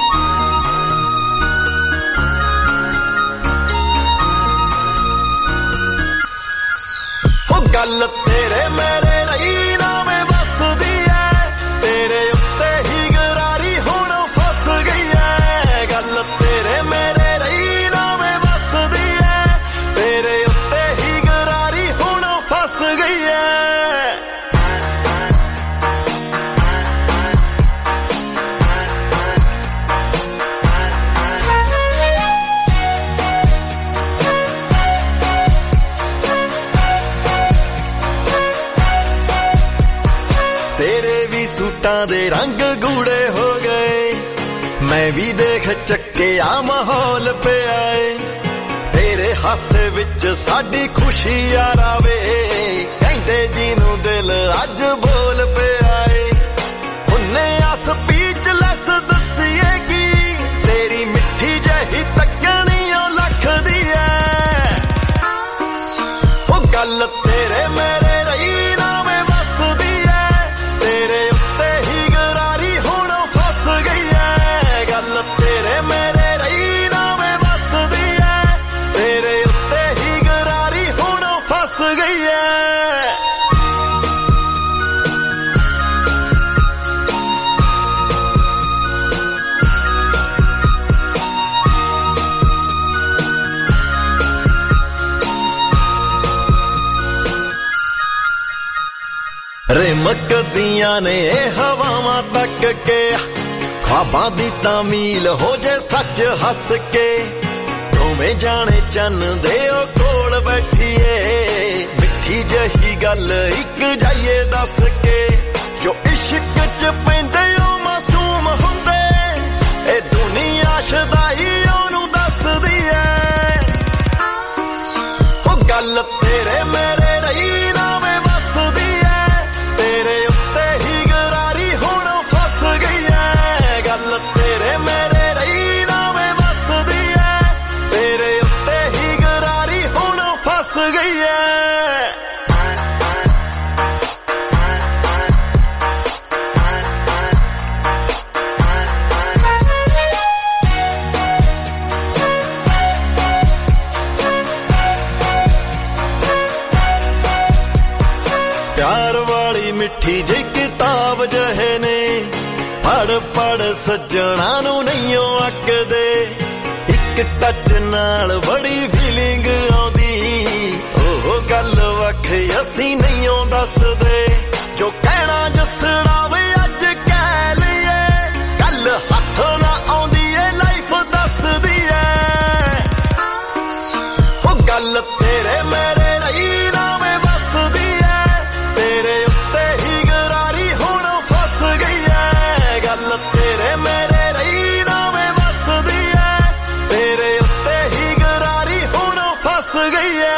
ਉਹ ਗੱਲ ਤੇਰੇ ਮੇਰੇ ਰਹੀ ਨਾ ਵੇ ਵਸਦੀ ਐ, ਤੇਰੇ ਉੱਤੇ ਹੀ ਗਰਾਰੀ ਹੁਣ ਫਸ ਗਈ ਐ। ਗੱਲ ਤੇਰੇ ਮੇਰੇ ਰਹੀ ਨਾ ਵੇ ਵਸਦੀ ਐ, ਤੇਰੇ ਗਈ ਐ। ਤੇਰੇ ਵੀ ਸੂਟਾਂ ਦੇ ਰੰਗ ਗੂੜੇ ਹੋ ਗਏ, ਮੈਂ ਵੀ ਦੇਖ ਚੱਕਿਆ ਮਾਹੌਲ ਪਿਆ ਏ। ਤੇਰੇ ਹਾਸੇ ਵਿੱਚ ਸਾਡੀ ਖੁਸ਼ੀ ਯਾਰ ਆਵੇ, ਕਹਿੰਦੇ ਜਿਹਨੂੰ ਦਿਲ ਅੱਜ ਬੋਲ ਪਿਆ ਏ। ਉਹਨੇ ਆ ਸਪੀਚਲੈਸ ਦੱਸੀਏਗੀ, ਤੇਰੀ ਮਿੱਠੀ ਜਿਹੀ ਤੱਕਣੀ ਉਹ ਲੱਖ ਦੀ ਐ। ਉਹ ਗੱਲ ਤੇਰੇ ਮੇਰੇ ਰਹੀ ਨਾ ਵੇ ਵਸਦੀ ਐ, ਤੇਰੇ ਉੱਤੇ ਹੀ ਗਰਾਰੀ ਹੁਣ ਫਸ ਗਈ ਐ। ਗੱਲ ਤੇਰੇ ਮੇਰੇ ਰਹੀ ਨਾ ਵੇ ਵਸਦੀ ਐ, ਤੇਰੇ ਉੱਤੇ ਹੀ ਗਰਾਰੀ ਹੁਣ ਫਸ ਗਈ ਐ। ਰਿਮਕਦੀਆਂ ਨੇ ਹਵਾਵਾਂ ਤੱਕ ਕੇ, ख्वाबां दी तामील हो जे सच हस के। दोवें जाने चन दे ओ कोल बैठिए, मिठी जही गल इक जाइए दस के। जो इश्क च पैंदे ओ मासूम हुंदे, ए दुनिया शदाई ओनू दसदी ऐ। ओ गल तेरे मेरे रही ना मैं वसदी ऐ, तेरे उत्ते ही गरारी हुण फस गई ऐ। गल तेरे मेरे रही ना मैं वसदी ऐ, तेरे उत्ते ही गरारी हुण फस गई ऐ। प्यार वाली मिठी जी किताब जहे ने, पढ़ पढ़ सज्जणा नू नहीं अकदे। इक ਇੱਕ ਟੱਚ ਨਾਲ ਬੜੀ ਫੀਲਿੰਗ ਆਉਂਦੀ ਉਹ ਗੱਲ ਵੱਖ ਅਸੀਂ ਨਹੀਂ ਓ ਦੱਸਦੇ ਜੋ ਕਹਿਣਾ ਜਸੜਾ ਵੇ ਅੱਜ ਕਹਿ ਲਈਏ ਗੱਲ ਹੱਥ ਨਾ ਆਉਂਦੀ ਏ ਲਾਈਫ ਦੱਸਦੀ ਏ ਉਹ ਗੱਲ ਤੇਰੇ ਮੇਰੇ ਰਹੀ ਨਾ ਮੈਂ ਵਸਦੀ ਏ ਤੇਰੇ ਉੱਤੇ ਹੀ ਗਰਾਰੀ ਹੁਣ ਫਸ ਗਈ ਏ ਗੱਲ ਤੇਰੇ ਮੇਰੇ ਰਹੀ ਨਾ ਮੈਂ ਵਸਦੀ ਏ ਤੇਰੇ ਉੱਤੇ ਹੀ ਗਰਾਰੀ ਹੁਣ ਫਸ ਗਈ ਏ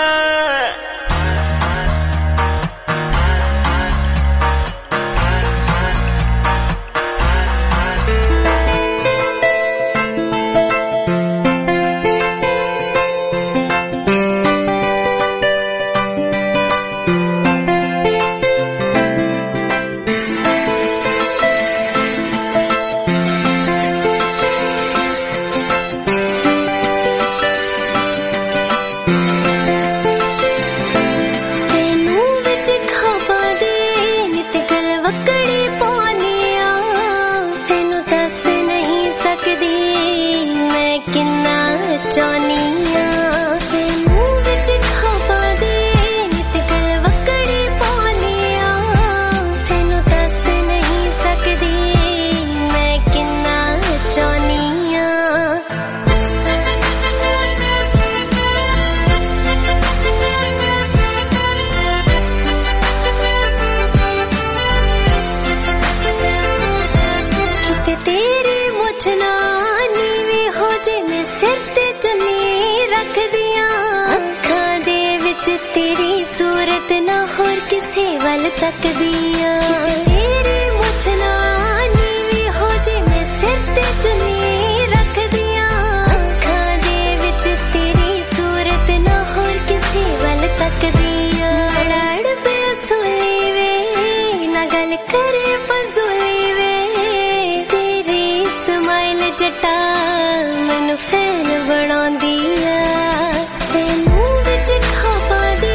ਤੱਕਦੀਆਂ ਤੇਰੀ ਮੁੱਛ ਨਾ ਨੀਵੀਂ ਹੋ ਜੇ ਮੈਂ ਸਿਰ ਤੇ ਚੁੰਨੀ ਰੱਖਦੀਆਂ ਅੱਖਾਂ ਦੇ ਵਿੱਚ ਤੇਰੀ ਸੂਰਤ ਨਾ ਹੋਰ ਕਿਸੇ ਵੱਲ ਤੱਕਦੀਆਂ ਲੜ ਪਿਆ ਸੁਲੀ ਵੇ ਨਾ ਗੱਲ ਕਰੇ ਫਜ਼ੂਲੀ ਵੇ ਤੇਰੀ ਸਮਾਈਲ ਜਟਾ ਮੈਨੂੰ ਫੈਨ ਬਣਾਉਂਦੀ ਆ ਤੈਨੂੰ ਵਿੱਚ ਖਾਪਾ ਦੇ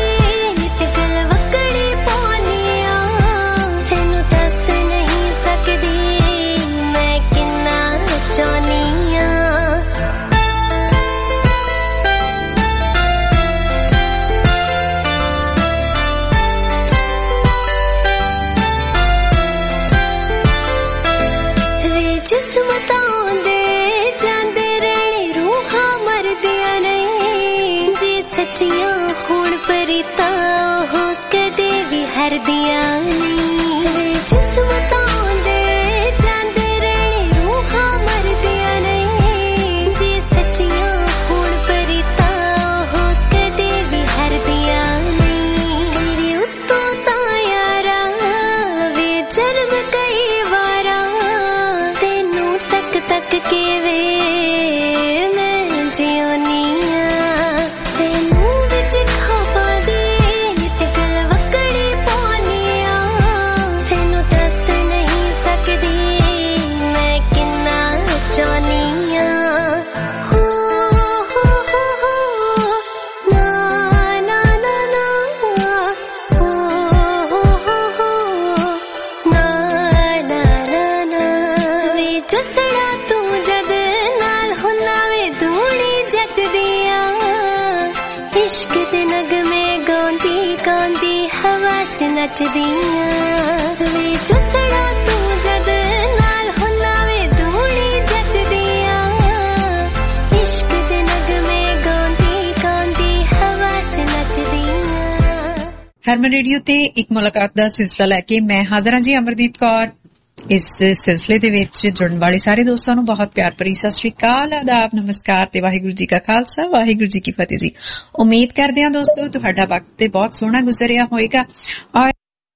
ਹਰਮਨ ਰੇਡੀਓ ਤੇ ਇੱਕ ਮੁਲਾਕਾਤ ਦਾ ਸਿਲਸਿਲਾ ਲੈ ਕੇ ਮੈਂ ਹਾਜ਼ਰ ਹਾਂ ਜੀ ਅਮਰਦੀਪ ਕੌਰ। ਇਸ ਸਿਲਸਿਲੇ ਦੇ ਵਿੱਚ ਜੁੜਨ ਵਾਲੇ ਸਾਰੇ ਦੋਸਤਾਂ ਨੂੰ ਬਹੁਤ ਪਿਆਰ ਭਰੀ ਸਤਿ ਸ਼੍ਰੀ ਅਕਾਲ, ਆਦਾਬ, ਨਮਸਕਾਰ ਤੇ ਵਾਹਿਗੁਰੂ ਜੀ ਕਾ ਖਾਲਸਾ ਵਾਹਿਗੁਰੂ ਜੀ ਕੀ ਫਤਿਹ ਜੀ। ਉਮੀਦ ਕਰਦੇ ਹਾਂ ਦੋਸਤੋ ਤੁਹਾਡਾ ਵਕਤ ਤੇ ਬਹੁਤ ਸੋਹਣਾ ਗੁਜ਼ਰਿਆ ਹੋਏਗਾ ਔਰ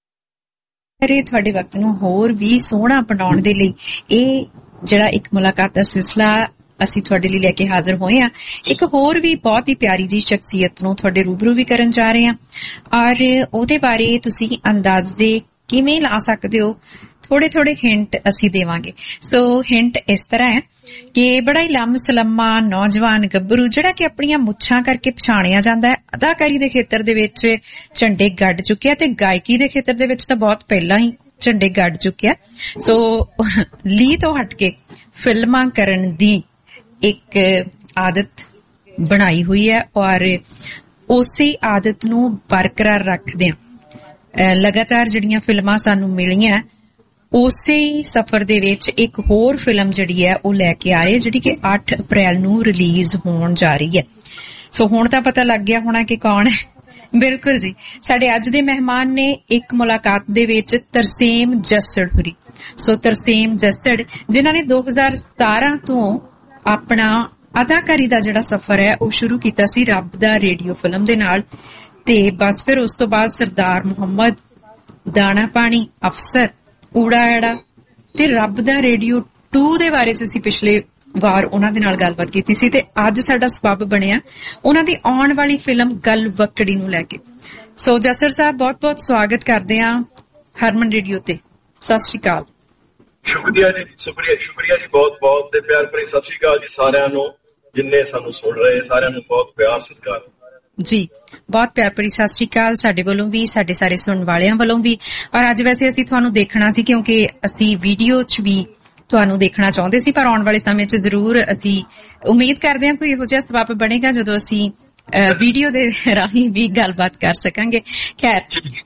ਤੁਹਾਡੇ ਵਕਤ ਨੂੰ ਹੋਰ ਵੀ ਸੋਹਣਾ ਬਣਾਉਣ ਦੇ ਲਈ ਇਹ ਜਿਹੜਾ ਇੱਕ ਮੁਲਾਕਾਤ ਦਾ ਸਿਲਸਿਲਾ ਅਸੀਂ ਤੁਹਾਡੇ ਲਈ ਲੈ ਕੇ ਹਾਜ਼ਰ ਹੋਏ ਹਾਂ। ਇੱਕ ਹੋਰ ਵੀ ਬਹੁਤ ਹੀ ਪਿਆਰੀ ਜੀ ਸ਼ਖਸੀਅਤ ਨੂੰ ਤੁਹਾਡੇ ਰੂਬਰੂ ਵੀ ਕਰਨ ਜਾ ਰਹੇ ਹਾਂ ਔਰ ਉਹਦੇ ਬਾਰੇ ਤੁਸੀਂ ਅੰਦਾਜ਼ੇ ਕਿਵੇਂ ਲਾ ਸਕਦੇ ਹੋ, ਥੋੜੇ ਥੋੜੇ ਹਿੰਟ ਅਸੀਂ ਦੇਵਾਂਗੇ। ਸੋ ਹਿੰਟ ਇਸ ਤਰ੍ਹਾਂ ਹੈ ਕਿ ਬੜਾ ਹੀ ਲੰਮ ਸਲੰਮਾ ਨੌਜਵਾਨ ਗੱਭਰੂ ਜਿਹੜਾ ਕਿ ਆਪਣੀਆਂ ਮੁੱਛਾਂ ਕਰਕੇ ਪਛਾਣਿਆ ਜਾਂਦਾ ਹੈ। ਅਦਾਕਾਰੀ ਦੇ ਖੇਤਰ ਦੇ ਵਿੱਚ ਝੰਡੇ ਗੱਡ ਚੁੱਕਿਆ ਤੇ ਗਾਇਕੀ ਦੇ ਖੇਤਰ ਦੇ ਵਿੱਚ ਤਾਂ ਬਹੁਤ ਪਹਿਲਾਂ ਹੀ ਝੰਡੇ ਗੱਡ ਚੁੱਕਿਆ। ਸੋ ਲੀ ਤੋਂ ਹਟ ਕੇ ਫਿਲਮਾਂ ਕਰਨ ਦੀ ਇੱਕ ਆਦਤ ਬਣਾਈ ਹੋਈ ਹੈ ਔਰ ਉਸੇ ਆਦਤ ਨੂੰ ਬਰਕਰਾਰ ਰੱਖਦਿਆਂ ਲਗਾਤਾਰ ਜਿਹੜੀਆਂ ਫਿਲਮਾਂ ਸਾਨੂੰ ਮਿਲੀਆਂ ਉਸੇ ਸਫ਼ਰ ਦੇ ਵਿੱਚ ਇੱਕ ਹੋਰ ਫਿਲਮ ਜਿਹੜੀ ਹੈ ਉਹ ਲੈ ਕੇ ਆ ਰਹੇ ਜਿਹੜੀ ਕਿ ਅੱਠ ਅਪ੍ਰੈਲ ਨੂੰ ਰਿਲੀਜ਼ ਹੋਣ ਜਾ ਰਹੀ ਹੈ। ਸੋ ਹੁਣ ਤਾਂ ਪਤਾ ਲੱਗ ਗਿਆ ਹੋਣਾ ਕਿ ਕੌਣ ਹੈ। ਬਿਲਕੁਲ ਜੀ, ਸਾਡੇ ਅੱਜ ਦੇ ਮਹਿਮਾਨ ਨੇ ਇੱਕ ਮੁਲਾਕਾਤ ਦੇ ਵਿੱਚ ਤਰਸੇਮ ਜੱਸੜ ਹੁਰੀ। ਸੋ ਤਰਸੇਮ ਜੱਸੜ ਜਿਨ੍ਹਾਂ ਨੇ ਦੋ ਹਜ਼ਾਰ ਸਤਾਰਾਂ ਤੋਂ ਆਪਣਾ ਅਦਾਕਾਰੀ ਦਾ ਜਿਹੜਾ ਸਫ਼ਰ ਹੈ ਉਹ ਸ਼ੁਰੂ ਕੀਤਾ ਸੀ ਰੱਬ ਦਾ ਰੇਡੀਓ ਫਿਲਮ ਦੇ ਨਾਲ, ਤੇ ਬਸ ਫਿਰ ਉਸ ਤੋਂ ਬਾਅਦ ਸਰਦਾਰ ਮੁਹੰਮਦ, ਦਾਣਾ ਪਾਣੀ, ਅਫਸਰ, ਊੜਾ ਐੜਾ ਤੇ ਰੱਬ ਦਾ ਰੇਡੀਓ ਟੂ ਦੇ ਬਾਰੇ ਚ ਅਸੀਂ ਪਿਛਲੇ ਵਾਰ ਉਹਨਾਂ ਦੇ ਨਾਲ ਗੱਲਬਾਤ ਕੀਤੀ ਸੀ ਤੇ ਅੱਜ ਸਾਡਾ ਸਬੱਬ ਬਣਿਆ ਉਹਨਾਂ ਦੀ ਆਉਣ ਵਾਲੀ ਫਿਲਮ ਗੱਲ ਵਕੜੀ ਨੂੰ ਲੈ ਕੇ। ਸੋ ਜੱਸੜ ਸਾਹਿਬ ਬਹੁਤ ਬਹੁਤ ਸਵਾਗਤ ਕਰਦੇ ਹਾਂ ਹਰਮਨ ਰੇਡੀਓ ਤੇ। ਸਤਿ ਸ਼੍ਰੀ ਅਕਾਲ। ਸ਼ੁਕਰੀਆ ਜੀ, ਸ਼ੁਕਰੀਆ ਸ਼ੁਕਰੀਆ ਜੀ, ਬਹੁਤ ਬਹੁਤ ਤੇ ਪਿਆਰ ਭਰੀ ਸਤਿ ਸ਼੍ਰੀ ਅਕਾਲ ਜੀ ਸਾਰਿਆਂ ਨੂੰ ਜਿੰਨੇ ਸਾਨੂੰ ਸੁਣ ਰਹੇ, ਸਾਰਿਆਂ ਨੂੰ ਬਹੁਤ ਪਿਆਰ ਸਤਿਕਾਰ ਜੀ। ਬਹੁਤ ਪਿਆਰ ਭਰੀ ਸਤਿ ਸ਼੍ਰੀ ਅਕਾਲ ਸਾਡੇ ਵੱਲੋਂ ਵੀ, ਸਾਡੇ ਸਾਰੇ ਸੁਣਨ ਵਾਲਿਆਂ ਵੱਲੋਂ ਵੀ। ਔਰ ਅੱਜ ਵੈਸੇ ਅਸੀਂ ਤੁਹਾਨੂੰ ਦੇਖਣਾ ਸੀ ਕਿਉਂਕਿ ਅਸੀਂ ਵੀਡੀਓ 'ਚ ਵੀ ਤੁਹਾਨੂੰ ਦੇਖਣਾ ਚਾਹੁੰਦੇ ਸੀ, ਪਰ ਆਉਣ ਵਾਲੇ ਸਮੇਂ 'ਚ ਜ਼ਰੂਰ ਅਸੀਂ ਉਮੀਦ ਕਰਦੇ ਹਾਂ ਕੋਈ ਇਹੋ ਜਿਹਾ ਸਬੱਬ ਬਣੇਗਾ ਜਦੋਂ ਅਸੀਂ ਵੀਡੀਓ ਦੇ ਰਾਹੀਂ ਵੀ ਗੱਲਬਾਤ ਕਰ ਸਕਾਂਗੇ। ਖੈਰ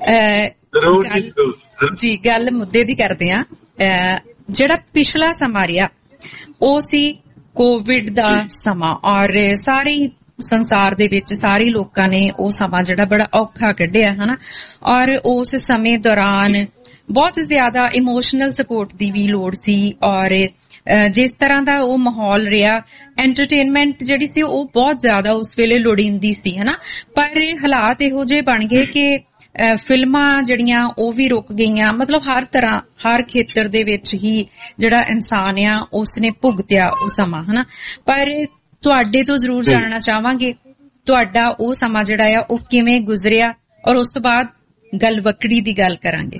ਜੀ, ਗੱਲ ਮੁੱਦੇ ਦੀ ਕਰਦੇ ਹਾਂ। ਜਿਹੜਾ ਪਿਛਲਾ ਸਮਾਂ ਰਿਹਾ ਉਹ ਸੀ ਕੋਵਿਡ ਦਾ ਸਮਾਂ ਔਰ ਸਾਰੇ ਸੰਸਾਰ ਦੇ ਵਿੱਚ ਸਾਰੇ ਲੋਕਾਂ ਨੇ ਉਹ ਸਮਾਂ ਜਿਹੜਾ ਬੜਾ ਔਖਾ ਕੱਢਿਆ ਹਨਾ। ਔਰ ਉਸ ਸਮੇਂ ਦੌਰਾਨ ਬਹੁਤ ਜ਼ਿਆਦਾ ਇਮੋਸ਼ਨਲ ਸਪੋਰਟ ਦੀ ਵੀ ਲੋੜ ਸੀ ਔਰ ਜਿਸ ਤਰ੍ਹਾਂ ਦਾ ਉਹ ਮਾਹੌਲ ਰਿਹਾ ਐਂਟਰਟੇਨਮੈਂਟ ਜਿਹੜੀ ਸੀ ਉਹ ਬਹੁਤ ਜ਼ਿਆਦਾ ਉਸ ਵੇਲੇ ਲੋੜੀਂਦੀ ਸੀ ਹਨਾ। ਪਰ ਹਾਲਾਤ ਇਹੋ ਜਿਹੇ ਬਣ ਗਏ ਕਿ ਫਿਲਮਾਂ ਜਿਹੜੀਆਂ ਉਹ ਵੀ ਰੁਕ ਗਈਆਂ, ਮਤਲਬ ਹਰ ਤਰ੍ਹਾਂ ਹਰ ਖੇਤਰ ਦੇ ਵਿੱਚ ਹੀ ਜਿਹੜਾ ਇਨਸਾਨ ਆ ਉਸਨੇ ਭੁਗਤਿਆ ਉਹ ਸਮਾਂ ਹਨਾ। ਪਰ ਤੁਹਾਡੇ ਤੋਂ ਜ਼ਰੂਰ ਜਾਣਨਾ ਚਾਹਾਂਗੇ ਤੁਹਾਡਾ ਉਹ ਸਮਾਂ ਜਿਹੜਾ ਆ ਉਹ ਕਿਵੇਂ ਗੁਜ਼ਰਿਆ ਔਰ ਉਸ ਤੋਂ ਬਾਅਦ ਗੱਲ ਵਕੜੀ ਦੀ ਗੱਲ ਕਰਾਂਗੇ।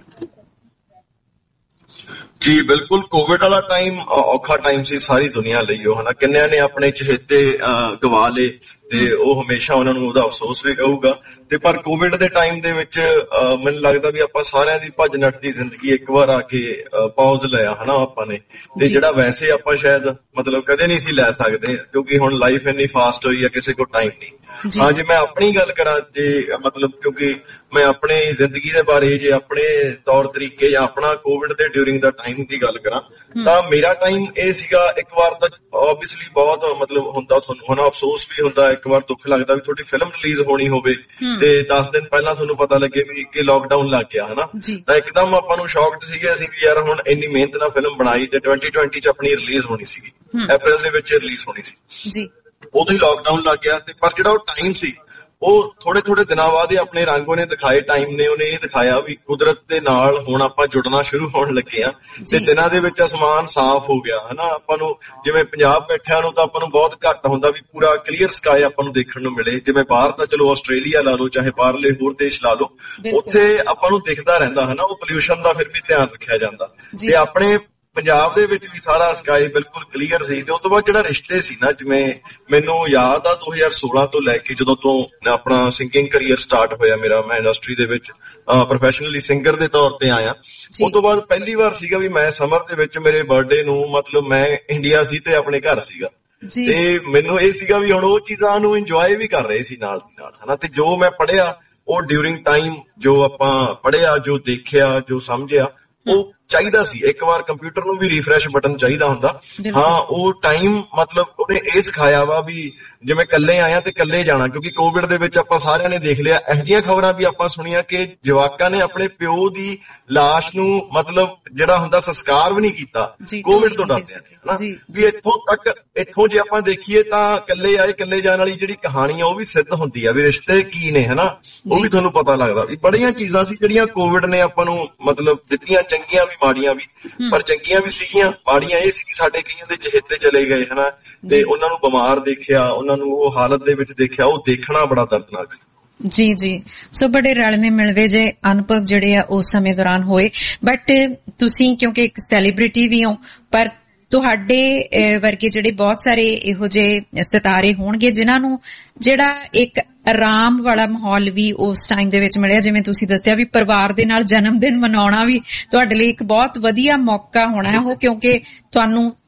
ਜੀ ਬਿਲਕੁਲ, ਕੋਵਿਡ ਵਾਲਾ ਟਾਈਮ ਔਖਾ ਟਾਈਮ ਸੀ ਸਾਰੀ ਦੁਨੀਆ ਲਈ ਉਹ ਹਨਾ। ਕਿੰਨਿਆਂ ਨੇ ਆਪਣੇ ਚਹੇਤੇ ਗਵਾ ਲਏ ਤੇ ਉਹ ਹਮੇਸ਼ਾ ਉਹਨਾਂ ਨੂੰ ਉਹਦਾ ਅਫਸੋਸ ਵੀ ਕਹੂਗਾ। ਤੇ ਪਰ ਕੋਵਿਡ ਦੇ ਟਾਈਮ ਦੇ ਵਿੱਚ ਮੈਨੂੰ ਲੱਗਦਾ ਵੀ ਆਪਾਂ ਸਾਰਿਆਂ ਦੀ ਭੱਜ ਨੱਠ ਦੀ ਜ਼ਿੰਦਗੀ ਇੱਕ ਵਾਰ ਆ ਕੇ ਪੌਜ਼ ਲਿਆ ਹਨਾ ਆਪਾਂ ਨੇ, ਤੇ ਜਿਹੜਾ ਵੈਸੇ ਆਪਾਂ ਸ਼ਾਇਦ ਮਤਲਬ ਕਦੇ ਨਹੀਂ ਸੀ ਲੈ ਸਕਦੇ ਕਿਉਂਕਿ ਹੁਣ ਲਾਈਫ ਇੰਨੀ ਫਾਸਟ ਹੋਈ ਹੈ, ਕਿਸੇ ਕੋਲ ਟਾਈਮ ਨਹੀਂ। ਹਾਂ ਜੇ ਮੈਂ ਆਪਣੀ ਗੱਲ ਕਰਾਂ ਜੇ ਮਤਲਬ ਕਿਉਂਕਿ ਮੈਂ ਆਪਣੀ ਜ਼ਿੰਦਗੀ ਦੇ ਬਾਰੇ ਜੇ ਆਪਣੇ ਤੌਰ ਤਰੀਕੇ ਜਾਂ ਆਪਣਾ ਕੋਵਿਡ ਦੇ ਡਿਊਰਿੰਗ ਦਾ ਟਾਈਮ ਦੀ ਗੱਲ ਕਰਾਂ ਤਾਂ ਮੇਰਾ ਟਾਈਮ ਇਹ ਸੀਗਾ, ਇੱਕ ਵਾਰ ਤਾਂ ਓਬਵੀਅਸਲੀ ਬਹੁਤ ਮਤਲਬ ਹੁੰਦਾ ਤੁਹਾਨੂੰ ਹਨਾ, ਅਫਸੋਸ ਵੀ ਹੁੰਦਾ, ਇੱਕ ਵਾਰ ਦੁੱਖ ਲੱਗਦਾ ਵੀ ਤੁਹਾਡੀ ਫਿਲਮ ਰਿਲੀਜ਼ ਹੋਣੀ ਹੋਵੇ ਤੇ ਦਸ ਦਿਨ ਪਹਿਲਾਂ ਤੁਹਾਨੂੰ ਪਤਾ ਲੱਗੇ ਵੀ ਕਿ ਲਾਕਡਾਊਨ ਲੱਗ ਗਿਆ ਹਨਾ। ਤਾਂ ਇੱਕਦਮ ਆਪਾਂ ਨੂੰ ਸ਼ੌਕਡ ਸੀਗੇ ਅਸੀਂ ਵੀ ਯਾਰ ਹੁਣ ਇੰਨੀ ਮਿਹਨਤ ਨਾਲ ਫਿਲਮ ਬਣਾਈ ਤੇ ਟਵੈਂਟੀ ਟਵੈਂਟੀ ਚ ਆਪਣੀ ਰਿਲੀਜ਼ ਹੋਣੀ ਸੀਗੀ, ਅਪ੍ਰੈਲ ਦੇ ਵਿੱਚ ਰਿਲੀਜ਼ ਹੋਣੀ ਸੀ, ਉਦੋਂ ਹੀ ਲਾਕਡਾਊਨ ਲੱਗ ਗਿਆ। ਤੇ ਪਰ ਜਿਹੜਾ ਉਹ ਟਾਈਮ ਸੀ ਉਹ ਥੋੜੇ ਥੋੜੇ ਦਿਨਾਂ ਬਾਅਦ ਹੀ ਆਪਣੇ ਰੰਗ ਉਹਨੇ ਦਿਖਾਏ, ਟਾਈਮ ਨੇ ਉਹਨੇ ਇਹ ਦਿਖਾਇਆ ਵੀ ਕੁਦਰਤ ਦੇ ਨਾਲ ਹੁਣ ਆਪਾਂ ਜੁੜਨਾ ਸ਼ੁਰੂ ਹੋਣ ਲੱਗੇ ਆ ਤੇ ਦਿਨਾਂ ਦੇ ਵਿੱਚ ਅਸਮਾਨ ਸਾਫ਼ ਹੋ ਗਿਆ ਹਨਾ। ਆਪਾਂ ਨੂੰ ਜਿਵੇਂ ਪੰਜਾਬ ਬੈਠਿਆਂ ਨੂੰ ਤਾਂ ਆਪਾਂ ਨੂੰ ਬਹੁਤ ਘੱਟ ਹੁੰਦਾ ਵੀ ਪੂਰਾ ਕਲੀਅਰ ਸਕਾਈ ਆਪਾਂ ਨੂੰ ਦੇਖਣ ਨੂੰ ਮਿਲੇ, ਜਿਵੇਂ ਬਾਹਰ ਤਾਂ ਚਲੋ ਆਸਟ੍ਰੇਲੀਆ ਲਾ ਲਓ ਚਾਹੇ ਬਾਹਰਲੇ ਹੋਰ ਦੇਸ਼ ਲਾ ਲਓ, ਉੱਥੇ ਆਪਾਂ ਨੂੰ ਦਿਖਦਾ ਰਹਿੰਦਾ ਹਨਾ, ਉਹ ਪੋਲਿਊਸ਼ਨ ਦਾ ਫਿਰ ਵੀ ਧਿਆਨ ਰੱਖਿਆ ਜਾਂਦਾ। ਤੇ ਆਪਣੇ ਪੰਜਾਬ ਦੇ ਵਿੱਚ ਵੀ ਸਾਰਾ ਸਕਾਈ ਬਿਲਕੁਲ ਕਲੀਅਰ ਸੀ। ਤੇ ਉਸ ਤੋਂ ਬਾਅਦ ਜਿਹੜਾ ਰਿਸ਼ਤੇ ਸੀ ਨਾ, ਜਿਵੇਂ ਮੈਨੂੰ ਯਾਦ ਆ ਦੋ ਹਜ਼ਾਰ ਸੋਲਾਂ ਤੋਂ ਲੈ ਕੇ ਜਦੋਂ ਤੋਂ ਆਪਣਾ ਸਿੰਗਿੰਗ ਕਰੀਅਰ ਸਟਾਰਟ ਹੋਇਆ ਮੇਰਾ, ਮੈਂ ਇੰਡਸਟਰੀ ਦੇ ਵਿੱਚ ਪ੍ਰੋਫੈਸ਼ਨਲੀ ਸਿੰਗਰ ਦੇ ਤੌਰ ਤੇ ਆਇਆ। ਉਸ ਤੋਂ ਬਾਅਦ ਪਹਿਲੀ ਵਾਰ ਸੀਗਾ ਵੀ ਮੈਂ ਸਮਰ ਦੇ ਵਿੱਚ ਮੇਰੇ ਬਰਥਡੇ ਨੂੰ ਮਤਲਬ ਮੈਂ ਇੰਡੀਆ ਸੀ ਤੇ ਆਪਣੇ ਘਰ ਸੀਗਾ ਤੇ ਮੈਨੂੰ ਇਹ ਸੀਗਾ ਵੀ ਹੁਣ ਉਹ ਚੀਜ਼ਾਂ ਨੂੰ ਇੰਜੋਏ ਵੀ ਕਰ ਰਹੇ ਸੀ ਨਾਲ ਦੀ ਨਾਲ ਹਨਾ। ਤੇ ਜੋ ਮੈਂ ਪੜ੍ਹਿਆ ਉਹ ਡਿਊਰਿੰਗ ਟਾਈਮ ਜੋ ਆਪਾਂ ਪੜ੍ਹਿਆ, ਜੋ ਦੇਖਿਆ, ਜੋ ਸਮਝਿਆ, ਉਹ ਚਾਹੀਦਾ ਸੀ। ਇੱਕ ਵਾਰ ਕੰਪਿਊਟਰ ਨੂੰ ਵੀ ਰੀਫਰੈਸ਼ ਬਟਨ ਚਾਹੀਦਾ ਹੁੰਦਾ। ਹਾਂ ਉਹ ਟਾਈਮ ਮਤਲਬ ਉਹਨੇ ਇਹ ਸਿਖਾਇਆ ਵਾ ਵੀ ਜਿਵੇਂ ਕੱਲੇ ਆਇਆ ਤੇ ਕੱਲੇ ਜਾਣਾ, ਕਿਉਂਕਿ ਕੋਵਿਡ ਦੇ ਵਿੱਚ ਆਪਾਂ ਸਾਰਿਆਂ ਨੇ ਦੇਖ ਲਿਆ ਇਹੋ ਜਿਹੀਆਂ ਖਬਰਾਂ ਵੀ ਆਪਾਂ ਸੁਣੀਆਂ ਕਿ ਜਵਾਕਾਂ ਨੇ ਆਪਣੇ ਪਿਓ ਦੀ ਲਾਸ਼ ਨੂੰ ਮਤਲਬ ਜਿਹੜਾ ਹੁੰਦਾ ਸੰਸਕਾਰ ਵੀ ਨਹੀਂ ਕੀਤਾ ਕੋਵਿਡ ਤੋਂ ਡਰਦੇ ਹਨਾ। ਵੀ ਇੱਥੋਂ ਤੱਕ ਇੱਥੋਂ ਜੇ ਆਪਾਂ ਦੇਖੀਏ ਤਾਂ ਕੱਲੇ ਆਏ ਕੱਲੇ ਜਾਣ ਵਾਲੀ ਜਿਹੜੀ ਕਹਾਣੀ ਆ ਉਹ ਵੀ ਸਿੱਧ ਹੁੰਦੀ ਆ ਵੀ ਰਿਸ਼ਤੇ ਕੀ ਨੇ ਹਨਾ, ਉਹ ਵੀ ਤੁਹਾਨੂੰ ਪਤਾ ਲੱਗਦਾ ਵੀ ਬੜੀਆਂ ਚੀਜ਼ਾਂ ਸੀ ਜਿਹੜੀਆਂ ਕੋਵਿਡ ਨੇ ਆਪਾਂ ਨੂੰ ਮਤਲਬ ਦਿੱਤੀਆਂ, ਚੰਗੀਆਂ ਵੀ ਮਾੜੀਆਂ ਵੀ, ਪਰ ਚੰਗੀਆਂ ਵੀ ਸੀਗੀਆਂ, ਮਾੜੀਆਂ ਇਹ ਸੀ ਸਾਡੇ ਕਈਆਂ ਦੇ ਚਹੇਤੇ ਚਲੇ ਗਏ ਹਨਾ ਤੇ ਉਹਨਾਂ ਨੂੰ ਬਿਮਾਰ ਦੇਖਿਆ, ਉਹਨਾਂ ਨੂੰ ਉਹ ਹਾਲਤ ਦੇ ਵਿੱਚ ਦੇਖਿਆ, ਉਹ ਦੇਖਣਾ ਬੜਾ ਦਰਦਨਾਕ ਸੀ। ਜੀ ਜੀ, ਸੋ ਬੜੇ ਰਲਵੇਂ ਮਿਲਵੇਂ ਜੇ ਅਨੁਭਵ ਜਿਹੜੇ ਆ ਉਸ ਸਮੇਂ ਦੌਰਾਨ ਹੋਏ। ਬਟ ਤੁਸੀਂ ਕਿਉਂਕਿ ਇੱਕ ਸੈਲੀਬ੍ਰਿਟੀ ਵੀ ਹੋ, ਪਰ ਤੁਹਾਡੇ ਵਰਗੇ ਜਿਹੜੇ ਬਹੁਤ ਸਾਰੇ ਇਹੋ ਜਿਹੇ ਸਿਤਾਰੇ ਹੋਣਗੇ ਜਿਨ੍ਹਾਂ ਨੂੰ ਜਿਹੜਾ ਇੱਕ ਆਰਾਮ ਵਾਲਾ ਮਾਹੌਲ ਵੀ ਉਸ ਟਾਈਮ ਦੇ ਵਿੱਚ ਮਿਲਿਆ, ਜਿਵੇਂ ਤੁਸੀਂ ਦੱਸਿਆ ਵੀ ਪਰਿਵਾਰ ਦੇ ਨਾਲ ਜਨਮ ਦਿਨ ਮਨਾਉਣਾ ਵੀ ਤੁਹਾਡੇ ਲਈ ਇੱਕ ਬਹੁਤ ਵਧੀਆ ਮੌਕਾ ਹੋਣਾ ਹੈ ਉਹ, ਕਿਉਂਕਿ ਤੁਹਾਨੂੰ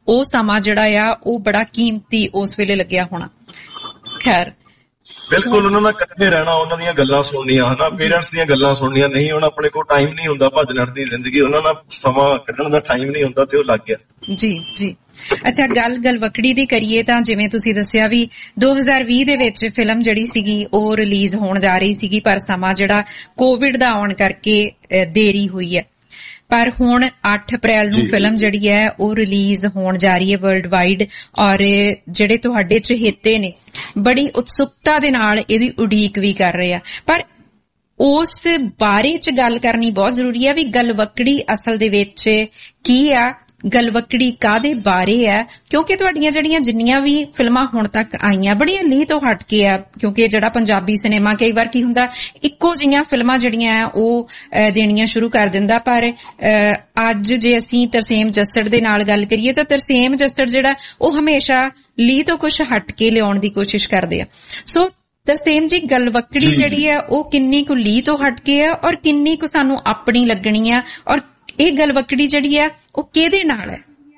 ਉਹ ਸਮਾਂ ਜਿਹੜਾ ਆ ਉਹ ਬੜਾ ਕੀਮਤੀ ਉਸ ਵੇਲੇ ਲੱਗਿਆ ਹੋਣਾ। ਖੈਰ ਬਿਲਕੁਲ, ਉਹਨਾਂ ਨਾਲ ਇਕੱਠੇ ਰਹਿਣਾ, ਉਹਨਾਂ ਦੀਆਂ ਗੱਲਾਂ ਸੁਣਨੀਆਂ ਹਨਾ, ਪੇਰੈਂਟਸ ਦੀਆਂ ਗੱਲਾਂ ਸੁਣਨੀਆਂ। ਨਹੀਂ ਹੁਣ ਆਪਣੇ ਕੋਲ ਟਾਈਮ ਨਹੀਂ ਹੁੰਦਾ ਭੱਜ ਨੱਠ ਦੀ ਜ਼ਿੰਦਗੀ, ਉਹਨਾਂ ਨਾਲ ਸਮਾਂ ਕੱਢਣ ਦਾ ਟਾਈਮ ਨਹੀਂ ਹੁੰਦਾ ਤੇ ਉਹ ਲੱਗ ਗਿਆ। ਜੀ ਜੀ। ਅੱਛਾ, ਗੱਲ ਗਲਵਕੜੀ ਦੀ ਕਰੀਏ ਤਾਂ ਜਿਵੇਂ ਤੁਸੀਂ ਦੱਸਿਆ ਵੀ ਦੋ ਹਜ਼ਾਰ ਵੀਹ ਦੇ ਵਿੱਚ ਫਿਲਮ ਜਿਹੜੀ ਸੀਗੀ ਉਹ ਰਿਲੀਜ਼ ਹੋਣ ਜਾ ਰਹੀ ਸੀਗੀ, ਪਰ ਸਮਾਂ ਜਿਹੜਾ ਕੋਵਿਡ ਦਾ ਆਉਣ ਕਰਕੇ ਦੇਰੀ ਹੋਈ ਹੈ। ਪਰ ਹੁਣ ਅੱਠ ਅਪ੍ਰੈਲ ਨੂੰ ਫਿਲਮ ਜਿਹੜੀ ਹੈ ਉਹ ਰਿਲੀਜ਼ ਹੋਣ ਜਾ ਰਹੀ ਹੈ ਵਰਲਡ ਵਾਈਡ, ਔਰ ਜਿਹੜੇ ਤੁਹਾਡੇ ਚਹੇਤੇ ਨੇ ਬੜੀ ਉਤਸੁਕਤਾ ਦੇ ਨਾਲ ਇਹਦੀ ਉਡੀਕ ਵੀ ਕਰ ਰਹੇ ਆ। ਪਰ ਉਸ ਬਾਰੇ ਚ ਗੱਲ ਕਰਨੀ ਬਹੁਤ ਜ਼ਰੂਰੀ ਹੈ ਵੀ ਗਲਵਕੜੀ ਅਸਲ ਦੇ ਵਿੱਚ ਕੀ ਆ, ਗਲਵਕੜੀ ਕਾਹਦੇ ਬਾਰੇ ਹੈ, ਕਿਉਂਕਿ ਤੁਹਾਡੀਆਂ ਜਿਹੜੀਆਂ ਜਿੰਨੀਆਂ ਵੀ ਫਿਲਮਾਂ ਹੁਣ ਤੱਕ ਆਈਆਂ ਬੜੀਆਂ ਲੀਹ ਤੋਂ ਹਟ ਕੇ ਆ, ਕਿਉਂਕਿ ਜਿਹੜਾ ਪੰਜਾਬੀ ਸਿਨੇਮਾ ਕਈ ਵਾਰ ਕੀ ਹੁੰਦਾ ਇੱਕੋ ਜਿਹੀਆਂ ਫਿਲਮਾਂ ਜਿਹੜੀਆਂ ਆ ਉਹ ਦੇਣੀਆਂ ਸ਼ੁਰੂ ਕਰ ਦਿੰਦਾ। ਪਰ ਅੱਜ ਜੇ ਅਸੀਂ ਤਰਸੇਮ ਜੱਸੜ ਦੇ ਨਾਲ ਗੱਲ ਕਰੀਏ ਤਾਂ ਤਰਸੇਮ ਜੱਸੜ ਜਿਹੜਾ ਉਹ ਹਮੇਸ਼ਾ ਲੀਹ ਤੋਂ ਕੁਝ ਹਟ ਕੇ ਲਿਆਉਣ ਦੀ ਕੋਸ਼ਿਸ਼ ਕਰਦੇ ਆ। ਸੋ ਤਰਸੇਮ ਜੀ, ਗਲਵਕੜੀ ਜਿਹੜੀ ਆ ਉਹ ਕਿੰਨੀ ਕੁ ਲੀਹ ਤੋਂ ਹਟ ਕੇ ਆ ਔਰ ਕਿੰਨੀ ਕੁ ਸਾਨੂੰ ਆਪਣੀ ਲੱਗਣੀ ਆ, ਔਰ ਇਹ ਗਲਵਕੜੀ ਜਿਹੜੀ ਆ ਉਹ ਕਿਹਦੇ ਨਾਲ ਹੈ?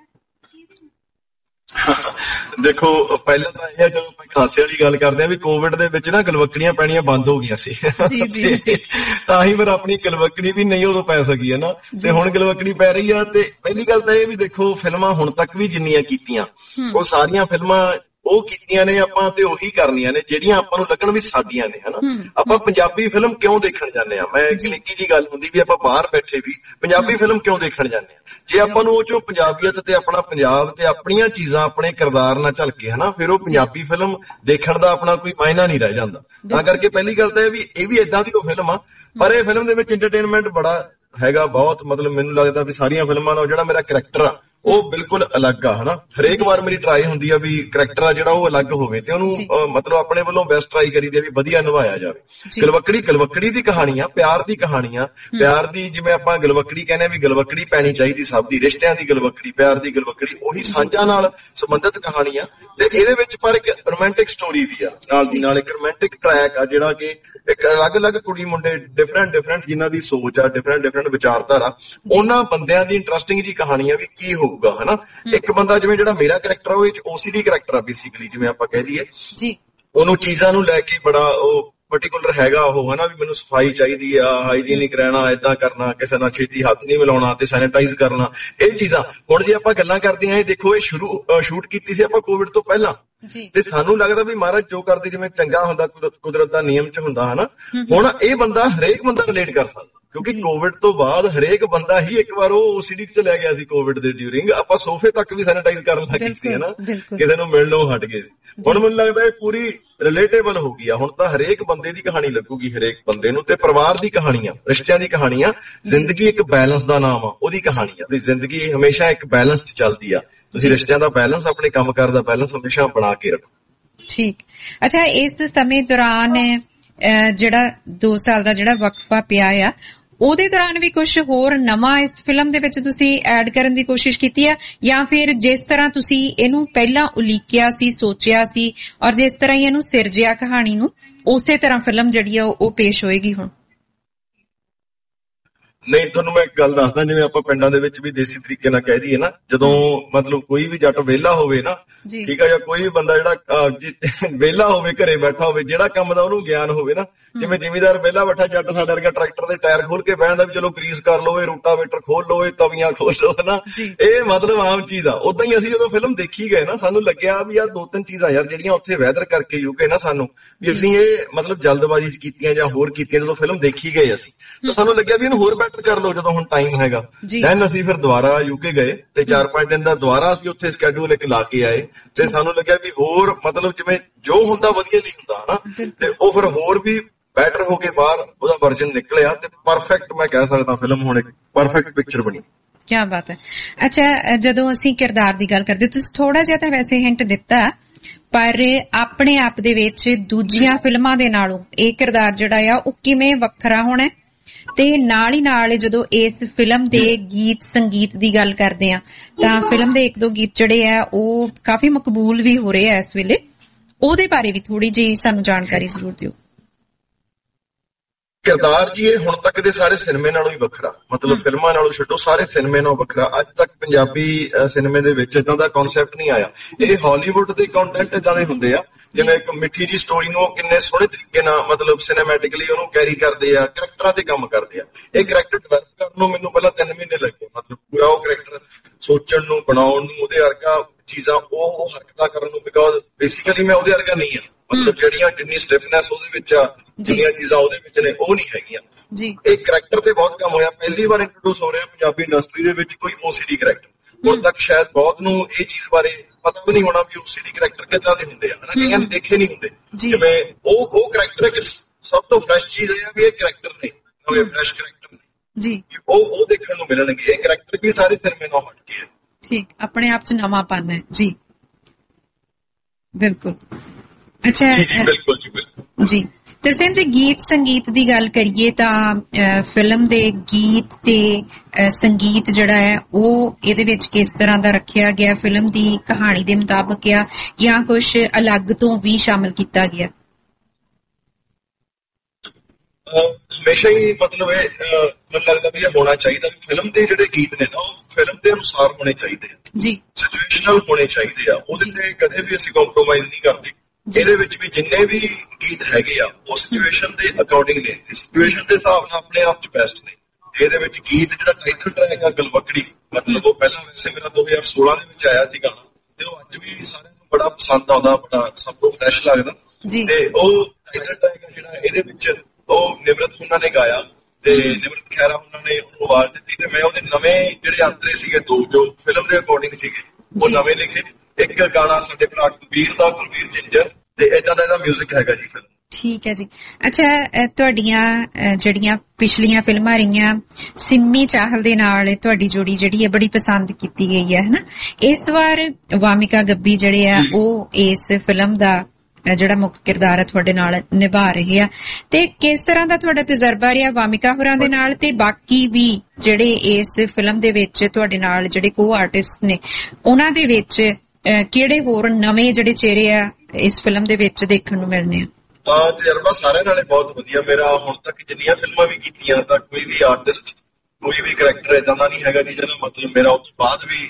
ਦੇਖੋ, ਪਹਿਲਾਂ ਤਾਂ ਇਹ ਹੈ ਜਦੋਂ ਆਪਾਂ ਖਾਸੇ ਵਾਲੀ ਗੱਲ ਕਰਦੇ ਆ ਵੀ ਕੋਵਿਡ ਦੇ ਵਿੱਚ ਨਾ ਗਲਵਕੜੀਆਂ ਪੈਣੀਆਂ ਬੰਦ ਹੋ ਗਈਆਂ ਸੀ, ਤਾਂ ਹੀ ਫਿਰ ਆਪਣੀ ਗਲਵਕੜੀ ਵੀ ਨਹੀਂ ਉਦੋਂ ਪੈ ਸਕੀ ਹੈ ਨਾ, ਤੇ ਹੁਣ ਗਲਵਕੜੀ ਪੈ ਰਹੀ ਆ। ਤੇ ਪਹਿਲੀ ਗੱਲ ਤਾਂ ਇਹ ਵੀ ਦੇਖੋ, ਫਿਲਮਾਂ ਹੁਣ ਤੱਕ ਵੀ ਜਿੰਨੀਆਂ ਕੀਤੀਆਂ ਉਹ ਸਾਰੀਆਂ ਫਿਲਮਾਂ ਉਹ ਕੀਤੀਆਂ ਨੇ ਆਪਾਂ ਤੇ ਉਹੀ ਕਰਨੀਆਂ ਨੇ ਜਿਹੜੀਆਂ ਆਪਾਂ ਨੂੰ ਲੱਗਣ ਵੀ ਸਾਡੀਆਂ ਨੇ ਹਨਾ। ਆਪਾਂ ਪੰਜਾਬੀ ਫਿਲਮ ਕਿਉਂ ਦੇਖਣ ਜਾਂਦੇ ਆ? ਮੈਂ ਇੱਕ ਨਿੱਕੀ ਜੀ ਗੱਲ ਹੁੰਦੀ ਵੀ ਆਪਾਂ ਬਾਹਰ ਬੈਠੇ ਵੀ ਪੰਜਾਬੀ ਫਿਲਮ ਕਿਉਂ ਦੇਖਣ ਜਾਂਦੇ ਆ? ਜੇ ਆਪਾਂ ਨੂੰ ਉਹ ਚੋਂ ਪੰਜਾਬੀਅਤ ਤੇ ਆਪਣਾ ਪੰਜਾਬ ਤੇ ਆਪਣੀਆਂ ਚੀਜ਼ਾਂ ਆਪਣੇ ਕਿਰਦਾਰ ਨਾਲ ਝਲਕੇ ਹਨਾ, ਫਿਰ ਉਹ ਪੰਜਾਬੀ ਫਿਲਮ ਦੇਖਣ ਦਾ ਆਪਣਾ ਕੋਈ ਮਾਇਨਾ ਨਹੀਂ ਰਹਿ ਜਾਂਦਾ। ਤਾਂ ਕਰਕੇ ਪਹਿਲੀ ਗੱਲ ਤਾਂ ਇਹ ਵੀ ਇਹ ਵੀ ਏਦਾਂ ਦੀ ਉਹ ਫਿਲਮ ਆ, ਪਰ ਇਹ ਫਿਲਮ ਦੇ ਵਿੱਚ ਇੰਟਰਟੇਨਮੈਂਟ ਬੜਾ ਹੈਗਾ ਬਹੁਤ। ਮਤਲਬ ਮੈਨੂੰ ਲੱਗਦਾ ਵੀ ਸਾਰੀਆਂ ਫਿਲਮਾਂ ਨਾਲ ਜਿਹੜਾ ਮੇਰਾ ਕਰੈਕਟਰ ਆ ਉਹ ਬਿਲਕੁਲ ਅਲੱਗ ਆ ਹਨਾ। ਹਰੇਕ ਵਾਰ ਮੇਰੀ ਟਰਾਈ ਹੁੰਦੀ ਆ ਵੀ ਕਰੈਕਟਰ ਆ ਜਿਹੜਾ ਉਹ ਅਲੱਗ ਹੋਵੇ ਤੇ ਉਹਨੂੰ ਮਤਲਬ ਆਪਣੇ ਵੱਲੋਂ ਬੈਸਟ ਟਰਾਈ ਕਰੀਦੀ ਆ ਵੀ ਵਧੀਆ ਨਿਭਾਇਆ ਜਾਵੇ। ਗਲਵਕੜੀ ਗਲਵਕੜੀ ਦੀ ਕਹਾਣੀ ਆ, ਪਿਆਰ ਦੀ ਕਹਾਣੀ ਆ, ਪਿਆਰ ਦੀ, ਜਿਵੇਂ ਆਪਾਂ ਗਲਵਕੜੀ ਕਹਿੰਦੇ ਆ ਵੀ ਗਲਵਕੜੀ ਪੈਣੀ ਚਾਹੀਦੀ ਸਭ ਦੀ, ਰਿਸ਼ਤਿਆਂ ਦੀ ਗਲਵਕੜੀ, ਪਿਆਰ ਦੀ ਗਲਵਕੜੀ, ਉਹੀ ਸਾਂਝਾਂ ਨਾਲ ਸੰਬੰਧਿਤ ਕਹਾਣੀ ਆ। ਤੇ ਇਹਦੇ ਵਿੱਚ ਪਰ ਇੱਕ ਰੋਮਾਂਟਿਕ ਸਟੋਰੀ ਵੀ ਆ ਨਾਲ ਦੀ ਨਾਲ, ਇੱਕ ਰੋਮਾਂਟਿਕ ਟਰੈਕ ਆ ਜਿਹੜਾ ਕਿ ਇੱਕ ਅਲੱਗ-ਅਲੱਗ ਕੁੜੀ ਮੁੰਡੇ ਡਿਫਰੈਂਟ ਡਿਫਰੈਂਟ ਜਿਨ੍ਹਾਂ ਦੀ ਸੋਚ ਆ, ਡਿਫਰੈਂਟ ਡਿਫਰੈਂਟ ਵਿਚਾਰਧਾਰਾ, ਉਹਨਾਂ ਬੰਦਿਆਂ ਦੀ ਇੰਟਰਸਟਿੰਗ ਜੀ ਕਹਾਣੀ ਆ ਵੀ ਕੀ ਹੋਊਗਾ ਹਨਾ। ਇੱਕ ਬੰਦਾ ਜਿਵੇਂ ਜਿਹੜਾ ਮੇਰਾ ਕਰੈਕਟਰ ਆ ਉਹ ਓਸੀਡੀ ਕਰੈਕਟਰ ਆ ਬੇਸਿਕਲੀ, ਜਿਵੇਂ ਆਪਾਂ ਕਹਿ ਦਈਏ ਜੀ, ਉਹਨੂੰ ਚੀਜ਼ਾਂ ਨੂੰ ਲੈ ਕੇ ਬੜਾ ਉਹ ਪਰਟੀਕੂਲਰ ਹੈਗਾ ਉਹ ਹਨਾ, ਵੀ ਮੈਨੂੰ ਸਫਾਈ ਚਾਹੀਦੀ ਆ, ਹਾਈਜੀਨਿਕ ਰਹਿਣਾ, ਏਦਾਂ ਕਰਨਾ, ਕਿਸੇ ਨਾਲ ਛੇਤੀ ਹੱਥ ਨਹੀਂ ਮਿਲਾਉਣਾ ਤੇ ਸੈਨੀਟਾਈਜ਼ ਕਰਨਾ, ਇਹ ਚੀਜ਼ਾਂ। ਹੁਣ ਜੇ ਆਪਾਂ ਗੱਲਾਂ ਕਰਦੇ ਆਂ, ਇਹ ਦੇਖੋ ਇਹ ਸ਼ੁਰੂ ਸ਼ੂਟ ਕੀਤੀ ਸੀ ਆਪਾਂ ਕੋਵਿਡ ਤੋਂ ਪਹਿਲਾਂ, ਤੇ ਸਾਨੂੰ ਲੱਗਦਾ ਵੀ ਮਹਾਰਾਜ ਜੋ ਕਰਦੇ ਜਿਵੇਂ ਚੰਗਾ ਹੁੰਦਾ, ਕੁਦਰਤ ਦਾ ਨਿਯਮ ਚ ਹੁੰਦਾ ਹਨਾ। ਹੁਣ ਇਹ ਬੰਦਾ ਹਰੇਕ ਬੰਦਾ ਰਿਲੇਟ ਕਰ ਸਕਦਾ, ਕਿਉਂਕਿ ਕੋਵਿਡ ਤੋਂ ਬਾਅਦ ਹਰੇਕ ਬੰਦਾ ਹੀ ਇੱਕ ਵਾਰ ਉਹ ਓਸੀਡੀ ਚ ਚਲਿਆ ਗਿਆ ਸੀ। ਕੋਵਿਡ ਦੇ ਡਿਊਰਿੰਗ ਆਪਾਂ ਸੋਫੇ ਤੱਕ ਵੀ ਸੈਨੀਟਾਈਜ਼ ਕਰਨ ਲੱਗ ਸੀ ਹਨਾ, ਕਿਸੇ ਨੂੰ ਮਿਲਣੋਂ ਹਟ ਗਏ ਸੀ। ਹੁਣ ਮੈਨੂੰ ਲੱਗਦਾ ਇਹ ਪੂਰੀ ਰਿਲੇਟੇਬਲ ਹੋ ਗਈ ਆ। ਹੁਣ ਤਾਂ ਹਰੇਕ ਬੰਦੇ ਦੀ ਕਹਾਣੀ ਲੱਗੂਗੀ ਹਰੇਕ ਬੰਦੇ ਨੂੰ, ਤੇ ਪਰਿਵਾਰ ਦੀ ਕਹਾਣੀ ਆ, ਰਿਸ਼ਤਿਆਂ ਦੀ ਕਹਾਣੀ ਆ। ਜ਼ਿੰਦਗੀ ਇੱਕ ਬੈਲੈਂਸ ਦਾ ਨਾਮ ਆ, ਉਹਦੀ ਕਹਾਣੀ ਆ ਵੀ ਜ਼ਿੰਦਗੀ ਹਮੇਸ਼ਾ ਇੱਕ ਬੈਲੈਂਸ ਚ ਚੱਲਦੀ ਆ। ਤੁਸੀਂ ਰਿਸ਼ਤਿਆਂ ਦਾ ਬੈਲੈਂਸ, ਆਪਣੇ ਕੰਮਕਾਰ ਦਾ ਬੈਲੈਂਸ ਹਮੇਸ਼ਾ ਬਣਾ ਕੇ ਰੱਖੋ। ਠੀਕ। ਅੱਛਾ, ਇਸ ਸਮੇਂ ਦੌਰਾਨ ਜਿਹੜਾ ਦੋ ਸਾਲ ਦਾ ਜਿਹੜਾ ਵਕਫਾ ਪਿਆ ਆ, ਉਹਦੇ ਦੌਰਾਨ ਵੀ ਕੁਝ ਹੋਰ ਨਵਾਂ ਇਸ ਫਿਲਮ ਦੇ ਵਿੱਚ ਤੁਸੀਂ ਐਡ ਕਰਨ ਦੀ ਕੋਸ਼ਿਸ਼ ਕੀਤੀ ਆ, ਜਾਂ ਫਿਰ ਜਿਸ ਤਰ੍ਹਾਂ ਤੁਸੀਂ ਇਹਨੂੰ ਪਹਿਲਾਂ ਉਲੀਕਿਆ ਸੀ, ਸੋਚਿਆ ਸੀ, ਔਰ ਜਿਸ ਤਰ੍ਹਾਂ ਹੀ ਇਹਨੂੰ ਸਿਰਜਿਆ ਕਹਾਣੀ ਨੂੰ, ਉਸੇ ਤਰ੍ਹਾਂ ਫਿਲਮ ਜਿਹੜੀ ਆ ਉਹ ਪੇਸ਼ ਹੋਏਗੀ ਹੁਣ? ਨਹੀਂ, ਤੁਹਾਨੂੰ ਮੈਂ ਇੱਕ ਗੱਲ ਦੱਸਦਾ, ਜਿਵੇਂ ਆਪਾਂ ਪਿੰਡਾਂ ਦੇ ਵਿੱਚ ਵੀ ਦੇਸੀ ਤਰੀਕੇ ਨਾਲ ਕਹਿ ਦਈਏ ਨਾ, ਜਦੋਂ ਮਤਲਬ ਕੋਈ ਵੀ ਜੱਟ ਵਿਹਲਾ ਹੋਵੇ ਨਾ, ਠੀਕ ਆ, ਜਾਂ ਕੋਈ ਵੀ ਬੰਦਾ ਜਿਹੜਾ ਵਿਹਲਾ ਹੋਵੇ, ਘਰੇ ਬੈਠਾ ਹੋਵੇ, ਜਿਹੜਾ ਕੰਮ ਦਾ ਉਹਨੂੰ ਗਿਆਨ ਹੋਵੇ ਨਾ, ਜਿਵੇਂ ਜ਼ਿਮੀਦਾਰ ਵਿਹਲਾ ਬੈਠਾ, ਜੱਟ ਸਾਡਾ ਵਰਗਾ ਟਰੈਕਟਰ ਦੇ ਟਾਇਰ ਖੋਲ ਕੇ ਬਹਿੰਦਾ ਵੀ ਚਲੋ ਗਰੀਸ ਕਰ ਲਓ, ਇਹ ਰੂਟਾਵੇਟਰ ਖੋਲ ਲਓ, ਇਹ ਤਵੀਆਂ ਖੋਲ ਲਓ ਹਨਾ, ਇਹ ਮਤਲਬ ਆਮ ਚੀਜ਼ ਆ। ਉਦਾਂ ਹੀ ਅਸੀਂ ਜਦੋਂ ਫਿਲਮ ਦੇਖੀ ਗਏ ਨਾ, ਸਾਨੂੰ ਲੱਗਿਆ ਵੀ ਯਾਰ ਦੋ ਤਿੰਨ ਚੀਜ਼ਾਂ ਯਾਰ ਜਿਹੜੀਆਂ ਉੱਥੇ ਵੈਦਰ ਕਰਕੇ ਯੂਕੇ ਨਾ ਸਾਨੂੰ, ਵੀ ਅਸੀਂ ਇਹ ਮਤਲਬ ਜਲਦਬਾਜ਼ੀ ਚ ਕੀਤੀਆਂ ਜਾਂ ਹੋਰ ਕੀਤੀਆਂ। ਜਦੋਂ ਫਿਲਮ ਦੇਖੀ ਗਏ ਅਸੀਂ ਤਾਂ ਸਾਨੂੰ ਲੱਗਿਆ ਵੀ ਇਹਨੂੰ ਹੋਰ ਬੈਟਰ ਕਰ ਲਓ ਜਦੋਂ ਹੁਣ ਟਾਈਮ ਹੈਗਾ। ਦੈਨ ਅਸੀਂ ਫਿਰ ਦੁਬਾਰਾ ਯੂਕੇ ਗਏ ਤੇ ਚਾਰ ਪੰਜ ਦਿਨ ਦਾ ਦੁਬਾਰਾ ਅਸੀਂ ਉੱਥੇ ਸਕੈਡਿਊਲ ਇੱਕ ਲਾ ਕੇ ਆਏ, ਤੇ ਸਾਨੂੰ ਲੱਗਿਆ ਵੀ ਹੋਰ ਮਤਲਬ ਜਿਵੇਂ ਜੋ ਹੁੰਦਾ ਵਧੀਆ ਨਹੀਂ ਹੁੰਦਾ ਹਨਾ, ਤੇ ਉਹ ਫਿਰ ਹੋਰ ਵੀ ਬੈਟਰ ਹੋ ਕੇ ਬਾਹਰ ਉਹਦਾ ਵਰਜਨ ਨਿਕਲਿਆ, ਤੇ ਪਰਫੈਕਟ ਮੈਂ ਕਹਿ ਸਕਦਾ ਫਿਲਮ ਹੁਣ ਇੱਕ ਪਰਫੈਕਟ ਪਿਕਚਰ ਬਣੀ। ਕਿਆ ਬਾਤ ਹੈ। ਅੱਛਾ, ਜਦੋਂ ਅਸੀਂ ਕਿਰਦਾਰ ਦੀ ਗੱਲ ਕਰਦੇ, ਤੁਸੀਂ ਥੋੜਾ ਜਿਹਾ ਤਾਂ ਵੈਸੇ ਹਿੰਟ ਦਿੱਤਾ, ਪਰ ਆਪਣੇ ਆਪ ਦੇ ਵਿੱਚ ਦੂਜੀਆਂ ਫਿਲਮਾਂ ਦੇ ਨਾਲੋਂ ਇਹ ਕਿਰਦਾਰ ਜਿਹੜਾ ਆ ਉਹ ਕਿਵੇਂ ਵੱਖਰਾ ਹੋਣਾ, ਤੇ ਨਾਲ ਹੀ ਨਾਲ ਜਦੋਂ ਇਸ ਫਿਲਮ ਦੇ ਗੀਤ ਸੰਗੀਤ ਦੀ ਗੱਲ ਕਰਦੇ ਆ ਤਾਂ ਫਿਲਮ ਦੇ ਇੱਕ ਦੋ ਗੀਤ ਜਿਹੜੇ ਆ ਉਹ ਕਾਫੀ ਮਕਬੂਲ ਵੀ ਹੋ ਰਹੇ ਆ ਇਸ ਵੇਲੇ, ਉਹਦੇ ਬਾਰੇ ਵੀ ਥੋੜੀ ਜਿਹੀ ਸਾਨੂੰ ਜਾਣਕਾਰੀ ਜ਼ਰੂਰ ਦਿਓ। ਕਿਰਦਾਰ ਜੀ ਇਹ ਹੁਣ ਤੱਕ ਦੇ ਸਾਰੇ ਸਿਨੇਮੇ ਨਾਲੋਂ ਹੀ ਵੱਖਰਾ, ਮਤਲਬ ਫਿਲਮਾਂ ਨਾਲੋਂ ਛੱਡੋ, ਸਾਰੇ ਸਿਨੇਮੇ ਨਾਲੋਂ ਵੱਖਰਾ। ਅੱਜ ਤੱਕ ਪੰਜਾਬੀ ਸਿਨੇਮੇ ਦੇ ਵਿੱਚ ਇਦਾਂ ਦਾ ਕਨਸੈਪਟ ਨਹੀਂ ਆਇਆ। ਇਹ ਹਾਲੀਵੁੱਡ ਦੇ ਕੰਟੈਂਟ ਇਦਾਂ ਦੇ ਹੁੰਦੇ ਆ, ਜਿਵੇਂ ਇੱਕ ਮਿੱਠੀ ਜੀ ਸਟੋਰੀ ਨੂੰ ਕਿੰਨੇ ਸੋਹਣੇ ਤਰੀਕੇ ਨਾਲ ਮਤਲਬ ਸਿਨੇਮੈਟਿਕਲੀ ਉਹਨੂੰ ਕੈਰੀ ਕਰਦੇ ਆ, ਕਰੈਕਟਰਾਂ ਤੇ ਕੰਮ ਕਰਦੇ ਆ। ਇਹ ਕਰੈਕਟਰ ਡਿਵੈਲਪ ਕਰਨ ਨੂੰ ਮੈਨੂੰ ਪਹਿਲਾਂ ਤਿੰਨ ਮਹੀਨੇ ਲੱਗੇ, ਮਤਲਬ ਪੂਰਾ ਉਹ ਕਰੈਕਟਰ ਸੋਚਣ ਨੂੰ, ਬਣਾਉਣ ਨੂੰ, ਉਹਦੇ ਵਰਗਾ ਚੀਜ਼ਾਂ ਉਹ ਹਰਕਤਾਂ ਕਰਨ ਨੂੰ, ਬਿਕੋਜ਼ ਬੇਸਿਕਲੀ ਮੈਂ ਉਹਦੇ ਵਰਗਾ ਨਹੀਂ ਆ। ਮਤਲਬ ਜਿਹੜੀਆਂ ਜਿੰਨੀ ਸਟਿਫਨੈਸ ਉਹਦੇ ਵਿੱਚ ਆ, ਜਿਹੜੀਆਂ ਚੀਜ਼ਾਂ ਉਹਦੇ ਵਿੱਚ ਨੇ, ਉਹ ਨਹੀਂ ਹੈਗੀਆਂ। ਇਹ ਕਰੈਕਟਰ ਤੇ ਬਹੁਤ ਕੰਮ ਹੋਇਆ। ਪਹਿਲੀ ਵਾਰ ਇੰਟਰੋਡਿਊਸ ਹੋ ਰਿਹਾ ਪੰਜਾਬੀ ਇੰਡਸਟਰੀ ਦੇ ਵਿੱਚ ਕੋਈ ਓਸੀਡੀ ਕਰੈਕਟਰ। ਹੁਣ ਤੱਕ ਸ਼ਾਇਦ ਬਹੁਤ ਨੂੰ ਇਹ ਚੀਜ਼ ਬਾਰੇ ਪਤਾ ਵੀ ਨਹੀਂ ਹੋਣਾ ਵੀ ਓਸੀਡੀ ਕਰੈਕਟਰ ਕਿੱਦਾਂ ਦੇ ਹੁੰਦੇ ਆ, ਹਨਾ, ਕਈਆਂ ਨੇ ਦੇਖੇ ਨਹੀਂ ਹੁੰਦੇ। ਜਿਵੇਂ ਉਹ ਉਹ ਕਰੈਕਟਰ ਇੱਕ ਸਭ ਤੋਂ ਫਰੈਸ਼ ਚੀਜ਼ ਹੈ ਵੀ ਇਹ ਕਰੈਕਟਰ ਨੇ, ਨਵੇਂ ਫਰੈਸ਼ ਕਰੈਕਟਰ ਨੇ ਜੀ, ਉਹ ਉਹ ਦੇਖਣ ਨੂੰ ਮਿਲਣਗੇ। ਇਹ ਕਰੈਕਟਰ ਵੀ ਸਾਰੇ ਸਿਨੇਮੇ ਨਾਲ ਹਟ ਕੇ ਹੈ। ਠੀਕ, ਆਪਣੇ ਆਪ ਚ ਨਵਾਂਪਨ ਹੈ ਜੀ, ਬਿਲਕੁਲ। ਅੱਛਾ ਜੀ ਬਿਲਕੁਲ ਜੀ ਬਿਲਕੁਲ ਜੀ। ਤਰਸੇਮ ਜੀ, ਗੀਤ ਸੰਗੀਤ ਦੀ ਗੱਲ ਕਰੀਏ ਤਾਂ ਫਿਲਮ ਦੇ ਗੀਤ ਤੇ ਸੰਗੀਤ ਜਿਹੜਾ ਹੈ ਉਹ ਇਹਦੇ ਵਿੱਚ ਕਿਸ ਤਰ੍ਹਾਂ ਦਾ ਰੱਖਿਆ ਗਿਆ? ਫਿਲਮ ਦੀ ਕਹਾਣੀ ਦੇ ਮੁਤਾਬਕ ਆ ਜਾਂ ਕੁਝ ਅਲੱਗ ਤੋਂ ਵੀ ਸ਼ਾਮਲ ਕੀਤਾ ਗਿਆ? ਹਮੇਸ਼ਾ ਹੀ ਮਤਲਬ ਇਹ ਮੈਨੂੰ ਲੱਗਦਾ ਵੀ ਇਹ ਹੋਣਾ ਚਾਹੀਦਾ ਵੀ ਫਿਲਮ ਦੇ ਜਿਹੜੇ ਗੀਤ ਨੇ ਨਾ ਉਹ ਫਿਲਮ ਦੇ ਅਨੁਸਾਰ ਹੋਣੇ ਚਾਹੀਦੇ ਆ ਜੀ, ਸਿਚੁਏਸ਼ਨਲ ਹੋਣੇ ਚਾਹੀਦੇ ਆ। ਉਹਦੇ ਤੇ ਕਦੇ ਵੀ ਅਸੀਂ ਕੰਪਰੋਮਾਈਜ਼ ਨਹੀਂ ਕਰਦੇ। ਇਹਦੇ ਵਿੱਚ ਵੀ ਜਿੰਨੇ ਵੀ ਗੀਤ ਹੈਗੇ ਆ ਉਹ ਸਿਚੁਏਸ਼ਨ ਦੇ ਅਕੋਰਡਿੰਗ ਨੇ, ਸਿਚੁਏਸ਼ਨ ਦੇ ਹਿਸਾਬ ਨਾਲ ਆਪਣੇ ਆਪ ਚ ਬੈਸਟ ਨੇ। ਇਹਦੇ ਵਿੱਚ ਗੀਤ ਜਿਹੜਾ ਟਾਈਟਲ ਟਰੈਕ ਆ ਗਲਵਕੜੀ, ਮਤਲਬ ਉਹ ਪਹਿਲਾਂ ਵੈਸੇ ਮੇਰਾ ਦੋ ਹਜ਼ਾਰ ਸੋਲਾਂ ਦੇ ਵਿੱਚ ਆਇਆ ਸੀ ਗਾਣਾ, ਤੇ ਉਹ ਅੱਜ ਵੀ ਸਾਰਿਆਂ ਨੂੰ ਬੜਾ ਪਸੰਦ ਆਉਂਦਾ, ਬੜਾ ਸਭ ਤੋਂ ਫਰੈਸ਼ ਲੱਗਦਾ। ਤੇ ਉਹ ਟਾਈਟਲ ਟਰੈਕ ਆ ਜਿਹੜਾ ਇਹਦੇ ਵਿੱਚ ਉਹ ਨਿਮਰਤ ਉਹਨਾਂ ਨੇ ਗਾਇਆ ਤੇ ਨਿਮਰਤ ਖਹਿਰਾ ਉਹਨਾਂ ਨੇ ਉਹਨੂੰ ਆਵਾਜ਼ ਦਿੱਤੀ, ਤੇ ਮੈਂ ਉਹਦੇ ਨਵੇਂ ਜਿਹੜੇ ਅੰਤਰੇ ਸੀਗੇ ਦੋ ਜੋ ਫਿਲਮ ਦੇ ਅਕੋਰਡਿੰਗ ਸੀਗੇ ਉਹ ਨਵੇਂ ਲਿਖੇ। ਇੱਕ ਗਾਣਾ ਸਾਡੇ ਭਰਾ ਕੁਲਵੀਰ ਦਾ, ਕੁਲਵੀਰ ਜਿੰਜਰ, ਤੇ ਏਦਾਂ ਦਾ ਇਹਦਾ ਮਿਊਜ਼ਿਕ ਹੈਗਾ ਜੀ ਫਿਲਮ। ਠੀਕ ਹੈ ਜੀ। ਅੱਛਾ, ਤੁਹਾਡੀਆਂ ਜਿਹੜੀਆਂ ਪਿਛਲੀਆਂ ਫਿਲਮਾਂ ਰਹੀਆਂ, ਸਿੰਮੀ ਚਾਹਲ ਦੇ ਨਾਲ ਤੁਹਾਡੀ ਜੋੜੀ ਜਿਹੜੀ ਹੈ ਬੜੀ ਪਸੰਦ ਕੀਤੀ ਗਈ ਹੈ, ਹਨਾ। ਇਸ ਵਾਰ ਵਾਮਿਕਾ ਗੱਬੀ ਜਿਹੜੇ ਆ ਉਹ ਇਸ ਫਿਲਮ ਦਾ ਜਿਹੜਾ ਮੁੱਖ ਕਿਰਦਾਰ ਹੈ ਤੁਹਾਡੇ ਨਾਲ ਨਿਭਾ ਰਹੇ ਆ, ਤੇ ਕਿਸ ਤਰ੍ਹਾਂ ਦਾ ਤੁਹਾਡਾ ਤਜਰਬਾ ਰਿਹਾ ਵਾਮਿਕਾ ਹੋਰਾਂ ਦੇ ਨਾਲ, ਤੇ ਬਾਕੀ ਵੀ ਜਿਹੜੇ ਇਸ ਫਿਲਮ ਦੇ ਵਿੱਚ ਤੁਹਾਡੇ ਨਾਲ ਜਿਹੜੇ ਕੋ ਆਰਟਿਸਟ ਨੇ ਉਹਨਾਂ ਦੇ ਵਿੱਚ ਕਿਹੜੇ ਹੋਰ ਨਵੇਂ ਜਿਹੜੇ ਚਿਹਰੇ ਆ ਇਸ ਫਿਲਮ ਦੇ ਵਿੱਚ ਦੇਖਣ ਨੂੰ ਮਿਲਣੇ ਆ? ਤਜਰਬਾ ਸਾਰਿਆਂ ਨਾਲੇ ਬਹੁਤ ਵਧੀਆ ਮੇਰਾ। ਹੁਣ ਤੱਕ ਜਿੰਨੀਆਂ ਫਿਲਮਾਂ ਵੀ ਕੀਤੀਆਂ ਤਾਂ ਕੋਈ ਵੀ ਆਰਟਿਸਟ, ਕੋਈ ਵੀ ਕਰੈਕਟਰ ਏਦਾਂ ਦਾ ਨਹੀਂ ਹੈਗਾ ਜਿਹਦਾ ਮਤਲਬ ਮੇਰਾ ਉਸ ਤੋਂ ਬਾਅਦ ਵੀ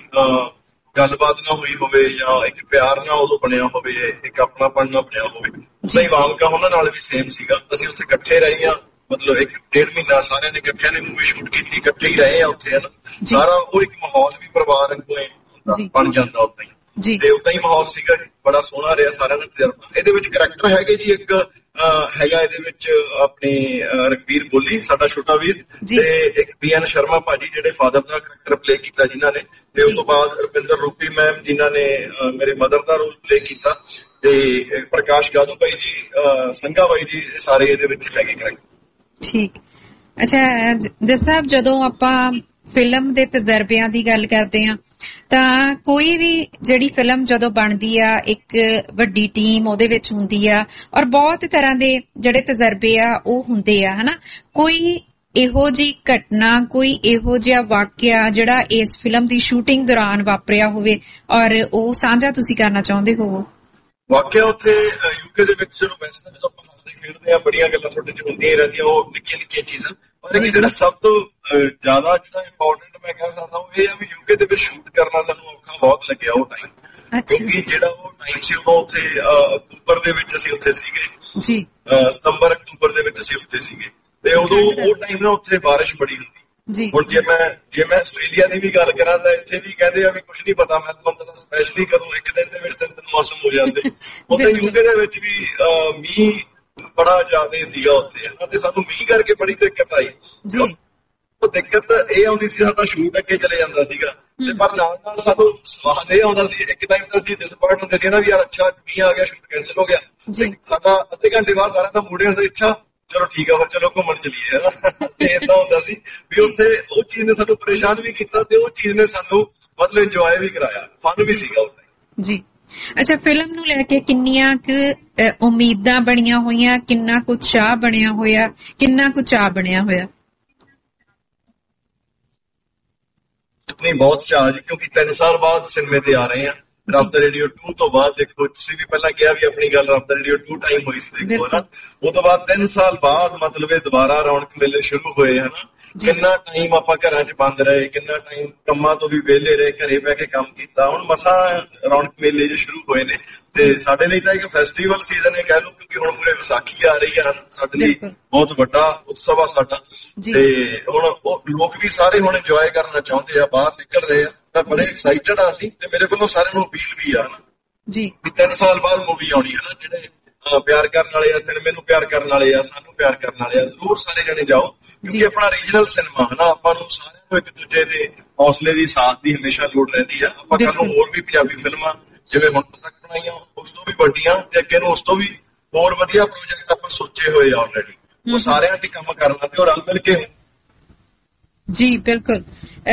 ਗੱਲਬਾਤ ਨਾ ਹੋਈ ਹੋਵੇ ਜਾਂ ਇੱਕ ਪਿਆਰ ਨਾ ਉਦੋਂ ਬਣਿਆ ਹੋਵੇ, ਇੱਕ ਆਪਣਾਪਣ ਨਾ ਬਣਿਆ ਹੋਵੇ। ਸਹੀ ਵਾਮਿਕਾ ਉਹਨਾਂ ਨਾਲ ਵੀ ਸੇਮ ਸੀਗਾ। ਅਸੀਂ ਉੱਥੇ ਇਕੱਠੇ ਰਹੇ ਹਾਂ, ਮਤਲਬ ਇੱਕ ਡੇਢ ਮਹੀਨਾ ਸਾਰਿਆਂ ਨੇ ਇਕੱਠਿਆਂ ਨੇ ਮੂਵੀ ਸ਼ੂਟ ਕੀਤੀ, ਇਕੱਠੇ ਹੀ ਰਹੇ ਆ ਉੱਥੇ, ਹਨਾ। ਸਾਰਾ ਉਹ ਇੱਕ ਮਾਹੌਲ ਵੀ ਪਰਿਵਾਰ ਵਾਂਗੂ ਬਣ ਜਾਂਦਾ ਉੱਦਾਂ ਹੀ, ਤੇ ਉਦਾਂ ਹੀ ਮਾਹੌਲ ਸੀਗਾ ਜੀ, ਬੜਾ ਸੋਹਣਾ ਰਿਹਾ ਸਾਰਿਆਂ ਦਾ ਤਜਰਬਾ। ਇਹਦੇ ਵਿੱਚ ਕਰੈਕਟਰ ਹੈਗੇ ਜੀ, ਇੱਕ ਹੈਗਾ ਇਹਦੇ ਵਿੱਚ ਆਪਣੇ ਰਘਬੀਰ ਬੋਲੀ ਸਾਡਾ ਛੋਟਾ ਵੀਰ, ਤੇ ਇੱਕ ਪੀ ਐਨ ਸ਼ਰਮਾ ਭਾਜੀ ਜਿਹੜੇ ਫਾਦਰ ਦਾ ਕਰੈਕਟਰ ਪਲੇ ਕੀਤਾ ਜਿਨ੍ਹਾਂ ਨੇ, ਤੇ ਉਸ ਤੋਂ ਬਾਅਦ ਰੁਪਿੰਦਰ ਰੂਪੀ ਮੈਮ ਜਿਨ੍ਹਾਂ ਨੇ ਮੇਰੇ ਮਦਰ ਦਾ ਰੋਲ ਪਲੇ ਕੀਤਾ, ਤੇ ਪ੍ਰਕਾਸ਼ ਗਾਦੂ ਭਾਈ ਜੀ, ਸੰਘਾ ਭਾਈ ਜੀ, ਸਾਰੇ ਇਹਦੇ ਵਿੱਚ ਹੈਗੇ ਕਰੈਕਟਰ। ਠੀਕ। ਅੱਛਾ ਜਸ ਸਾਹਿਬ, ਜਦੋਂ ਆਪਾਂ ਫਿਲਮ ਦੇ ਤਜਰਬਿਆਂ ਦੀ ਗੱਲ ਕਰਦੇ ਹਾਂ ਤਾਂ ਕੋਈ ਵੀ ਜਿਹੜੀ ਫਿਲਮ ਜਦੋਂ ਬਣਦੀ ਆ ਇੱਕ ਵੱਡੀ ਟੀਮ ਉਹਦੇ ਵਿੱਚ ਹੁੰਦੀ ਆ, ਔਰ ਬਹੁਤ ਤਰ੍ਹਾਂ ਦੇ ਜਿਹੜੇ ਤਜਰਬੇ ਆ ਉਹ ਹੁੰਦੇ ਆ, ਹਨਾ। ਕੋਈ ਇਹੋ ਜਿਹੀ ਘਟਨਾ, ਕੋਈ ਇਹੋ ਜਿਹਾ ਵਾਕਿਆ ਜਿਹੜਾ ਇਸ ਫਿਲਮ ਦੀ ਸ਼ੂਟਿੰਗ ਦੌਰਾਨ ਵਾਪਰਿਆ ਹੋਵੇ ਔਰ ਉਹ ਸਾਂਝਾ ਤੁਸੀਂ ਕਰਨਾ ਚਾਹੁੰਦੇ ਹੋਵੋ? ਵਾਕਿਆ ਉੱਥੇ ਯੂਕੇ ਦੇ ਵਿੱਚ ਜਦੋਂ ਵੈਸੇ ਤਾਂ ਜਦੋਂ ਆਪਾਂ ਹੱਸਦੇ ਖੇਡਦੇ ਆ ਬੜੀਆਂ ਗੱਲਾਂ ਤੁਹਾਡੇ ਚ ਹੁੰਦੀਆਂ ਹੀ ਰਹਿੰਦੀਆਂ, ਉਹ ਨਿੱਕੀਆਂ ਨਿੱਕੀਆਂ ਚੀਜ਼ਾਂ, ਪਰ ਇਹ ਜਿਹੜਾ ਸਭ ਤੋਂ ਜ਼ਿਆਦਾ ਜਿਹੜਾ ਇੰਪੋਰਟੈਂਟ ਮੈਂ ਕਹਿ ਸਕਦਾ ਉਹ ਇਹ ਆ ਵੀ ਯੂਕੇ ਦੇ ਵਿੱਚ ਸ਼ੂਟ ਕਰਨਾ ਸਾਨੂੰ ਔਖਾ ਬਹੁਤ ਲੱਗਿਆ ਉਹ ਟਾਈਮ, ਕਿਉਂਕਿ ਜਿਹੜਾ ਉਹ ਟਾਈਮ ਸੀ ਉਦੋਂ ਉੱਥੇ ਅਕਤੂਬਰ ਦੇ ਵਿੱਚ ਅਸੀਂ ਉੱਥੇ ਸੀਗੇ ਜੀ, ਸਤੰਬਰ ਅਕਤੂਬਰ ਦੇ ਵਿੱਚ ਅਸੀਂ ਉੱਥੇ ਸੀਗੇ, ਤੇ ਉਦੋਂ ਉਹ ਟਾਈਮ ਨਾਲ ਉੱਥੇ ਬਾਰਿਸ਼ ਬੜੀ ਹੁੰਦੀ ਜੀ। ਹੁਣ ਜੇ ਮੈਂ ਜੇ ਮੈਂ ਆਸਟ੍ਰੇਲੀਆ ਦੀ ਵੀ ਗੱਲ ਕਰਾਂ ਤਾਂ ਇੱਥੇ ਵੀ ਕਹਿੰਦੇ ਆ ਵੀ ਕੁਛ ਨਹੀਂ ਪਤਾ, ਮੈਂ ਤੁਹਾਨੂੰ ਪਤਾ ਸਪੈਸ਼ਲੀ ਕਦੋਂ ਇੱਕ ਦਿਨ ਦੇ ਵਿੱਚ ਤਿੰਨ ਦਿਨ ਮੌਸਮ ਹੋ ਜਾਂਦੇ। ਉੱਥੇ ਯੂਕੇ ਦੇ ਵਿੱਚ ਵੀ ਮੀਂਹ ਬੜਾ ਜ਼ਿਆਦਾ ਸੀਗਾ ਉੱਥੇ, ਤੇ ਸਾਨੂੰ ਮੀਂਹ ਕਰਕੇ ਬੜੀ ਦਿੱਕਤ ਆਈ ਜੀ। ਉਹ ਦਿੱਕਤ ਇਹ ਆਉਂਦੀ ਸੀ, ਸਾਡਾ ਸ਼ੂਟ ਅੱਗੇ ਚਲੇ ਜਾਂਦਾ ਸੀਗਾ, ਤੇ ਪਰ ਨਾਲ ਨਾਲ ਸਾਨੂੰ ਸਵਾਦ ਇਹ ਆਉਂਦਾ ਸੀ, ਇੱਕ ਟਾਈਮ ਤਾਂ ਅਸੀਂ ਡਿਸਪਾਇੰਟ ਹੁੰਦੇ ਸੀ ਨਾ ਵੀ ਯਾਰ ਅੱਛਾ ਮੀਂਹ ਆ ਗਿਆ, ਸ਼ੂਟ ਕੈਂਸਲ ਹੋ ਗਿਆ। ਸਾਡਾ ਅੱਧੇ ਘੰਟੇ ਬਾਅਦ ਸਾਰਾ ਤਾਂ ਮੂਡ ਹੁੰਦਾ, ਅੱਛਾ ਚਲੋ ਠੀਕ ਆ ਫਿਰ ਚਲੋ ਘੁੰਮਣ ਚਲੀਏ, ਹਨਾ। ਤੇ ਏਦਾਂ ਹੁੰਦਾ ਸੀ ਵੀ ਉੱਥੇ ਉਹ ਚੀਜ਼ ਨੇ ਸਾਨੂੰ ਪਰੇਸ਼ਾਨ ਵੀ ਕੀਤਾ ਤੇ ਉਹ ਚੀਜ਼ ਨੇ ਸਾਨੂੰ ਮਤਲਬ ਇੰਜੋਏ ਵੀ ਕਰਾਇਆ, ਫਨ ਵੀ ਸੀਗਾ ਉੱਥੇ ਜੀ। ਅੱਛਾ, ਫਿਲਮ ਨੂੰ ਲੈ ਕੇ ਕਿੰਨੀਆਂ ਕੁ ਉਮੀਦਾਂ ਬਣੀਆਂ ਹੋਈਆਂ, ਕਿੰਨਾ ਕੁ ਚਾਅ ਬਣਿਆ ਹੋਇਆ, ਕਿੰਨਾ ਕੁ ਚਾਅ ਬਣਿਆ ਹੋਇਆ? ਨਹੀਂ ਬਹੁਤ ਚਾਅ ਜੀ, ਕਿਉਂਕਿ ਤਿੰਨ ਸਾਲ ਬਾਅਦ ਸਿਨੇਮੇ ਤੇ ਆ ਰਹੇ ਆ ਰੱਬ ਦਾ ਰੇਡੀਓ ਟੂ ਤੋਂ ਬਾਅਦ ਦੇਖੋ, ਤੁਸੀਂ ਵੀ ਪਹਿਲਾਂ ਕਿਹਾ ਵੀ ਆਪਣੀ ਗੱਲ ਰੱਬ ਦਾ ਰੇਡੀਓ ਟੂ ਟਾਈਮ ਹੋਈ ਸੀ ਦੇਖੋ ਨਾ, ਉਹ ਤੋਂ ਬਾਅਦ ਤਿੰਨ ਸਾਲ ਬਾਅਦ ਮਤਲਬ ਇਹ ਦੁਬਾਰਾ ਰੌਣਕ ਮੇਲੇ ਸ਼ੁਰੂ ਹੋਏ ਹਨਾ। ਕਿੰਨਾ ਟਾਈਮ ਆਪਾਂ ਘਰਾਂ 'ਚ ਬੰਦ ਰਹੇ, ਕਿੰਨਾ ਟਾਈਮ ਕੰਮਾਂ ਤੋਂ ਵੀ ਵਿਹਲੇ ਰਹੇ, ਘਰੇ ਬਹਿ ਕੇ ਕੰਮ ਕੀਤਾ, ਹੁਣ ਮਸਾਂ ਰੌਣਕ ਮੇਲੇ ਜੋ ਸ਼ੁਰੂ ਹੋਏ ਨੇ। ਤੇ ਸਾਡੇ ਲਈ ਤਾਂ ਇੱਕ ਫੈਸਟੀਵਲ ਸੀਜ਼ਨ ਹੈ ਕਹਿ ਲਓ, ਕਿਉਂਕਿ ਹੁਣ ਮੂਰੇ ਵਿਸਾਖੀ ਆ ਰਹੀ ਹੈ, ਸਾਡੇ ਲਈ ਬਹੁਤ ਵੱਡਾ ਉਤਸਵ ਆ ਸਾਡਾ। ਤੇ ਹੁਣ ਉਹ ਲੋਕ ਵੀ ਸਾਰੇ ਹੁਣ ਇੰਜੋਏ ਕਰਨਾ ਚਾਹੁੰਦੇ ਆ, ਬਾਹਰ ਨਿਕਲ ਰਹੇ ਆ, ਤਾਂ ਬੜੇ ਐਕਸਾਈਟਡ ਆ ਅਸੀਂ। ਤੇ ਮੇਰੇ ਵੱਲੋਂ ਸਾਰਿਆਂ ਨੂੰ ਅਪੀਲ ਵੀ ਆ ਜੀ ਵੀ ਤਿੰਨ ਸਾਲ ਬਾਅਦ ਮੂਵੀ ਆਉਣੀ ਹੈ ਨਾ, ਜਿਹੜੇ ਪਿਆਰ ਕਰਨ ਵਾਲੇ ਆ, ਸਿਨੇਮੇ ਨੂੰ ਪਿਆਰ ਕਰਨ ਵਾਲੇ ਆ, ਸਾਨੂੰ ਪਿਆਰ ਕਰਨ ਵਾਲੇ ਆ, ਜ਼ਰੂਰ ਸਾਰੇ ਜਣੇ ਜਾਓ, ਕਿਉਂਕਿ ਆਪਣਾ ਰੀਜਨਲ ਸਿਨੇਮਾ ਹੈ ਨਾ, ਆਪਾਂ ਨੂੰ ਸਾਰਿਆਂ ਨੂੰ ਇੱਕ ਦੂਜੇ ਦੇ ਹੌਸਲੇ ਦੀ ਸਾਥ ਦੀ ਹਮੇਸ਼ਾ ਲੋੜ ਰਹਿੰਦੀ ਆ। ਆਪਾਂ ਕੱਲ ਨੂੰ ਹੋਰ ਵੀ ਪੰਜਾਬੀ ਫਿਲਮਾਂ ਜਿਵੇਂ ਹੁਣ ਤੱਕ ਬਣਾਈਆਂ ਉਸ ਤੋਂ ਵੀ ਵੱਡੀਆਂ ਤੇ ਅੱਗੇ ਨੂੰ ਉਸ ਤੋਂ ਵੀ ਹੋਰ ਵਧੀਆ ਪ੍ਰੋਜੈਕਟ ਆਪਾਂ ਸੋਚੇ ਹੋਏ ਆ ਆਲਰੇਡੀ, ਉਹ ਸਾਰਿਆਂ ਤੇ ਕੰਮ ਕਰਨਾ ਤੇ ਰਲ ਮਿਲ ਕੇ। ਜੀ ਬਿਲਕੁਲ।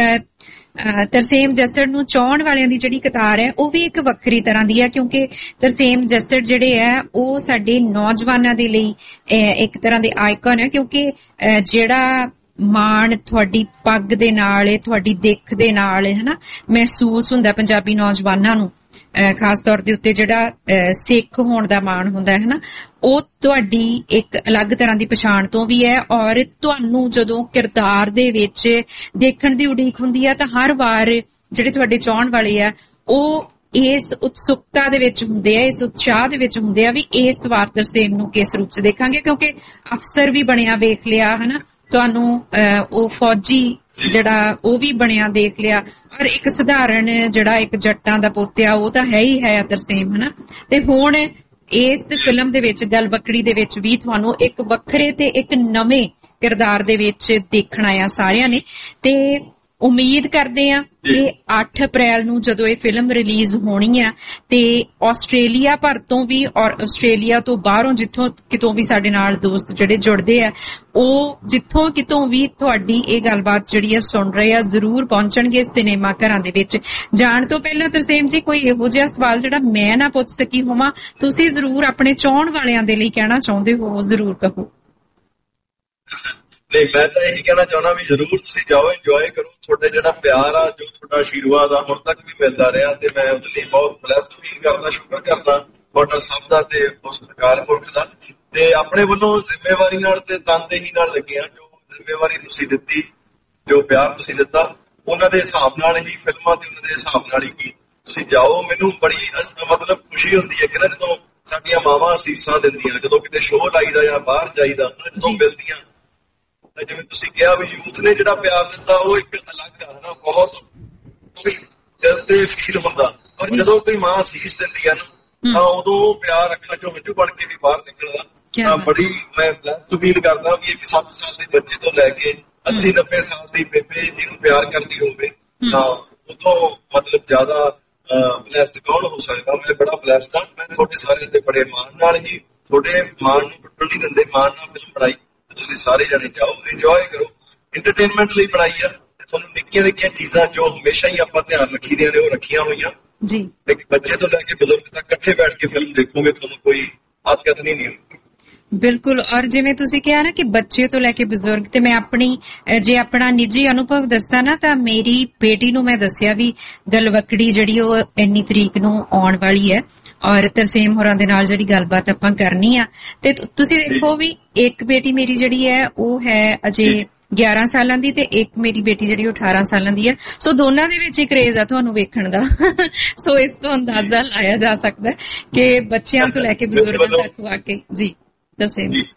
ਤਰਸੇਮ ਜੱਸੜ ਨੂੰ ਚਾਹਣ ਵਾਲਿਆਂ ਦੀ ਜਿਹੜੀ ਕਤਾਰ ਹੈ ਉਹ ਵੀ ਇੱਕ ਵੱਖਰੀ ਤਰ੍ਹਾਂ ਦੀ ਹੈ, ਕਿਉਂਕਿ ਤਰਸੇਮ ਜੱਸੜ ਜਿਹੜੇ ਹੈ ਉਹ ਸਾਡੇ ਨੌਜਵਾਨਾਂ ਦੇ ਲਈ ਇੱਕ ਤਰ੍ਹਾਂ ਦੇ ਆਈਕਨ ਹੈ, ਕਿਉਂਕਿ ਜਿਹੜਾ ਮਾਣ ਤੁਹਾਡੀ ਪੱਗ ਦੇ ਨਾਲ, ਤੁਹਾਡੀ ਦਿੱਖ ਦੇ ਨਾਲ ਹਨਾ ਮਹਿਸੂਸ ਹੁੰਦਾ ਪੰਜਾਬੀ ਨੌਜਵਾਨਾਂ ਨੂੰ, ਖਾਸ ਤੌਰ ਦੇ ਉੱਤੇ ਜਿਹੜਾ ਸਿੱਖ ਹੋਣ ਦਾ ਮਾਣ ਹੁੰਦਾ ਹੈ ਹਨਾ, ਉਹ ਤੁਹਾਡੀ ਇੱਕ ਅਲੱਗ ਤਰ੍ਹਾਂ ਦੀ ਪਛਾਣ ਤੋਂ ਵੀ ਹੈ। ਔਰ ਤੁਹਾਨੂੰ ਜਦੋਂ ਕਿਰਦਾਰ ਦੇ ਵਿੱਚ ਦੇਖਣ ਦੀ ਉਡੀਕ ਹੁੰਦੀ ਹੈ ਤਾਂ ਹਰ ਵਾਰ ਜਿਹੜੇ ਤੁਹਾਡੇ ਚਾਹਣ ਵਾਲੇ ਆ ਉਹ ਇਸ ਉਤਸੁਕਤਾ ਦੇ ਵਿੱਚ ਹੁੰਦੇ ਆ, ਇਸ ਉਤਸ਼ਾਹ ਦੇ ਵਿੱਚ ਹੁੰਦੇ ਆ ਵੀ ਇਸ ਵਾਰ ਤਰਸੇਮ ਨੂੰ ਕਿਸ ਰੂਪ ਚ ਦੇਖਾਂਗੇ, ਕਿਉਂਕਿ ਅਫਸਰ ਵੀ ਬਣਿਆ ਵੇਖ ਲਿਆ ਹਨਾ, ਤੁਹਾਨੂੰ ਉਹ ਫੌਜੀ ਜਿਹੜਾ ਉਹ ਵੀ ਬਣਿਆ ਦੇਖ ਲਿਆ, ਔਰ ਇੱਕ ਸਧਾਰਨ ਜਿਹੜਾ ਇੱਕ ਜੱਟਾਂ ਦਾ ਪੋਤਿਆ ਉਹ ਤਾਂ ਹੈ ਹੀ ਹੈ ਤਰਸੇਮ ਹਨਾ। ਤੇ ਹੁਣ ਇਸ ਫਿਲਮ ਦੇ ਵਿੱਚ ਗਲਵਕੜੀ ਦੇ ਵਿੱਚ ਵੀ ਤੁਹਾਨੂੰ ਇੱਕ ਵੱਖਰੇ ਤੇ ਇੱਕ ਨਵੇਂ ਕਿਰਦਾਰ ਦੇ ਵਿੱਚ ਦੇਖਣਾ ਆ ਸਾਰਿਆਂ ਨੇ। ਤੇ ਉਮੀਦ ਕਰਦੇ ਆ ਕਿ ਅੱਠ ਅਪ੍ਰੈਲ ਨੂੰ ਜਦੋਂ ਇਹ ਫਿਲਮ ਰਿਲੀਜ਼ ਹੋਣੀ ਆ ਤੇ ਆਸਟ੍ਰੇਲੀਆ ਭਰ ਤੋਂ ਵੀ ਔਰ ਆਸਟ੍ਰੇਲੀਆ ਤੋਂ ਬਾਹਰੋਂ ਜਿੱਥੋਂ ਕਿਤੋਂ ਵੀ ਸਾਡੇ ਨਾਲ ਦੋਸਤ ਜਿਹੜੇ ਜੁੜਦੇ ਆ ਉਹ ਜਿੱਥੋਂ ਕਿਤੋਂ ਵੀ ਤੁਹਾਡੀ ਇਹ ਗੱਲਬਾਤ ਜਿਹੜੀ ਆ ਸੁਣ ਰਹੇ ਆ ਜ਼ਰੂਰ ਪਹੁੰਚਣਗੇ ਸਿਨੇਮਾ ਘਰਾਂ ਦੇ ਵਿੱਚ। ਜਾਣ ਤੋਂ ਪਹਿਲਾਂ ਤਰਸੇਮ ਜੀ ਕੋਈ ਇਹੋ ਜਿਹਾ ਸਵਾਲ ਜਿਹੜਾ ਮੈਂ ਨਾ ਪੁੱਛ ਸਕੀ ਹੋਵਾਂ, ਤੁਸੀਂ ਜ਼ਰੂਰ ਆਪਣੇ ਚਾਹਣ ਵਾਲਿਆਂ ਦੇ ਲਈ ਕਹਿਣਾ ਚਾਹੁੰਦੇ ਹੋ, ਜ਼ਰੂਰ ਕਹੋ। ਨਹੀਂ, ਮੈਂ ਤਾਂ ਇਹੀ ਕਹਿਣਾ ਚਾਹੁੰਦਾ ਵੀ ਜ਼ਰੂਰ ਤੁਸੀਂ ਜਾਓ, ਇੰਜੋਏ ਕਰੋ। ਤੁਹਾਡੇ ਜਿਹੜਾ ਪਿਆਰ ਆ, ਜੋ ਤੁਹਾਡਾ ਆਸ਼ੀਰਵਾਦ ਆ ਹੁਣ ਤੱਕ ਵੀ ਮਿਲਦਾ ਰਿਹਾ, ਤੇ ਮੈਂ ਉਹਦੇ ਲਈ ਬਹੁਤ ਬਲੈਸਡ ਫੀਲ ਕਰਦਾ, ਸ਼ੁਕਰ ਕਰਦਾ ਤੁਹਾਡਾ ਸਭ ਦਾ ਤੇ ਉਸ ਸਰਕਾਰ ਪੁਰਖ ਦਾ। ਤੇ ਆਪਣੇ ਵੱਲੋਂ ਜ਼ਿੰਮੇਵਾਰੀ ਨਾਲ ਤੇ ਤਨਦੇਹੀ ਨਾਲ ਲੱਗੇ ਆ, ਜੋ ਜ਼ਿੰਮੇਵਾਰੀ ਤੁਸੀਂ ਦਿੱਤੀ, ਜੋ ਪਿਆਰ ਤੁਸੀਂ ਦਿੱਤਾ, ਉਹਨਾਂ ਦੇ ਹਿਸਾਬ ਨਾਲ ਹੀ ਫਿਲਮਾਂ ਤੇ ਉਹਨਾਂ ਦੇ ਹਿਸਾਬ ਨਾਲ ਹੀ ਕੀ ਤੁਸੀਂ ਜਾਓ। ਮੈਨੂੰ ਬੜੀ ਮਤਲਬ ਖੁਸ਼ੀ ਹੁੰਦੀ ਹੈ ਕਿ ਨਾ ਜਦੋਂ ਸਾਡੀਆਂ ਮਾਵਾਂ ਅਸੀਸਾਂ ਦਿੰਦੀਆਂ, ਜਦੋਂ ਕਿਤੇ ਸ਼ੋਅ ਲਾਈਦਾ ਜਾਂ ਬਾਹਰ ਜਾਈਦਾ, ਜਦੋਂ ਮਿਲਦੀਆਂ, ਜਿਵੇਂ ਤੁਸੀਂ ਕਿਹਾ ਵੀ ਯੂਥ ਨੇ ਜਿਹੜਾ ਪਿਆਰ ਦਿੱਤਾ ਉਹ ਇੱਕ ਅਲੱਗ ਆ ਨਾ, ਬਹੁਤ ਦਿਲ ਤੇ ਫੀਲ ਹੁੰਦਾ। ਔਰ ਜਦੋਂ ਕੋਈ ਮਾਂ ਅਸੀਸ ਦਿੰਦੀ ਆ ਨਾ ਤਾਂ ਉਦੋਂ ਪਿਆਰ ਅੱਖਾਂ ਚੋਂ ਹੰਝੂ ਬਣ ਕੇ ਵੀ ਬਾਹਰ ਨਿਕਲਦਾ। ਤਾਂ ਬੜੀ ਮੈਂ ਬਲੈਸਡ ਫੀਲ ਕਰਦਾ ਵੀ ਇੱਕ ਸੱਤ ਸਾਲ ਦੇ ਬੱਚੇ ਤੋਂ ਲੈ ਕੇ ਅੱਸੀ ਨੱਬੇ ਸਾਲ ਦੀ ਬੇਬੇ ਜਿਹਨੂੰ ਪਿਆਰ ਕਰਦੀ ਹੋਵੇ ਤਾਂ ਉਦੋਂ ਮਤਲਬ ਜ਼ਿਆਦਾ ਬਲੈਸਡ ਕੌਣ ਹੋ ਸਕਦਾ। ਮੈਂ ਬੜਾ ਬਲੈਸਡ ਹਾਂ। ਮੈਂ ਤੁਹਾਡੇ ਸਾਰਿਆਂ ਦੇ ਬੜੇ ਮਾਣ ਨਾਲ ਹੀ, ਤੁਹਾਡੇ ਮਾਣ ਨੂੰ ਟੁੱਟਣ ਨਹੀਂ ਦਿੰਦੇ, ਮਾਣ ਨਾਲ ਫਿਲਮ ਬਣਾਈ। ਤੁਸੀਂ ਸਾਰੇ ਜਣੇ ਜਾਓ, ਇੰਜੋਏ ਕਰੋ। ਇੰਟਰਟੇਨਮੈਂਟ ਲਈ ਬਣਾਈ ਆ, ਤੁਹਾਨੂੰ ਨਿੱਕੀਆਂ ਨਿੱਕੀਆਂ ਚੀਜ਼ਾਂ ਜੋ ਹਮੇਸ਼ਾ ਹੀ ਆਪਾਂ ਧਿਆਨ ਰੱਖੀਦੀਆਂ ਨੇ ਉਹ ਰੱਖੀਆਂ ਹੋਈਆਂ ਜੀ। ਇੱਕ ਬੱਚੇ ਤੋਂ ਲੈ ਕੇ ਬਜ਼ੁਰਗ ਤੱਕ ਇਕੱਠੇ ਬੈਠ ਕੇ ਫਿਲਮ ਦੇਖੋਗੇ, ਤੁਹਾਨੂੰ ਕੋਈ ਆਤਕਤ ਨਹੀਂ ਹੋਊਗੀ। ਬਿਲਕੁਲ। ਔਰ ਜਿਵੇਂ ਤੁਸੀਂ ਕਿਹਾ ਨਾ ਕਿ ਬੱਚੇ ਤੋਂ ਲੈ ਕੇ ਬਜ਼ੁਰਗ, ਤੇ ਮੈਂ ਆਪਣੀ ਜੇ ਆਪਣਾ ਨਿੱਜੀ ਅਨੁਭਵ ਦੱਸਾਂ ਨਾ ਤਾਂ ਮੇਰੀ ਬੇਟੀ ਨੂੰ ਮੈਂ ਦੱਸਿਆ ਵੀ ਗਲਵਕੜੀ ਜਿਹੜੀ ਉਹ ਇੰਨੀ ਤਰੀਕ ਨੂੰ ਆਉਣ ਵਾਲੀ ਹੈ ਔਰ ਤਰਸੇਮ ਹੋਰਾਂ ਦੇ ਨਾਲ ਜਿਹੜੀ ਗੱਲਬਾਤ ਆਪਾਂ ਕਰਨੀ ਆ। ਤੇ ਤੁਸੀਂ ਦੇਖੋ ਵੀ ਇੱਕ ਬੇਟੀ ਮੇਰੀ ਜਿਹੜੀ ਹੈ ਉਹ ਹੈ ਅਜੇ ਗਿਆਰਾਂ ਸਾਲਾਂ ਦੀ ਤੇ ਇੱਕ ਮੇਰੀ ਬੇਟੀ ਜਿਹੜੀ ਉਹ ਅਠਾਰਾਂ ਸਾਲਾਂ ਦੀ ਹੈ। ਸੋ ਦੋਨਾਂ ਦੇ ਵਿੱਚ ਹੀ ਕਰੇਜ਼ ਆ ਤੁਹਾਨੂੰ ਵੇਖਣ ਦਾ। ਸੋ ਇਸ ਤੋਂ ਅੰਦਾਜ਼ਾ ਲਾਇਆ ਜਾ ਸਕਦਾ ਕਿ ਬੱਚਿਆਂ ਤੋਂ ਲੈ ਕੇ ਬਜ਼ੁਰਗਾਂ ਤੱਕ ਵਾਕਈ ਜੀ ਤਰਸੇਮ ਜੀ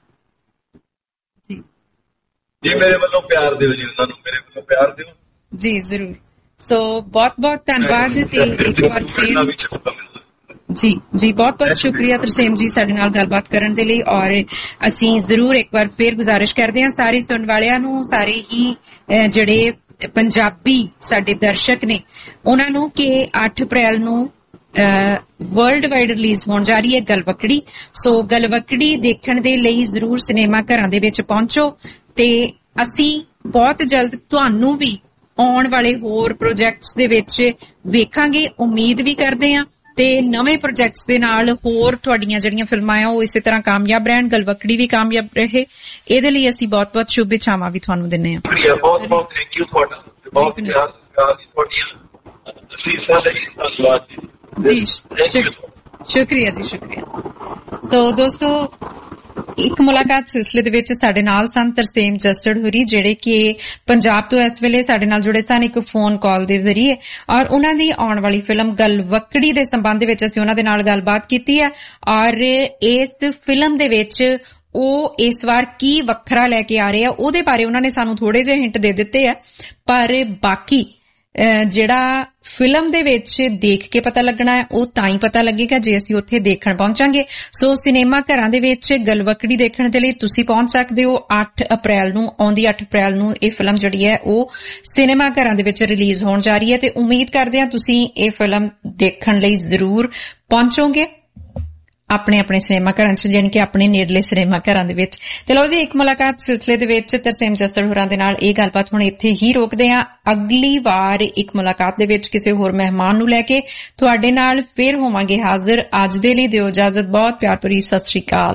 ਜੀ ਜੀ ਮੇਰੇ ਵੱਲੋਂ ਪਿਆਰ ਦਿਓ ਜੀ, ਉਹਨਾਂ ਨੂੰ ਮੇਰੇ ਵੱਲੋਂ ਪਿਆਰ ਦਿਓ ਜੀ ਜ਼ਰੂਰ। ਸੋ ਬਹੁਤ ਬਹੁਤ ਧੰਨਵਾਦ ਤੇ ਇੱਕ ਵਾਰ ਫਿਰ ਜੀ ਜੀ ਬਹੁਤ ਬਹੁਤ ਸ਼ੁਕਰੀਆ ਤਰਸੇਮ ਜੀ ਸਾਡੇ ਨਾਲ ਗੱਲਬਾਤ ਕਰਨ ਦੇ ਲਈ। ਔਰ ਅਸੀਂ ਜ਼ਰੂਰ ਇੱਕ ਵਾਰ ਫੇਰ ਗੁਜ਼ਾਰਿਸ਼ ਕਰਦੇ ਹਾਂ ਸਾਰੇ ਸੁਣਨ ਵਾਲਿਆਂ ਨੂੰ, ਸਾਰੇ ਹੀ ਜਿਹੜੇ ਪੰਜਾਬੀ ਸਾਡੇ ਦਰਸ਼ਕ ਨੇ ਉਹਨਾਂ ਨੂੰ ਕਿ ਅੱਠ ਅਪ੍ਰੈਲ ਨੂੰ ਵਰਲਡ ਵਾਈਡ ਰਿਲੀਜ਼ ਹੋਣ ਜਾ ਰਹੀ ਹੈ ਗਲਵਕੜੀ। ਸੋ ਗਲਵਕੜੀ ਦੇਖਣ ਦੇ ਲਈ ਜ਼ਰੂਰ ਸਿਨੇਮਾ ਘਰਾਂ ਦੇ ਵਿੱਚ ਪਹੁੰਚੋ ਤੇ ਅਸੀਂ ਬਹੁਤ ਜਲਦ ਤੁਹਾਨੂੰ ਵੀ ਆਉਣ ਵਾਲੇ ਹੋਰ ਪ੍ਰੋਜੈਕਟਸ ਦੇ ਵਿੱਚ ਵੇਖਾਂਗੇ, ਉਮੀਦ ਵੀ ਕਰਦੇ ਹਾਂ। ਤੇ ਨਵੇਂ ਪ੍ਰੋਜੈਕਟਸ ਦੇ ਨਾਲ ਹੋਰ ਤੁਹਾਡੀਆਂ ਜਿਹੜੀਆਂ ਫਿਲਮਾਂ ਆ ਉਹ ਇਸੇ ਤਰ੍ਹਾਂ ਕਾਮਯਾਬ ਰਹਿਣ, ਗਲਵਕੜੀ ਵੀ ਕਾਮਯਾਬ ਰਹੇ, ਇਹਦੇ ਲਈ ਅਸੀਂ ਬਹੁਤ ਬਹੁਤ ਸ਼ੁਭ ਇੱਛਾਵਾਂ ਵੀ ਤੁਹਾਨੂੰ ਦਿੰਦੇ ਹਾਂ। ਬਹੁਤ ਬਹੁਤ ਥੈਂਕ ਯੂ ਤੁਹਾਡਾ, ਬਹੁਤ ਪਿਆਰ ਤੁਹਾਡੀਆਂ ਅਸੀਸਾਂ ਲਈ ਧੰਨਵਾਦ ਜੀ। ਜੀ ਸ਼ੁਕਰੀਆ ਜੀ ਸ਼ੁਕਰੀਆ। ਸੋ ਦੋਸਤੋ ਇੱਕ ਮੁਲਾਕਾਤ ਸਿਲਸਿਲੇ ਦੇ ਵਿੱਚ ਸਾਡੇ ਨਾਲ ਸਨ ਤਰਸੇਮ ਜਸਟਡ ਹੁਰੀ, ਜਿਹੜੇ ਕਿ ਪੰਜਾਬ ਤੋਂ ਇਸ ਵੇਲੇ ਸਾਡੇ ਨਾਲ ਜੁੜੇ ਸਨ ਇੱਕ ਫੋਨ ਕਾਲ ਦੇ ਜ਼ਰੀਏ, ਔਰ ਉਹਨਾਂ ਦੀ ਆਉਣ ਵਾਲੀ ਫਿਲਮ ਗਲਵਕੜੀ ਦੇ ਸੰਬੰਧ ਦੇ ਵਿੱਚ ਅਸੀਂ ਉਹਨਾਂ ਦੇ ਨਾਲ ਗੱਲਬਾਤ ਕੀਤੀ ਹੈ। ਔਰ ਇਸ ਫਿਲਮ ਦੇ ਵਿੱਚ ਉਹ ਇਸ ਵਾਰ ਕੀ ਵੱਖਰਾ ਲੈ ਕੇ ਆ ਰਹੇ ਆ ਉਹਦੇ ਬਾਰੇ ਉਹਨਾਂ ਨੇ ਸਾਨੂੰ ਥੋੜੇ ਜਿਹੇ ਹਿੰਟ ਦੇ ਦਿੱਤੇ ਆ, ਪਰ ਬਾਕੀ ਜਿਹੜਾ ਫਿਲਮ ਦੇ ਵਿੱਚ ਦੇਖ ਕੇ ਪਤਾ ਲੱਗਣਾ ਹੈ ਉਹ ਤਾਂ ਹੀ ਪਤਾ ਲੱਗੇਗਾ ਜੇ ਅਸੀਂ ਉੱਥੇ ਦੇਖਣ ਪਹੁੰਚਾਂਗੇ। ਸੋ ਸਿਨੇਮਾ ਘਰਾਂ ਦੇ ਵਿੱਚ ਗਲਵਕੜੀ ਦੇਖਣ ਦੇ ਲਈ ਤੁਸੀਂ ਪਹੁੰਚ ਸਕਦੇ ਹੋ ਅੱਠ ਅਪ੍ਰੈਲ ਨੂੰ। ਆਉਂਦੀ ਅੱਠ ਅਪ੍ਰੈਲ ਨੂੰ ਇਹ ਫਿਲਮ ਜਿਹੜੀ ਹੈ ਉਹ ਸਿਨੇਮਾ ਘਰਾਂ ਦੇ ਵਿੱਚ ਰਿਲੀਜ਼ ਹੋਣ ਜਾ ਰਹੀ ਹੈ, ਤੇ ਉਮੀਦ ਕਰਦੇ ਹਾਂ ਤੁਸੀਂ ਇਹ ਫਿਲਮ ਦੇਖਣ ਲਈ ਜ਼ਰੂਰ ਪਹੁੰਚੋਗੇ ਆਪਣੇ ਆਪਣੇ ਸਿਨੇਮਾ ਘਰਾਂ ਚ, ਯਾਨੀ ਕਿ ਆਪਣੇ ਨੇੜਲੇ ਸਿਨੇਮਾ ਘਰਾਂ ਦੇ ਵਿੱਚ। ਤੇ ਲਓ ਜੀ, ਇੱਕ ਮੁਲਾਕਾਤ ਸਿਲਸਿਲੇ ਦੇ ਵਿੱਚ ਤਰਸੇਮ ਜਸਟਡ ਹੋਰਾਂ ਦੇ ਨਾਲ ਇਹ ਗੱਲਬਾਤ ਹੁਣ ਇੱਥੇ ਹੀ ਰੋਕਦੇ ਹਾਂ। ਅਗਲੀ ਵਾਰ ਇੱਕ ਮੁਲਾਕਾਤ ਦੇ ਵਿੱਚ ਕਿਸੇ ਹੋਰ ਮਹਿਮਾਨ ਨੂੰ ਲੈ ਕੇ ਤੁਹਾਡੇ ਨਾਲ ਫਿਰ ਹੋਵਾਂਗੇ ਹਾਜ਼ਰ। ਅੱਜ ਦੇ ਲਈ ਦਿਓ ਇਜਾਜ਼ਤ, ਬਹੁਤ ਪਿਆਰ ਭਰੀ ਸਤਿ ਸ੍ਰੀ ਅਕਾਲ।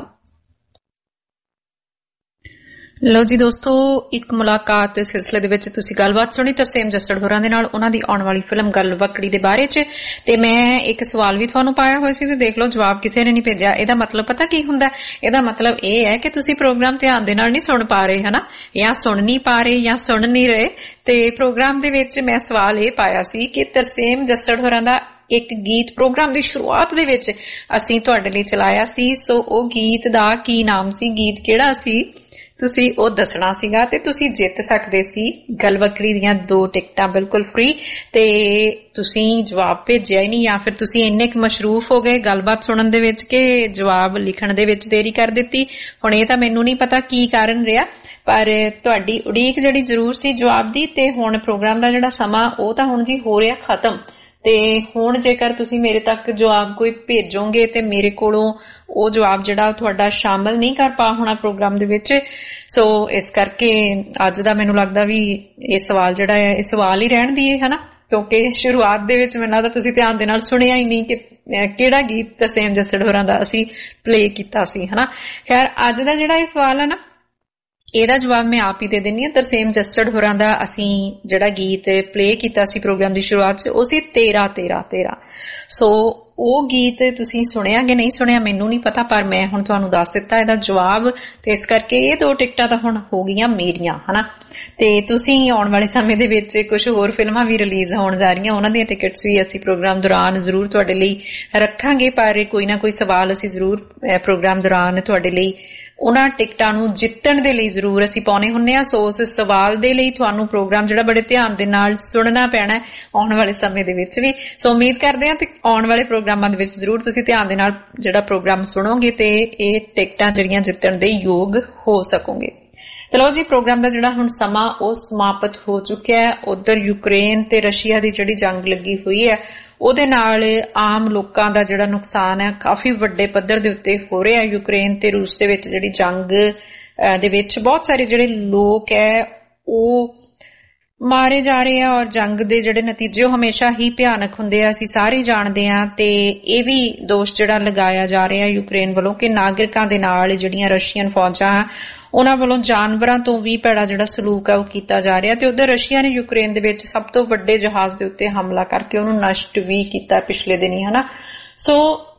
ਲੋ ਜੀ ਦੋਸਤੋ, ਇੱਕ ਮੁਲਾਕਾਤ ਸਿਲਸਿਲੇ ਦੇ ਵਿੱਚ ਤੁਸੀਂ ਗੱਲਬਾਤ ਸੁਣੀ ਤਰਸੇਮ ਜਸਟਡ ਹੋਰਾਂ ਦੇ ਨਾਲ ਉਹਨਾਂ ਦੀ ਆਉਣ ਵਾਲੀ ਫਿਲਮ ਗਲਵਕੜੀ ਦੇ ਬਾਰੇ ਚ। ਤੇ ਮੈਂ ਇੱਕ ਸਵਾਲ ਵੀ ਤੁਹਾਨੂੰ ਪਾਇਆ ਹੋਇਆ ਸੀ ਤੇ ਦੇਖ ਲਓ ਜਵਾਬ ਕਿਸੇ ਨੇ ਨਹੀਂ ਭੇਜਿਆ। ਇਹਦਾ ਮਤਲਬ ਪਤਾ ਕੀ ਹੁੰਦਾ? ਇਹਦਾ ਮਤਲਬ ਇਹ ਹੈ ਕਿ ਤੁਸੀਂ ਪ੍ਰੋਗਰਾਮ ਧਿਆਨ ਦੇ ਨਾਲ ਨਹੀਂ ਸੁਣ ਪਾ ਰਹੇ, ਹਨਾ, ਜਾਂ ਸੁਣ ਨਹੀਂ ਪਾ ਰਹੇ ਜਾਂ ਸੁਣ ਨਹੀਂ ਰਹੇ। ਤੇ ਪ੍ਰੋਗਰਾਮ ਦੇ ਵਿੱਚ ਮੈਂ ਸਵਾਲ ਇਹ ਪਾਇਆ ਸੀ ਕਿ ਤਰਸੇਮ ਜਸਟਡ ਹੋਰਾਂ ਦਾ ਇੱਕ ਗੀਤ ਪ੍ਰੋਗਰਾਮ ਦੀ ਸ਼ੁਰੂਆਤ ਦੇ ਵਿੱਚ ਅਸੀਂ ਤੁਹਾਡੇ ਲਈ ਚਲਾਇਆ ਸੀ, ਸੋ ਉਹ ਗੀਤ ਦਾ ਕੀ ਨਾਮ ਸੀ, ਗੀਤ ਕਿਹੜਾ ਸੀ, ਤੁਸੀਂ ਉਹ ਦੱਸਣਾ ਸੀਗਾ ਤੇ ਤੁਸੀਂ ਜਿੱਤ ਸਕਦੇ ਸੀ ਗਲਵਕੜੀ ਦੀਆਂ ਦੋ ਟਿਕਟਾਂ ਬਿਲਕੁਲ ਫ੍ਰੀ। ਤੇ ਤੁਸੀਂ ਜਵਾਬ ਭੇਜਿਆ ਹੀ ਨਹੀਂ, ਜਾਂ ਫਿਰ ਤੁਸੀਂ ਇੰਨੇ ਕੁ ਮਸ਼ਰੂਫ ਹੋ ਗਏ ਗੱਲਬਾਤ ਸੁਣਨ ਦੇ ਵਿੱਚ ਕਿ ਜਵਾਬ ਲਿਖਣ ਦੇ ਵਿੱਚ ਦੇਰੀ ਕਰ ਦਿੱਤੀ। ਹੁਣ ਇਹ ਤਾਂ ਮੈਨੂੰ ਨਹੀਂ ਪਤਾ ਕੀ ਕਾਰਨ ਰਿਹਾ, ਪਰ ਤੁਹਾਡੀ ਉਡੀਕ ਜਿਹੜੀ ਜ਼ਰੂਰ ਸੀ ਜਵਾਬ ਦੀ। ਤੇ ਹੁਣ ਪ੍ਰੋਗਰਾਮ ਦਾ ਜਿਹੜਾ ਸਮਾਂ ਉਹ ਤਾਂ ਹੁਣ ਜੀ ਹੋ ਰਿਹਾ ਖਤਮ। ਤੇ ਹੁਣ ਜੇਕਰ ਤੁਸੀਂ ਮੇਰੇ ਤੱਕ ਜਵਾਬ ਕੋਈ ਭੇਜੋਗੇ ਤੇ ਮੇਰੇ ਕੋਲੋਂ ਉਹ ਜਵਾਬ ਜਿਹੜਾ ਤੁਹਾਡਾ ਸ਼ਾਮਲ ਨਹੀਂ ਕਰ ਪਾ ਹੋਣਾ ਪ੍ਰੋਗਰਾਮ ਦੇ ਵਿੱਚ। ਸੋ ਇਸ ਕਰਕੇ ਅੱਜ ਦਾ ਮੈਨੂੰ ਲੱਗਦਾ ਵੀ ਇਹ ਸਵਾਲ ਜਿਹੜਾ ਹੈ ਇਹ ਸਵਾਲ ਹੀ ਰਹਿਣ ਦੀ ਹੈ, ਹਨਾ, ਕਿਉਂਕਿ ਸ਼ੁਰੂਆਤ ਦੇ ਵਿੱਚ ਮੈਨੂੰ ਲੱਗਦਾ ਤੁਸੀਂ ਧਿਆਨ ਦੇ ਨਾਲ ਸੁਣਿਆ ਹੀ ਨਹੀਂ ਕਿ ਕਿਹੜਾ ਗੀਤ ਤਰਸੇਮ ਜਸਟਡ ਹੋਰਾਂ ਦਾ ਅਸੀਂ ਪਲੇ ਕੀਤਾ ਸੀ, ਹਨਾ। ਖੈਰ ਅੱਜ ਦਾ ਜਿਹੜਾ ਇਹ ਸਵਾਲ ਹੈ ਨਾ, ਇਹਦਾ ਜਵਾਬ ਮੈਂ ਆਪ ਹੀ ਦੇ ਦਿੰਦੀ ਹਾਂ। ਤਰਸੇਮ ਜਸਟਡ ਹੋਰਾਂ ਦਾ ਅਸੀਂ ਜਿਹੜਾ ਗੀਤ ਪਲੇ ਕੀਤਾ ਸੀ ਪ੍ਰੋਗਰਾਮ ਦੀ ਸ਼ੁਰੂਆਤ 'ਚ ਉਹ ਸੀ ਤੇਰਾ ਤੇਰਾ ਤੇਰਾ। ਸੋ ਉਹ ਗੀਤ ਤੁਸੀਂ ਸੁਣਿਆ ਕਿ ਨਹੀਂ ਸੁਣਿਆ ਮੈਨੂੰ ਨਹੀਂ ਪਤਾ, ਪਰ ਮੈਂ ਹੁਣ ਤੁਹਾਨੂੰ ਦੱਸ ਦਿੱਤਾ ਇਹਦਾ ਜਵਾਬ। ਤੇ ਇਸ ਕਰਕੇ ਇਹ ਦੋ ਟਿਕਟਾਂ ਤਾਂ ਹੁਣ ਹੋ ਗਈਆਂ ਮੇਰੀਆਂ, ਹਨਾ। ਤੇ ਤੁਸੀਂ ਆਉਣ ਵਾਲੇ ਸਮੇਂ ਦੇ ਵਿੱਚ ਕੁਝ ਹੋਰ ਫਿਲਮਾਂ ਵੀ ਰਿਲੀਜ਼ ਹੋਣ ਜਾ ਰਹੀਆਂ, ਉਹਨਾਂ ਦੀਆਂ ਟਿਕਟਸ ਵੀ ਅਸੀਂ ਪ੍ਰੋਗਰਾਮ ਦੌਰਾਨ ਜ਼ਰੂਰ ਤੁਹਾਡੇ ਲਈ ਰੱਖਾਂਗੇ। ਪਰ ਕੋਈ ਨਾ ਕੋਈ ਸਵਾਲ ਅਸੀਂ ਜ਼ਰੂਰ ਪ੍ਰੋਗਰਾਮ ਦੌਰਾਨ ਤੁਹਾਡੇ ਲਈ ਉਹਨਾਂ ਟਿਕਟਾਂ ਨੂੰ ਜਿੱਤਣ ਦੇ ਲਈ ਜ਼ਰੂਰ ਅਸੀਂ ਪਾਉਣੇ ਹੁੰਦੇ ਆ। ਸੋ ਉਸ ਸਵਾਲ ਦੇ ਲਈ ਤੁਹਾਨੂੰ ਪ੍ਰੋਗਰਾਮ ਜਿਹੜਾ ਬੜੇ ਧਿਆਨ ਦੇ ਨਾਲ ਸੁਣਨਾ ਪੈਣਾ ਆਉਣ ਵਾਲੇ ਸਮੇਂ ਦੇ ਵਿੱਚ ਵੀ। ਸੋ ਉਮੀਦ ਕਰਦੇ ਹਾਂ ਤੇ ਆਉਣ ਵਾਲੇ ਪ੍ਰੋਗਰਾਮਾਂ ਦੇ ਵਿੱਚ ਜ਼ਰੂਰ ਤੁਸੀਂ ਧਿਆਨ ਦੇ ਨਾਲ ਜਿਹੜਾ ਪ੍ਰੋਗਰਾਮ ਸੁਣੋਗੇ ਤੇ ਇਹ ਟਿਕਟਾਂ ਜਿਹੜੀਆਂ ਜਿੱਤਣ ਦੇ ਯੋਗ ਹੋ ਸਕੋਗੇ। ਚਲੋ ਜੀ, ਪ੍ਰੋਗਰਾਮ ਦਾ ਜਿਹੜਾ ਹੁਣ ਸਮਾਂ ਉਹ ਸਮਾਪਤ ਹੋ ਚੁੱਕਿਆ ਹੈ। ਉਧਰ ਯੂਕਰੇਨ ਤੇ ਰਸ਼ੀਆ ਦੀ ਜਿਹੜੀ ਜੰਗ ਲੱਗੀ ਹੋਈ ਹੈ ਉਹਦੇ ਨਾਲ ਆਮ ਲੋਕਾਂ ਦਾ ਜਿਹੜਾ ਨੁਕਸਾਨ ਹੈ ਕਾਫੀ ਵੱਡੇ ਪੱਧਰ ਦੇ ਉੱਤੇ ਹੋ ਰਿਹਾ। ਯੂਕਰੇਨ ਤੇ ਰੂਸ ਦੇ ਵਿੱਚ ਜਿਹੜੀ ਜੰਗ ਦੇ ਵਿੱਚ ਬਹੁਤ ਸਾਰੇ ਜਿਹੜੇ ਲੋਕ ਹੈ ਉਹ ਮਾਰੇ ਜਾ ਰਹੇ ਆ, ਔਰ ਜੰਗ ਦੇ ਜਿਹੜੇ ਨਤੀਜੇ ਉਹ ਹਮੇਸ਼ਾ ਹੀ ਭਿਆਨਕ ਹੁੰਦੇ ਆ, ਅਸੀਂ ਸਾਰੇ ਜਾਣਦੇ ਆ। ਤੇ ਇਹ ਵੀ ਦੋਸ਼ ਜਿਹੜਾ ਲਗਾਇਆ ਜਾ ਰਿਹਾ ਯੂਕਰੇਨ ਵੱਲੋਂ ਕਿ ਨਾਗਰਿਕਾਂ ਦੇ ਨਾਲ ਜਿਹੜੀਆਂ ਰਸ਼ੀਅਨ ਫੌਜਾਂ ਉਹਨਾਂ ਵੱਲੋਂ ਜਾਨਵਰਾਂ ਤੋਂ ਵੀ ਭੈੜਾ ਜਿਹੜਾ ਸਲੂਕ ਹੈ ਉਹ ਕੀਤਾ ਜਾ ਰਿਹਾ। ਤੇ ਉਧਰ ਰਸ਼ੀਆ ਨੇ ਯੂਕਰੇਨ ਦੇ ਵਿੱਚ ਸਭ ਤੋਂ ਵੱਡੇ ਜਹਾਜ਼ ਦੇ ਉੱਤੇ ਹਮਲਾ ਕਰਕੇ ਉਹਨੂੰ ਨਸ਼ਟ ਵੀ ਕੀਤਾ ਪਿਛਲੇ ਦਿਨੀ, ਹਨਾ। ਸੋ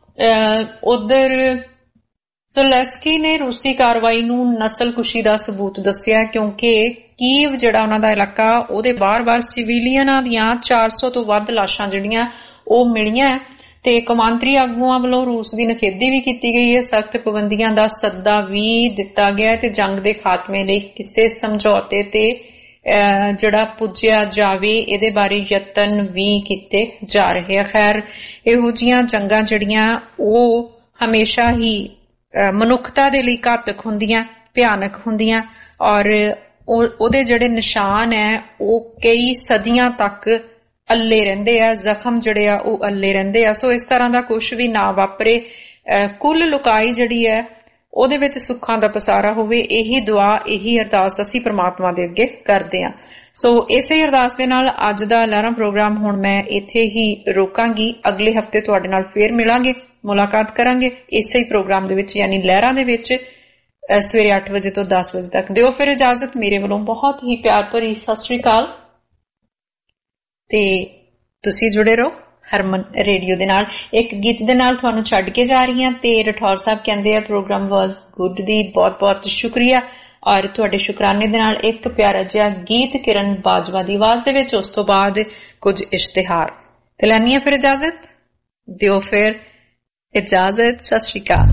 ਉਧਰ ਜ਼ੈਲੈਂਸਕੀ ਨੇ ਰੂਸੀ ਕਾਰਵਾਈ ਨੂੰ ਨਸਲਕੁਸ਼ੀ ਦਾ ਸਬੂਤ ਦੱਸਿਆ, ਕਿਉਂਕਿ ਕੀਵ ਜਿਹੜਾ ਉਹਨਾਂ ਦਾ ਇਲਾਕਾ ਉਹਦੇ ਬਾਰ-ਬਾਰ ਸਿਵਿਲੀਅਨਾਂ ਦੀਆਂ ਚਾਰ ਸੌ ਤੋਂ ਵੱਧ ਲਾਸ਼ਾਂ ਜਿਹੜੀਆਂ ਉਹ ਮਿਲੀਆਂ। ਤੇ ਕੌਮਾਂਤਰੀ ਆਗੂਆਂ ਵੱਲੋਂ ਰੂਸ ਦੀ ਨਿਖੇਧੀ ਵੀ ਕੀਤੀ ਗਈ ਹੈ, ਸਖਤ ਪਾਬੰਦੀਆਂ ਦਾ ਸੱਦਾ ਵੀ ਦਿੱਤਾ ਗਿਆ ਤੇ ਜੰਗ ਦੇ ਖਾਤਮੇ ਲਈ ਕਿਸੇ ਸਮਝੌਤੇ ਤੇ ਜਿਹੜਾ ਪੁੱਜਿਆ ਜਾਵੇ ਇਹਦੇ ਬਾਰੇ ਯਤਨ ਵੀ ਕੀਤੇ ਜਾ ਰਹੇ ਆ। ਖੈਰ, ਇਹੋ ਜਿਹੀਆਂ ਜੰਗਾਂ ਜਿਹੜੀਆਂ ਉਹ ਹਮੇਸ਼ਾ ਹੀ ਮਨੁੱਖਤਾ ਦੇ ਲਈ ਘਾਤਕ ਹੁੰਦੀਆਂ, ਭਿਆਨਕ ਹੁੰਦੀਆਂ, ਔਰ ਉਹਦੇ ਜਿਹੜੇ ਨਿਸ਼ਾਨ ਹੈ ਉਹ ਕਈ ਸਦੀਆਂ ਤੱਕ ਅੱਲੇ ਰਹਿੰਦੇ ਆ, ਜ਼ਖਮ ਜਿਹੜੇ ਆ ਉਹ ਅੱਲੇ ਰਹਿੰਦੇ ਆ। ਸੋ ਇਸ ਤਰ੍ਹਾਂ ਦਾ ਕੁਝ ਵੀ ਨਾ ਵਾਪਰੇ, ਕੁੱਲ ਲੁਕਾਈ ਜਿਹੜੀ ਹੈ ਉਹਦੇ ਵਿੱਚ ਸੁੱਖਾਂ ਦਾ ਪਸਾਰਾ ਹੋਵੇ, ਇਹੀ ਦੁਆ, ਇਹੀ ਅਰਦਾਸ ਅਸੀਂ ਪ੍ਰਮਾਤਮਾ ਦੇ ਅੱਗੇ ਕਰਦੇ ਆ। ਸੋ ਇਸੇ ਅਰਦਾਸ ਦੇ ਨਾਲ ਅੱਜ ਦਾ ਅਲਾਰਮ ਪ੍ਰੋਗਰਾਮ ਹੁਣ ਮੈਂ ਇੱਥੇ ਹੀ ਰੋਕਾਂਗੀ। ਅਗਲੇ ਹਫਤੇ ਤੁਹਾਡੇ ਨਾਲ ਫੇਰ ਮਿਲਾਂਗੇ, ਮੁਲਾਕਾਤ ਕਰਾਂਗੇ ਇਸੇ ਹੀ ਪ੍ਰੋਗਰਾਮ ਦੇ ਵਿੱਚ, ਯਾਨੀ ਲਹਿਰਾਂ ਦੇ ਵਿੱਚ, ਸਵੇਰੇ ਅੱਠ ਵਜੇ ਤੋਂ ਦਸ ਵਜੇ ਤੱਕ। ਦਿਓ ਫਿਰ ਇਜਾਜ਼ਤ, ਮੇਰੇ ਵੱਲੋਂ ਬਹੁਤ ਹੀ ਪਿਆਰ ਭਰੀ ਸਤਿ ਸ੍ਰੀ ਅਕਾਲ। ਤੇ ਤੁਸੀਂ ਜੁੜੇ ਰਹੋ ਹਰਮਨ ਰੇਡੀਓ ਦੇ ਨਾਲ। ਇੱਕ ਗੀਤ ਦੇ ਨਾਲ ਤੁਹਾਨੂੰ ਛੱਡ ਕੇ ਜਾ ਰਹੀ ਹਾਂ ਤੇ ਰਠੌਰ ਸਾਹਿਬ ਕਹਿੰਦੇ ਆ ਪ੍ਰੋਗਰਾਮ ਵਾਸ ਗੁੱਡ ਦੀ ਬਹੁਤ ਬਹੁਤ ਸ਼ੁਕਰੀਆ ਔਰ ਤੁਹਾਡੇ ਸ਼ੁਕਰਾਨੇ ਦੇ ਨਾਲ ਇੱਕ ਪਿਆਰਾ ਜਿਹਾ ਗੀਤ ਕਿਰਨ ਬਾਜਵਾ ਦੀ ਆਵਾਜ਼ ਦੇ ਵਿੱਚ, ਉਸ ਤੋਂ ਬਾਅਦ ਕੁਝ ਇਸ਼ਤਿਹਾਰ ਤੇ ਲੈਣੀ ਆ। ਫਿਰ ਇਜਾਜ਼ਤ ਦਿਓ, ਫਿਰ ਇਜਾਜ਼ਤ, ਸਤਿ ਸ਼੍ਰੀ ਅਕਾਲ।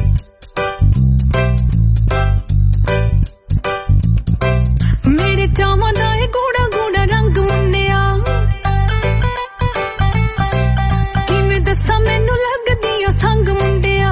ਮੇਰੇ ਚਾਵਾਂ ਦਾ ਇਹ ਗੂੜਾ ਗੂੜਾ ਰੰਗ ਮੁੰਨਿਆ, ਕਿਵੇਂ ਦੱਸਾਂ ਮੈਨੂੰ ਲੱਗਦੀ ਆ ਸੰਗ ਮੁੰਡਿਆ।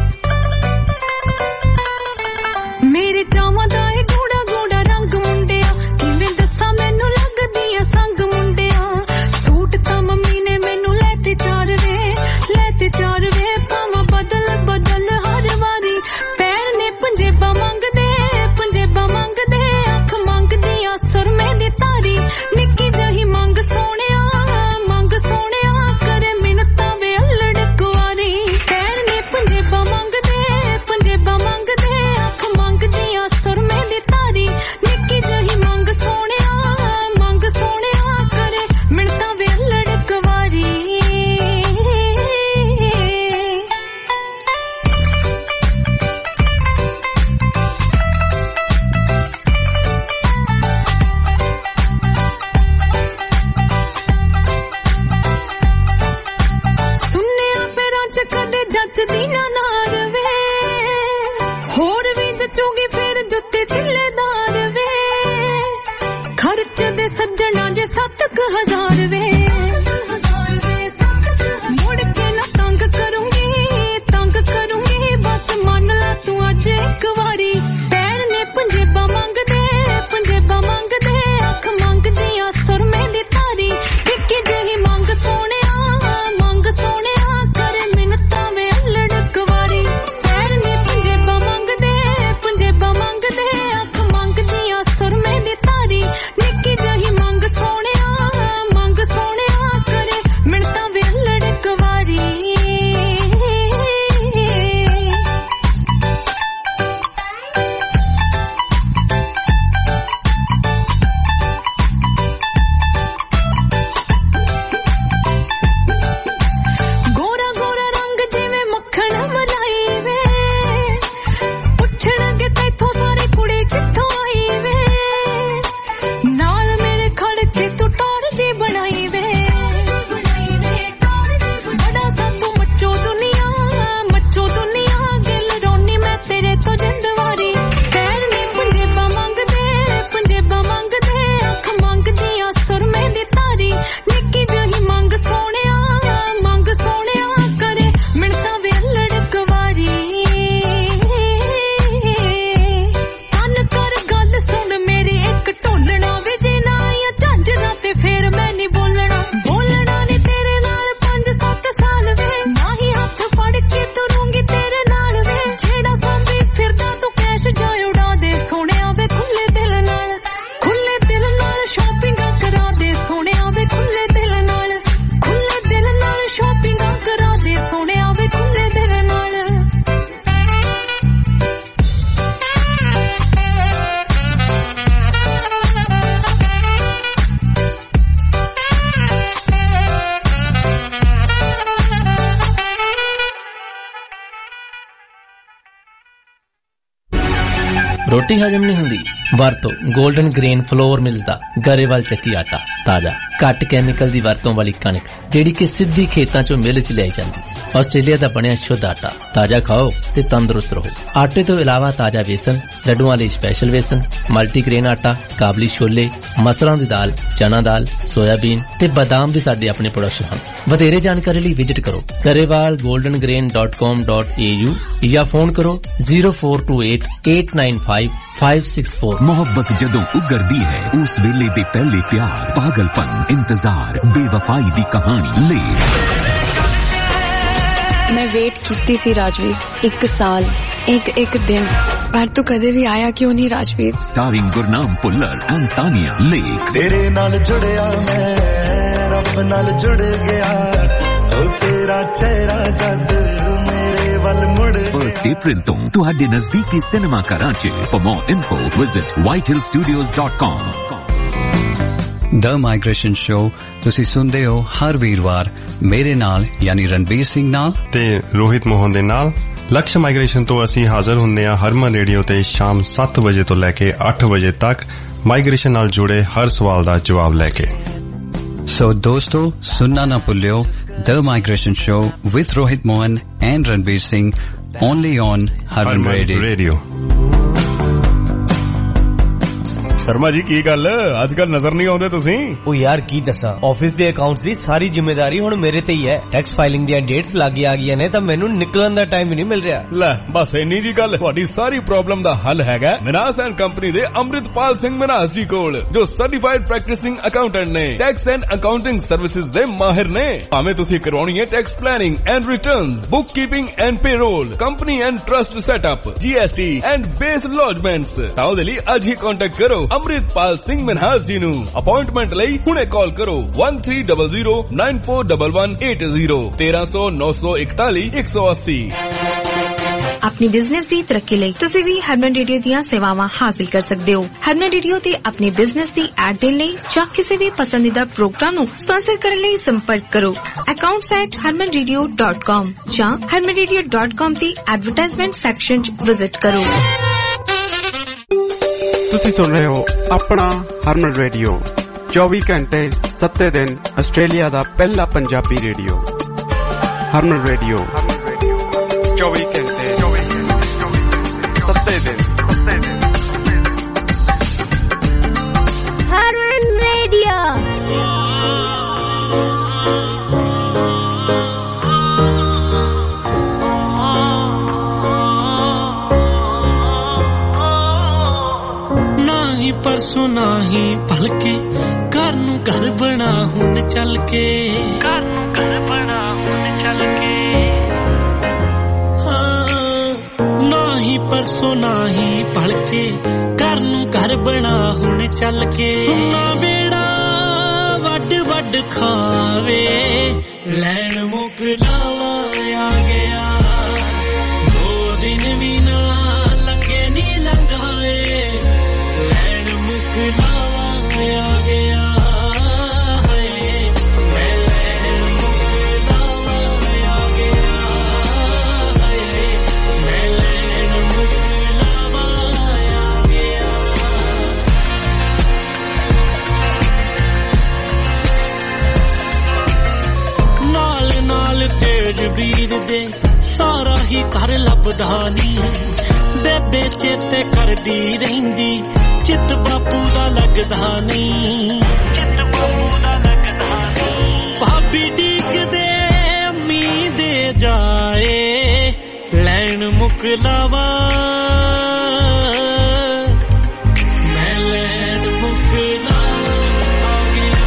ਮੇਰੇ ਚਾਵਾਂ ਦਾ ਇਹ ਗੂੜਾ ਗੂੜਾ ਰੰਗ ਮੁੰਡਿਆ, ਕਿਵੇਂ ਦੱਸਾਂ ਮੈਨੂੰ ਲੱਗਦੀ ਆ ਸੰਗ ਮੁੰਡਿਆ। ਸੂਟ ਤਾਂ ਮੰਮੀ ਨੇ ਮੈਨੂੰ ਲੈ ਤੇ ਚਾਰ ਵੇ, ਲੈ ਤੇ ਚਾਰ ਵੇ, ਭਾਵਾਂ ਬਦਲ ਬਦਲ ਹਰ ਵਾਰੀ। ਪੈਰ ਨੇ ਪੰਜੇਬਾਂ ਮੰਗਦੇ, ਪੰਜੇਬਾਂ ਮੰਗਦੇ, ਅੱਖ ਮੰਗਦੀ ਆ ਸੁਰਮੇ ਦੀ ਤਾਰੀ। ਨਿੱਕੀ ਜਿਹੀ ਮੰਗ ਸੋਹਣਿਆ, ਮੰਗ ਸੋਹਣਿਆ, ਕਰੇ ਮਿੰਨਤਾਂ ਵੇ ਅਲੜ ਕੁਆਰੀ। ਪੈਰ ਨੇ ਪੰਜੇਬਾਂ ਮੰਗਦੇ, ਪੰਜੇਬਾਂ ਮੰਗਦੇ, ਅੱਖ ਮੰਗਦੀ ਆ ਸੁਰਮੇ ਦੀ ਤਾਰੀ। ਨਿੱਕੀ ਜਿਹੀ ਮੰਗ ਸੋਹਣਿਆ, ਮੰਗ ਸੋਹਣਿਆ, ਕਰੇ ਮਿੰਨਤਾਂ ਵੇ ਅਲੜ ਕੁਆਰੀ। ਸੁਣਿਆ ਪੈਰਾਂ ਚ ਕਦੇ ਜੱਚਦੀ ਨਾ ਨਾਰ ਵੇ, ਹੋਰ ਵੀ ਜਚੂਗੀ ਫਿਰ ਜੁੱਤੀ ਤਿੱਲੇਦਾਰ ਵੇ। ਖਰਚ ਦੇ ਸੱਜਣਾ ਜੇ ਸੱਤ ਕੁ ਹਜ਼ਾਰ ਵੇ, ਮੁੜ ਕੇ ਨਾ ਤੰਗ ਕਰੂੰਗੀ, ਤੰਗ ਕਰੂੰਗੀ, ਬਸ ਮੰਨ ਲਾ ਤੂੰ ਅੱਜ ਇੱਕ ਵਾਰੀ। ਪੈਰ ਨੇ ਪੰਜੇਬਾਂ ਮੰਗਦੇ, ਪੰਜੇਬਾਂ ਮੰਗਦੇ, ਅੱਖ ਮੰਗਦੀ ਆ ਸੁਰਮੇ ਦੀ ਤਾਰੀ। ਨਿੱਕੀ ਜਿਹੀ ਮੰਗ ਸੋਹਣਿਆ, ਮੰਗ ਸੋਹਣਿਆ, ਕਰੇ ਮਿੰਨਤਾਂ ਵੇ ਅਲੜ ਕੁਆਰੀ। ਪੈਰ ਨੇ ਪੰਜੇਬਾਂ ਮੰਗਦੇ, ਪੰਜੇਬਾਂ ਮੰਗਦੇ, ਅੱਖ ਮੰਗਦੀ ਆ ਸੁਰਮੇ ਦੀ ਤਾਰੀ। ਨਿੱਕੀ ਜਿਹੀ ਮੰਗ ਸੋਹਣਿਆ, ਮੰਗ ਸੋਹਣਿਆ, ਕਰੇ ਮਿੰਨਤਾਂ ਵੇ ਅਲੜ ਕੁਆਰੀ। ਗੋਰਾ ਗੋਰਾ ਰੰਗ ਜਿਵੇਂ ਮੱਖਣ ਮਲਾਈ ਵੇ, ਪੁੱਛਣਗੇ ਤੈਥੋਂ ਸਾਰੇ ਕੁੜੀ ਕਿੱਥੋਂ ਆਈ ਵੇ। ਨਾਲ ਮੇਰੇ ਖੜ ਕੇ ਤੂੰ ਟੌਰ ਜੀ ਬਣਾਈ ਵੇ, ਬੜਾ ਸਾ ਤੂੰ ਮੱਚੋ ਦੁਨੀਆ, ਮੱਚੋ ਦੁਨੀਆ, ਦਿਲ ਰੋਣੀ ਮੈਂ ਤੇਰੇ ਤੋਂ ਜਿੰਦਵਾਰੀ। ਪੈਰ ਨੇ ਪੰਜੇਬਾਂ ਮੰਗਦੇ, ਪੰਜੇਬਾਂ ਮੰਗਦੇ, ਅੱਖ ਮੰਗਦੀ ਆ ਸੁਰਮੇ ਦੀ ਤਾਰੀ। ਨਿੱਕੀ ਜਿਹੀ ਮੰਗ ਸੋਹਣਿਆ, ਮੰਗ ਸੋਹਣਿਆ, ਕਰੇ ਮਿੰਨਤਾਂ ਵੇ ਅਲੜ ਕੁਆਰੀ। ਕੰਨ ਕਰ ਗੱਲ ਸੁਣ ਮੇਰੀ ਇੱਕ ਢੋਲਣਾ ਵੇ, ਜੇ ਨਾ ਆਇਆ ਝਾਂਜਰਾਂ ਤੇ ਫੇਰ ਮੈਂ ਨੀ ਬੋਲਣਾ। ਬੋਲਣਾ ਨੀ ਤੇਰੇ ਨਾਲ ਪੰਜ ਸੱਤ ਸਾਲ ਵੇ, ਨਾ ਹੀ ਹੱਥ ਫੜ ਕੇ ਤੁਰੂੰਗੀ ਤੇਰੇ ਨਾਲ ਵੇ। ਜਿਹੜਾ ਸਾਂਭੀ ਫਿਰਦਾ ਤੂੰ ਕੈਸ਼ ਜਾ ਉਡਾ ਦੇ ਸੋਹਣਿਆ ਵੇ, ਖੁੱਲੇ ਦਿਲ ਨਾਲ, ਖੁੱਲੇ ਦਿਲ ਨਾਲ ਸ਼ਾਪਿੰਗਾਂ ਕਰਾ ਦੇ ਸੋਹਣਿਆ ਵੇ, ਖੁੱਲੇ ਦਿਲ ਨਾਲ, ਖੁੱਲੇ ਦਿਲ ਨਾਲ ਸ਼ਾਪਿੰਗਾਂ ਕਰਾ ਦੇ ਸੋਹਣਿਆ ਵੇ, ਖੁੱਲੇ ਦਿਲ ਨਾਲ। ਰੋਟੀ ਹਜਮ ਨਹੀਂ ਹੁੰਦੀ? ਵਰਤੋ 골ਡਨ ਗ੍ਰੇਨ ਫਲੋਰ ਮਿਲਦਾ ਗਰੇਵਾਲ ਚੱਕੀ ਆਟਾ। ਤਾਜ਼ਾ ਘੱਟ ਕੈਮੀਕਲ ਦੀ ਵਰਤੋਂ ਵਾਲੀ ਕਣਕ ਜਿਹੜੀ ਕਿ ਸਿੱਧੀ ਖੇਤਾਂ ਚੋਂ ਮਿਲ ਚ ਲਿਆਈ ਜਾਂਦੀ। ਆਸਟ੍ਰੇਲੀਆ ਦਾ ਬਣਿਆ ਸ਼ੁੱਧ ਆਟਾ। ਤਾਜ਼ਾ ਖਾਓ ਤੇ ਤੰਦਰੁਸਤ ਰਹੋ। ਆਟੇ ਤੋਂ ਇਲਾਵਾ ਤਾਜ਼ਾ ਵੇਸਣ, ਲੱਡੂਆਂ ਲਈ ਸਪੈਸ਼ਲ ਵੇਸਣ, ਮਲਟੀਗ੍ਰੇਨ ਆਟਾ, ਕਾਬਲੀ ਛੋਲੇ, ਮਸਰਾਂ ਦੀ ਦਾਲ, ਚਨਾ ਦਾਲ, ਸੋਇਆਬੀਨ ਤੇ ਬਾਦਾਮ ਵੀ ਸਾਡੇ ਆਪਣੇ ਪ੍ਰੋਡਕਸ਼ਨ ਹਨ। ਵਧੇਰੇ ਜਾਣਕਾਰੀ ਲਈ ਵਿਜ਼ਿਟ ਕਰੋ Grewal golden grain dot com dot A U ਜਾਂ ਫੋਨ ਕਰੋ zero four two eight eight nine five five six four. ਮੁਹੱਬਤ ਜਦੋਂ ਉਗਰਦੀ ਹੈ ਉਸ ਵੇਲੇ ਦੇ ਪਹਿਲੇ ਪਿਆਰ, ਪਾਗਲਪਨ, ਇੰਤਜ਼ਾਰ, ਬੇਵਫਾਈ ਦੀ ਕਹਾਣੀ। ਲੈ मैं वेट की थी राजवीर, एक साल, एक एक दिन, पर तू कदे भी आया क्यों नहीं राजवीर। Starring Gurnam Bhullar and Tania Lekh. तेरे नाल जुड़िया मैं रब नाल जुड़ गया, ओ तेरा चेहरा जद मेरे वल मुड़ गया। फर्स्ट अप्रैल तो तुहाडे नजदीकी सिनेमा घरां च। For more info visit White Hill Studios dot com. The migration show ਤੁਸੀਂ ਸੁਣਦੇ ਹੋ ਹਰ ਵੀਰਵਾਰ ਮੇਰੇ ਨਾਲ ਯਾਨੀ ਰਣਬੀਰ ਸਿੰਘ ਨਾਲ ਤੇ ਰੋਹਿਤ ਮੋਹਨ ਦੇ ਨਾਲ। ਲਕਸ਼ ਮਾਈਗ੍ਰੇਸ਼ਨ ਤੋਂ ਅਸੀਂ ਹਾਜ਼ਰ ਹੁੰਦੇ ਹਾਂ ਹਰਮਨ ਰੇਡੀਓ ਤੇ ਸ਼ਾਮ ਸੱਤ ਵਜੇ ਤੋਂ ਲੈ ਕੇ ਅੱਠ ਵਜੇ ਤੱਕ ਮਾਈਗ੍ਰੇਸ਼ਨ ਨਾਲ ਜੁੜੇ ਹਰ ਸਵਾਲ ਦਾ ਜਵਾਬ ਲੈ ਕੇ। ਸੋ ਦੋਸਤੋ ਸੁਣਨਾ ਨਾ ਭੁੱਲਿਓ the migration show with Rohit Mohan and Ranbir Singh only on Harman radio. Sharma ji ਕੀ ਗੱਲ ਅੱਜ ਕੱਲ ਨਜ਼ਰ ਨਹੀਂ ਆਉਂਦੇ ਤੁਸੀਂ? ਉਹ ਯਾਰ ਕੀ ਦੱਸਾਂ, ਆਫਿਸ ਦੇ ਅਕਾਊਂਟਸ ਦੀ ਸਾਰੀ ਜ਼ਿੰਮੇਵਾਰੀ ਹੁਣ ਮੇਰੇ ਤੇ ਹੀ ਹੈ। ਟੈਕਸ ਫਾਈਲਿੰਗ ਦੀਆਂ ਡੇਟਸ ਲੱਗ ਆ ਗਈਆਂ ਨੇ ਤਾਂ ਮੈਨੂੰ ਨਿਕਲਣ ਦਾ ਟਾਈਮ ਹੀ ਨਹੀਂ ਮਿਲ ਰਿਹਾ। ਲੈ ਬਸ ਇੰਨੀ ਜੀ ਗੱਲ, ਤੁਹਾਡੀ ਸਾਰੀ ਪ੍ਰੋਬਲਮ ਦਾ ਹੱਲ ਹੈਗਾ ਮਨਾਸ ਐਂਡ ਕੰਪਨੀ ਦੇ ਅੰਮ੍ਰਿਤਪਾਲ ਸਿੰਘ ਮਨਾਸ ਜੀ ਕੋਲ, ਜੋ ਸਰਟੀਫਾਈਡ ਪ੍ਰੈਕਟਿਸਿੰਗ ਅਕਾਊਂਟੈਂਟ ਨੇ, ਟੈਕਸ ਐਂਡ ਅਕਾਊਂਟਿੰਗ ਸਰਵਿਸਿਜ਼ ਦੇ ਮਾਹਿਰ ਨੇ। ਭਾਵੇਂ ਤੁਸੀਂ ਕਰਵਾਉਣੀ ਹੈ tax planning and returns, bookkeeping and payroll, company and trust setup, GST and BAS lodgements, ਤਾਂ ਉਹਦੇ ਲਈ ਅੱਜ ਹੀ ਕੰਟੈਕਟ ਕਰੋ ਅੰਮ੍ਰਿਤਪਾਲ ਸਿੰਘ ਮਨਹਾਸ ਜੀ ਨੂੰ। ਅਪਾਇੰਟਮੈਂਟ ਲਈ ਹੁਣੇ ਕਾਲ ਕਰੋ one three zero zero nine four one one eight zero तेरह सौ नौ सौ इकतालीस एक सौ अस्सी। ਆਪਣੀ ਬਿਜ਼ਨਸ ਦੀ ਤਰੱਕੀ ਲਈ ਤੁਸੀਂ ਵੀ ਹਰਮਨ ਰੇਡੀਓ ਦੀਆਂ ਸੇਵਾਵਾਂ ਹਾਸਲ ਕਰ ਸਕਦੇ ਹੋ। ਹਰਮਨ ਰੇਡੀਓ ਤੇ ਆਪਣੀ ਬਿਜ਼ਨਸ ਦੀ ਐਡ ਦੇਣ ਲਈ ਜਾਂ ਕਿਸੇ ਵੀ ਪਸੰਦੀਦਾ ਪ੍ਰੋਗਰਾਮ ਨੂੰ ਸਪਾਂਸਰ ਕਰਨ ਲਈ ਸੰਪਰਕ ਕਰੋ accounts at harman radio dot com ਜਾਂ harman radio dot com ਦੀ ਐਡਵਰਟਾਈਜ਼ਮੈਂਟ ਸੈਕਸ਼ਨ 'ਚ ਵਿਜ਼ਿਟ ਕਰੋ। ਤੁਸੀਂ ਸੁਣ ਰਹੇ ਹੋ ਆਪਣਾ ਹਰਮਨ ਰੇਡੀਓ, ਚੌਵੀ ਘੰਟੇ ਸੱਤੇ ਦਿਨ ਆਸਟ੍ਰੇਲੀਆ ਦਾ ਪਹਿਲਾ ਪੰਜਾਬੀ ਰੇਡੀਓ। ਹਰਮਨ ਰੇਡੀਓ ਚੌਵੀ ਘੰਟੇ ਸੱਤੇ ਦਿਨ। ਹਰਮਨ ਰੇਡੀਓ परसों नाही भलके घर नू घर बना हुन चल के, घर नू घर बना हुन चल के। हाँ नाही परसों नाही भलके घर नू घर बना हुन चल के। सुना बेड़ा वड वड खावे लैन मुक लावा आ गया, दो दिन भी ना लंगे नी लंघाए लावा आ गया है। मैं लैन मुक लावा आ गया है, मैं लैन मुक लावा आ गया। नाल नाल तेज बीर दे सारा ही घर लभदा नी, बेबे चेते करदी रहिंदी चित बापू दा लगदा नहीं, चित बापू दा लगदा नहीं। भाभी डीक दे अम्मी दे जाए लैन मुक लावा, मैं लैन मुक लावा आ गया,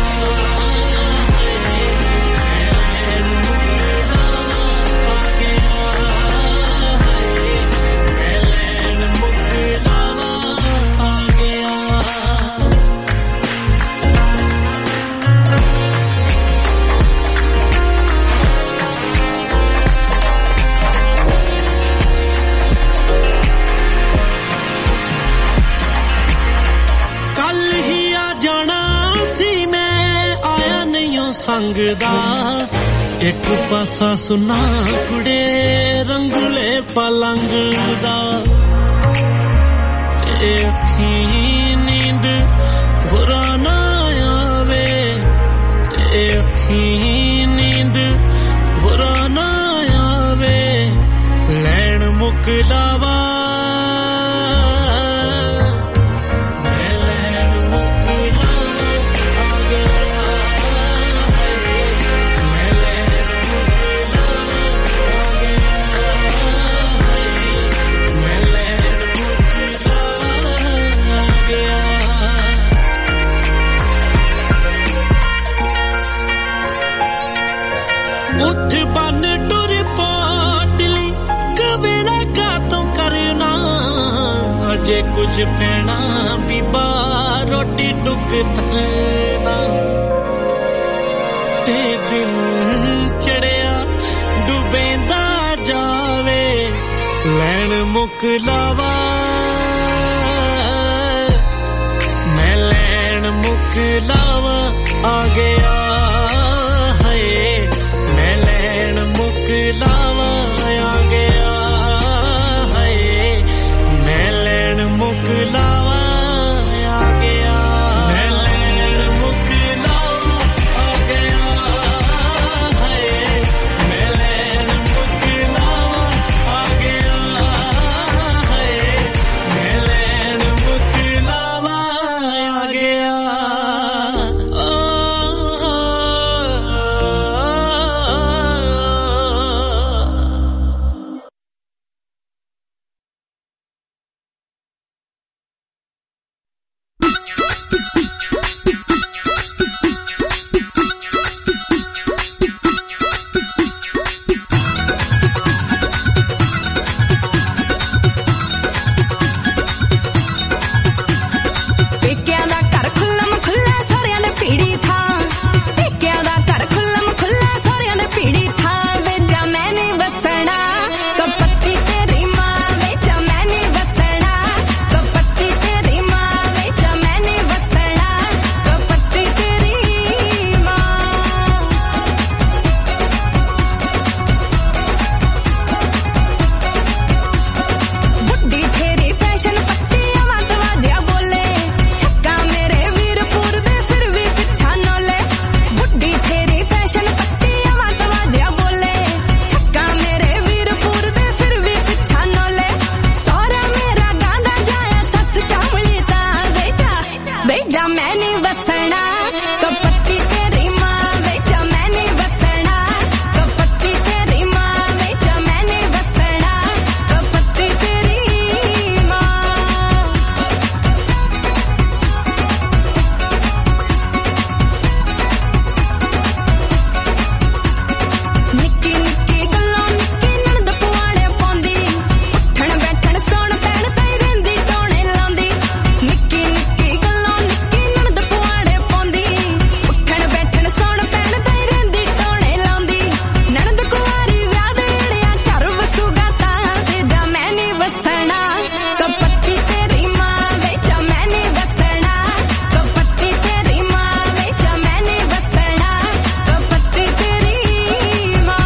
मैं लैन मुक लावा आ गया, मैं लैन मुक लावा आ गया। संग दा एक पासा सुना कुड़े रंगले पलंग दा, एथी नींद पुराना आवे, एथी नींद पुराना आवे लैन मुक लावा। उठ बन टुर पाटली कवेला का तो करना, अजे कुछ पैना बीबा रोटी टुक तरना। ते दिन चढ़िया डुबेंदा जावे लैन मुक लावा, मैं लैन मुकलावा आ गया है मैं लैन मुकलावा आ गया है मैं लैन मुकलावा आ गया मैं लैन मुकलावा आ गया है मैं लैन मुकलावा आ गया है मैं लैन मुकलावा आ गया पेकिया दा घर खुल्लम खुल्ला सारियां दे पीड़ी था पेकिया दा घर खुल्लम खुल्ला सारियां दे पीड़ी था वेजा मैं नहीं बसना कपत्ती तेरी मां वेजा मैं नहीं बसना कपत्ती तेरी मां वेजा मैं नहीं बसना कपत्ती तेरी मां बुड्ढी तेरी फैशन पत्ती आवाज वाजिया बोले छक्का मेरे वीरपुर दे फिर भी पिछा नोले बुड्ढी तेरी फैशन पत्ती आवाज वाजिया बोले छक्का मेरे वीरपुर दे फिर भी पिछा नोले सारा मेरा गांदा जाया सस चावली ता बेजा बेजा मैं नहीं बसना कपत्ती तेरी मां बेजा मैं नहीं बसना कपत्ती तेरी मां बेजा मैं नहीं बसना कपत्ती तेरी मां निक्की निक्की गल्लों निक्की नणद पुआड़े पौंदी उठण बैठण सौण पैण ताईं रहिंदी टोणे लाउंदी निक्की निक्की गल्लों निक्की नणद पुआड़े पौंदी उठण बैठण सौण पैण ताईं रहिंदी टोणे लाउंदी नणद कुआरी विआह दे नेड़िया घर वसूगा तां वेजा मैं नहीं बसना कपत्ती तेरी मां वेजा मैं नहीं बसना कपत्ती तेरी मां वेजा मैं नहीं बसना कपत्ती तेरी मां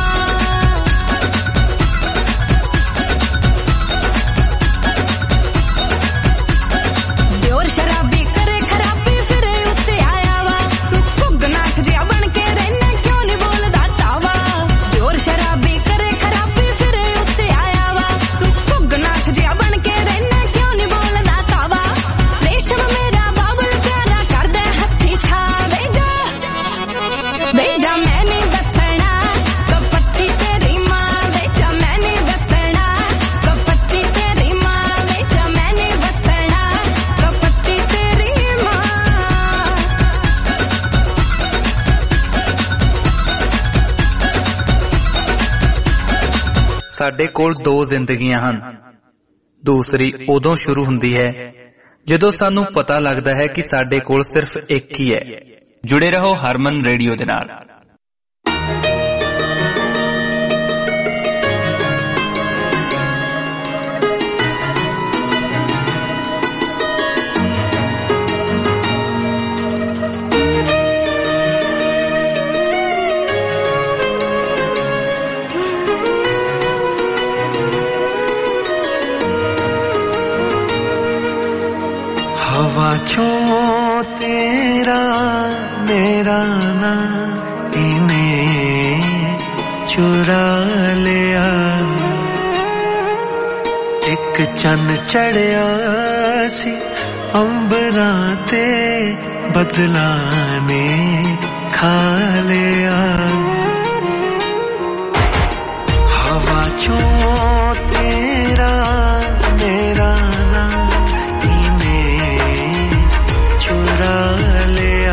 दियोर शराबी करे खराबी फिरे उत्ते आया वा तू घुगनाथ जिया बन के रहना क्यों नहीं बोलदा तावा दियोर शराबी करे खराबी फिरे उत्ते आया वा तू घुगनाथ जिया बन के रहना क्यों नहीं बोलदा तावा रेशम मेरा बाबुल प्यारा करदे हत्थी छा बेजा बेजा मैं नहीं बसना कपत्ती तेरी मां बेजा मैं नहीं बसना कपत्ती तेरी मां बेजा मैं नहीं बसना कपत्ती तेरी मां ਸਾਡੇ ਕੋਲ ਦੋ ਜ਼ਿੰਦਗੀਆਂ ਹਨ ਦੂਸਰੀ ਉਦੋਂ ਸ਼ੁਰੂ ਹੁੰਦੀ ਹੈ ਜਦੋਂ ਸਾਨੂੰ ਪਤਾ ਲੱਗਦਾ ਹੈ ਕਿ ਸਾਡੇ ਕੋਲ ਸਿਰਫ ਇੱਕ ਹੀ ਹੈ ਜੁੜੇ ਰਹੋ ਹਰਮਨ ਰੇਡੀਓ ਦੇ ਨਾਲ हवा चों तेरा मेरा ना इन्हें चुरा लिया एक चन चढ़िया सी अंबरां ते बदला ने खा लिया हवा चों तेरा मेरा ना चुरा लिया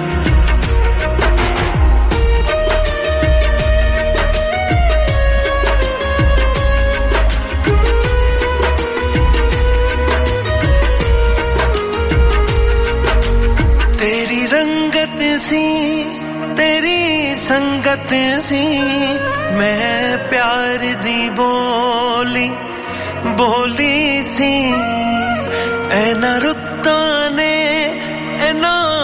तेरी रंगत सी तेरी संगत सी मैं प्यार दी बोली बोली सी ऐना रुत्ता ने ऐना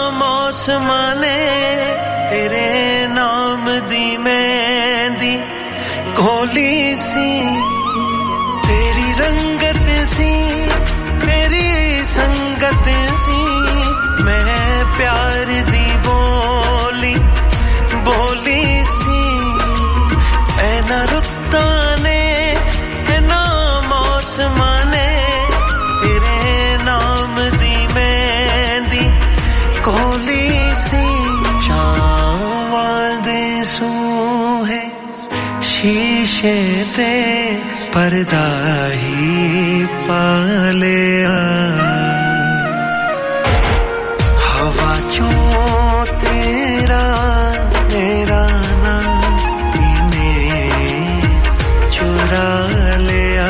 मौसमां ने तेरे नाम दी मेहंदी खोली सी तेरी रंगत सी तेरी संगत सी मैं प्यार दी बोली बोली सी ऐना रुत्ता ने ऐना मौसमां ने तेरे नाम दी मेहंदी खोली सी चावां दे सूहे शीशे ते पर्दा ही पा लिया हवा चों तेरा मेरा नाम इन्हें चुरा लिया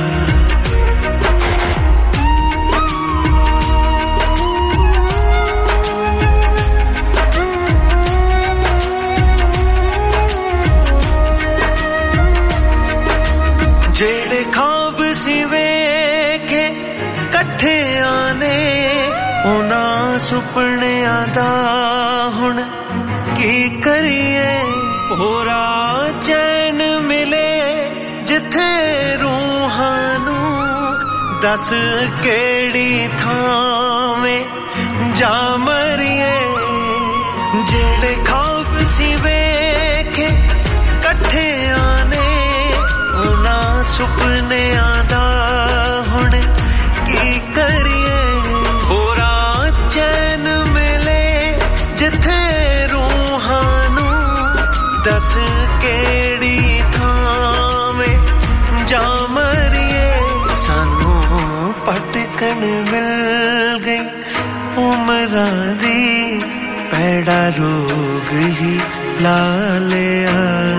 जेड़े ख्वाब सी वेखे कट्ठे आने उना सुपनियां दा हुण की करिए पूरा चैन मिले जिथे रूहां नू दस केड़ी थावें जा मरिए जेड़े ख्वाब सी वेखे कट्ठे आने उना सुपनियां दा हुण की करिए पूरा चैन मिले जिथे रूहां नू दस केड़ी थावें जा मरिए सानू पटकन मिल गई उमरां दी पैड़ा रोग ही ला लिया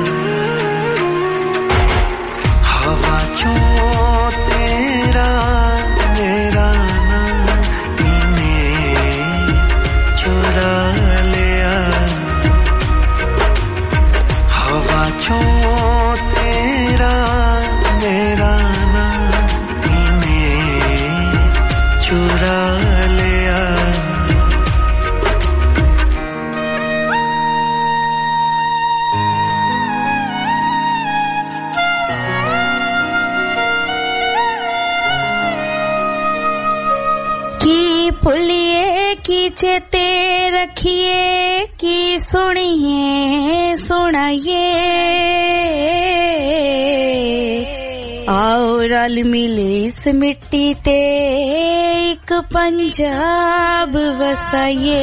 हवा चों तेरा मेरा नाम इन्हें चुरा लिया हवा चों तेरा मेरा नाम इन्हें चुरा लिया भूलिए की चेते रखिए की सुनिए सुनाइए आओ रल मिले इस मिट्टी ते एक पंजाब वसाइए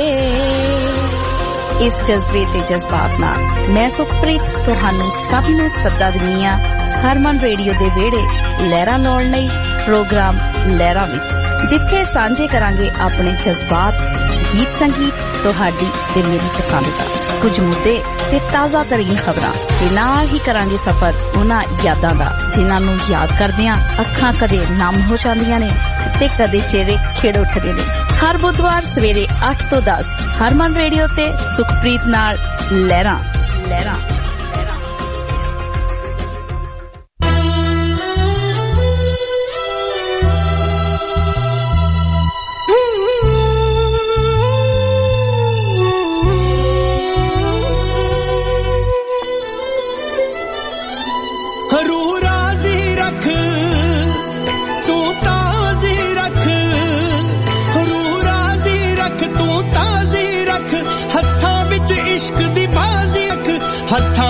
इस जज्बे ते जज्बात नाल मैं सुखप्रीत तुहानू सब नू सदा दिंदी हां हरमन रेडियो दे वेड़े लहरां लाउण लई प्रोग्राम लहरां विच जिथे सांझे करांगे अपने जज्बात गीत संगीत तुहाडी ते मेरी पसंद दा कुछ मुद्दे ते ताज़ा तरीन खबरां ते नाल ही करांगे सफर उन्हां यादां दा जिन्हां नू याद करदियां अखां कदे नम हो जांदियां ने ते कदे चेहरे खिड़ उठदे ने हर बुधवार सवेरे आठ तो दस हरमन रेडियो ते सुखप्रीत नाल लहरां लहरां हत्था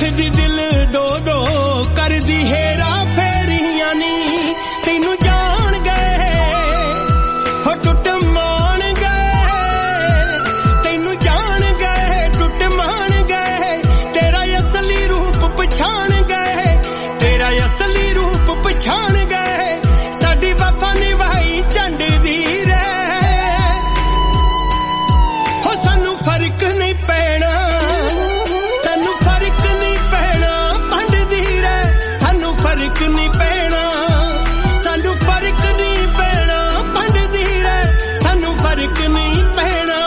रखदी दिल दो दो करदी हेरा फेरियां नी तैनू जान गए हो टुट मान गए तैनू जान गए टुट मान गए तेरा असली रूप पछाण गए तेरा असली रूप पछाण गए साडी वफा निभाई झंड दी रे हो सानू फर्क नहीं पैना सानू फर्क नहीं पैना पंड दी रे सानू फर्क नहीं पैना सानू फर्क नहीं पैना पंड दी रे सानू फर्क नहीं पैना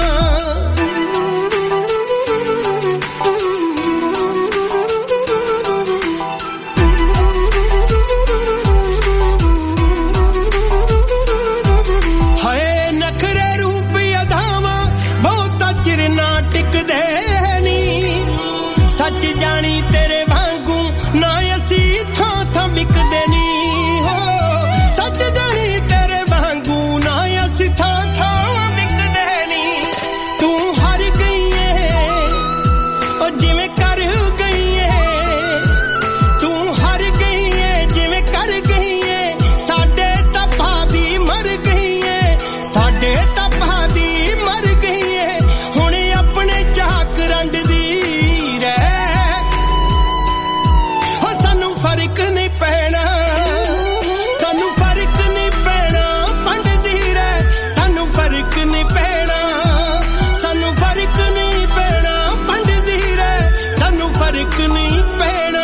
हाय नखरे रूप अदावा बहुत चिर ना टिकदे नी सच जानी तेरे वांगू ना असी थां थां विकदे नी हो सच जानी तेरे वांगू ना असी थां थां विकदे नी तू हार गई है ओ जिवें कर गई है तू हार गई है जिवें कर गई है साडे तपा दी मर गई है साडे तपा दी मर गई है हुण अपने चाक रंड दी रे हो सानू फर्क नहीं पैना सानू फर्क नहीं पैना पंड दी रे सानू फर्क नहीं पैना सानू फर्क नहीं पैना पंड दी रे सानू फर्क नहीं पैना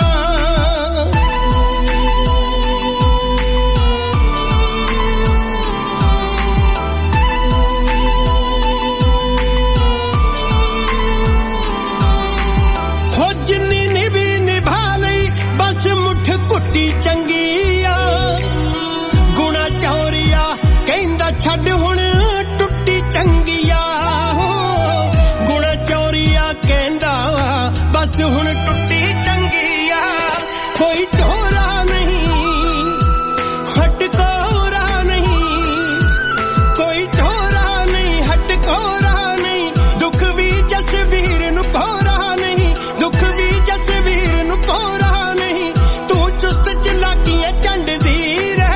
हो जिन्नी निभी निभा लई बस मुठ कुट्टी चंगी आ गुणा चौरिया कहंदा छड्ड हुण टुट्टी चंगी आ हो गुणा चौरिया कहंदा बस हुण टुट्टी चंगी आ कोई चोरा नहीं हटकोरा नहीं कोई चोरा नहीं हटकोरा नहीं दुख भी जसवीर नु कोरा नहीं दुख भी जसवीर नु कोरा नहीं तू चुस्त चलाकियां झंड दी रे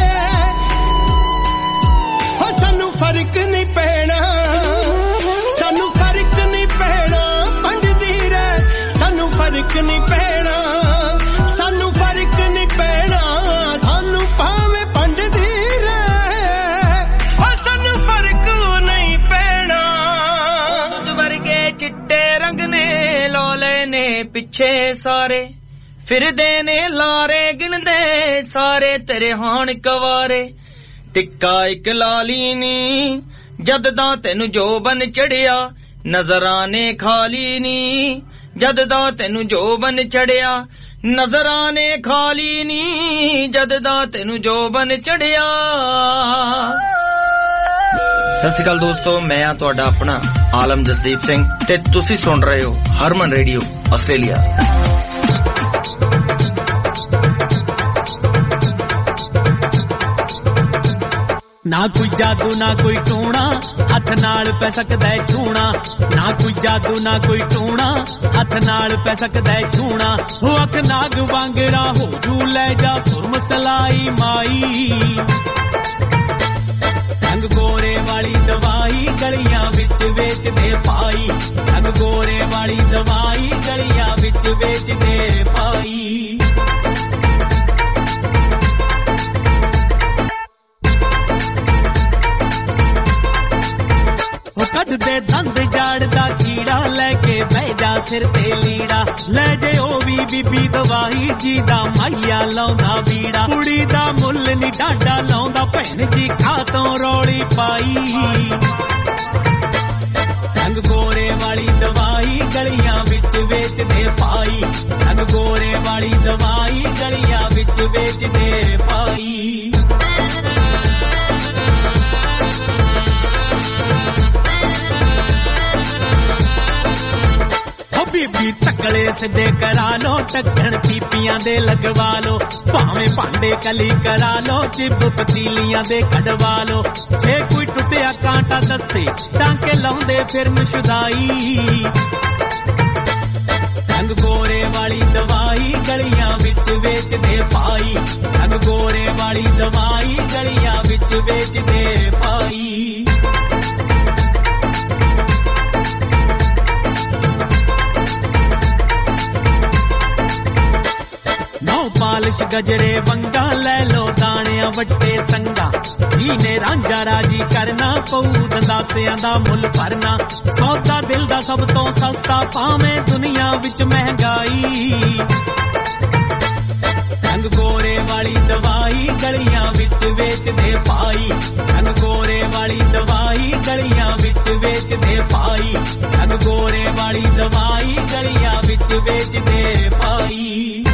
हो सानू फर्क नहीं पैना सानू फर्क नहीं पैना पंड दी रे सानू फर्क नहीं पैना सानू फर्क नहीं पैना सानू पावे पंड दी रे हो सानू फर्क नहीं पैना दुध वर्गे चिट्टे रंग ने लोले ने पिछे सारे फिरदे ने लारे गिनदे सारे तेरे हाण कवारे टिक्का इक लाली नी जद दा तैनू जोबन चढ़िया नजराने खाली नी जद दा तैनू जोबन चढ़िया नजराने खाली नी जद दा तैनू जोबन चढ़िया। सत श्री अकाल दोस्तों, मैं आ तुहाडा अपना आलम जसदीप सिंह ते तुसी सुन रहे हो हरमन रेडियो आस्ट्रेलिया। ना कोई जादू ना कोई टूणा हथ नाल पै सकदा है छूणा ना कोई जादू ना कोई टूणा हथ नाल पै सकदा है छूणा हो अख नाग वांगड़ा हो जू ले जा सुरम सलाई माई रंग गोरे वाली दवाई गलियां विच वेच दे पाई रंग गोरे वाली दवाई गलियां विच वेच दे पाई। कद दे दंद जाड़दा कीड़ा लेके बह जा सिर ते लीड़ा ले जे ओ भी बीबी दवाई जी दा माइया लाउंदा बीड़ा कुड़ी दा मुੱਲ नी डांडा लाउंदा भैन जी खातों रौली पाई रंग गोरे वाली दवाई गलियां विच वेच दे पाई रंग गोरे वाली दवाई गलियां विच वेच दे पाई। बीबी तकड़े सिद्धे करा लो टक्कण पीपियां दे लगवा लो भावें भांडे कली करा लो चिब पतीलियां दे कढवा लो जे कोई टुटिया कांटा दसे टांके लाउंदे फिर शुदाई रंग गोरे ਵਿੱਚ ਵੇਚਦੇ ਪਾਈ ਰੰਗ ਗੋਰੇ ਵਾਲੀ ਦਵਾਈ ਗਲੀਆਂ ਵਿੱਚ ਵੇਚਦੇ ਪਾਈ ਪਾਲਿਸ਼ ਗਜਰੇ ਵੰਗਾ ਲੈ ਲੋ ਦਾਣਿਆਂ ਵੱਟੇ ਸੰਗਾ ਜੀ ਨੇ ਰਾਂਝਾ ਰਾਜੀ ਕਰਨਾ ਪਊ ਦੰਦਾਸਿਆਂ ਦਾ ਮੁੱਲ ਭਰਨਾ ਸੌਦਾ ਦਿਲ ਦਾ ਸਭ ਤੋਂ ਸਸਤਾ ਭਾਵੇਂ ਦੁਨੀਆ ਵਿੱਚ ਮਹਿੰਗਾਈ ਰੰਗ ਗੋਰੇ ਵਾਲੀ ਦਵਾਈ ਗਲੀਆਂ ਵਿੱਚ ਵੇਚਦੇ ਪਾਈ ਰੰਗ ਗੋਰੇ ਵਾਲੀ ਦਵਾਈ ਗਲੀਆਂ ਵਿੱਚ ਵੇਚਦੇ ਪਾਈ ਰੰਗ ਗੋਰੇ ਵਾਲੀ ਦਵਾਈ ਗਲੀਆਂ ਵਿੱਚ ਵੇਚਦੇ ਪਾਈ